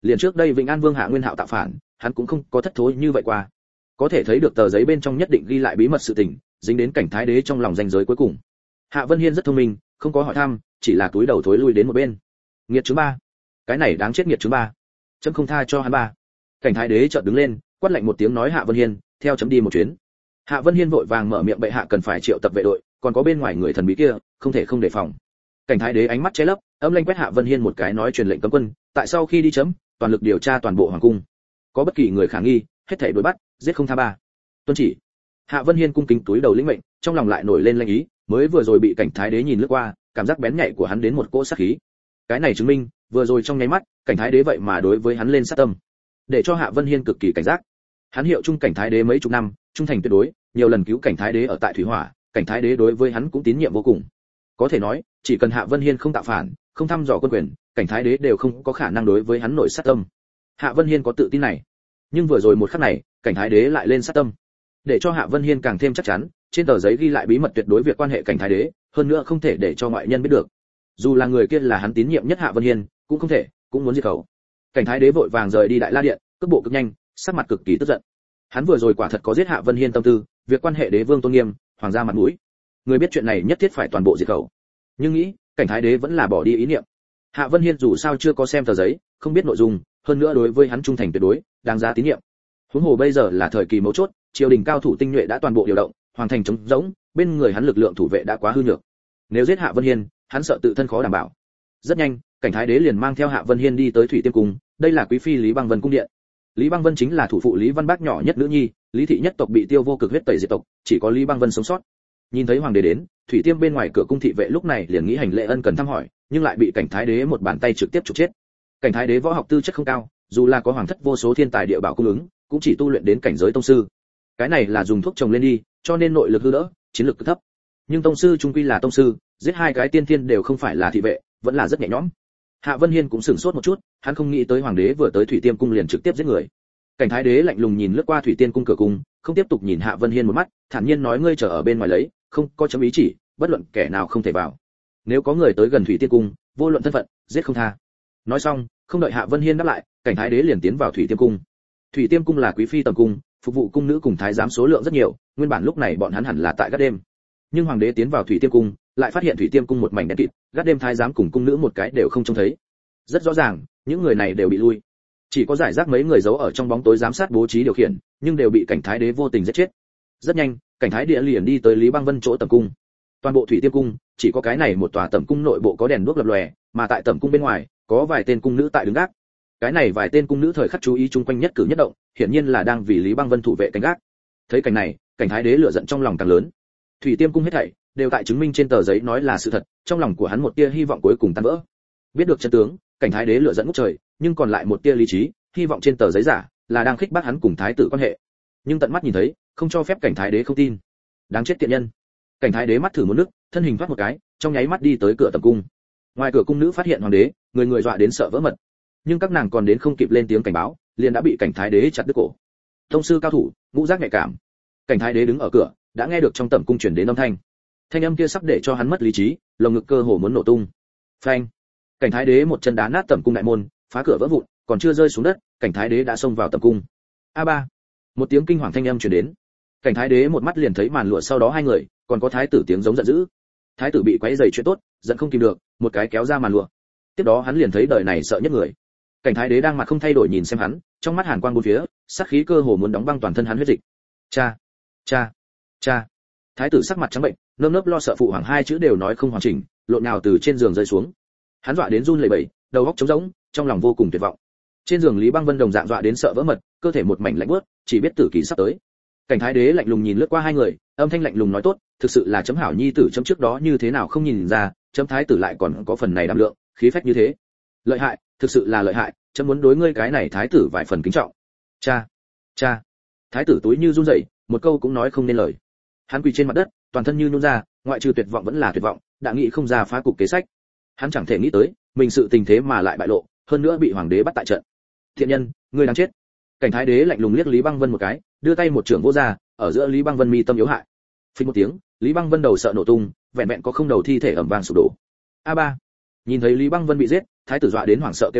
liền trước đây Vĩnh An Vương Hạ Nguyên Hạo tạo phản, hắn cũng không có thất thối như vậy qua. Có thể thấy được tờ giấy bên trong nhất định ghi lại bí mật sự tình, dính đến cảnh thái đế trong lòng ranh giới cuối cùng. Hạ Vân Hiên rất thông minh, không có hỏi thăm, chỉ là túi đầu thối lui đến một bên. Nghiệt chứng ba, cái này đáng chết nghiệt chứng ba, chấm không tha cho hắn ba. Cảnh thái đế chợt đứng lên, quát lạnh một tiếng nói Hạ Vân Hiên, theo chấm đi một chuyến. Hạ Vân Hiên vội vàng mở miệng bệ hạ cần phải triệu tập vệ đội, còn có bên ngoài người thần bí kia, không thể không đề phòng. Cảnh thái đế ánh mắt che lấp, âm lanh quét Hạ Vân Hiên một cái nói truyền lệnh cấm quân, tại sau khi đi chấm, toàn lực điều tra toàn bộ hoàng cung. Có bất kỳ người khả nghi, hết thảy đuổi bắt, giết không tha ba. Tuân chỉ. Hạ Vân Hiên cung kính túi đầu lĩnh mệnh, trong lòng lại nổi lên lanh ý, mới vừa rồi bị cảnh thái đế nhìn lướt qua, cảm giác bén nhạy của hắn đến một cỗ sát khí. Cái này chứng minh, vừa rồi trong nháy mắt, cảnh thái đế vậy mà đối với hắn lên sát tâm, để cho Hạ Vân Hiên cực kỳ cảnh giác. Hắn hiệu trung cảnh thái đế mấy chục năm, trung thành tuyệt đối, nhiều lần cứu cảnh thái đế ở tại thủy hỏa, cảnh thái đế đối với hắn cũng tín nhiệm vô cùng. Có thể nói, chỉ cần Hạ Vân Hiên không tạo phản, không thăm dò quân quyền, cảnh thái đế đều không có khả năng đối với hắn nổi sát tâm. Hạ Vân Hiên có tự tin này, nhưng vừa rồi một khắc này, cảnh thái đế lại lên sát tâm, để cho Hạ Vân Hiên càng thêm chắc chắn, trên tờ giấy ghi lại bí mật tuyệt đối việc quan hệ cảnh thái đế, hơn nữa không thể để cho ngoại nhân biết được. Dù là người kia là hắn tín nhiệm nhất Hạ Vân Hiên, cũng không thể, cũng muốn diệt khẩu. Cảnh thái đế vội vàng rời đi Đại La điện, cước bộ cực nhanh, sắc mặt cực kỳ tức giận. Hắn vừa rồi quả thật có giết Hạ Vân Hiên tâm tư, việc quan hệ đế vương tôn nghiêm, hoàng gia mặt mũi. Người biết chuyện này nhất thiết phải toàn bộ diệt khẩu. Nhưng nghĩ, cảnh thái đế vẫn là bỏ đi ý niệm. Hạ Vân Hiên dù sao chưa có xem tờ giấy, không biết nội dung, hơn nữa đối với hắn trung thành tuyệt đối, đáng giá tín nhiệm. Huống hồ bây giờ là thời kỳ mấu chốt, triều đình cao thủ tinh nhuệ đã toàn bộ điều động, hoàng thành trống rỗng, bên người hắn lực lượng thủ vệ đã quá hư nhược. Nếu giết Hạ Vân Hiên, hắn sợ tự thân khó đảm bảo. Rất nhanh, cảnh thái đế liền mang theo Hạ Vân Hiên đi tới Thủy Tiên cung, đây là quý phi Lý Băng Vân cung điện. Lý Băng Vân chính là thủ phụ Lý Văn Bác nhỏ nhất nữ nhi, Lý thị nhất tộc bị tiêu vô cực huyết tẩy diệt tộc, chỉ có Lý Băng Vân sống sót. Nhìn thấy hoàng đế đến, Thủy Tiêm bên ngoài cửa cung thị vệ lúc này liền nghĩ hành lễ ân cần thăm hỏi, nhưng lại bị cảnh thái đế một bàn tay trực tiếp chụp chết. Cảnh thái đế võ học tư chất không cao, dù là có hoàng thất vô số thiên tài địa bảo cung ứng, cũng chỉ tu luyện đến cảnh giới tông sư. Cái này là dùng thuốc trồng lên đi, cho nên nội lực hư đỡ, chiến lực thấp. Nhưng tông sư trung quy là tông sư, giết hai cái tiên thiên đều không phải là thị vệ, vẫn là rất nhẹ nhõm. Hạ Vân Hiên cũng sửng sốt một chút, hắn không nghĩ tới hoàng đế vừa tới Thủy Tiêm cung liền trực tiếp giết người. Cảnh thái đế lạnh lùng nhìn lướt qua Thủy Tiên cung cửa cung, không tiếp tục nhìn Hạ Vân Hiên một mắt, thản nhiên nói ngươi chờ ở bên ngoài lấy, không có chấm ý chỉ, bất luận kẻ nào không thể vào. Nếu có người tới gần Thủy Tiên cung, vô luận thân phận, giết không tha. Nói xong, không đợi Hạ Vân Hiên đáp lại, cảnh thái đế liền tiến vào Thủy Tiêm cung. Thủy Tiêm cung là quý phi tầm cung, phục vụ cung nữ cùng thái giám số lượng rất nhiều, nguyên bản lúc này bọn hắn hẳn là tại gác đêm. Nhưng hoàng đế tiến vào Thủy Tiêm cung, lại phát hiện Thủy Tiêm cung một mảnh đen kịt, gác đêm thái giám cùng cung nữ một cái đều không trông thấy. Rất rõ ràng, những người này đều bị lui. Chỉ có giải rác mấy người giấu ở trong bóng tối giám sát bố trí điều khiển, nhưng đều bị cảnh thái đế vô tình giết chết. Rất nhanh, cảnh thái địa liền đi tới Lý Băng Vân chỗ tầm cung. Toàn bộ Thủy Tiêm cung, chỉ có cái này một tòa tầm cung nội bộ có đèn đuốc lập lòe, mà tại tầm cung bên ngoài, có vài tên cung nữ tại đứng gác. Cái này vài tên cung nữ thời khắc chú ý chung quanh nhất cử nhất động, hiển nhiên là đang vì Lý Băng Vân thủ vệ canh gác. Thấy cảnh này, cảnh thái đế lửa giận trong lòng càng lớn. Thủy Tiêm cung hết thảy đều tại chứng minh trên tờ giấy nói là sự thật, trong lòng của hắn một tia hy vọng cuối cùng tan vỡ. Biết được chân tướng, cảnh thái đế lửa giận ngút trời, nhưng còn lại một tia lý trí, hy vọng trên tờ giấy giả là đang khích bác hắn cùng thái tử quan hệ. Nhưng tận mắt nhìn thấy, không cho phép cảnh thái đế không tin. Đáng chết tiện nhân. Cảnh thái đế mắt thử một nước, thân hình thoát một cái, trong nháy mắt đi tới cửa tầm cung. Ngoài cửa cung nữ phát hiện hoàng đế, người người dọa đến sợ vỡ mật. Nhưng các nàng còn đến không kịp lên tiếng cảnh báo, liền đã bị cảnh thái đế chặt đứt cổ. Tông sư cao thủ, ngũ giác nhạy cảm. Cảnh thái đế đứng ở cửa, đã nghe được trong tầm cung truyền đến âm thanh. Thanh âm kia sắp để cho hắn mất lý trí, lồng ngực cơ hồ muốn nổ tung. Phanh! Cảnh thái đế một chân đá nát tầm cung đại môn, phá cửa vỡ vụn, còn chưa rơi xuống đất, cảnh thái đế đã xông vào tầm cung. A ba! Một tiếng kinh hoàng thanh âm truyền đến. Cảnh thái đế một mắt liền thấy màn lụa sau đó hai người, còn có thái tử tiếng giống giận dữ. Thái tử bị quấy rầy chuyện tốt, giận không kìm được, một cái kéo ra màn lụa. Tiếp đó hắn liền thấy đời này sợ nhất người. Cảnh thái đế đang mặt không thay đổi nhìn xem hắn, trong mắt hàn quang bốn phía, sát khí cơ hồ muốn đóng băng toàn thân hắn huyết dịch. Cha, cha, cha. Thái tử sắc mặt trắng bệnh, nơm nớp lo sợ phụ hoàng hai chữ đều nói không hoàn chỉnh, lộn nào từ trên giường rơi xuống. Hắn dọa đến run lẩy bẩy, đầu óc trống rỗng, trong lòng vô cùng tuyệt vọng. Trên giường Lý Băng Vân đồng dạng dọa đến sợ vỡ mật, cơ thể một mảnh lạnh buốt, chỉ biết tử kỳ sắp tới. Cảnh thái đế lạnh lùng nhìn lướt qua hai người, âm thanh lạnh lùng nói tốt, thực sự là chấm hảo nhi tử chấm trước đó như thế nào không nhìn ra, chấm thái tử lại còn có phần này đảm lượng, khí phách như thế. Lợi hại, thực sự là lợi hại, chấm muốn đối ngươi cái này thái tử vài phần kính trọng. Cha, cha. Thái tử túi như run rẩy, một câu cũng nói không nên lời. Hắn quỳ trên mặt đất, toàn thân như nhũn ra, ngoại trừ tuyệt vọng vẫn là tuyệt vọng, đã nghĩ không ra phá cục kế sách. Hắn chẳng thể nghĩ tới, mình sự tình thế mà lại bại lộ, hơn nữa bị hoàng đế bắt tại trận. Thiện nhân, ngươi đáng chết. Cảnh thái đế lạnh lùng liếc Lý Băng Vân một cái, đưa tay một chưởng vỗ ra, ở giữa Lý Băng Vân mi tâm yếu hại. Phình một tiếng, Lý Băng Vân đầu sợ nổ tung, vẹn vẹn có không đầu thi thể ầm vang sụp đổ. A ba. Nhìn thấy Lý Băng Vân bị giết, thái tử dọa đến hoảng sợ kêu to,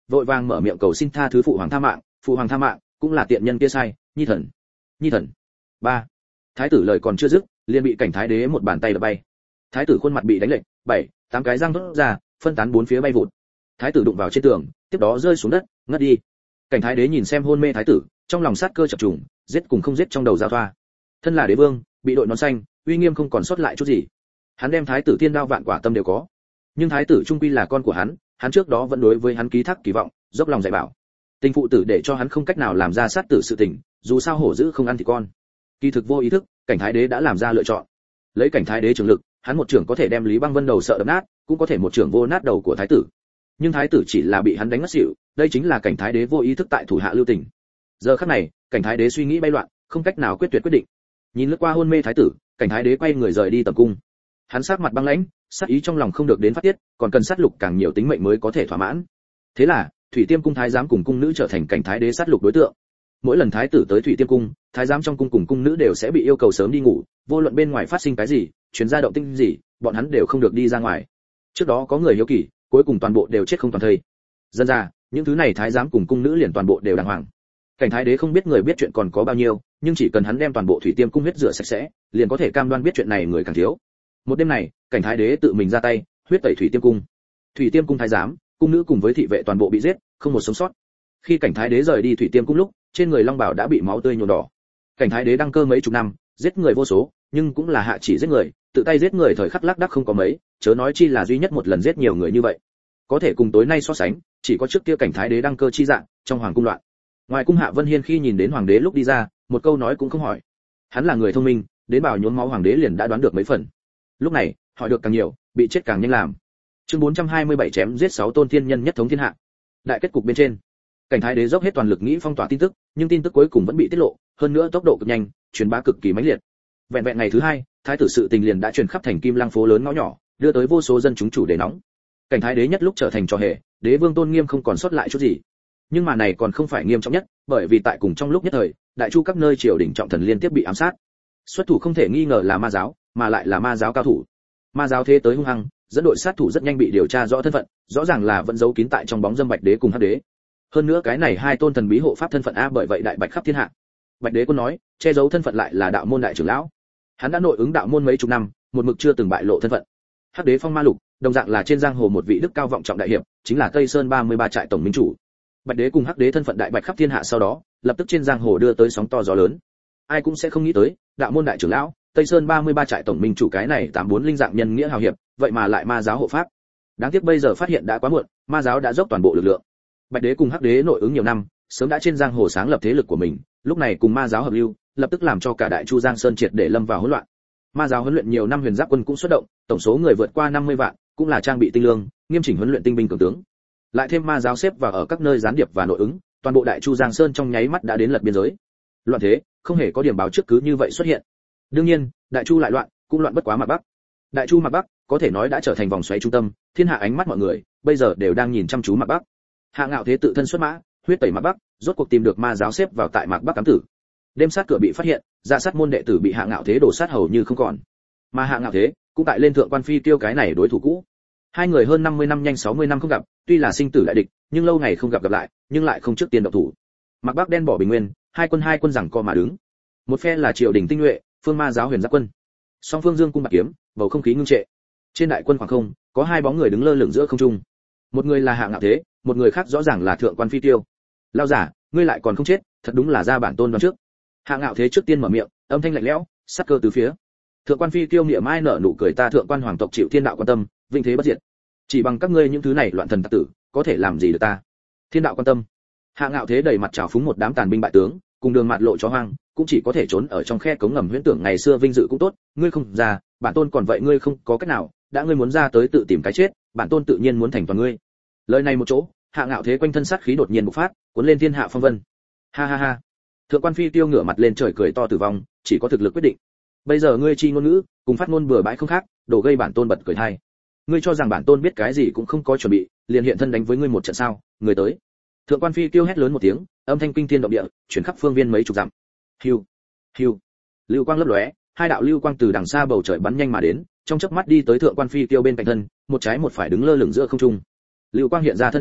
vội vàng mở miệng cầu xin tha thứ phụ hoàng tha mạng, phụ hoàng tha mạng, cũng là tiện nhân kia sai, nhi thần, nhi thần. Ba. Thái tử lời còn chưa dứt, liền bị cảnh thái đế một bàn tay đập bay. Thái tử khuôn mặt bị đánh lệch, bảy, tám cái răng vỡ ra, phân tán bốn phía bay vụt. Thái tử đụng vào trên tường, tiếp đó rơi xuống đất, ngất đi. Cảnh thái đế nhìn xem hôn mê thái tử, trong lòng sát cơ chập trùng, giết cùng không giết trong đầu giao thoa. Thân là đế vương, bị đội nón xanh, uy nghiêm không còn sót lại chút gì. Hắn đem thái tử thiên đao vạn quả tâm đều có, nhưng thái tử trung quy là con của hắn, hắn trước đó vẫn đối với hắn ký thác kỳ vọng, dốc lòng dạy bảo. Tình phụ tử để cho hắn không cách nào làm ra sát tử sự tình, dù sao hổ dữ không ăn thì con. Kỳ thực vô ý thức, cảnh thái đế đã làm ra lựa chọn. Lấy cảnh thái đế trưởng lực, hắn một trưởng có thể đem Lý Băng Vân đầu sợ đập nát, cũng có thể một trưởng vô nát đầu của thái tử. Nhưng thái tử chỉ là bị hắn đánh ngất xỉu, đây chính là cảnh thái đế vô ý thức tại thủ hạ lưu tình. Giờ khắc này, cảnh thái đế suy nghĩ bay loạn, không cách nào quyết tuyệt quyết định. Nhìn lướt qua hôn mê thái tử, cảnh thái đế quay người rời đi tầm cung. Hắn sắc mặt băng lãnh, sát ý trong lòng không được đến phát tiết, còn cần sát lục càng nhiều tính mệnh mới có thể thỏa mãn. Thế là, Thủy Tiêm cung thái giám cùng cung nữ trở thành cảnh thái đế sát lục đối tượng. Mỗi lần thái tử tới Thủy Tiêm cung, thái giám trong cung cùng cung nữ đều sẽ bị yêu cầu sớm đi ngủ, vô luận bên ngoài phát sinh cái gì, truyền ra động tĩnh gì, bọn hắn đều không được đi ra ngoài. Trước đó có người hiếu kỳ, cuối cùng toàn bộ đều chết không toàn thây. Dân ra, những thứ này thái giám cùng cung nữ liền toàn bộ đều đàng hoàng. Cảnh thái đế không biết người biết chuyện còn có bao nhiêu, nhưng chỉ cần hắn đem toàn bộ Thủy Tiêm cung huyết rửa sạch sẽ, liền có thể cam đoan biết chuyện này người càng thiếu. Một đêm này, cảnh thái đế tự mình ra tay, huyết tẩy Thủy Tiêm cung. Thủy Tiêm cung thái giám, cung nữ cùng với thị vệ toàn bộ bị giết, không một sống sót. Khi cảnh thái đế rời đi Thủy Tiêm cung lúc, trên người long bào đã bị máu tươi nhuộm đỏ. Cảnh thái đế đăng cơ mấy chục năm, giết người vô số, nhưng cũng là hạ chỉ giết người, tự tay giết người thời khắc lác đác không có mấy, chớ nói chi là duy nhất một lần giết nhiều người như vậy. Có thể cùng tối nay so sánh, chỉ có trước kia cảnh thái đế đăng cơ chi dạng, trong hoàng cung loạn. Ngoài cung Hạ Vân Hiên khi nhìn đến hoàng đế lúc đi ra, một câu nói cũng không hỏi. Hắn là người thông minh, đến bảo nhuốm máu hoàng đế liền đã đoán được mấy phần. Lúc này, hỏi được càng nhiều, bị chết càng nhanh làm. Chương bốn trăm hai mươi bảy chém giết sáu tôn thiên nhân nhất thống thiên hạ. Đại kết cục bên trên, cảnh thái đế dốc hết toàn lực nghĩ phong tỏa tin tức, nhưng tin tức cuối cùng vẫn bị tiết lộ, hơn nữa tốc độ cực nhanh, truyền bá cực kỳ mãnh liệt. Vẹn vẹn ngày thứ hai, thái tử sự tình liền đã truyền khắp thành Kim Lăng phố lớn ngõ nhỏ, đưa tới vô số dân chúng chủ đề nóng. Cảnh thái đế nhất lúc trở thành trò hề, đế vương tôn nghiêm không còn sót lại chút gì. Nhưng mà này còn không phải nghiêm trọng nhất, bởi vì tại cùng trong lúc nhất thời, đại chu các nơi triều đình trọng thần liên tiếp bị ám sát. Xuất thủ không thể nghi ngờ là ma giáo, mà lại là ma giáo cao thủ. Ma giáo thế tới hung hăng, dẫn đội sát thủ rất nhanh bị điều tra rõ thân phận, rõ ràng là vẫn giấu kín tại trong bóng dâm Bạch đế cùng Hắc đế. Hơn nữa cái này hai tôn thần bí hộ pháp thân phận a, bởi vậy đại bạch khắp thiên hạ. Bạch đế quân nói, che giấu thân phận lại là đạo môn đại trưởng lão. Hắn đã nội ứng đạo môn mấy chục năm, một mực chưa từng bại lộ thân phận. Hắc đế phong ma lục, đồng dạng là trên giang hồ một vị đức cao vọng trọng đại hiệp, chính là Tây Sơn ba mươi ba trại tổng minh chủ. Bạch đế cùng Hắc đế thân phận đại bạch khắp thiên hạ sau đó, lập tức trên giang hồ đưa tới sóng to gió lớn. Ai cũng sẽ không nghĩ tới, đạo môn đại trưởng lão, Tây Sơn ba mươi ba trại tổng minh chủ cái này tám bốn linh dạng nhân nghĩa hào hiệp, vậy mà lại ma giáo hộ pháp. Đáng tiếc bây giờ phát hiện đã quá muộn, ma giáo đã dốc toàn bộ lực lượng. Bạch đế cùng Hắc đế nội ứng nhiều năm, sớm đã trên giang hồ sáng lập thế lực của mình, lúc này cùng ma giáo hợp lưu, lập tức làm cho cả đại chu giang sơn triệt để lâm vào hỗn loạn. Ma giáo huấn luyện nhiều năm huyền giáp quân cũng xuất động, tổng số người vượt qua năm mươi vạn, cũng là trang bị tinh lương, nghiêm chỉnh huấn luyện tinh binh cường tướng. Lại thêm ma giáo xếp vào ở các nơi gián điệp và nội ứng, toàn bộ đại chu giang sơn trong nháy mắt đã đến lật biên giới. Loạn thế, không hề có điểm báo trước cứ như vậy xuất hiện. Đương nhiên, đại chu lại loạn, cũng loạn bất quá Mạc Bắc. Đại chu Mạc Bắc, có thể nói đã trở thành vòng xoáy trung tâm, thiên hạ ánh mắt mọi người bây giờ đều đang nhìn chăm chú Mạc Bắc. Hạ Ngạo Thế tự thân xuất mã, huyết tẩy Mạc Bắc, rốt cuộc tìm được ma giáo xếp vào tại Mạc Bắc cám tử. Đêm sát cửa bị phát hiện, dạ sát môn đệ tử bị Hạ Ngạo Thế đổ sát hầu như không còn. Mà Hạ Ngạo Thế cũng tại lên thượng quan phi tiêu cái này đối thủ cũ. Hai người hơn năm mươi năm nhanh sáu mươi năm không gặp, tuy là sinh tử đại địch, nhưng lâu ngày không gặp gặp lại, nhưng lại không trước tiên động thủ. Mạc Bắc đen bỏ bình nguyên, hai quân hai quân giằng co mà đứng. Một phe là triều đình tinh nhuệ, phương ma giáo huyền giáp quân. Song phương dương cung bạc kiếm, bầu không khí ngưng trệ. Trên đại quân khoảng không, có hai bóng người đứng lơ lửng giữa không trung. Một người là Hạ Ngạo Thế, một người khác rõ ràng là thượng quan phi tiêu. Lao giả, ngươi lại còn không chết, thật đúng là ra bản tôn đoán trước. Hạ Ngạo Thế trước tiên mở miệng, âm thanh lạnh lẽo, sắc cơ từ phía. Thượng quan phi tiêu niệm mai nở nụ cười, ta thượng quan hoàng tộc chịu thiên đạo quan tâm, vinh thế bất diệt. Chỉ bằng các ngươi những thứ này loạn thần tặc tử, có thể làm gì được ta? Thiên đạo quan tâm. Hạ Ngạo Thế đầy mặt trào phúng một đám tàn binh bại tướng, cùng đường mặt lộ chó hoang, cũng chỉ có thể trốn ở trong khe cống ngầm huyễn tưởng ngày xưa vinh dự cũng tốt, ngươi không ra, bản tôn còn vậy ngươi không có cách nào, đã ngươi muốn ra tới tự tìm cái chết, bản tôn tự nhiên muốn thành toàn ngươi. Lời này một chỗ, Hạ Ngạo Thế quanh thân sát khí đột nhiên bộc phát, cuốn lên thiên hạ phong vân. Ha ha ha. Thượng quan phi tiêu ngửa mặt lên trời cười to tử vong, chỉ có thực lực quyết định. Bây giờ ngươi chi ngôn ngữ, cùng phát ngôn bừa bãi không khác, đổ gây bản tôn bật cười thay. Ngươi cho rằng bản tôn biết cái gì cũng không có chuẩn bị, liền hiện thân đánh với ngươi một trận sao? Người tới. Thượng quan phi tiêu hét lớn một tiếng, âm thanh kinh thiên động địa, chuyển khắp phương viên mấy chục dặm. Hiu, hiu. Lưu quang lấp lóe, hai đạo lưu quang từ đằng xa bầu trời bắn nhanh mà đến, trong chớp mắt đi tới thượng quan phi tiêu bên cạnh thân, một trái một phải đứng lơ lửng giữa không trung. Lưu quang hiện ra thân hình,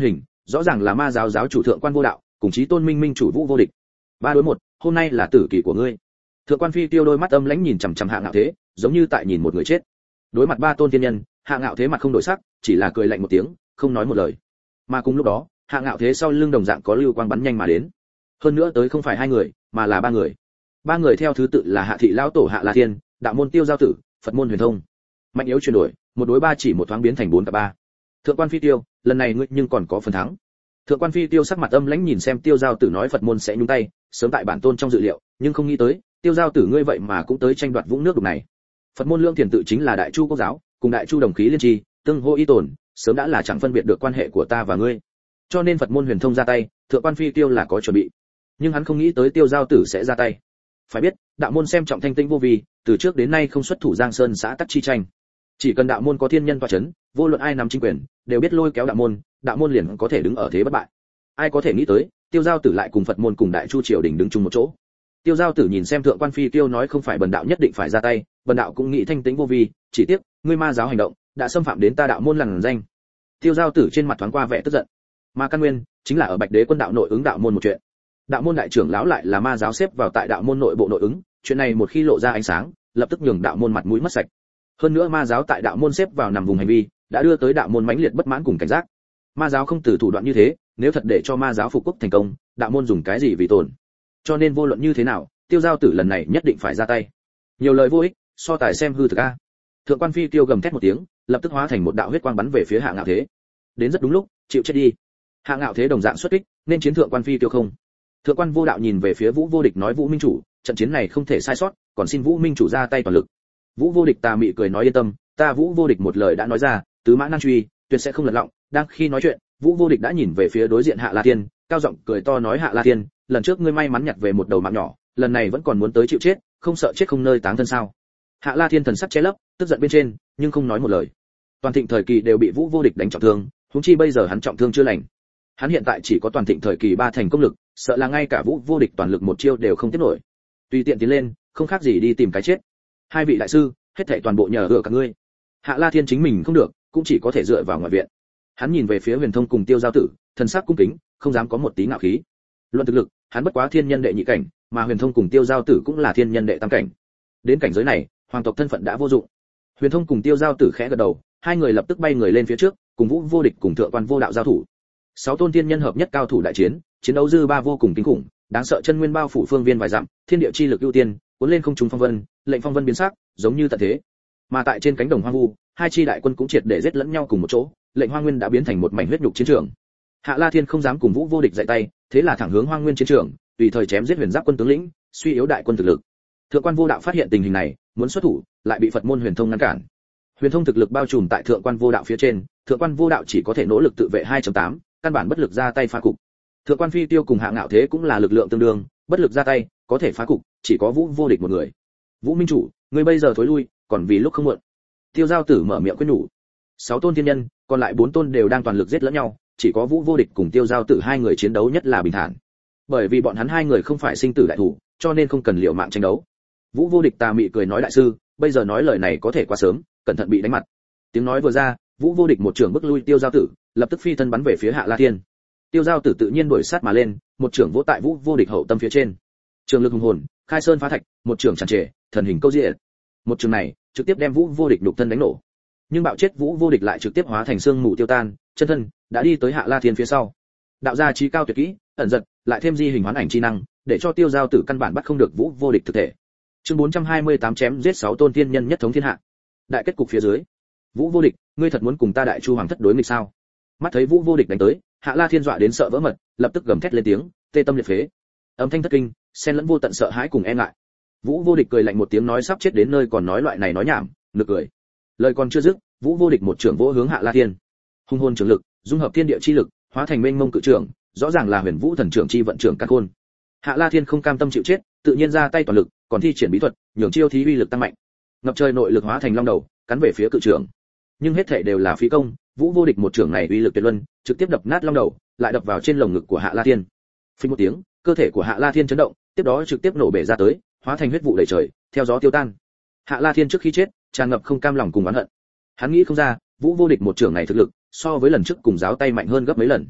rõ ràng là ma giáo giáo chủ thượng quan vô đạo cùng chí tôn minh minh chủ vũ vô địch. Ba đối một, hôm nay là tử kỳ của ngươi. Thượng quan Phi Tiêu đôi mắt âm lãnh nhìn chằm chằm Hạ Ngạo Thế, giống như tại nhìn một người chết. Đối mặt ba tôn tiên nhân, Hạ Ngạo Thế mặt không đổi sắc, chỉ là cười lạnh một tiếng, không nói một lời. Mà cùng lúc đó, Hạ Ngạo Thế sau lưng đồng dạng có lưu quang bắn nhanh mà đến. Hơn nữa tới không phải hai người, mà là ba người. Ba người theo thứ tự là Hạ thị lão tổ Hạ La Thiên, đạo môn Tiêu Giao Tử, Phật môn Huyền Thông. Mạnh yếu chuyển đổi, một đối ba chỉ một thoáng biến thành bốn cả ba. Thượng quan Phi Tiêu, lần này ngươi nhưng còn có phần thắng. Thượng quan Phi Tiêu sắc mặt âm lãnh nhìn xem Tiêu Giao Tử nói Phật môn sẽ nhúng tay, sớm tại bản tôn trong dự liệu, nhưng không nghĩ tới, Tiêu Giao Tử ngươi vậy mà cũng tới tranh đoạt vũng nước đục này. Phật môn lương thiền tự chính là Đại Chu Quốc giáo, cùng Đại Chu đồng khí liên tri, tương hô ý tồn, sớm đã là chẳng phân biệt được quan hệ của ta và ngươi. Cho nên Phật môn Huyền Thông ra tay, Thượng quan Phi Tiêu là có chuẩn bị. Nhưng hắn không nghĩ tới Tiêu Giao Tử sẽ ra tay. Phải biết, đạo môn xem trọng thanh tĩnh vô vi, từ trước đến nay không xuất thủ Giang Sơn xã tắc chi tranh. Chỉ cần đạo môn có thiên nhân tọa chấn, vô luận ai nắm chính quyền, đều biết lôi kéo đạo môn, đạo môn liền có thể đứng ở thế bất bại. Ai có thể nghĩ tới, Tiêu Giao Tử lại cùng Phật môn cùng Đại Chu triều đình đứng chung một chỗ. Tiêu Giao Tử nhìn xem Thượng quan Phi Tiêu nói không phải bần đạo nhất định phải ra tay, bần đạo cũng nghĩ thanh tĩnh vô vi, chỉ tiếc, ngươi ma giáo hành động, đã xâm phạm đến ta đạo môn lằn danh. Tiêu Giao Tử trên mặt thoáng qua vẻ tức giận. Mà căn nguyên chính là ở Bạch Đế quân đạo nội ứng đạo môn một chuyện. Đạo môn đại trưởng lão lại là ma giáo xếp vào tại đạo môn nội bộ nội ứng, chuyện này một khi lộ ra ánh sáng, lập tức nhường đạo môn mặt mũi mất sạch. Hơn nữa ma giáo tại đạo môn xếp vào nằm vùng hành vi, đã đưa tới đạo môn mãnh liệt bất mãn cùng cảnh giác. Ma giáo không từ thủ đoạn như thế, nếu thật để cho ma giáo phục quốc thành công, đạo môn dùng cái gì vì tổn? Cho nên vô luận như thế nào, Tiêu Giao Tử lần này nhất định phải ra tay. Nhiều lời vô ích, so tài xem hư thực a. Thượng quan Phi Tiêu gầm thét một tiếng, lập tức hóa thành một đạo huyết quang bắn về phía Hạ Ngạo Thế. Đến rất đúng lúc, chịu chết đi. Hạ Ngạo Thế đồng dạng xuất kích, nên chiến Thượng quan Phi Tiêu không. Thượng quan Vô Đạo nhìn về phía Vũ Vô Địch nói Vũ Minh chủ, trận chiến này không thể sai sót, còn xin Vũ Minh chủ ra tay toàn lực. Vũ Vô Địch tà mị cười nói yên tâm, ta Vũ Vô Địch một lời đã nói ra, tứ mã nan truy, tuyệt sẽ không lật lọng. Đang khi nói chuyện, Vũ Vô Địch đã nhìn về phía đối diện Hạ La Thiên, cao giọng cười to nói Hạ La Thiên, lần trước ngươi may mắn nhặt về một đầu mạng nhỏ, lần này vẫn còn muốn tới chịu chết, không sợ chết không nơi táng thân sao? Hạ La Thiên thần sắc che lấp, tức giận bên trên, nhưng không nói một lời. Toàn thịnh thời kỳ đều bị Vũ Vô Địch đánh trọng thương, huống chi bây giờ hắn trọng thương chưa lành. Hắn hiện tại chỉ có toàn thịnh thời kỳ ba thành công lực, sợ là ngay cả Vũ Vô Địch toàn lực một chiêu đều không tiếp nổi. Tùy tiện tiến lên, không khác gì đi tìm cái chết. Hai vị đại sư, hết thảy toàn bộ nhờ ở cả ngươi. Hạ La Thiên chính mình không được, cũng chỉ có thể dựa vào ngoại viện. Hắn nhìn về phía Huyền Thông cùng Tiêu Giao Tử, thần sắc cung kính, không dám có một tí ngạo khí. Luận thực lực, hắn bất quá thiên nhân đệ nhị cảnh, mà Huyền Thông cùng Tiêu Giao Tử cũng là thiên nhân đệ tam cảnh. Đến cảnh giới này, hoàng tộc thân phận đã vô dụng. Huyền Thông cùng Tiêu Giao Tử khẽ gật đầu, hai người lập tức bay người lên phía trước, cùng Vũ Vô Địch cùng Thượng quan Vô Đạo giao thủ. Sáu tôn thiên nhân hợp nhất cao thủ đại chiến, chiến đấu dư ba vô cùng kinh khủng, đáng sợ chân nguyên bao phủ phương viên vài dặm, thiên địa chi lực ưu tiên, cuốn lên không trung phong vân, lệnh phong vân biến sắc, giống như tận thế. Mà tại trên cánh đồng hoang vu, hai chi đại quân cũng triệt để giết lẫn nhau cùng một chỗ, lệnh hoang nguyên đã biến thành một mảnh huyết nhục chiến trường. Hạ La Thiên không dám cùng Vũ Vô Địch dạy tay, thế là thẳng hướng hoang nguyên chiến trường, tùy thời chém giết huyền giáp quân tướng lĩnh, suy yếu đại quân thực lực. Thượng quan Vô Đạo phát hiện tình hình này, muốn xuất thủ, lại bị Phật môn Huyền Thông ngăn cản. Huyền Thông thực lực bao trùm tại Thượng quan Vô Đạo phía trên, Thượng quan Vô Đạo chỉ có thể nỗ lực tự vệ hai chấm tám, căn bản bất lực ra tay phá cục. Thượng quan Phi Tiêu cùng Hạ Ngạo Thế cũng là lực lượng tương đương, bất lực ra tay, có thể phá cục, chỉ có Vũ Vô Địch một người. Vũ Minh chủ, ngươi bây giờ thối lui, còn vì lúc không muộn. Tiêu Giao Tử mở miệng khuyên nhủ. Sáu tôn thiên nhân, còn lại bốn tôn đều đang toàn lực giết lẫn nhau, chỉ có Vũ Vô Địch cùng Tiêu Giao Tử hai người chiến đấu nhất là bình thản. Bởi vì bọn hắn hai người không phải sinh tử đại thủ, cho nên không cần liều mạng tranh đấu. Vũ Vô Địch tà mị cười nói đại sư, bây giờ nói lời này có thể quá sớm, cẩn thận bị đánh mặt. Tiếng nói vừa ra, Vũ Vô Địch một trường bức lui Tiêu Giao Tử, lập tức phi thân bắn về phía Hạ La Thiên. Tiêu Giao Tử tự nhiên đuổi sát mà lên, một trường vỗ tại Vũ Vô Địch hậu tâm phía trên. Trường lực hùng hồn, khai sơn phá thạch, một trường tràn trề, thần hình câu diệt. Một trường này, trực tiếp đem Vũ Vô Địch đục thân đánh nổ. Nhưng bạo chết Vũ Vô Địch lại trực tiếp hóa thành xương mù tiêu tan, chân thân đã đi tới Hạ La Thiên phía sau. Đạo gia trí cao tuyệt kỹ, ẩn giật, lại thêm di hình hoán ảnh chi năng, để cho Tiêu Giao Tử căn bản bắt không được Vũ Vô Địch thực thể. Chương bốn trăm hai mươi tám chém giết sáu tôn thiên nhân nhất thống thiên hạ. Đại kết cục phía dưới. Vũ Vô Địch, ngươi thật muốn cùng ta Đại Chu hoàng thất đối nghịch sao? Mắt thấy Vũ Vô Địch đánh tới, Hạ La Thiên dọa đến sợ vỡ mật, lập tức gầm thét lên tiếng, tê tâm liệt phế. Âm thanh thất kinh, xen lẫn vô tận sợ hãi cùng e ngại. Vũ Vô Địch cười lạnh một tiếng nói sắp chết đến nơi còn nói loại này nói nhảm, nực cười. Lời còn chưa dứt, Vũ Vô Địch một trường vỗ hướng Hạ La Thiên. Hung hồn trường lực, dung hợp thiên địa chi lực, hóa thành mênh mông cự trường, rõ ràng là Huyền Vũ thần trưởng chi vận trưởng căn khôn. Hạ La Thiên không cam tâm chịu chết, tự nhiên ra tay toàn lực, còn thi triển bí thuật, nhường chiêu thí uy lực tăng mạnh. Ngập trời nội lực hóa thành long đầu, cắn về phía cự trường. Nhưng hết thảy đều là phí công, Vũ Vô Địch một trường này uy lực tuyệt luân, trực tiếp đập nát long đầu, lại đập vào trên lồng ngực của Hạ La Thiên. Phình một tiếng, cơ thể của Hạ La Thiên chấn động, tiếp đó trực tiếp nổ bể ra tới, hóa thành huyết vụ đầy trời, theo gió tiêu tan. Hạ La Thiên trước khi chết, tràn ngập không cam lòng cùng oán hận. Hắn nghĩ không ra, Vũ Vô Địch một trường này thực lực, so với lần trước cùng giáo tay mạnh hơn gấp mấy lần.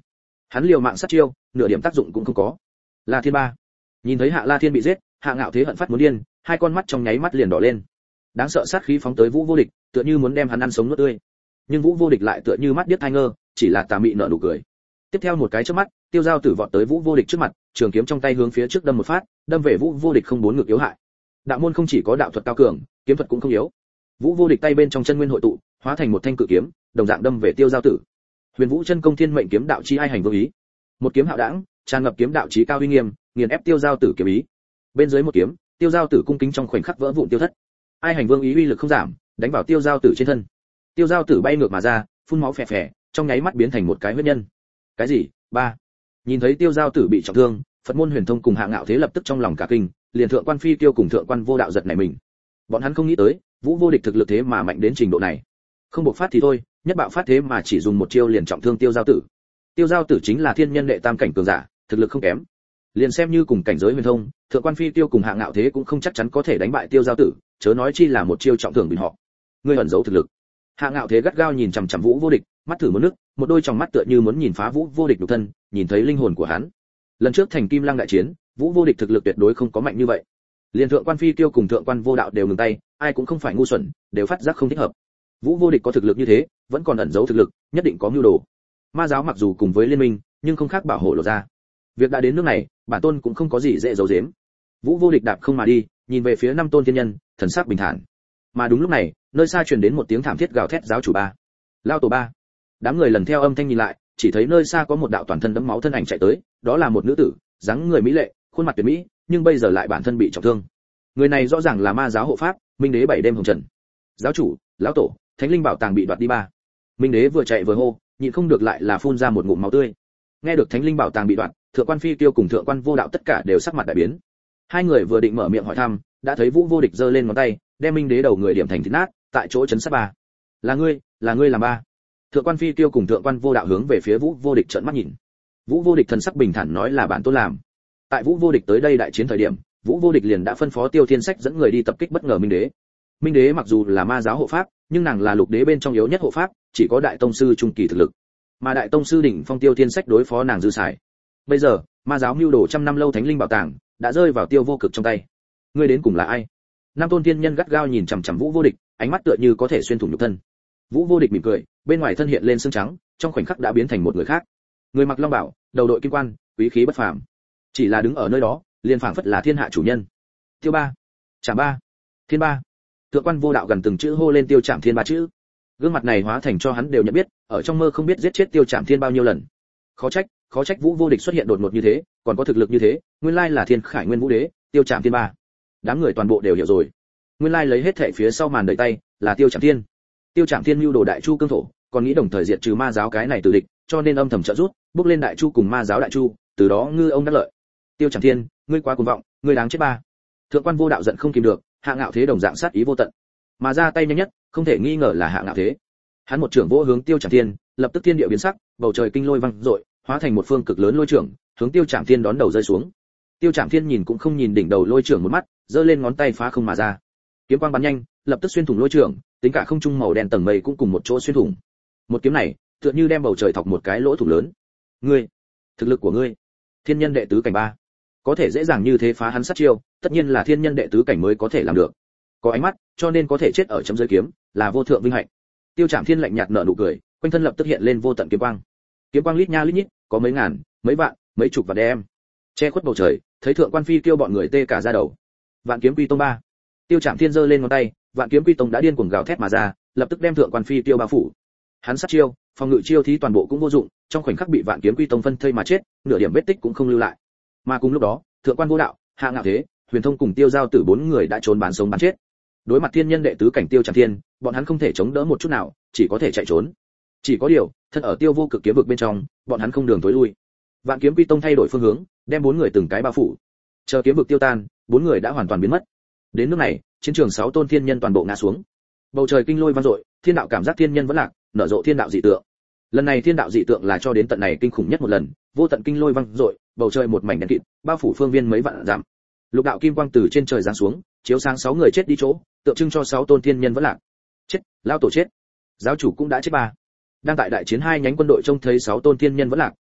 Hắn liều mạng sát chiêu, nửa điểm tác dụng cũng không có. La Thiên ba. Nhìn thấy Hạ La Thiên bị giết, Hạ Ngạo Thế hận phát muốn điên, hai con mắt trong nháy mắt liền đỏ lên. Đáng sợ sát khí phóng tới Vũ Vô Địch, tựa như muốn đem hắn ăn sống nuốt tươi. Nhưng Vũ Vô Địch lại tựa như mắt điếc tai ngơ, chỉ là tà mị nở nụ cười. Tiếp theo một cái chớp mắt, Tiêu Giao Tử vọt tới Vũ Vô Địch trước mặt, trường kiếm trong tay hướng phía trước đâm một phát, đâm về Vũ Vô Địch không bốn ngực yếu hại. Đạo môn không chỉ có đạo thuật cao cường, kiếm thuật cũng không yếu. Vũ Vô Địch tay bên trong chân nguyên hội tụ, hóa thành một thanh cự kiếm, đồng dạng đâm về Tiêu Giao Tử. Huyền Vũ chân công thiên mệnh kiếm đạo chi ai hành vô ý. Một kiếm hạo đãng, tràn ngập kiếm đạo chí cao uy nghiêm, nghiền ép Tiêu Giao Tử kiếm ý. Bên dưới một kiếm, Tiêu Giao Tử cung kính trong khoảnh khắc vỡ vụn tiêu thất. Ai hành vương ý uy lực không giảm, đánh vào Tiêu Giao Tử trên thân. Tiêu Giao Tử bay ngược mà ra, phun máu phè phè, trong nháy mắt biến thành một cái huyết nhân. Cái gì? Ba. Nhìn thấy Tiêu Giao Tử bị trọng thương, Phật môn Huyền Thông cùng Hạ Ngạo Thế lập tức trong lòng cả kinh, liền thượng quan Phi Tiêu cùng thượng quan Vô Đạo giật nảy mình. Bọn hắn không nghĩ tới, Vũ Vô Địch thực lực thế mà mạnh đến trình độ này. Không bộc phát thì thôi, nhất bạo phát thế mà chỉ dùng một chiêu liền trọng thương Tiêu Giao Tử. Tiêu Giao Tử chính là thiên nhân đệ tam cảnh cường giả, thực lực không kém. Liền xem như cùng cảnh giới Huyền Thông, thượng quan Phi Tiêu cùng Hạ Ngạo Thế cũng không chắc chắn có thể đánh bại Tiêu Giao Tử, chớ nói chi là một chiêu trọng thương bình họ. Ngươi ẩn giấu thực lực. Hạ Ngạo Thế gắt gao nhìn chằm chằm Vũ Vô Địch, mắt thử một nước, một đôi tròng mắt tựa như muốn nhìn phá Vũ Vô Địch nhục thân, nhìn thấy linh hồn của hắn. Lần trước thành Kim Lăng đại chiến, Vũ Vô Địch thực lực tuyệt đối không có mạnh như vậy. Liên thượng quan Phi Tiêu cùng thượng quan Vô Đạo đều ngừng tay, ai cũng không phải ngu xuẩn, đều phát giác không thích hợp. Vũ Vô Địch có thực lực như thế, vẫn còn ẩn giấu thực lực, nhất định có mưu đồ. Ma giáo mặc dù cùng với liên minh, nhưng không khác bảo hộ lộ ra. Việc đã đến nước này, bản tôn cũng không có gì dễ giấu giếm. Vũ Vô Địch đạp không mà đi, nhìn về phía năm tôn thiên nhân, thần sắc bình thản. Mà đúng lúc này, nơi xa truyền đến một tiếng thảm thiết gào thét giáo chủ ba. Lao tổ ba. Đám người lần theo âm thanh nhìn lại, chỉ thấy nơi xa có một đạo toàn thân đẫm máu thân ảnh chạy tới, đó là một nữ tử, dáng người mỹ lệ, khuôn mặt tuyệt mỹ, nhưng bây giờ lại bản thân bị trọng thương. Người này rõ ràng là ma giáo hộ pháp, Minh Đế bảy đêm hồng trần. Giáo chủ, lão tổ, Thánh linh bảo tàng bị đoạt đi ba. Minh Đế vừa chạy vừa hô, nhịn không được lại là phun ra một ngụm máu tươi. Nghe được Thánh linh bảo tàng bị đoạt, thượng quan Phi Tiêu cùng thượng quan Vô Đạo tất cả đều sắc mặt đại biến. Hai người vừa định mở miệng hỏi thăm, đã thấy Vũ Vô Địch giơ lên ngón tay, đem Minh Đế đầu người điểm thành thịt nát, tại chỗ chấn sát ba. Là ngươi, là ngươi làm ba. Thượng quan Phi Tiêu cùng thượng quan Vô Đạo hướng về phía Vũ Vô Địch trợn mắt nhìn. Vũ Vô Địch thần sắc bình thản nói là bản tôn làm. Tại Vũ Vô Địch tới đây đại chiến thời điểm, Vũ Vô Địch liền đã phân phó Tiêu Thiên Sách dẫn người đi tập kích bất ngờ Minh Đế. Minh Đế mặc dù là ma giáo hộ pháp, nhưng nàng là lục đế bên trong yếu nhất hộ pháp, chỉ có đại tông sư trung kỳ thực lực. Mà đại tông sư đỉnh phong Tiêu Thiên Sách đối phó nàng dư xài. Bây giờ, ma giáo mưu đồ trăm năm lâu thánh linh bảo tàng đã rơi vào Tiêu Vô Cực trong tay. Ngươi đến cùng là ai? Nam tôn thiên nhân gắt gao nhìn chằm chằm Vũ Vô Địch, ánh mắt tựa như có thể xuyên thủng nhục thân. Vũ Vô Địch mỉm cười, bên ngoài thân hiện lên xương trắng, trong khoảnh khắc đã biến thành một người khác. Người mặc long bảo, đầu đội kim quan, quý khí bất phàm. Chỉ là đứng ở nơi đó, liền phảng phất là thiên hạ chủ nhân. Tiêu ba, Trảm ba, Thiên ba. Thượng quan Vô Đạo gần từng chữ hô lên Tiêu Trảm Thiên ba chữ. Gương mặt này hóa thành cho hắn đều nhận biết, ở trong mơ không biết giết chết Tiêu Trảm Thiên bao nhiêu lần. Khó trách, khó trách Vũ Vô Địch xuất hiện đột ngột như thế, còn có thực lực như thế, nguyên lai là Thiên Khải Nguyên Vũ Đế, Tiêu Trảm Thiên ba. Đám người toàn bộ đều hiểu rồi. Nguyên lai lấy hết thệ phía sau màn đợi tay, là Tiêu Trảm Thiên. Tiêu Trảm Thiên mưu đồ đại chu cương thổ, còn nghĩ đồng thời diệt trừ ma giáo cái này từ địch, cho nên âm thầm trợ giúp, bước lên đại chu cùng ma giáo đại chu, từ đó ngư ông đắc lợi. Tiêu Trảm Thiên, ngươi quá cuồng vọng, ngươi đáng chết ba. Thượng quan Vô Đạo giận không kìm được, Hạ Ngạo Thế đồng dạng sát ý vô tận. Mà ra tay nhanh nhất, không thể nghi ngờ là Hạ Ngạo Thế. Hắn một trưởng vỗ hướng Tiêu Trảm Thiên, lập tức thiên địa biến sắc, bầu trời kinh lôi vang dội, hóa thành một phương cực lớn lôi trưởng, hướng Tiêu Trảm Thiên đón đầu rơi xuống. Tiêu Trảm Thiên nhìn cũng không nhìn đỉnh đầu lôi trưởng một mắt, giơ lên ngón tay phá không mà ra. Kiếm quang bắn nhanh, lập tức xuyên thủng lôi trưởng, tính cả không trung màu đen tầng mây cũng cùng một chỗ xuyên thủng. Một kiếm này, tựa như đem bầu trời thọc một cái lỗ thủng lớn. Ngươi, thực lực của ngươi, thiên nhân đệ tứ cảnh ba, có thể dễ dàng như thế phá hắn sát chiêu, tất nhiên là thiên nhân đệ tứ cảnh mới có thể làm được. Có ánh mắt, cho nên có thể chết ở chấm dưới kiếm, là vô thượng vinh hạnh. Tiêu Trảm Thiên lạnh nhạt nở nụ cười, quanh thân lập tức hiện lên vô tận kiếm quang. Kiếm quang lít nha lít nhít, có mấy ngàn, mấy vạn, mấy chục vạn đem, che khuất bầu trời, thấy thượng quan Phi kêu bọn người tê cả da đầu. Vạn kiếm quy tông ba. Tiêu Trảm Thiên giơ lên ngón tay, vạn kiếm quy tông đã điên cuồng gào thét mà ra, lập tức đem thượng quan Phi tiêu bao phủ. Hắn sát chiêu, phòng ngự chiêu thí toàn bộ cũng vô dụng, trong khoảnh khắc bị vạn kiếm quy tông phân thây mà chết, nửa điểm vết tích cũng không lưu lại. Mà cùng lúc đó, thượng quan Vô Đạo, Hạ Ngạo Thế, Huyền Thông cùng Tiêu Giao Tử bốn người đã trốn bán sống bán chết. Đối mặt thiên nhân đệ tứ cảnh Tiêu Trảm Thiên, bọn hắn không thể chống đỡ một chút nào, chỉ có thể chạy trốn. Chỉ có điều, thân ở Tiêu Vô Cực kiếm vực bên trong, bọn hắn không đường tối lui. Vạn kiếm quy tông thay đổi phương hướng, đem bốn người từng cái bao phủ. Chờ kiếm vực tiêu tan, bốn người đã hoàn toàn biến mất. Đến nước này, chiến trường sáu tôn thiên nhân toàn bộ ngã xuống. Bầu trời kinh lôi vang dội, thiên đạo cảm giác thiên nhân vẫn lạc, nở rộ thiên đạo dị tượng. Lần này thiên đạo dị tượng là cho đến tận này kinh khủng nhất một lần, vô tận kinh lôi vang dội, bầu trời một mảnh đen kịt, bao phủ phương viên mấy vạn dặm. Lục đạo kim quang từ trên trời giáng xuống, chiếu sáng sáu người chết đi chỗ, tượng trưng cho sáu tôn thiên nhân vẫn lạc. Chết, lao tổ chết. Giáo chủ cũng đã chết ba. Đang tại đại chiến hai nhánh quân đội trông thấy sáu tôn thiên nhân vẫn lạc,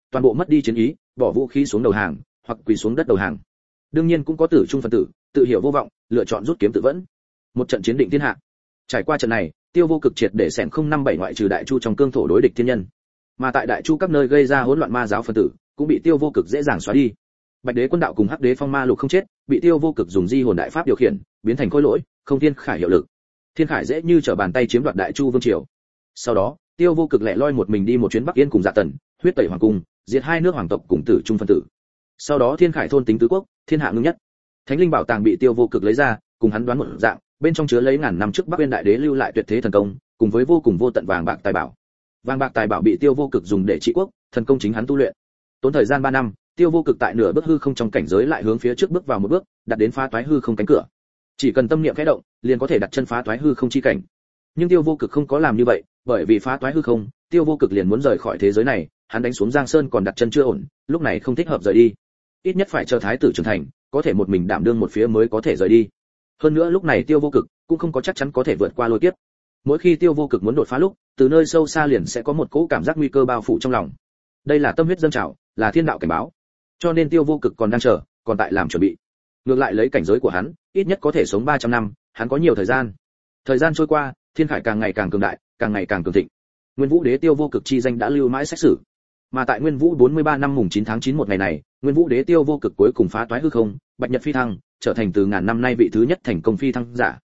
toàn bộ mất đi chiến ý, bỏ vũ khí xuống đầu hàng, hoặc quỳ xuống đất đầu hàng. Đương nhiên cũng có tử trung phân tử, tự hiểu vô vọng, lựa chọn rút kiếm tự vẫn. Một trận chiến định thiên hạ. Trải qua trận này, Tiêu Vô Cực triệt để xẻn không năm bảy ngoại trừ Đại Chu trong cương thổ đối địch thiên nhân. Mà tại Đại Chu các nơi gây ra hỗn loạn ma giáo phân tử, cũng bị Tiêu Vô Cực dễ dàng xóa đi. Bạch Đế quân đạo cùng Hắc Đế phong ma lục không chết, bị Tiêu Vô Cực dùng di hồn đại pháp điều khiển, biến thành khối lỗi, không thiên khải hiệu lực. Thiên khải dễ như trở bàn tay chiếm đoạt Đại Chu vương triều. Sau đó, Tiêu Vô Cực lẻ loi một mình đi một chuyến Bắc Yên cùng Dạ Tần, huyết tẩy hoàng cung, diệt hai nước hoàng tộc cùng tử trung phân tử. Sau đó Thiên Khải thôn tính tứ quốc, thiên hạ ngưng nhất. Thánh linh bảo tàng bị Tiêu Vô Cực lấy ra, cùng hắn đoán một dạng, bên trong chứa lấy ngàn năm trước Bắc Yên đại đế lưu lại tuyệt thế thần công, cùng với vô cùng vô tận vàng bạc tài bảo. Vàng bạc tài bảo bị Tiêu Vô Cực dùng để trị quốc, thần công chính hắn tu luyện. Tốn thời gian ba năm, Tiêu Vô Cực tại nửa bước hư không trong cảnh giới lại hướng phía trước bước vào một bước, đặt đến phá toái hư không cánh cửa. Chỉ cần tâm niệm khẽ động, liền có thể đặt chân phá toái hư không chi cảnh. Nhưng Tiêu Vô Cực không có làm như vậy, bởi vì phá toái hư không, Tiêu Vô Cực liền muốn rời khỏi thế giới này, hắn đánh xuống Giang Sơn còn đặt chân chưa ổn, lúc này không thích hợp rời đi. Ít nhất phải chờ thái tử trưởng thành, có thể một mình đảm đương một phía mới có thể rời đi. Hơn nữa lúc này Tiêu Vô Cực cũng không có chắc chắn có thể vượt qua lôi kiếp. Mỗi khi Tiêu Vô Cực muốn đột phá lúc, từ nơi sâu xa liền sẽ có một cỗ cảm giác nguy cơ bao phủ trong lòng. Đây là tâm huyết dâng trào, là thiên đạo cảnh báo. Cho nên Tiêu Vô Cực còn đang chờ, còn tại làm chuẩn bị. Ngược lại lấy cảnh giới của hắn, ít nhất có thể sống ba trăm năm, hắn có nhiều thời gian. Thời gian trôi qua, Thiên Khải càng ngày càng cường đại, càng ngày càng cường thịnh. Nguyên Vũ Đế Tiêu Vô Cực chi danh đã lưu mãi sách sử. Mà tại Nguyên Vũ bốn mươi ba năm mùng chín tháng chín một ngày này, Nguyên Vũ Đế Tiêu Vô Cực cuối cùng phá toái hư không, bạch nhật phi thăng, trở thành từ ngàn năm nay vị thứ nhất thành công phi thăng giả.